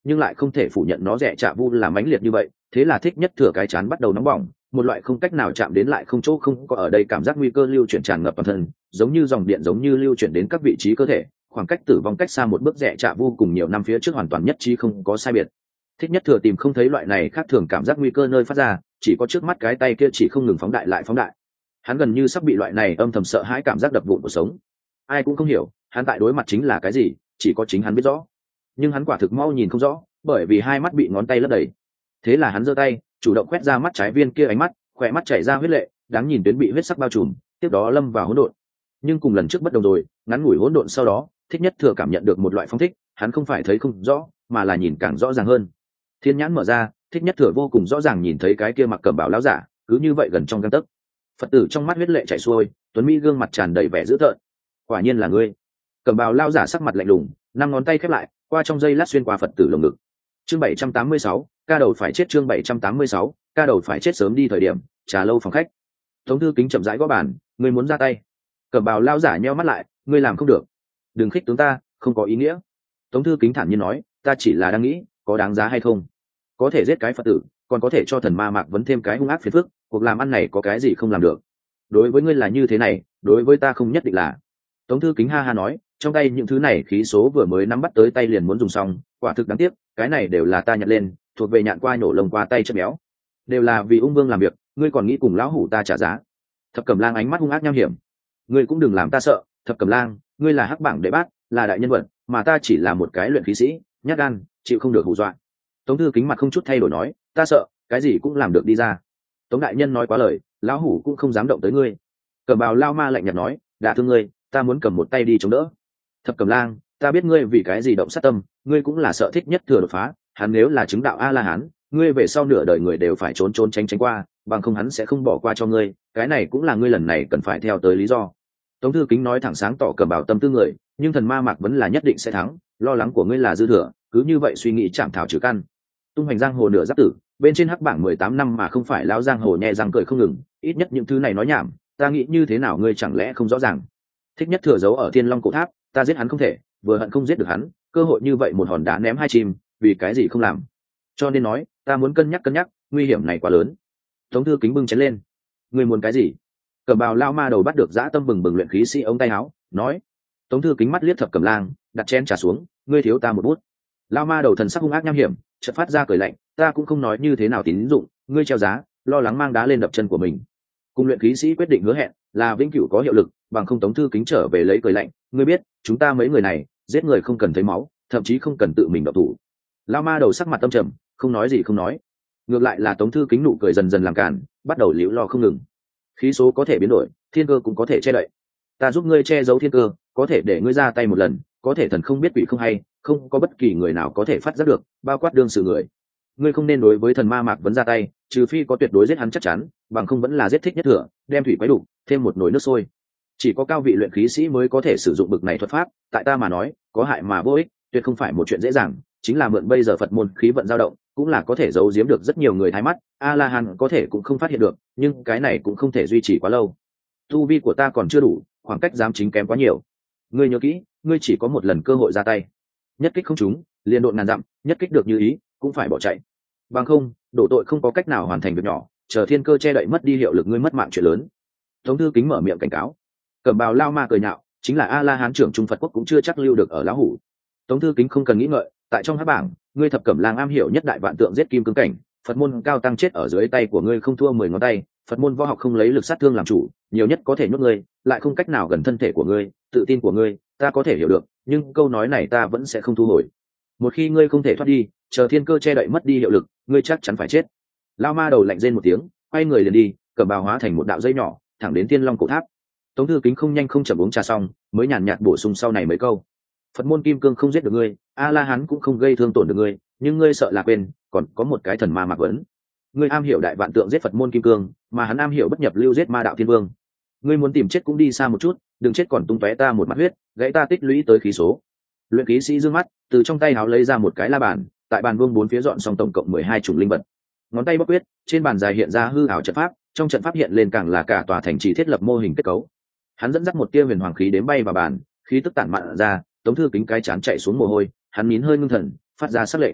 nhưng lại không thể phủ nhận nó rẻ chạ vu là mãnh liệt như vậy. Thế là Thích Nhất Thừa cái chán bắt đầu nóng bỏng, một loại không cách nào chạm đến lại không chỗ không có ở đây cảm giác nguy cơ lưu chuyển tràn ngập toàn thân, giống như dòng điện giống như lưu chuyển đến các vị trí cơ thể. Khoảng cách tử vong cách xa một bước, rẻ chạ vu cùng nhiều năm phía trước hoàn toàn nhất trí không có sai biệt. Thích Nhất Thừa tìm không thấy loại này khác thường cảm giác nguy cơ nơi phát ra, chỉ có trước mắt cái tay kia chỉ không ngừng phóng đại lại phóng đại. Hắn gần như sắp bị loại này âm thầm sợ hãi cảm giác đập vụn cuộc sống. Ai cũng không hiểu hắn tại đối mặt chính là cái gì, chỉ có chính hắn biết rõ. Nhưng hắn quả thực mau nhìn không rõ, bởi vì hai mắt bị ngón tay lấp đầy. Thế là hắn giơ tay chủ động quét ra mắt trái viên kia ánh mắt, khỏe mắt chảy ra huyết lệ, đáng nhìn tuyến bị huyết sắc bao trùm, tiếp đó lâm vào hỗn độn. Nhưng cùng lần trước bất đồng rồi, ngắn ngủi hỗn độn sau đó, Thích Nhất Thừa cảm nhận được một loại phong thích, hắn không phải thấy không rõ, mà là nhìn càng rõ ràng hơn. Thiên nhãn mở ra, Thích Nhất Thừa vô cùng rõ ràng nhìn thấy cái kia mặc cẩm bào lão giả, cứ như vậy gần trong gang tấc. Phật tử trong mắt huyết lệ chảy xuôi, tuấn mỹ gương mặt tràn đầy vẻ dữ tợn. Quả nhiên là ngươi. Cẩm bào lão giả sắc mặt lạnh lùng, năm ngón tay khép lại, qua trong dây lát xuyên qua Phật tử lồng ngực. Chương 786, ca đầu phải chết. Chương 786, ca đầu phải chết. Sớm đi thời điểm, trà lâu phòng khách. Tống Thư Kính chậm rãi gõ bàn, ngươi muốn ra tay. Cẩm bào lão giả nheo mắt lại, ngươi làm không được. Đừng khích tướng ta, không có ý nghĩa. Tống Thư Kính thản nhiên nói, ta chỉ là đang nghĩ, có đáng giá hay không. Có thể giết cái Phật tử, còn có thể cho thần ma Mạc Vấn thêm cái hung ác phiền phức, cuộc làm ăn này có cái gì không làm được. Đối với ngươi là như thế này, đối với ta không nhất định là. Tống Thư Kính ha ha nói, trong tay những thứ này khí số vừa mới nắm bắt tới tay liền muốn dùng xong, quả thực đáng tiếc, cái này đều là ta nhặt lên, thuộc về nhạn qua nổ lồng qua tay chất béo, đều là vì ung vương làm việc, ngươi còn nghĩ cùng lão hủ ta trả giá. Thập Cẩm Lang ánh mắt hung ác nham hiểm, ngươi cũng đừng làm ta sợ. Thập Cẩm Lang, ngươi là hắc bảng đệ bát, là đại nhân vật, mà ta chỉ là một cái luyện khí sĩ, nhát gan, chịu không được hù dọa. Tống Thư Kính mặt không chút thay đổi nói, ta sợ, cái gì cũng làm được đi ra. Tống đại nhân nói quá lời, lão hủ cũng không dám động tới ngươi. Cẩm bào lao ma lạnh nhạt nói, đã thương ngươi, ta muốn cầm một tay đi chống đỡ. Thập Cẩm Lang, ta biết ngươi vì cái gì động sát tâm, ngươi cũng là sợ Thích Nhất Thừa đột phá, hắn nếu là chứng đạo a la hán, ngươi về sau nửa đời người đều phải trốn trốn tránh tránh qua, bằng không hắn sẽ không bỏ qua cho ngươi, cái này cũng là ngươi lần này cần phải theo tới lý do. Tống Thư Kính nói thẳng sáng tỏ Cẩm bào tâm tư người, nhưng thần ma Mạc Vấn là nhất định sẽ thắng, lo lắng của ngươi là dư thừa, cứ như vậy suy nghĩ chạm thảo trừ căn. Tung hoành giang hồ nửa giáp tử, bên trên hắc bảng 18 năm mà không phải lão giang hồ nhẹ răng cười không ngừng, ít nhất những thứ này nói nhảm, ta nghĩ như thế nào ngươi chẳng lẽ không rõ ràng. Thích Nhất Thừa giấu ở Thiên Long cổ tháp, ta giết hắn không thể, vừa hận không giết được hắn, cơ hội như vậy một hòn đá ném hai chim, vì cái gì không làm. Cho nên nói, ta muốn cân nhắc, nguy hiểm này quá lớn. Tống Thư Kính bưng chén lên, ngươi muốn cái gì? Cẩm bào lao ma đầu bắt được dã tâm bừng bừng luyện khí sĩ ống tay áo, nói. Tống Thư Kính mắt liếc Thập Cẩm Lang, đặt chén trà xuống, ngươi thiếu ta một bút. Lao ma đầu thần sắc hung ác nham hiểm, chợt phát ra cười lạnh, ta cũng không nói như thế nào tín dụng, ngươi treo giá, lo lắng mang đá lên đập chân của mình. Cùng luyện khí sĩ quyết định hứa hẹn là vĩnh cửu có hiệu lực, bằng không. Tống Thư Kính trở về lấy cười lạnh, ngươi biết, chúng ta mấy người này, giết người không cần thấy máu, thậm chí không cần tự mình động thủ. Lao ma đầu sắc mặt tâm trầm, không nói gì không nói. Ngược lại là Tống Thư Kính nụ cười dần dần làm cản, bắt đầu liễu lo không ngừng. Khí số có thể biến đổi, thiên cơ cũng có thể che đậy. Ta giúp ngươi che giấu thiên cơ, có thể để ngươi ra tay một lần, có thể thần không biết quỷ không hay, không có bất kỳ người nào có thể phát giác được, bao quát đương sự người. Ngươi không nên đối với thần ma Mạc Vấn ra tay, trừ phi có tuyệt đối giết hắn chắc chắn, bằng không vẫn là giết Thích Nhất Thừa, đem thủy quấy đủ, thêm một nồi nước sôi. Chỉ có cao vị luyện khí sĩ mới có thể sử dụng bực này thuật pháp, tại ta mà nói, có hại mà vô ích, tuyệt không phải một chuyện dễ dàng, chính là mượn bây giờ Phật môn khí vận dao động, cũng là có thể giấu giếm được rất nhiều người thái mắt, a la hán có thể cũng không phát hiện được, nhưng cái này cũng không thể duy trì quá lâu. Tu vi của ta còn chưa đủ, khoảng cách giám chính kém quá nhiều. Ngươi nhớ kỹ, ngươi chỉ có một lần cơ hội ra tay, nhất kích không trúng, liền độn ngàn dặm, nhất kích được như ý, cũng phải bỏ chạy. Bằng không, đổ tội không có cách nào hoàn thành việc nhỏ, chờ thiên cơ che đậy mất đi hiệu lực, ngươi mất mạng chuyện lớn. Tống Thư Kính mở miệng cảnh cáo. Cẩm bào lao ma cười nhạo, chính là a la hán trưởng trung Phật quốc cũng chưa chắc lưu được ở lão hủ. Tống Thư Kính không cần nghĩ ngợi, tại trong hắc bảng, ngươi Thập Cẩm Lang am hiểu nhất đại vạn tượng giết kim cương cảnh, Phật môn cao tăng chết ở dưới tay của ngươi không thua 10 ngón tay, Phật môn võ học không lấy lực sát thương làm chủ, nhiều nhất có thể nhốt ngươi, lại không cách nào gần thân thể của ngươi, tự tin của ngươi, ta có thể hiểu được, nhưng câu nói này ta vẫn sẽ không thu hồi. Một khi ngươi không thể thoát đi, chờ thiên cơ che đậy mất đi hiệu lực, ngươi chắc chắn phải chết. Lao ma đầu lạnh rên một tiếng, quay người liền đi, Cẩm bào hóa thành một đạo dây nhỏ, thẳng đến Thiên Long cổ tháp. Tống Thư Kính không nhanh không chậm uống trà xong, mới nhàn nhạt bổ sung sau này mấy câu. Phật môn kim cương không giết được ngươi, a la hán cũng không gây thương tổn được ngươi, nhưng ngươi sợ là quên, còn có một cái thần ma Mạc Vấn. Ngươi am hiểu đại vạn tượng giết Phật môn kim cương, mà hắn am hiểu bất nhập lưu giết ma đạo thiên vương. Ngươi muốn tìm chết cũng đi xa một chút, đừng chết còn tung tóe ta một mặt huyết, gãy ta tích lũy tới khí số. Luyện khí sĩ dương mắt, từ trong tay háo lấy ra một cái la bàn, tại bàn vuông bốn phía dọn xong tổng cộng 12 chủng linh vật. Ngón tay bóc quyết, trên bàn dài hiện ra hư ảo trận pháp, trong trận pháp hiện lên càng là cả tòa thành trì thiết lập mô hình kết cấu. Hắn dẫn dắt một tia huyền hoàng khí đến bay vào bàn, khí tức tản mạn ra, Tống Thư Kính cái chán chạy xuống mồ hôi, hắn nín hơi ngưng thần, phát ra sắc lệnh.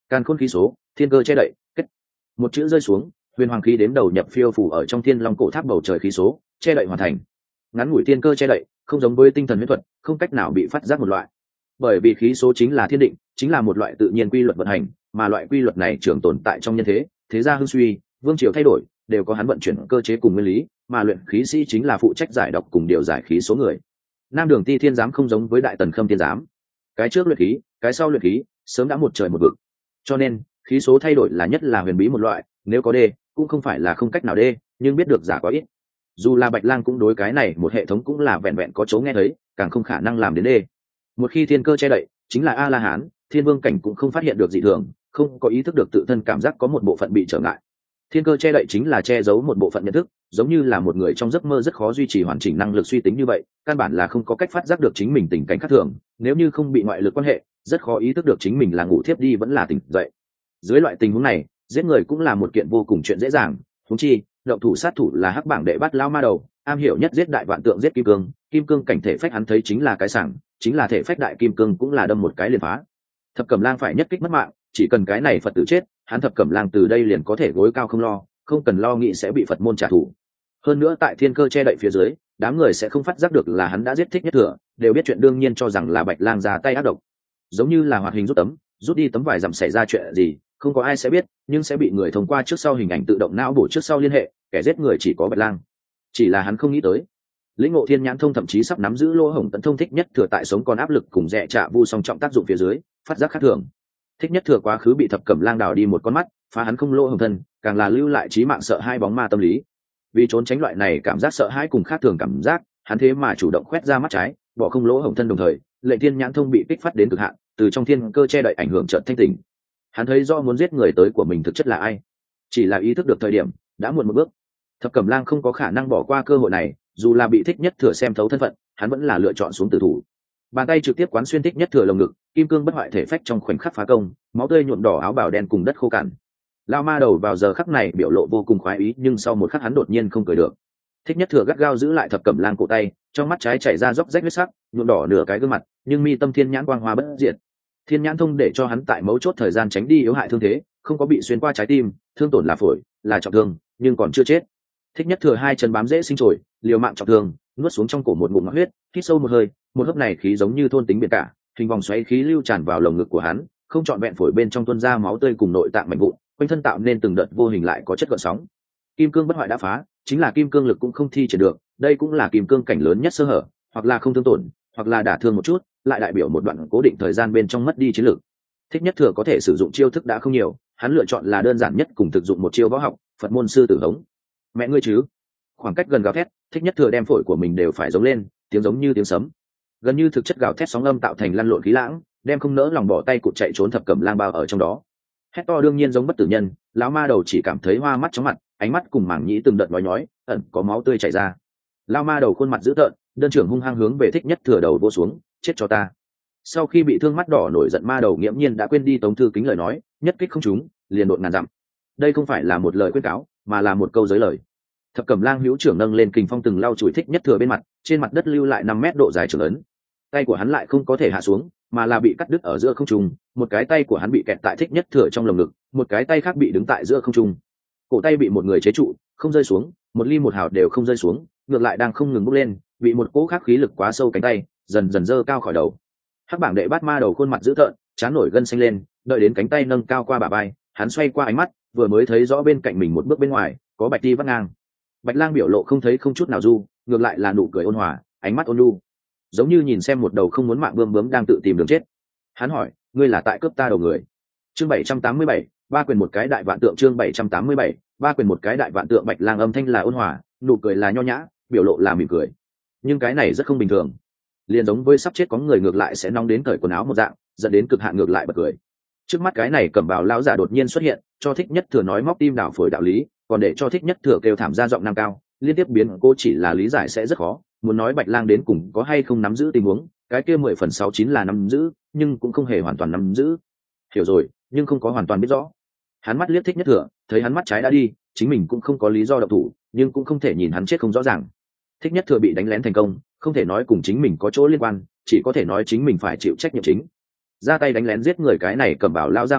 Càn khôn khí số, thiên cơ che đậy, kết. Một chữ rơi xuống, huyền hoàng khí đếm đầu nhập phiêu phủ ở trong thiên long cổ tháp bầu trời khí số, che đậy hoàn thành. Ngắn ngủi thiên cơ che đậy, không giống với tinh thần huyễn thuật, không cách nào bị phát giác một loại. Bởi vì khí số chính là thiên định, chính là một loại tự nhiên quy luật vận hành, mà loại quy luật này trường tồn tại trong nhân thế, thế gia hưng suy, vương triều thay đổi, đều có hắn vận chuyển cơ chế cùng nguyên lý, mà luyện khí sĩ chính là phụ trách giải độc cùng điều giải khí số người. Nam Đường Ti Thiên giám không giống với Đại Tần Khâm Thiên giám, cái trước luyện khí, cái sau luyện khí, sớm đã một trời một vực. Cho nên, khí số thay đổi là nhất là huyền bí một loại, nếu có đê, cũng không phải là không cách nào đê, nhưng biết được giả có ít. Dù là Bạch Lang cũng đối cái này một hệ thống cũng là vẹn vẹn có chỗ nghe thấy, càng không khả năng làm đến đê. Một khi thiên cơ che đậy, chính là A La Hán, Thiên Vương cảnh cũng không phát hiện được dị thường, không có ý thức được tự thân cảm giác có một bộ phận bị trở ngại. Thiên cơ che đậy chính là che giấu một bộ phận nhận thức, giống như là một người trong giấc mơ rất khó duy trì hoàn chỉnh năng lực suy tính như vậy, căn bản là không có cách phát giác được chính mình tình cảnh khác thường, nếu như không bị ngoại lực quan hệ, rất khó ý thức được chính mình là ngủ thiếp đi vẫn là tỉnh dậy. Dưới loại tình huống này, giết người cũng là một kiện vô cùng chuyện dễ dàng, huống chi, động thủ sát thủ là hắc bảng đệ bắt lao ma đầu, am hiểu nhất giết đại vạn tượng giết kim cương cảnh thể phách hắn thấy chính là cái sảng, chính là thể phách đại kim cương cũng là đâm một cái liền phá. Thập Cẩm Lang phải nhất kích mất mạng, chỉ cần cái này Phật tử chết, hắn Thập Cẩm Lang từ đây liền có thể gối cao không lo, không cần lo nghĩ sẽ bị Phật môn trả thù. Hơn nữa tại thiên cơ che đậy phía dưới, đám người sẽ không phát giác được là hắn đã giết Thích Nhất Thừa, đều biết chuyện đương nhiên cho rằng là Bạch Lang ra tay ác độc. Giống như là hoạt hình rút đi tấm vải dặm xảy ra chuyện gì, không có ai sẽ biết, nhưng sẽ bị người thông qua trước sau hình ảnh tự động não bổ trước sau liên hệ, kẻ giết người chỉ có Bạch Lang. Chỉ là hắn không nghĩ tới, lĩnh ngộ thiên nhãn thông thậm chí sắp nắm giữ lỗ hổng tận thông Thích Nhất Thừa tại sống còn áp lực cùng dè trạ vu song trọng tác dụng phía dưới, phát giác khác thường. Thích Nhất Thừa quá khứ bị Thập Cẩm Lang đào đi một con mắt, phá hắn không lỗ hổng thân, càng là lưu lại chí mạng sợ hai bóng ma tâm lý. Vì trốn tránh loại này cảm giác sợ hãi cùng khác thường cảm giác, hắn thế mà chủ động khoét ra mắt trái, bỏ không lỗ hổng thân, đồng thời lệnh thiên nhãn thông bị kích phát đến cực hạn, từ trong thiên cơ che đậy ảnh hưởng chợt thanh tỉnh. Hắn thấy do muốn giết người tới của mình thực chất là ai, chỉ là ý thức được thời điểm đã muộn một bước. Thập Cẩm Lang không có khả năng bỏ qua cơ hội này, dù là bị Thích Nhất Thừa xem thấu thân phận, hắn vẫn là lựa chọn xuống tử thủ. Bàn tay trực tiếp quán xuyên Thích Nhất Thừa lồng ngực, kim cương bất hoại thể phách trong khoảnh khắc phá công, máu tươi nhuộm đỏ áo bào đen cùng đất khô cằn. Lao ma đầu vào giờ khắc này biểu lộ vô cùng khoái ý, nhưng sau một khắc hắn đột nhiên không cười được. Thích Nhất Thừa gắt gao giữ lại Thập Cẩm Lang cổ tay, trong mắt trái chảy ra dốc rách huyết sắc, nhuộm đỏ nửa cái gương mặt, nhưng mi tâm thiên nhãn quang hoa bất diệt. Thiên nhãn thông để cho hắn tại mấu chốt thời gian tránh đi yếu hại thương thế, không có bị xuyên qua trái tim, thương tổn là phổi, là trọng thương, nhưng còn chưa chết. Thích Nhất Thừa hai chân bám rễ sinh trồi, liều mạng trọng thương, nuốt xuống trong cổ một ngụm huyết, hít sâu một hơi, một hớp này khí giống như thôn tính biển cả, hình vòng xoáy khí lưu tràn vào lồng ngực của hắn, không trọn vẹn phổi bên trong tuôn ra máu tươi cùng nội tạng mảnh vụn, quanh thân tạo nên từng đợt vô hình lại có chất gợn sóng. Kim cương bất hoại đã phá, chính là kim cương lực cũng không thi triển được, đây cũng là kim cương cảnh lớn nhất sơ hở, hoặc là không thương tổn, hoặc là đả thương một chút, lại đại biểu một đoạn cố định thời gian bên trong mất đi chiến lực. Thích Nhất Thừa có thể sử dụng chiêu thức đã không nhiều, hắn lựa chọn là đơn giản nhất cùng thực dụng một chiêu võ học, Phật môn sư tử hống. Mẹ ngươi chứ? Khoảng cách gần gào thét, Thích Nhất Thừa đem phổi của mình đều phải giống lên, tiếng giống như tiếng sấm, gần như thực chất gào thét sóng âm tạo thành lăn lộn khí lãng, đem không nỡ lòng bỏ tay cụt chạy trốn Thập Cẩm Lang bao ở trong đó. Hét to đương nhiên giống bất tử nhân, lão ma đầu chỉ cảm thấy hoa mắt chóng mặt, ánh mắt cùng mảng nhĩ từng đợt nhói nhói, ẩn có máu tươi chảy ra. Lão ma đầu khuôn mặt dữ tợn, đơn trưởng hung hăng hướng về Thích Nhất Thừa đầu vô xuống, chết cho ta. Sau khi bị thương mắt đỏ nổi giận ma đầu nghiễm nhiên đã quên đi Tống Thư Kính lời nói, nhất kích không trúng, liền đột ngàn dặm. Đây không phải là một lời khuyên cáo, mà là một câu giới lời. Thập Cẩm Lang hữu trưởng nâng lên kình phong từng lau chùi Thích Nhất Thừa bên mặt, trên mặt đất lưu lại 5 mét độ dài trưởng ấn. Tay của hắn lại không có thể hạ xuống, mà là bị cắt đứt ở giữa không trung, một cái tay của hắn bị kẹt tại Thích Nhất Thừa trong lồng ngực, một cái tay khác bị đứng tại giữa không trung. Cổ tay bị một người chế trụ, không rơi xuống, một ly một hào đều không rơi xuống, ngược lại đang không ngừng bốc lên, bị một cỗ khác khí lực quá sâu cánh tay, dần dần giơ cao khỏi đầu. Hắc bảng đệ bát ma đầu khuôn mặt dữ tợn, trán nổi gân xanh lên, đợi đến cánh tay nâng cao qua bả vai, hắn xoay qua ánh mắt, vừa mới thấy rõ bên cạnh mình một bước bên ngoài, có Bạch Ti vắt ngang. Bạch Lang biểu lộ không thấy không chút nào du, ngược lại là nụ cười ôn hòa, ánh mắt ôn nhu, giống như nhìn xem một đầu không muốn mạng bươm bướm đang tự tìm đường chết. Hắn hỏi, ngươi là tại cướp ta đầu người? Chương 787, ba quyền một cái đại vạn tượng. Chương 787, ba quyền một cái đại vạn tượng. Bạch Lang âm thanh là ôn hòa, nụ cười là nho nhã, biểu lộ là mỉm cười. Nhưng cái này rất không bình thường, liền giống với sắp chết có người ngược lại sẽ nóng đến cởi quần áo một dạng, dẫn đến cực hạn ngược lại bật cười. Trước mắt cái này cẩm bào lão giả đột nhiên xuất hiện, cho Thích Nhất Thừa nói móc tim đảo phổi đạo lý, còn để cho Thích Nhất Thừa kêu thảm ra giọng nam cao, liên tiếp biến cô chỉ là lý giải sẽ rất khó, muốn nói Bạch Lang đến cùng có hay không nắm giữ tình huống, cái kia 10/69 là nắm giữ, nhưng cũng không hề hoàn toàn nắm giữ. Hiểu rồi, nhưng không có hoàn toàn biết rõ. Hắn mắt liếc Thích Nhất Thừa, thấy hắn mắt trái đã đi, chính mình cũng không có lý do động thủ, nhưng cũng không thể nhìn hắn chết không rõ ràng. Thích Nhất Thừa bị đánh lén thành công, không thể nói cùng chính mình có chỗ liên quan, chỉ có thể nói chính mình phải chịu trách nhiệm chính. Ra tay đánh lén giết người cái này cầm bảo lao ra hỏa,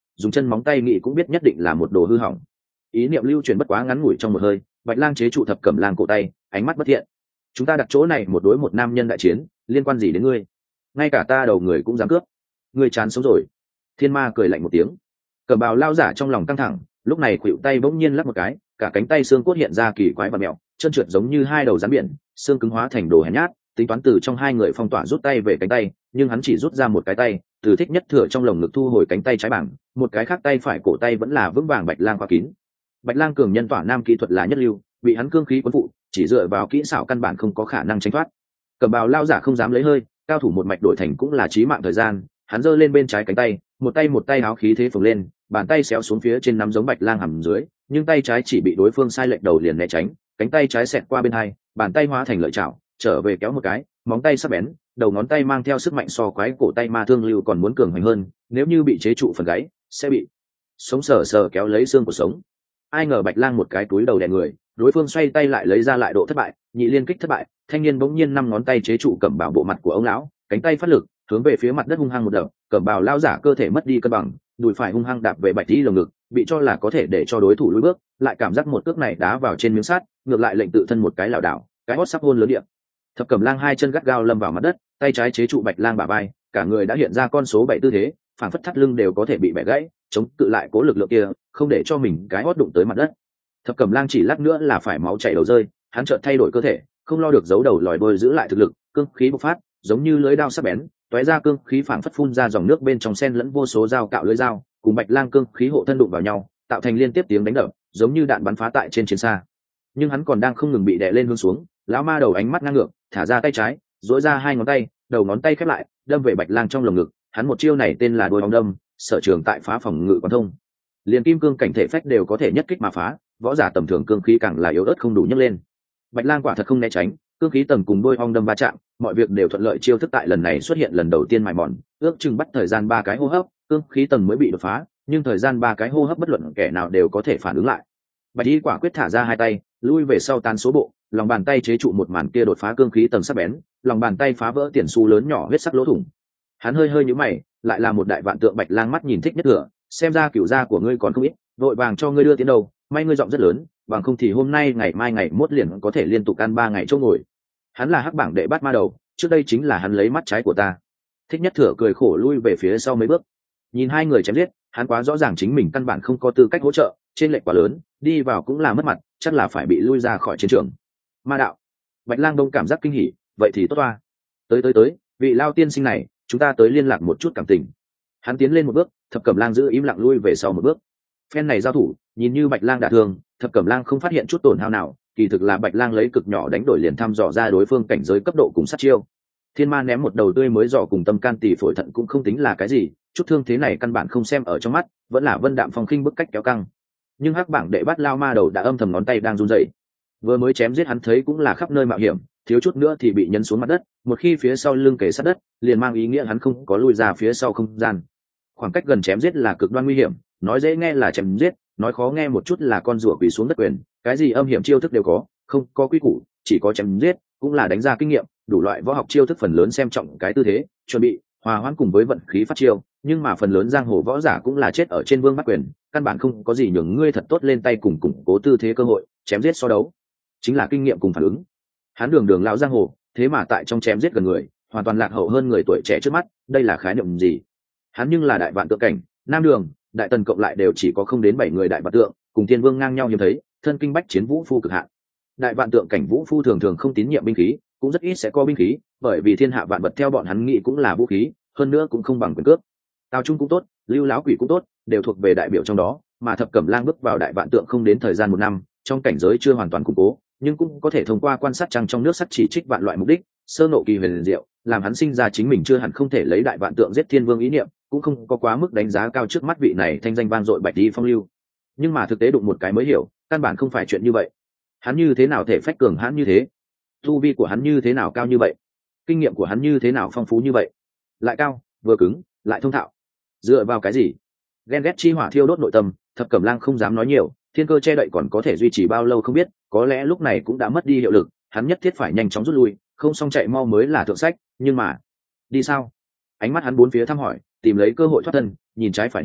dùng chân móng tay nghĩ cũng biết nhất định là một đồ hư hỏng. Ý niệm lưu truyền bất quá ngắn ngủi trong một hơi, Bạch Lang chế trụ Thập Cẩm Lang cổ tay, ánh mắt bất thiện. Chúng ta đặt chỗ này một đối một nam nhân đại chiến, liên quan gì đến ngươi? Ngay cả ta đầu người cũng dám cướp, ngươi chán sống rồi. Thiên Ma cười lạnh một tiếng. Cẩm bào lao giả trong lòng căng thẳng, lúc này khuỵu tay bỗng nhiên lắc một cái, cả cánh tay xương cốt hiện ra kỳ quái và mèo, chân trượt giống như hai đầu rắn biển, xương cứng hóa thành đồ hèn nhát. Tính toán từ trong hai người phong tỏa rút tay về cánh tay, nhưng hắn chỉ rút ra một cái tay, từ Thích Nhất Thừa trong lồng ngực thu hồi cánh tay trái bảng, một cái khác tay phải cổ tay vẫn là vững vàng Bạch Lang khóa kín. Bạch Lang cường nhân tỏa nam kỹ thuật là nhất lưu, bị hắn cương khí cuốn phụ, chỉ dựa vào kỹ xảo căn bản không có khả năng tránh thoát. Cẩm bào lao giả không dám lấy hơi, cao thủ một mạch đổi thành cũng là chí mạng thời gian, hắn giơ lên bên trái cánh tay, một tay áo khí thế phồng lên, bàn tay xéo xuống phía trên nắm giống Bạch Lang hầm dưới, nhưng tay trái chỉ bị đối phương sai lệch đầu liền né tránh, cánh tay trái xẹt qua bên hai, bàn tay hóa thành lợi chảo, trở về kéo một cái, móng tay sắc bén, đầu ngón tay mang theo sức mạnh so quái cổ tay ma thương lưu còn muốn cường hành hơn, nếu như bị chế trụ phần gáy, sẽ bị sống sờ sờ kéo lấy xương của sống. Ai ngờ Bạch Lang một cái túi đầu đè người, đối phương xoay tay lại lấy ra lại độ thất bại, nhị liên kích thất bại, thanh niên bỗng nhiên năm ngón tay chế trụ Cẩm bào bộ mặt của ông lão, cánh tay phát lực, hướng về phía mặt đất hung hăng một đập, Cẩm bào lao giả cơ thể mất đi cân bằng, đùi phải hung hăng đạp về Bạch Tỷ lồng ngực, bị cho là có thể để cho đối thủ lùi bước, lại cảm giác một cước này đá vào trên miếng sắt, ngược lại lệnh tự thân một cái lảo đảo, cái hót sắp hôn lớn địa. Thập Cẩm Lang hai chân gắt gao lâm vào mặt đất, tay trái chế trụ Bạch Lang bả vai, cả người đã hiện ra con số 7 tư thế, phản phất thắt lưng đều có thể bị bẻ gãy, chống cự lại cố lực lượng kia, không để cho mình cái hót đụng tới mặt đất. Thập Cẩm Lang chỉ lát nữa là phải máu chảy đầu rơi, hắn chợt thay đổi cơ thể, không lo được giấu đầu lòi đuôi giữ lại thực lực, cương khí bộc phát, giống như lưỡi dao sắc bén, tóe ra cương khí phảng phất phun ra dòng nước bên trong xen lẫn vô số dao cạo lưỡi dao, cùng Bạch Lang cương khí hộ thân đụng vào nhau, tạo thành liên tiếp tiếng đánh đập, giống như đạn bắn phá tại trên chiến xa. Nhưng hắn còn đang không ngừng bị đè lên hướng xuống, lão ma đầu ánh mắt ngang ngược, thả ra tay trái, duỗi ra hai ngón tay, đầu ngón tay khép lại, đâm về Bạch Lang trong lồng ngực, hắn một chiêu này tên là đuôi ong đâm, sở trường tại phá phòng ngự quán thông. Liên kim cương cảnh thể phách đều có thể nhất kích mà phá, võ giả tầm thường cương khí càng là yếu ớt không đủ nhấc lên. Bạch Lang quả thật không né tránh, cương khí tầng cùng đuôi ong đâm va chạm, mọi việc đều thuận lợi, chiêu thức tại lần này xuất hiện lần đầu tiên mài mòn, ước chừng bắt thời gian 3 cái hô hấp, cương khí tầng mới bị đột phá, nhưng thời gian 3 cái hô hấp bất luận kẻ nào đều có thể phản ứng lại. Bạch Y quả quyết thả ra hai tay, lui về sau tán số bộ, lòng bàn tay chế trụ một màn kia đột phá cương khí tầng sắc bén, lòng bàn tay phá vỡ tiền xu lớn nhỏ huyết sắc lỗ thủng. Hắn hơi nhíu mày, lại là một đại vạn tượng Bạch Lang mắt nhìn Thích Nhất Thừa, xem ra cửu gia của ngươi còn không ít, vội vàng cho ngươi đưa tiến đầu, may ngươi giọng rất lớn, bằng không thì hôm nay ngày mai ngày mốt liền có thể liên tục ăn 3 ngày chỗ ngồi. Hắn là hắc bảng đệ bát ma đầu, trước đây chính là hắn lấy mắt trái của ta. Thích Nhất Thừa cười khổ lui về phía sau mấy bước, nhìn hai người chém giết, hắn quá rõ ràng chính mình căn bản không có tư cách hỗ trợ, trên lệch quá lớn, đi vào cũng là mất mặt, chắc là phải bị lui ra khỏi chiến trường. Ma đạo. Bạch Lang đông cảm giác kinh hỉ, vậy thì tốt toa. Tới, vị lao tiên sinh này, chúng ta tới liên lạc một chút cảm tình. Hắn tiến lên một bước, Thập Cẩm Lang giữ im lặng lui về sau một bước. Phen này giao thủ, nhìn như Bạch Lang đả thương, Thập Cẩm Lang không phát hiện chút tổn hao nào, kỳ thực là Bạch Lang lấy cực nhỏ đánh đổi liền thăm dò ra đối phương cảnh giới cấp độ cùng sát chiêu. Thiên Ma ném một đầu tươi mới dò cùng tâm can tỷ phổi thận cũng không tính là cái gì, chút thương thế này căn bản không xem ở trong mắt, vẫn là Vân Đạm Phong khinh bức cách kéo căng. Nhưng hắc bảng đệ bắt lao ma đầu đã âm thầm ngón tay đang run rẩy. Vừa mới chém giết hắn thấy cũng là khắp nơi mạo hiểm, thiếu chút nữa thì bị nhấn xuống mặt đất, một khi phía sau lưng kề sát đất, liền mang ý nghĩa hắn không có lui ra phía sau không gian. Khoảng cách gần chém giết là cực đoan nguy hiểm, nói dễ nghe là chém giết, nói khó nghe một chút là con rùa quỳ xuống đất quyền, cái gì âm hiểm chiêu thức đều có, không có quy củ, chỉ có chém giết, cũng là đánh ra kinh nghiệm, đủ loại võ học chiêu thức phần lớn xem trọng cái tư thế, chuẩn bị, hòa hoãn cùng với vận khí phát chiêu, nhưng mà phần lớn giang hồ võ giả cũng là chết ở trên vương bắt quyền, căn bản không có gì nhường ngươi thật tốt lên tay cùng củng cố tư thế cơ hội, chém giết so đấu, chính là kinh nghiệm cùng phản ứng. Hắn đường lão giang hồ, thế mà tại trong chém giết gần người, hoàn toàn lạc hậu hơn người tuổi trẻ trước mắt, đây là khái niệm gì? Hắn nhưng là đại vạn tượng cảnh, Nam Đường, Đại Tần cộng lại đều chỉ có không đến 7 người đại vạn tượng, cùng Thiên Vương ngang nhau hiếm thấy, thân kinh bách chiến vũ phu cực hạn. Đại vạn tượng cảnh vũ phu thường thường không tín nhiệm binh khí, cũng rất ít sẽ có binh khí, bởi vì thiên hạ vạn vật theo bọn hắn nghĩ cũng là vũ khí, hơn nữa cũng không bằng quyền cước. Tào Trung cũng tốt, Lưu Láo Quỷ cũng tốt, đều thuộc về đại biểu trong đó, mà Thập Cẩm Lang bước vào đại vạn tượng không đến thời gian 1 năm, trong cảnh giới chưa hoàn toàn củng cố, nhưng cũng có thể thông qua quan sát trăng trong nước sắt chỉ trích vạn loại mục đích, sơ nộ kỳ huyền diệu, làm hắn sinh ra chính mình chưa hẳn không thể lấy đại vạn tượng giết thiên vương ý niệm, cũng không có quá mức đánh giá cao trước mắt vị này thanh danh vang dội Bạch Y Phong Lưu. Nhưng mà thực tế đụng một cái mới hiểu, căn bản không phải chuyện như vậy. Hắn như thế nào thể phách cường hãn như thế? Tu vi của hắn như thế nào cao như vậy? Kinh nghiệm của hắn như thế nào phong phú như vậy? Lại cao, vừa cứng, lại thông thạo. Dựa vào cái gì? Ghen ghét chi hỏa thiêu đốt nội tâm, Thập Cẩm Lang không dám nói nhiều, thiên cơ che đậy còn có thể duy trì bao lâu không biết, có lẽ lúc này cũng đã mất đi hiệu lực, hắn nhất thiết phải nhanh chóng rút lui, không xong chạy mau mới là thượng sách, nhưng mà đi sao? Ánh mắt hắn bốn phía thăm hỏi, tìm lấy cơ hội thoát thân, nhìn trái phải đi,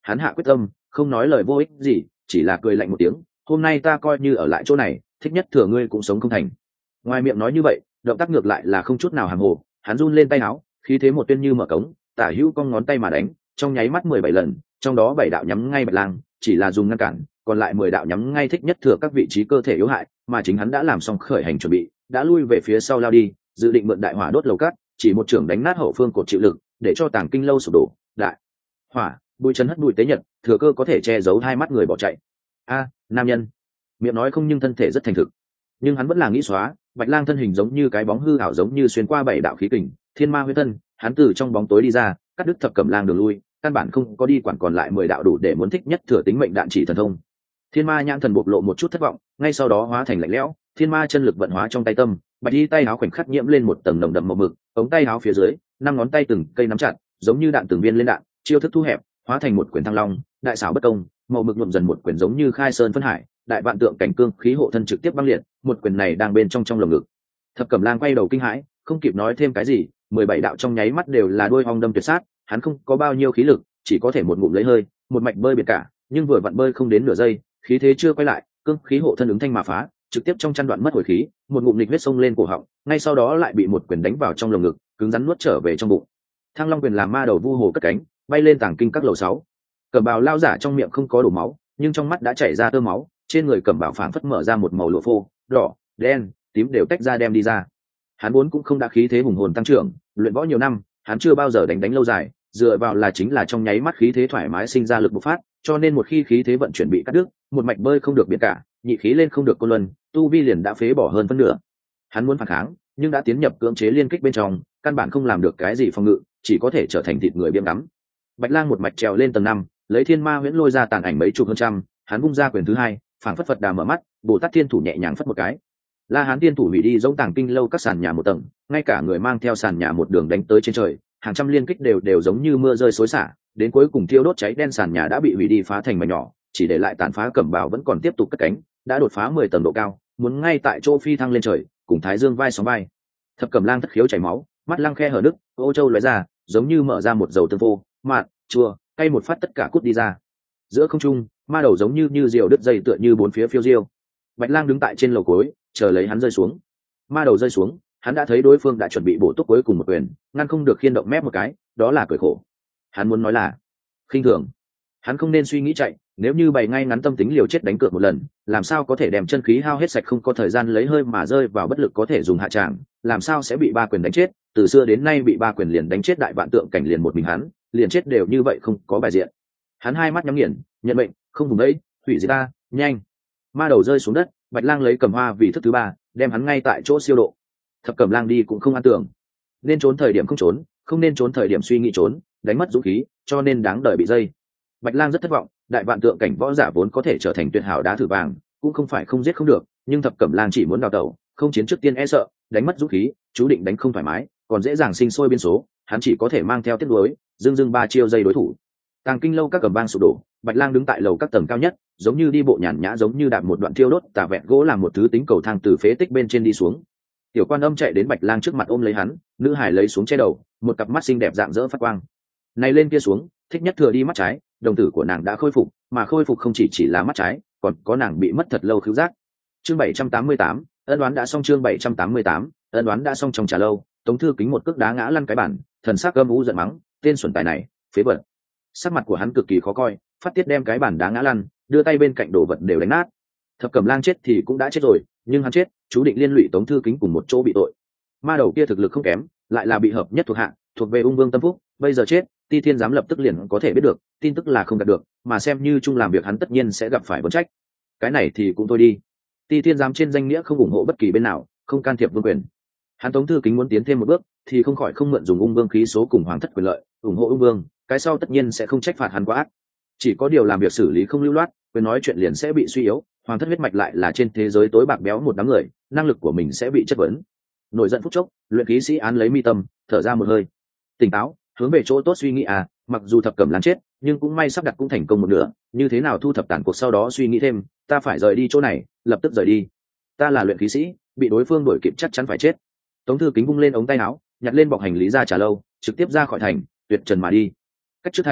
Hắn hạ quyết tâm, không nói lời vô ích gì, chỉ là cười lạnh một tiếng, hôm nay ta coi như ở lại chỗ này, thích nhất thừa ngươi cũng sống không thành. Ngoài miệng nói như vậy, động tác ngược lại là không chút nào hàm hồ, hắn run lên tay áo, khí thế một tuyên như mở cống, tả hữu cong ngón tay mà đánh, trong nháy mắt 17 lần, trong đó 7 đạo nhắm ngay Bạch Lang, chỉ là dùng ngăn cản, còn lại 10 đạo nhắm ngay thích nhất thừa các vị trí cơ thể yếu hại, mà chính hắn đã làm xong khởi hành chuẩn bị, đã lui về phía sau lao đi, dự định mượn đại hỏa đốt lầu cát, chỉ một trưởng đánh nát hậu phương cột chịu lực, để cho Tàng Kinh lâu sụp đổ. Đại hỏa, bùi trấn hất bùi tế nhật, thừa cơ có thể che giấu hai mắt người bỏ chạy. A, nam nhân. Miệng nói không nhưng thân thể rất thành thực, nhưng hắn vẫn là nghĩ xóa. Bạch Lang thân hình giống như cái bóng hư ảo, giống như xuyên qua 7 đạo khí kình, thiên ma huyết thân, hắn từ trong bóng tối đi ra, cắt đứt Thập Cẩm Lang đường lui, căn bản không có đi quản còn lại 10 đạo đủ để muốn thích nhất thừa tính mệnh đạn chỉ thần thông. Thiên ma nhãn thần bộc lộ một chút thất vọng, ngay sau đó hóa thành lạnh lẽo, thiên ma chân lực vận hóa trong tay tâm, bạch y tay áo khoảnh khắc nhiễm lên một tầng nồng đậm màu mực, ống tay áo phía dưới, 5 ngón tay từng cây nắm chặt, giống như đạn từng viên lên đạn, chiêu thức thu hẹp, hóa thành một quyển thăng long, đại xảo bất công, màu mực nhuộm dần một quyển giống như khai sơn phân hải, đại vạn tượng cảnh cương khí hộ thân trực tiếp băng liệt, một quyển này đang bên trong lồng ngực. Thập Cẩm Lang quay đầu kinh hãi, không kịp nói thêm cái gì, 17 đạo trong nháy mắt đều là đuôi ong đâm tuyệt sát, hắn không có bao nhiêu khí lực, chỉ có thể một ngụm lấy hơi, một mạch bơi biệt cả, nhưng vừa vặn bơi không đến nửa giây, khí thế chưa quay lại, cương khí hộ thân ứng thanh mà phá, trực tiếp trong chăn đoạn mất hồi khí, một ngụm nghịch huyết sông lên cổ họng, ngay sau đó lại bị một quyền đánh vào trong lồng ngực, cứng rắn nuốt trở về trong bụng. Thăng Long quyền làm ma đầu vu hồ cất cánh, bay lên Tàng Kinh các lầu 6. Cẩm bào lao giả trong miệng không có đổ máu, nhưng trong mắt đã chảy ra tơ máu, trên người cẩm bào phảng phất mở ra một màu lụa phô, đỏ, đen, tím đều tách ra đem đi ra. Hắn vốn cũng không đã khí thế hùng hồn tăng trưởng, luyện võ nhiều năm, hắn chưa bao giờ đánh lâu dài, dựa vào là chính là trong nháy mắt khí thế thoải mái sinh ra lực bộc phát, cho nên một khi khí thế vận chuyển bị cắt đứt, một mạch bơi không được biệt cả, nhị khí lên không được côn luân, tu vi liền đã phế bỏ hơn phân nửa. Hắn muốn phản kháng, nhưng đã tiến nhập cưỡng chế liên kích bên trong, căn bản không làm được cái gì phòng ngự, chỉ có thể trở thành thịt người biếng ngắm. Bạch Lang một mạch trèo lên tầng 5, lấy thiên ma huyễn lôi ra tàn ảnh mấy chục hơn trăm, hắn vung ra quyền thứ hai, phảng phất Phật Đà mở mắt, Bồ Tát Thiên thủ nhẹ nhàng phất một cái. La Hán Thiên thủ hủy đi giống Tàng Kinh lâu các sàn nhà một tầng, ngay cả người mang theo sàn nhà một đường đánh tới trên trời, hàng trăm liên kích đều giống như mưa rơi xối xả, đến cuối cùng thiêu đốt cháy đen sàn nhà đã bị hủy đi phá thành mảnh nhỏ, chỉ để lại tàn phá cẩm bào vẫn còn tiếp tục cất cánh, đã đột phá 10 tầng độ cao, muốn ngay tại chỗ phi thăng lên trời, cùng Thái Dương vai sóng vai. Thập Cẩm Lang thất khiếu chảy máu, mắt lăng khe hở nứt, ô châu lóe ra, giống như mở ra một dầu tương vô, mặn, chua, cay một phát tất cả cút đi ra. Giữa không trung, ma đầu giống như diều đứt dây tựa như bốn phía phiêu diêu. Bạch Lang đứng tại trên lầu cối, chờ lấy hắn rơi xuống. Ma đầu rơi xuống, hắn đã thấy đối phương đã chuẩn bị bổ túc cuối cùng một quyền, ngăn không được khiên động mép một cái, đó là cười khổ. Hắn muốn nói là khinh thường. Hắn không nên suy nghĩ chạy, nếu như bày ngay ngắn tâm tính liều chết đánh cược một lần, làm sao có thể đem chân khí hao hết sạch, không có thời gian lấy hơi mà rơi vào bất lực có thể dùng hạ tràng, làm sao sẽ bị ba quyền đánh chết, từ xưa đến nay bị ba quyền liền đánh chết đại vạn tượng cảnh liền một mình hắn, liền chết đều như vậy không có bài diện. Hắn hai mắt nhắm nghiền, nhận mệnh, không vùng đấy, hủy diệt ta, nhanh. Ma đầu rơi xuống đất, Bạch Lang lấy cầm hoa vì thức thứ ba, đem hắn ngay tại chỗ siêu độ. Thập Cẩm Lang đi cũng không an tưởng, nên trốn thời điểm không trốn, không nên trốn thời điểm suy nghĩ trốn, đánh mất dũng khí, cho nên đáng đời bị dây. Bạch Lang rất thất vọng, đại vạn tượng cảnh võ giả vốn có thể trở thành tuyệt hảo đá thử vàng, cũng không phải không giết không được, nhưng Thập Cẩm Lang chỉ muốn đào tẩu, không chiến trước tiên e sợ, đánh mất dũng khí, chú định đánh không thoải mái, còn dễ dàng sinh sôi biên số, hắn chỉ có thể mang theo tiết đối, dưng ba chiêu dây đối thủ. Tàng Kinh lâu các cầm bang sụp đổ, Bạch Lang đứng tại lầu các tầng cao nhất, giống như đi bộ nhàn nhã, giống như đạp một đoạn thiêu đốt tà vẹn gỗ làm một thứ tính cầu thang từ phế tích bên trên đi xuống. Tiểu Quan Âm chạy đến Bạch Lang trước mặt ôm lấy hắn, nữ hải lấy xuống che đầu, một cặp mắt xinh đẹp dạng dỡ phát quang. Này lên kia xuống, thích nhất thừa đi mắt trái, đồng tử của nàng đã khôi phục, mà khôi phục không chỉ là mắt trái, còn có nàng bị mất thật lâu khứu giác. Chương 788, ân đoán đã xong. Chương 788, ân đoán đã xong. Trong trà lâu, Tống Thư Kính một cước đá ngã lăn cái bản, thần sắc âm u giận mắng, tên xuẩn tài này, phế vật. Sắc mặt của hắn cực kỳ khó coi, phát tiết đem cái bản đá ngã lăn, đưa tay bên cạnh đồ vật đều đánh nát. Thập Cẩm Lang chết thì cũng đã chết rồi, nhưng hắn chết, chú định liên lụy Tống Thư Kính cùng một chỗ bị tội. Ma đầu kia thực lực không kém, lại là bị hợp nhất thuộc hạ, thuộc về ung vương tâm phúc, bây giờ chết, Ti Thiên giám lập tức liền có thể biết được, tin tức là không đạt được, mà xem như chung làm việc hắn tất nhiên sẽ gặp phải vấn trách. Cái này thì cũng thôi đi. Ti Thiên giám trên danh nghĩa không ủng hộ bất kỳ bên nào, không can thiệp vương quyền. Hắn Tống Thư Kính muốn tiến thêm một bước, thì không khỏi không mượn dùng ung vương khí số cùng hoàng thất quyền lợi, ủng hộ ung vương, cái sau tất nhiên sẽ không trách phạt hắn quá ác. Chỉ có điều làm việc xử lý không lưu loát, quyền nói chuyện liền sẽ bị suy yếu, hoàng thất huyết mạch lại là trên thế giới tối bạc béo một đám người, năng lực của mình sẽ bị chất vấn. Nổi giận phút chốc, luyện khí sĩ án lấy mi tâm, thở ra một hơi, tỉnh táo, hướng về chỗ tốt suy nghĩ à, mặc dù Thập Cẩm Lang chết, nhưng cũng may sắp đặt cũng thành công một nửa, như thế nào thu thập tàn cuộc sau đó suy nghĩ thêm, ta phải rời đi chỗ này, lập tức rời đi. Ta là luyện khí sĩ, bị đối phương đuổi kịp chắc chắn phải chết. Tống Thư Kính vung lên ống tay áo, nhặt lên bọc hành lý ra trà lâu, trực tiếp ra khỏi thành, tuyệt trần mà đi. Cách trước thành,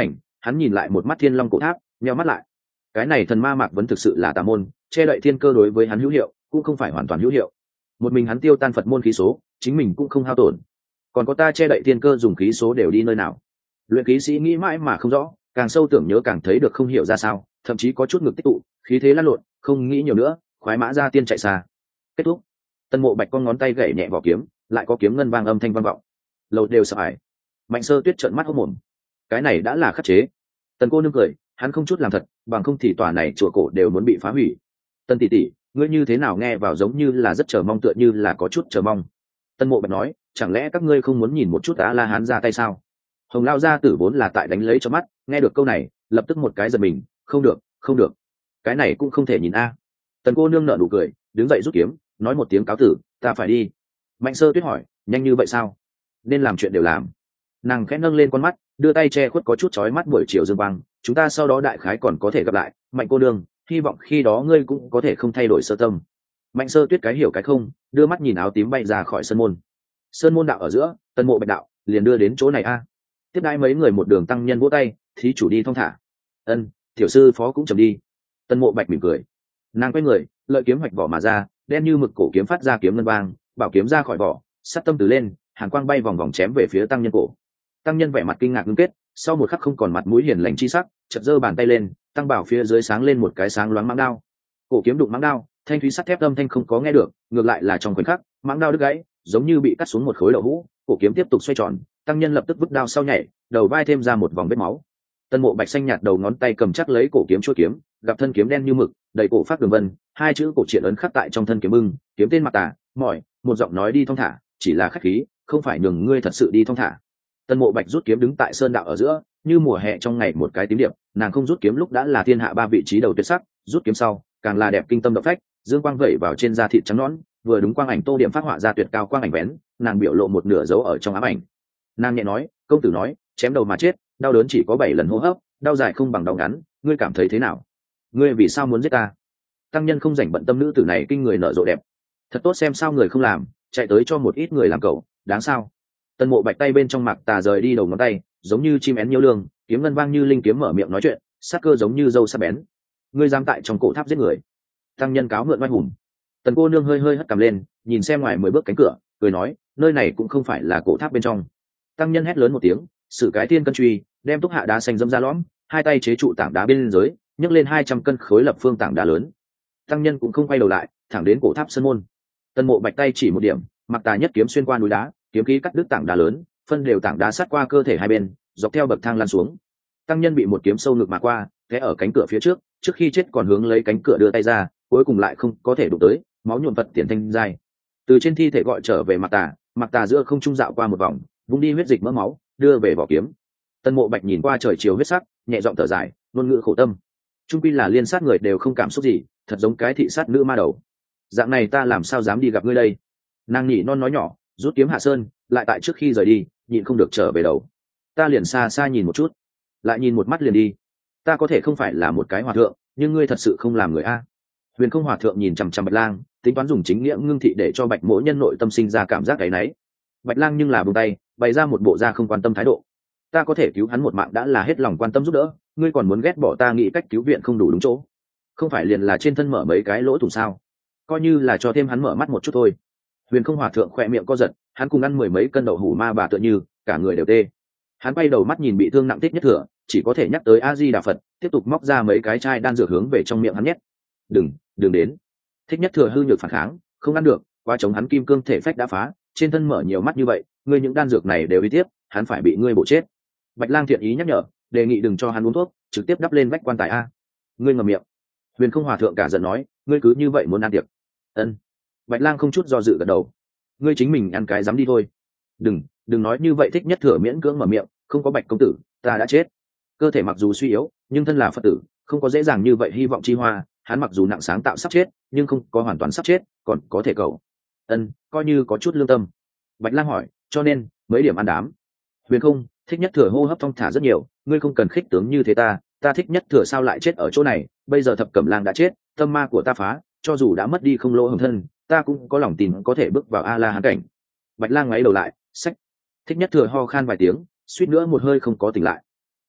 hắn nhìn lại một mắt thiên long cổ tháp, nheo mắt lại. Cái này thần ma mạc vẫn thực sự là tà môn, che đậy thiên cơ đối với hắn hữu hiệu cũng không phải hoàn toàn hữu hiệu. Một mình hắn tiêu tan Phật môn khí số, chính mình cũng không hao tổn, còn có ta che đậy thiên cơ dùng khí số đều đi nơi nào? Luyện khí sĩ nghĩ mãi mà không rõ, càng sâu tưởng nhớ càng thấy được không hiểu ra sao, thậm chí có chút ngực tích tụ, khí thế lăn lộn, không nghĩ nhiều nữa, khoái mã ra tiên chạy xa. Kết thúc. Tân Mộ Bạch con ngón tay gảy nhẹ vào kiếm, lại có kiếm ngân vang âm thanh vang vọng. Lầu đều sợ hãi. Mạnh Sơ Tuyết trợn mắt hốt mồm. Cái này đã là khắc chế. Tần cô nương cười, hắn không chút làm thật, bằng không thì tòa này chùa cổ đều muốn bị phá hủy. Tân tỷ tỷ, ngươi như thế nào nghe vào giống như là rất chờ mong, tựa như là có chút chờ mong. Tân Mộ Bạch nói, chẳng lẽ các ngươi không muốn nhìn một chút A La Hán ra tay sao? Hồng Lao gia tử vốn là tại đánh lấy cho mắt, nghe được câu này, lập tức một cái giật mình, không được, không được, cái này cũng không thể nhìn a. Tần cô nương nở nụ cười, đứng dậy rút kiếm, nói một tiếng cáo tử, ta phải đi. Mạnh Sơ Tuyết hỏi, nhanh như vậy sao? Nên làm chuyện đều làm. Nàng khẽ nâng lên con mắt, đưa tay che khuất có chút chói mắt buổi chiều dương quang, chúng ta sau đó đại khái còn có thể gặp lại. Mạnh cô nương, hy vọng khi đó ngươi cũng có thể không thay đổi sơ tâm. Mạnh Sơ Tuyết cái hiểu cái không, đưa mắt nhìn áo tím bay ra khỏi sơn môn. Sơn môn đạo ở giữa, Tân Mộ Bạch đạo liền đưa đến chỗ này a. Tiếp đãi mấy người một đường tăng nhân vỗ tay, thí chủ đi thong thả. Ân, tiểu sư phó cũng chầm đi. Tân Mộ Bạch mỉm cười, nàng quay người, lợi kiếm hoạch vỏ mà ra, đen như mực cổ kiếm phát ra kiếm ngân vang, bảo kiếm ra khỏi vỏ, sắt tâm từ lên, hàn quang bay vòng vòng chém về phía tăng nhân cổ. Tăng nhân vẻ mặt kinh ngạc ngưng kết, sau một khắc không còn mặt mũi hiền lành chi sắc, chợt giơ bàn tay lên, tăng bảo phía dưới sáng lên một cái sáng loáng mãng đao. Cổ kiếm đụng mãng đao, thanh thúy sắt thép âm thanh không có nghe được, ngược lại là trong khoảnh khắc, mãng đao đứt gãy, giống như bị cắt xuống một khối đậu hũ. Cổ kiếm tiếp tục xoay tròn, tăng nhân lập tức vứt đao sau nhảy, đầu vai thêm ra một vòng vết máu. Tân Mộ Bạch xanh nhạt đầu ngón tay cầm chắc lấy cổ kiếm chuôi kiếm, gặp thân kiếm đen như mực, đầy cổ phát đường vân, hai chữ cổ triện ấn khắc tại trong thân kiếm bưng, kiếm tên Mặc Tà, mỏi, một giọng nói đi thong thả, chỉ là khách khí, không phải nhường ngươi thật sự đi thong thả. Tân Mộ Bạch rút kiếm đứng tại sơn đạo ở giữa, như mùa hè trong ngày một cái tím điệp, nàng không rút kiếm lúc đã là thiên hạ ba vị trí đầu tuyệt sắc, rút kiếm sau, càng là đẹp kinh tâm động phách, dương quang vẩy vào trên da thịt trắng nõn, vừa đúng quang ảnh tô điểm phát họa ra tuyệt cao quang ảnh vén, nàng biểu lộ một nửa dấu ở trong ám ảnh. Nàng nhẹ nói, công tử nói, chém đầu mà chết, đau đớn chỉ có 7 lần hô hấp, đau dài không bằng đau ngắn, ngươi cảm thấy thế nào? Ngươi vì sao muốn giết ta? Tăng nhân không rảnh bận tâm nữ tử này kinh người nở rộ đẹp, thật tốt xem sao người không làm, chạy tới cho một ít người làm cậu, đáng sao? Tân Mộ Bạch tay bên trong Mặc Tà rời đi đầu ngón tay, giống như chim én nhiêu lương, kiếm ngân vang như linh kiếm mở miệng nói chuyện, sắc cơ giống như dâu sắc bén. Ngươi dám tại trong cổ tháp giết người? Tăng nhân cáo mượn oai hùng. Tần cô nương hơi hơi hất cằm lên, nhìn xem ngoài 10 bước cánh cửa, cười nói, nơi này cũng không phải là cổ tháp bên trong. Tăng nhân hét lớn một tiếng, sử cái thiên cân truy, đem túc hạ đá xanh dẫm ra lõm, hai tay chế trụ tảng đá bên dưới, nhấc lên 200 cân khối lập phương tảng đá lớn. Tăng nhân cũng không quay đầu lại, thẳng đến cổ tháp sơn môn. Tân Mộ Bạch tay chỉ một điểm, Mặc Tà nhất kiếm xuyên qua núi đá, kiếm khí cắt đứt tảng đá lớn, phân đều tảng đá sát qua cơ thể hai bên, dọc theo bậc thang lan xuống. Tăng nhân bị một kiếm sâu ngực mà qua, té ở cánh cửa phía trước, trước khi chết còn hướng lấy cánh cửa đưa tay ra, cuối cùng lại không có thể đụng tới, máu nhuộm vật tiền thanh dài. Từ trên thi thể gọi trở về Mặc Tà giữa không trung dạo qua một vòng, vung đi huyết dịch mỡ máu, đưa về vỏ kiếm. Tân Mộ Bạch nhìn qua trời chiều huyết sắc, nhẹ giọng thở dài, ngôn ngữ khổ tâm. Trung quy là liên sát người đều không cảm xúc gì, thật giống cái thị sát nữ ma đầu. Dạng này ta làm sao dám đi gặp ngươi đây? Nàng nhỉ non nói nhỏ, rút kiếm hạ sơn, lại tại trước khi rời đi, nhịn không được trở về đầu. Ta liền xa xa nhìn một chút, lại nhìn một mắt liền đi. Ta có thể không phải là một cái hòa thượng, nhưng ngươi thật sự không làm người a. Huyền Không hòa thượng nhìn chằm chằm Bạch Lang, tính toán dùng chính nghĩa ngưng thị để cho Bạch Mỗ nhân nội tâm sinh ra cảm giác cái nấy. Bạch Lang nhưng là buông tay, bày ra một bộ da không quan tâm thái độ. Ta có thể cứu hắn một mạng đã là hết lòng quan tâm giúp đỡ, ngươi còn muốn ghét bỏ ta nghĩ cách cứu viện không đủ đúng chỗ. Không phải liền là trên thân mở mấy cái lỗ thủng sao? Coi như là cho thêm hắn mở mắt một chút thôi. Huyền Không hòa thượng khỏe miệng co giật, hắn cùng ăn 10 mấy cân đậu hủ ma bà tựa như cả người đều tê. Hắn quay đầu mắt nhìn bị thương nặng Thích Nhất Thừa, chỉ có thể nhắc tới A Di Đà Phật, tiếp tục móc ra mấy cái chai đan dược hướng về trong miệng hắn nhét. Đừng đến. Thích Nhất Thừa hư nhược phản kháng, không ăn được, qua chống hắn kim cương thể phách đã phá, trên thân mở nhiều mắt như vậy, ngươi những đan dược này đều uy tiếp, hắn phải bị ngươi bổ chết. Bạch Lang thiện ý nhắc nhở, đề nghị đừng cho hắn uống thuốc, trực tiếp đắp lên vách quan tài a. Ngươi ngậm miệng. Huyền Không hòa thượng cả giận nói, ngươi cứ như vậy muốn ăn tiệc? Ân. Bạch Lang không chút do dự gật đầu. Ngươi chính mình ăn cái dám đi thôi. Đừng nói như vậy. Thích Nhất Thừa miễn cưỡng mở miệng, không có Bạch công tử, ta đã chết. Cơ thể mặc dù suy yếu, nhưng thân là Phật tử, không có dễ dàng như vậy hy vọng chi hoa. Hắn mặc dù nặng sáng tạo sắp chết, nhưng không có hoàn toàn sắp chết, còn có thể cầu. Ân, coi như có chút lương tâm. Bạch Lang hỏi, cho nên mấy điểm ăn đám? Huyền Không, Thích Nhất Thừa hô hấp thong thả rất nhiều, ngươi không cần khích tướng như thế ta Thích Nhất Thừa sao lại chết ở chỗ này? Bây giờ Thập Cẩm Lang đã chết, tâm ma của ta phá, cho dù đã mất đi không lỗ hồng thân, ta cũng có lòng tin có thể bước vào A La Hán cảnh. Bạch Lang ngoáy đầu lại, sách. Thích Nhất Thừa ho khan vài tiếng, suýt nữa một hơi không có tỉnh lại.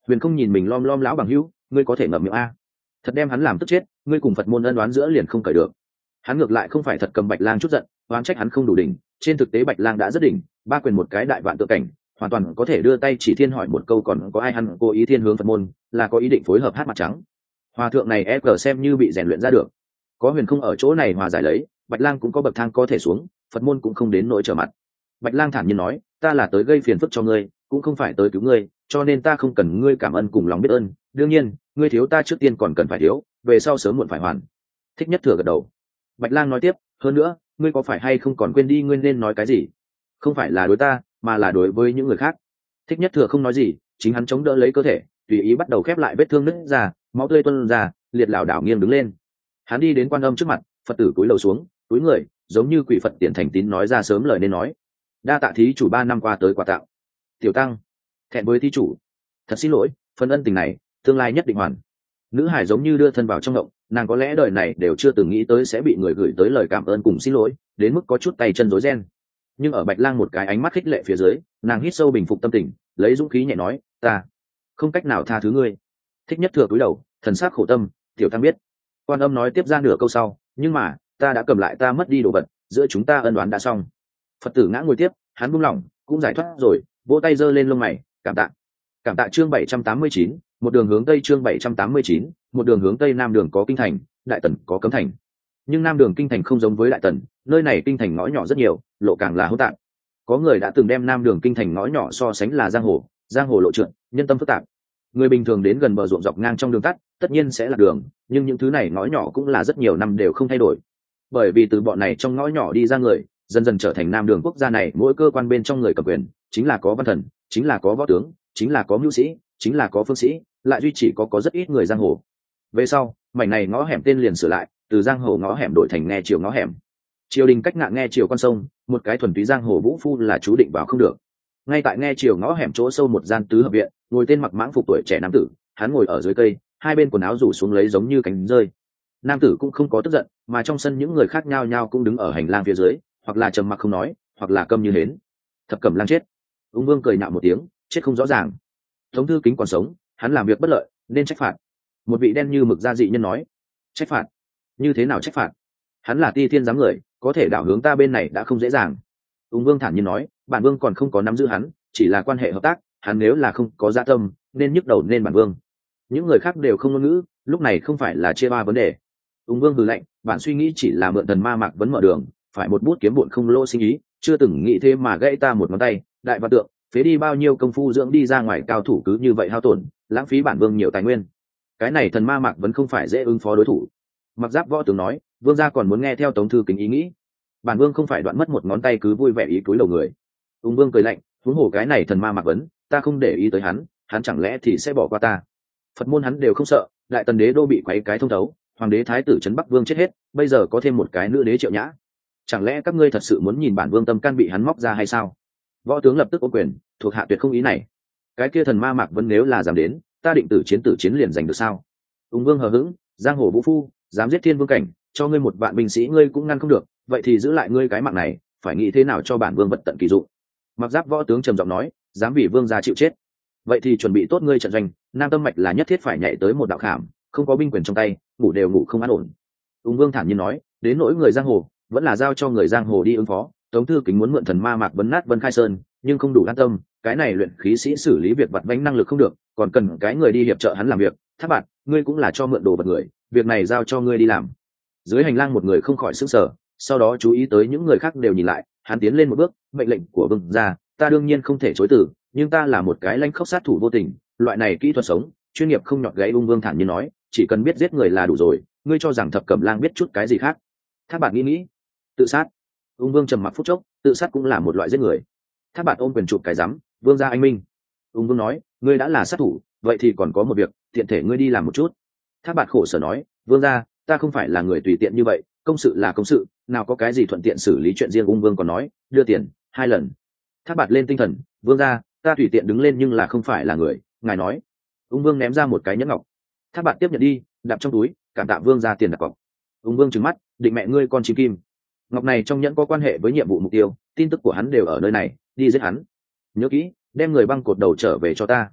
Huyền không nhìn mình lom lom lão bằng hữu, ngươi có thể ngậm miệng a. Thật đem hắn làm tức chết, ngươi cùng Phật môn ân đoán giữa liền không cởi được. Hắn ngược lại không phải thật cầm Bạch Lang chút giận, oán trách hắn không đủ đỉnh, trên thực tế Bạch Lang đã rất đỉnh, ba quyền một cái đại vạn tự cảnh, hoàn toàn có thể đưa tay chỉ thiên hỏi một câu, còn có ai hắn cố ý thiên hướng Phật môn, là có ý định phối hợp hát mặt trắng. Hòa thượng này e cờ xem như bị rèn luyện ra được. Có Huyền không ở chỗ này hòa giải lấy, Bạch Lang cũng có bậc thang có thể xuống, Phật môn cũng không đến nỗi trở mặt. Bạch Lang thản nhiên nói, ta là tới gây phiền phức cho ngươi, cũng không phải tới cứu ngươi, cho nên ta không cần ngươi cảm ơn cùng lòng biết ơn, đương nhiên ngươi thiếu ta trước tiên còn cần phải thiếu, về sau sớm muộn phải hoàn. Thích Nhất Thừa gật đầu. Bạch Lang nói tiếp, hơn nữa ngươi có phải hay không còn quên đi ngươi nên nói cái gì? Không phải là đối ta, mà là đối với những người khác. Thích Nhất Thừa không nói gì, chính hắn chống đỡ lấy cơ thể, tùy ý bắt đầu khép lại vết thương nứt ra, máu tươi tuôn ra, liệt lảo đảo nghiêng đứng lên. Hắn đi đến Quan Âm trước mặt, Phật tử cúi đầu xuống, cúi người, giống như quỷ Phật tiền thành tín nói ra sớm lời nên nói. Đa tạ thí chủ 3 năm qua tới quà tặng. Tiểu tăng thẹn với thí chủ, thật xin lỗi, phần ân tình này tương lai nhất định hoàn. Nữ hải giống như đưa thân vào trong ngộng, nàng có lẽ đời này đều chưa từng nghĩ tới sẽ bị người gửi tới lời cảm ơn cùng xin lỗi, đến mức có chút tay chân rối ren. Nhưng ở Bạch Lang một cái ánh mắt khích lệ phía dưới, nàng hít sâu bình phục tâm tình, lấy dũng khí nhẹ nói, ta không cách nào tha thứ ngươi. Thích Nhất Thừa cúi đầu, thần sắc khổ tâm, tiểu tăng biết. Quan Âm nói tiếp ra nửa câu sau, nhưng mà ta đã cầm lại ta mất đi đồ vật, giữa chúng ta ân oán đã xong. Phật tử ngã ngồi tiếp, hắn buông lỏng, cũng giải thoát rồi, vỗ tay giơ lên lông mày, cảm tạ. Cảm tạ chương 789, một đường hướng tây chương 789, một đường hướng tây. Nam đường có kinh thành, đại tần có cấm thành. Nhưng Nam đường kinh thành không giống với đại tần, nơi này kinh thành ngõ nhỏ rất nhiều, lộ càng là hỗn tạp. Có người đã từng đem Nam đường kinh thành ngõ nhỏ so sánh là giang hồ lộ trượt, nhân tâm phức tạp. Người bình thường đến gần bờ ruộng dọc ngang trong đường tắt, tất nhiên sẽ là đường, nhưng những thứ này ngõ nhỏ cũng là rất nhiều năm đều không thay đổi. Bởi vì từ bọn này trong ngõ nhỏ đi ra người, dần dần trở thành Nam đường quốc gia này mỗi cơ quan bên trong người cầm quyền, chính là có văn thần, chính là có võ tướng, chính là có mưu sĩ, chính là có phương sĩ, lại duy chỉ có rất ít người giang hồ. Về sau, mảnh này ngõ hẻm tên liền sửa lại, từ giang hồ ngõ hẻm đổi thành nghe triều ngõ hẻm. Triều đình cách ngạn nghe triều con sông, một cái thuần túy giang hồ vũ phu là chú định vào không được. Ngay tại nghe triều ngõ hẻm chỗ sâu một gian tứ hợp viện, ngồi tên mặc mãng phục tuổi trẻ nam tử, hắn ngồi ở dưới cây, hai bên quần áo rủ xuống lấy giống như cánh rơi. Nam tử cũng không có tức giận, mà trong sân những người khác nhao nhao cũng đứng ở hành lang phía dưới, hoặc là trầm mặc không nói, hoặc là câm như hến. Thập Cẩm Lang chết. Ung Vương cười nhạo một tiếng, chết không rõ ràng. Tống Thư Kính còn sống, hắn làm việc bất lợi nên trách phạt. Một vị đen như mực gia dị nhân nói. Trách phạt? Như thế nào trách phạt? Hắn là Ti Thiên giám người, có thể đảo hướng ta bên này đã không dễ dàng. Ung Vương thản nhiên nói, bản vương còn không có nắm giữ hắn, chỉ là quan hệ hợp tác, hắn nếu là không có dạ tâm nên nhức đầu nên bản vương. Những người khác đều không ngôn ngữ, lúc này không phải là chia ba vấn đề. Ung Vương hừ lạnh, bản suy nghĩ chỉ là mượn thần ma mạc vấn mở đường, phải một bút kiếm bụn không lỗ sinh ý, chưa từng nghĩ thế mà gãy ta một ngón tay, đại văn tượng, phế đi bao nhiêu công phu dưỡng đi ra ngoài cao thủ cứ như vậy hao tổn, lãng phí bản vương nhiều tài nguyên. Cái này thần ma mạc vẫn không phải dễ ứng phó đối thủ. Mặc Giáp võ tướng nói, vương gia còn muốn nghe theo Tống Thư Kính ý nghĩ. Bản vương không phải đoạn mất một ngón tay cứ vui vẻ ý túi đầu người. Ung Vương cười lạnh, huống hồ cái này thần ma mạc vấn, ta không để ý tới hắn, hắn chẳng lẽ thì sẽ bỏ qua ta? Phật môn hắn đều không sợ, đại tần đế đô bị quấy cái thông thấu, hoàng đế thái tử trấn Bắc Vương chết hết, bây giờ có thêm một cái nữ đế Triệu Nhã. Chẳng lẽ các ngươi thật sự muốn nhìn bản vương tâm can bị hắn móc ra hay sao? Võ tướng lập tức ôm quyền, thuộc hạ tuyệt không ý này. Cái kia thần ma mạc vẫn nếu là dám đến, ta định tử chiến liền giành được sao? Ung Vương hờ hững, giang hồ vũ phu, dám giết thiên vương cảnh, cho ngươi một vạn binh sĩ ngươi cũng ngăn không được, vậy thì giữ lại ngươi cái mạng này, phải nghĩ thế nào cho bản vương vận tận kỳ dụng. Mặc Giáp võ tướng trầm giọng nói, dám vì vương gia chịu chết, vậy thì chuẩn bị tốt ngươi trận doanh, nam tâm mạch là nhất thiết phải nhảy tới một đạo khảm, không có binh quyền trong tay, ngủ đều ngủ không an ổn. Ung Vương thản nhiên nói, đến nỗi người giang hồ, vẫn là giao cho người giang hồ đi ứng phó. Tống Thư Kính muốn mượn thần ma mạc vấn nát Vân Khai Sơn, nhưng không đủ an tâm, cái này luyện khí sĩ xử lý việc vặt vãnh năng lực không được, còn cần cái người đi hiệp trợ hắn làm việc. Thác Bạt, ngươi cũng là cho mượn đồ vật người, việc này giao cho ngươi đi làm. Dưới hành lang một người không khỏi sững sờ, sau đó chú ý tới những người khác đều nhìn lại, hắn tiến lên một bước, mệnh lệnh của vương gia, ta đương nhiên không thể chối từ, nhưng ta là một cái lãnh khốc sát thủ vô tình, loại này kỹ thuật sống, chuyên nghiệp không nhọt gãy. Ung Vương thản nhiên nói, chỉ cần biết giết người là đủ rồi, ngươi cho rằng Thập Cẩm Lang biết chút cái gì khác? Thác Bạt nghĩ, tự sát. Ung Vương trầm mặc phút chốc, tự sát cũng là một loại giết người. Thác Bạt ôm quyền chụp cái rắm, vương gia anh minh. Ung Vương nói, ngươi đã là sát thủ, vậy thì còn có một việc, tiện thể ngươi đi làm một chút. Thác Bạt khổ sở nói, vương gia, ta không phải là người tùy tiện như vậy, công sự là công sự, nào có cái gì thuận tiện xử lý chuyện riêng. Ung Vương còn nói, đưa tiền 2 lần. Thác Bạt lên tinh thần, vương gia, ta tùy tiện đứng lên nhưng là không phải là người, ngài nói. Ung Vương ném ra một cái nhẫn ngọc. Thác Bạt tiếp nhận đi, đạp trong túi, cảm tạ vương gia tiền đặt cọc. Ung Vương trừng mắt, định mẹ ngươi con chim kim. Ngọc này trong nhẫn có quan hệ với nhiệm vụ mục tiêu, tin tức của hắn đều ở nơi này, đi giết hắn. Nhớ kỹ, đem người băng cột đầu trở về cho ta.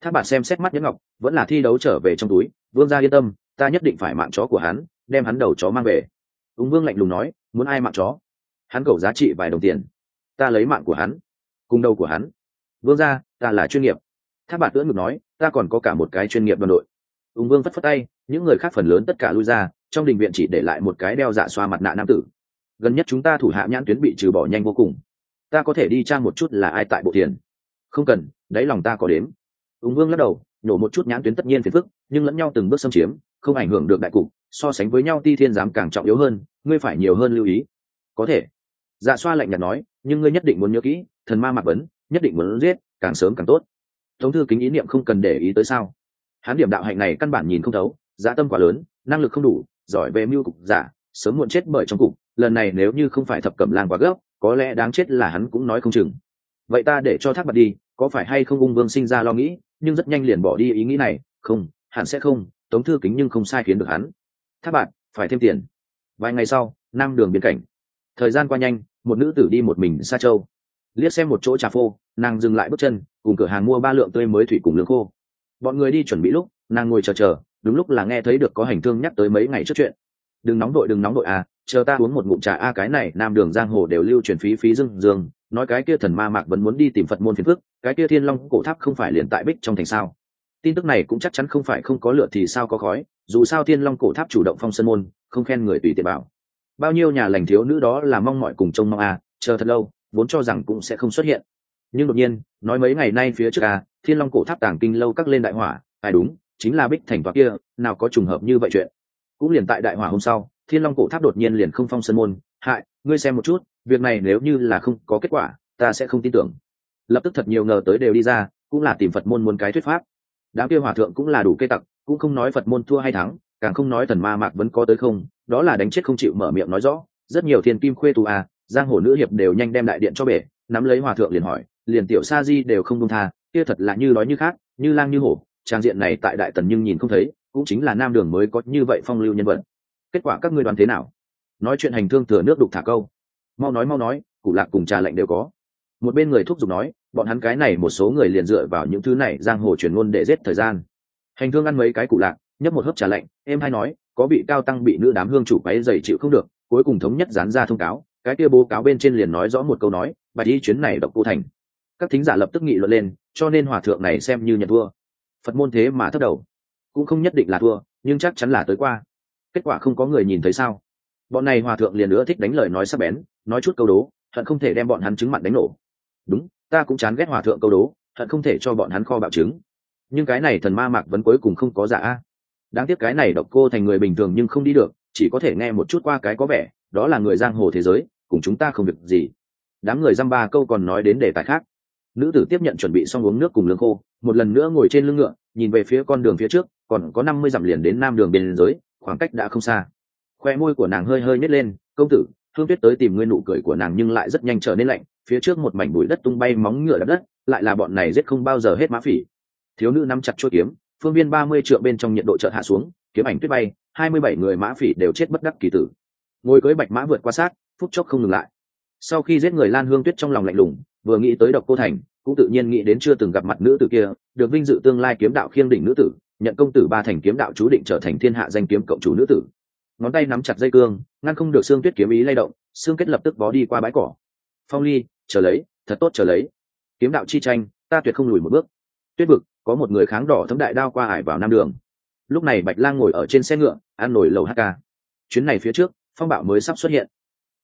Thác Bạt xem xét mắt nhẫn ngọc, vẫn là thi đấu trở về trong túi. Vương gia yên tâm, ta nhất định phải mạng chó của hắn, đem hắn đầu chó mang về. Ung Vương lạnh lùng nói, muốn ai mạng chó? Hắn cầu giá trị vài đồng tiền, ta lấy mạng của hắn, cùng đầu của hắn. Vương gia, ta là chuyên nghiệp. Thác Bạt ưỡn ngực nói, ta còn có cả một cái chuyên nghiệp đoàn đội. Ung Vương phất phất tay, những người khác phần lớn tất cả lui ra, trong đình viện chỉ để lại một cái đeo dạ xoa mặt nạ nam tử. Gần nhất chúng ta thủ hạ nhãn tuyến bị trừ bỏ nhanh vô cùng, ta có thể đi tra một chút là ai tại bộ tiền. Không cần, đáy lòng ta có đếm. Ung Vương lắc đầu, nhổ một chút nhãn tuyến tất nhiên phiền phức, nhưng lẫn nhau từng bước xâm chiếm, không ảnh hưởng được đại cục. So sánh với nhau Ti Thiên giám càng trọng yếu hơn, ngươi phải nhiều hơn lưu ý. Có thể. Dạ xoa lạnh nhạt nói, nhưng ngươi nhất định muốn nhớ kỹ, thần ma Mạc Vấn, nhất định muốn giết, càng sớm càng tốt. Tống Thư Kính ý niệm không cần để ý tới sao? Hắn điểm đạo hạnh này căn bản nhìn không thấu, dạ tâm quá lớn, năng lực không đủ, giỏi về mưu cục giả, sớm muộn chết bởi trong cục. Lần này nếu như không phải Thập Cẩm Lang quá gấp, có lẽ đáng chết là hắn cũng nói không chừng. Vậy ta để cho Thác Bạt đi, có phải hay không? Ung Vương sinh ra lo nghĩ, nhưng rất nhanh liền bỏ đi ý nghĩ này. Không, hẳn sẽ không. Tống Thư Kính nhưng không sai khiến được hắn. Thác Bạt phải thêm tiền. Vài ngày sau, Nam Đường biên cảnh. Thời gian qua nhanh, một nữ tử đi một mình xa châu, liếc xem một chỗ trà phô, nàng dừng lại bước chân, cùng cửa hàng mua 3 lượng tươi mới thủy cùng lương khô. Bọn người đi chuẩn bị lúc, nàng ngồi chờ, đúng lúc là nghe thấy được có hành thương nhắc tới mấy ngày trước chuyện. Đừng nóng đội à, chờ ta uống một ngụm trà a. Cái này Nam Đường giang hồ đều lưu truyền phí dương, nói cái kia thần ma Mạc vẫn muốn đi tìm Phật môn phiền phức, cái kia Thiên Long cổ tháp không phải liền tại Bích trong thành sao? Tin tức này cũng chắc chắn không phải không có lửa thì sao có khói, dù sao Thiên Long cổ tháp chủ động phong sơn môn, không khen người tùy tiện bảo. Bao nhiêu nhà lành thiếu nữ đó là mong mỏi cùng trông mong a, chờ thật lâu, vốn cho rằng cũng sẽ không xuất hiện. Nhưng đột nhiên, nói mấy ngày nay phía trước a, Thiên Long cổ tháp tàng kinh lâu các lên đại hỏa, ai đúng, chính là Bích thành tòa kia, nào có trùng hợp như vậy chuyện. Cũng liền tại đại hỏa hôm sau, Thiên Long cổ tháp đột nhiên liền không phong sơn môn, hại, ngươi xem một chút, việc này nếu như là không có kết quả, ta sẽ không tin tưởng. Lập tức thật nhiều ngờ tới đều đi ra, cũng là tìm Phật môn muốn cái thuyết pháp. Đám kia hòa thượng cũng là đủ cây tặc, cũng không nói Phật môn thua hay thắng, càng không nói thần ma Mạc vẫn có tới không, đó là đánh chết không chịu mở miệng nói rõ. Rất nhiều thiên kim khuê tù a, giang hồ nữ hiệp đều nhanh đem đại điện cho bể, nắm lấy hòa thượng liền hỏi, liền tiểu sa di đều không buông tha, kia thật là như nói như khác, như lang như hổ. Trang diện này tại đại tần nhưng nhìn không thấy, cũng chính là Nam Đường mới có như vậy phong lưu nhân vật. Kết quả các ngươi đoán thế nào? Nói chuyện hành thương thừa nước đục thả câu. Mau nói, Cụ Lạc cùng trà lệnh đều có. Một bên người thúc giục nói, bọn hắn cái này một số người liền dựa vào những thứ này giang hồ truyền ngôn để giết thời gian. Hành thương ăn mấy cái Cụ Lạc, nhấp một hớp trà lệnh, em hay nói, có bị cao tăng bị nữ đám hương chủ quấy dày chịu không được, cuối cùng thống nhất dán ra thông cáo. Cái kia bố cáo bên trên liền nói rõ một câu nói, bạch y chuyến này độc cô thành. Các thính giả lập tức nghị luận lên, cho nên hòa thượng này xem như nhận thua. Phật môn thế mà thất đầu, cũng không nhất định là thua, nhưng chắc chắn là tới qua. Kết quả không có người nhìn thấy sao? Bọn này hòa thượng liền nữa thích đánh lời nói sắc bén, nói chút câu đố, hận không thể đem bọn hắn trứng mặn đánh nổ. Đúng, ta cũng chán ghét hòa thượng câu đố, hận không thể cho bọn hắn kho bạo trứng. Nhưng cái này thần ma Mạc vẫn cuối cùng không có giả a. Đáng tiếc cái này độc cô thành người bình thường nhưng không đi được, chỉ có thể nghe một chút qua cái có vẻ, đó là người giang hồ thế giới, cùng chúng ta không việc gì. Đám người dăm ba câu còn nói đến đề tài khác. Nữ tử tiếp nhận chuẩn bị xong uống nước cùng lương khô, một lần nữa ngồi trên lưng ngựa, nhìn về phía con đường phía trước, còn có 50 dặm liền đến Nam Đường biên giới, khoảng cách đã không xa. Khoe môi của nàng hơi hơi nhếch lên, công tử. Thương Tuyết tới tìm ngươi, nụ cười của nàng nhưng lại rất nhanh trở nên lạnh. Phía trước một mảnh bụi đất tung bay, móng ngựa đập đất, lại là bọn này giết không bao giờ hết mã phỉ. Thiếu nữ nắm chặt chuôi kiếm, phương viên 30 trượng bên trong nhiệt độ chợt hạ xuống, kiếm ảnh tuyết bay, 27 người mã phỉ đều chết bất đắc kỳ tử. Ngồi cưỡi bạch mã vượt qua sát, phút chốc không ngừng lại. Sau khi giết người, Lan Hương Tuyết trong lòng lạnh lùng, vừa nghĩ tới độc cô thành, cũng tự nhiên nghĩ đến chưa từng gặp mặt nữ tử kia, được vinh dự tương lai kiếm đạo khiêng đỉnh nữ tử, nhận công tử ba thành kiếm đạo chú định trở thành thiên hạ danh kiếm cộng chủ nữ tử. Ngón tay nắm chặt dây cương, ngăn không được xương tuyết kiếm ý lay động, xương kết lập tức bó đi qua bãi cỏ. Phong Ly, chờ lấy, thật tốt chờ lấy. Kiếm đạo chi tranh, ta tuyệt không lùi một bước. Tuyết vực, có một người kháng đỏ thấm đại đao qua ải vào Nam Đường. Lúc này Bạch Lang ngồi ở trên xe ngựa, ăn nổi lầu HK. Chuyến này phía trước, phong bạo mới sắp xuất hiện.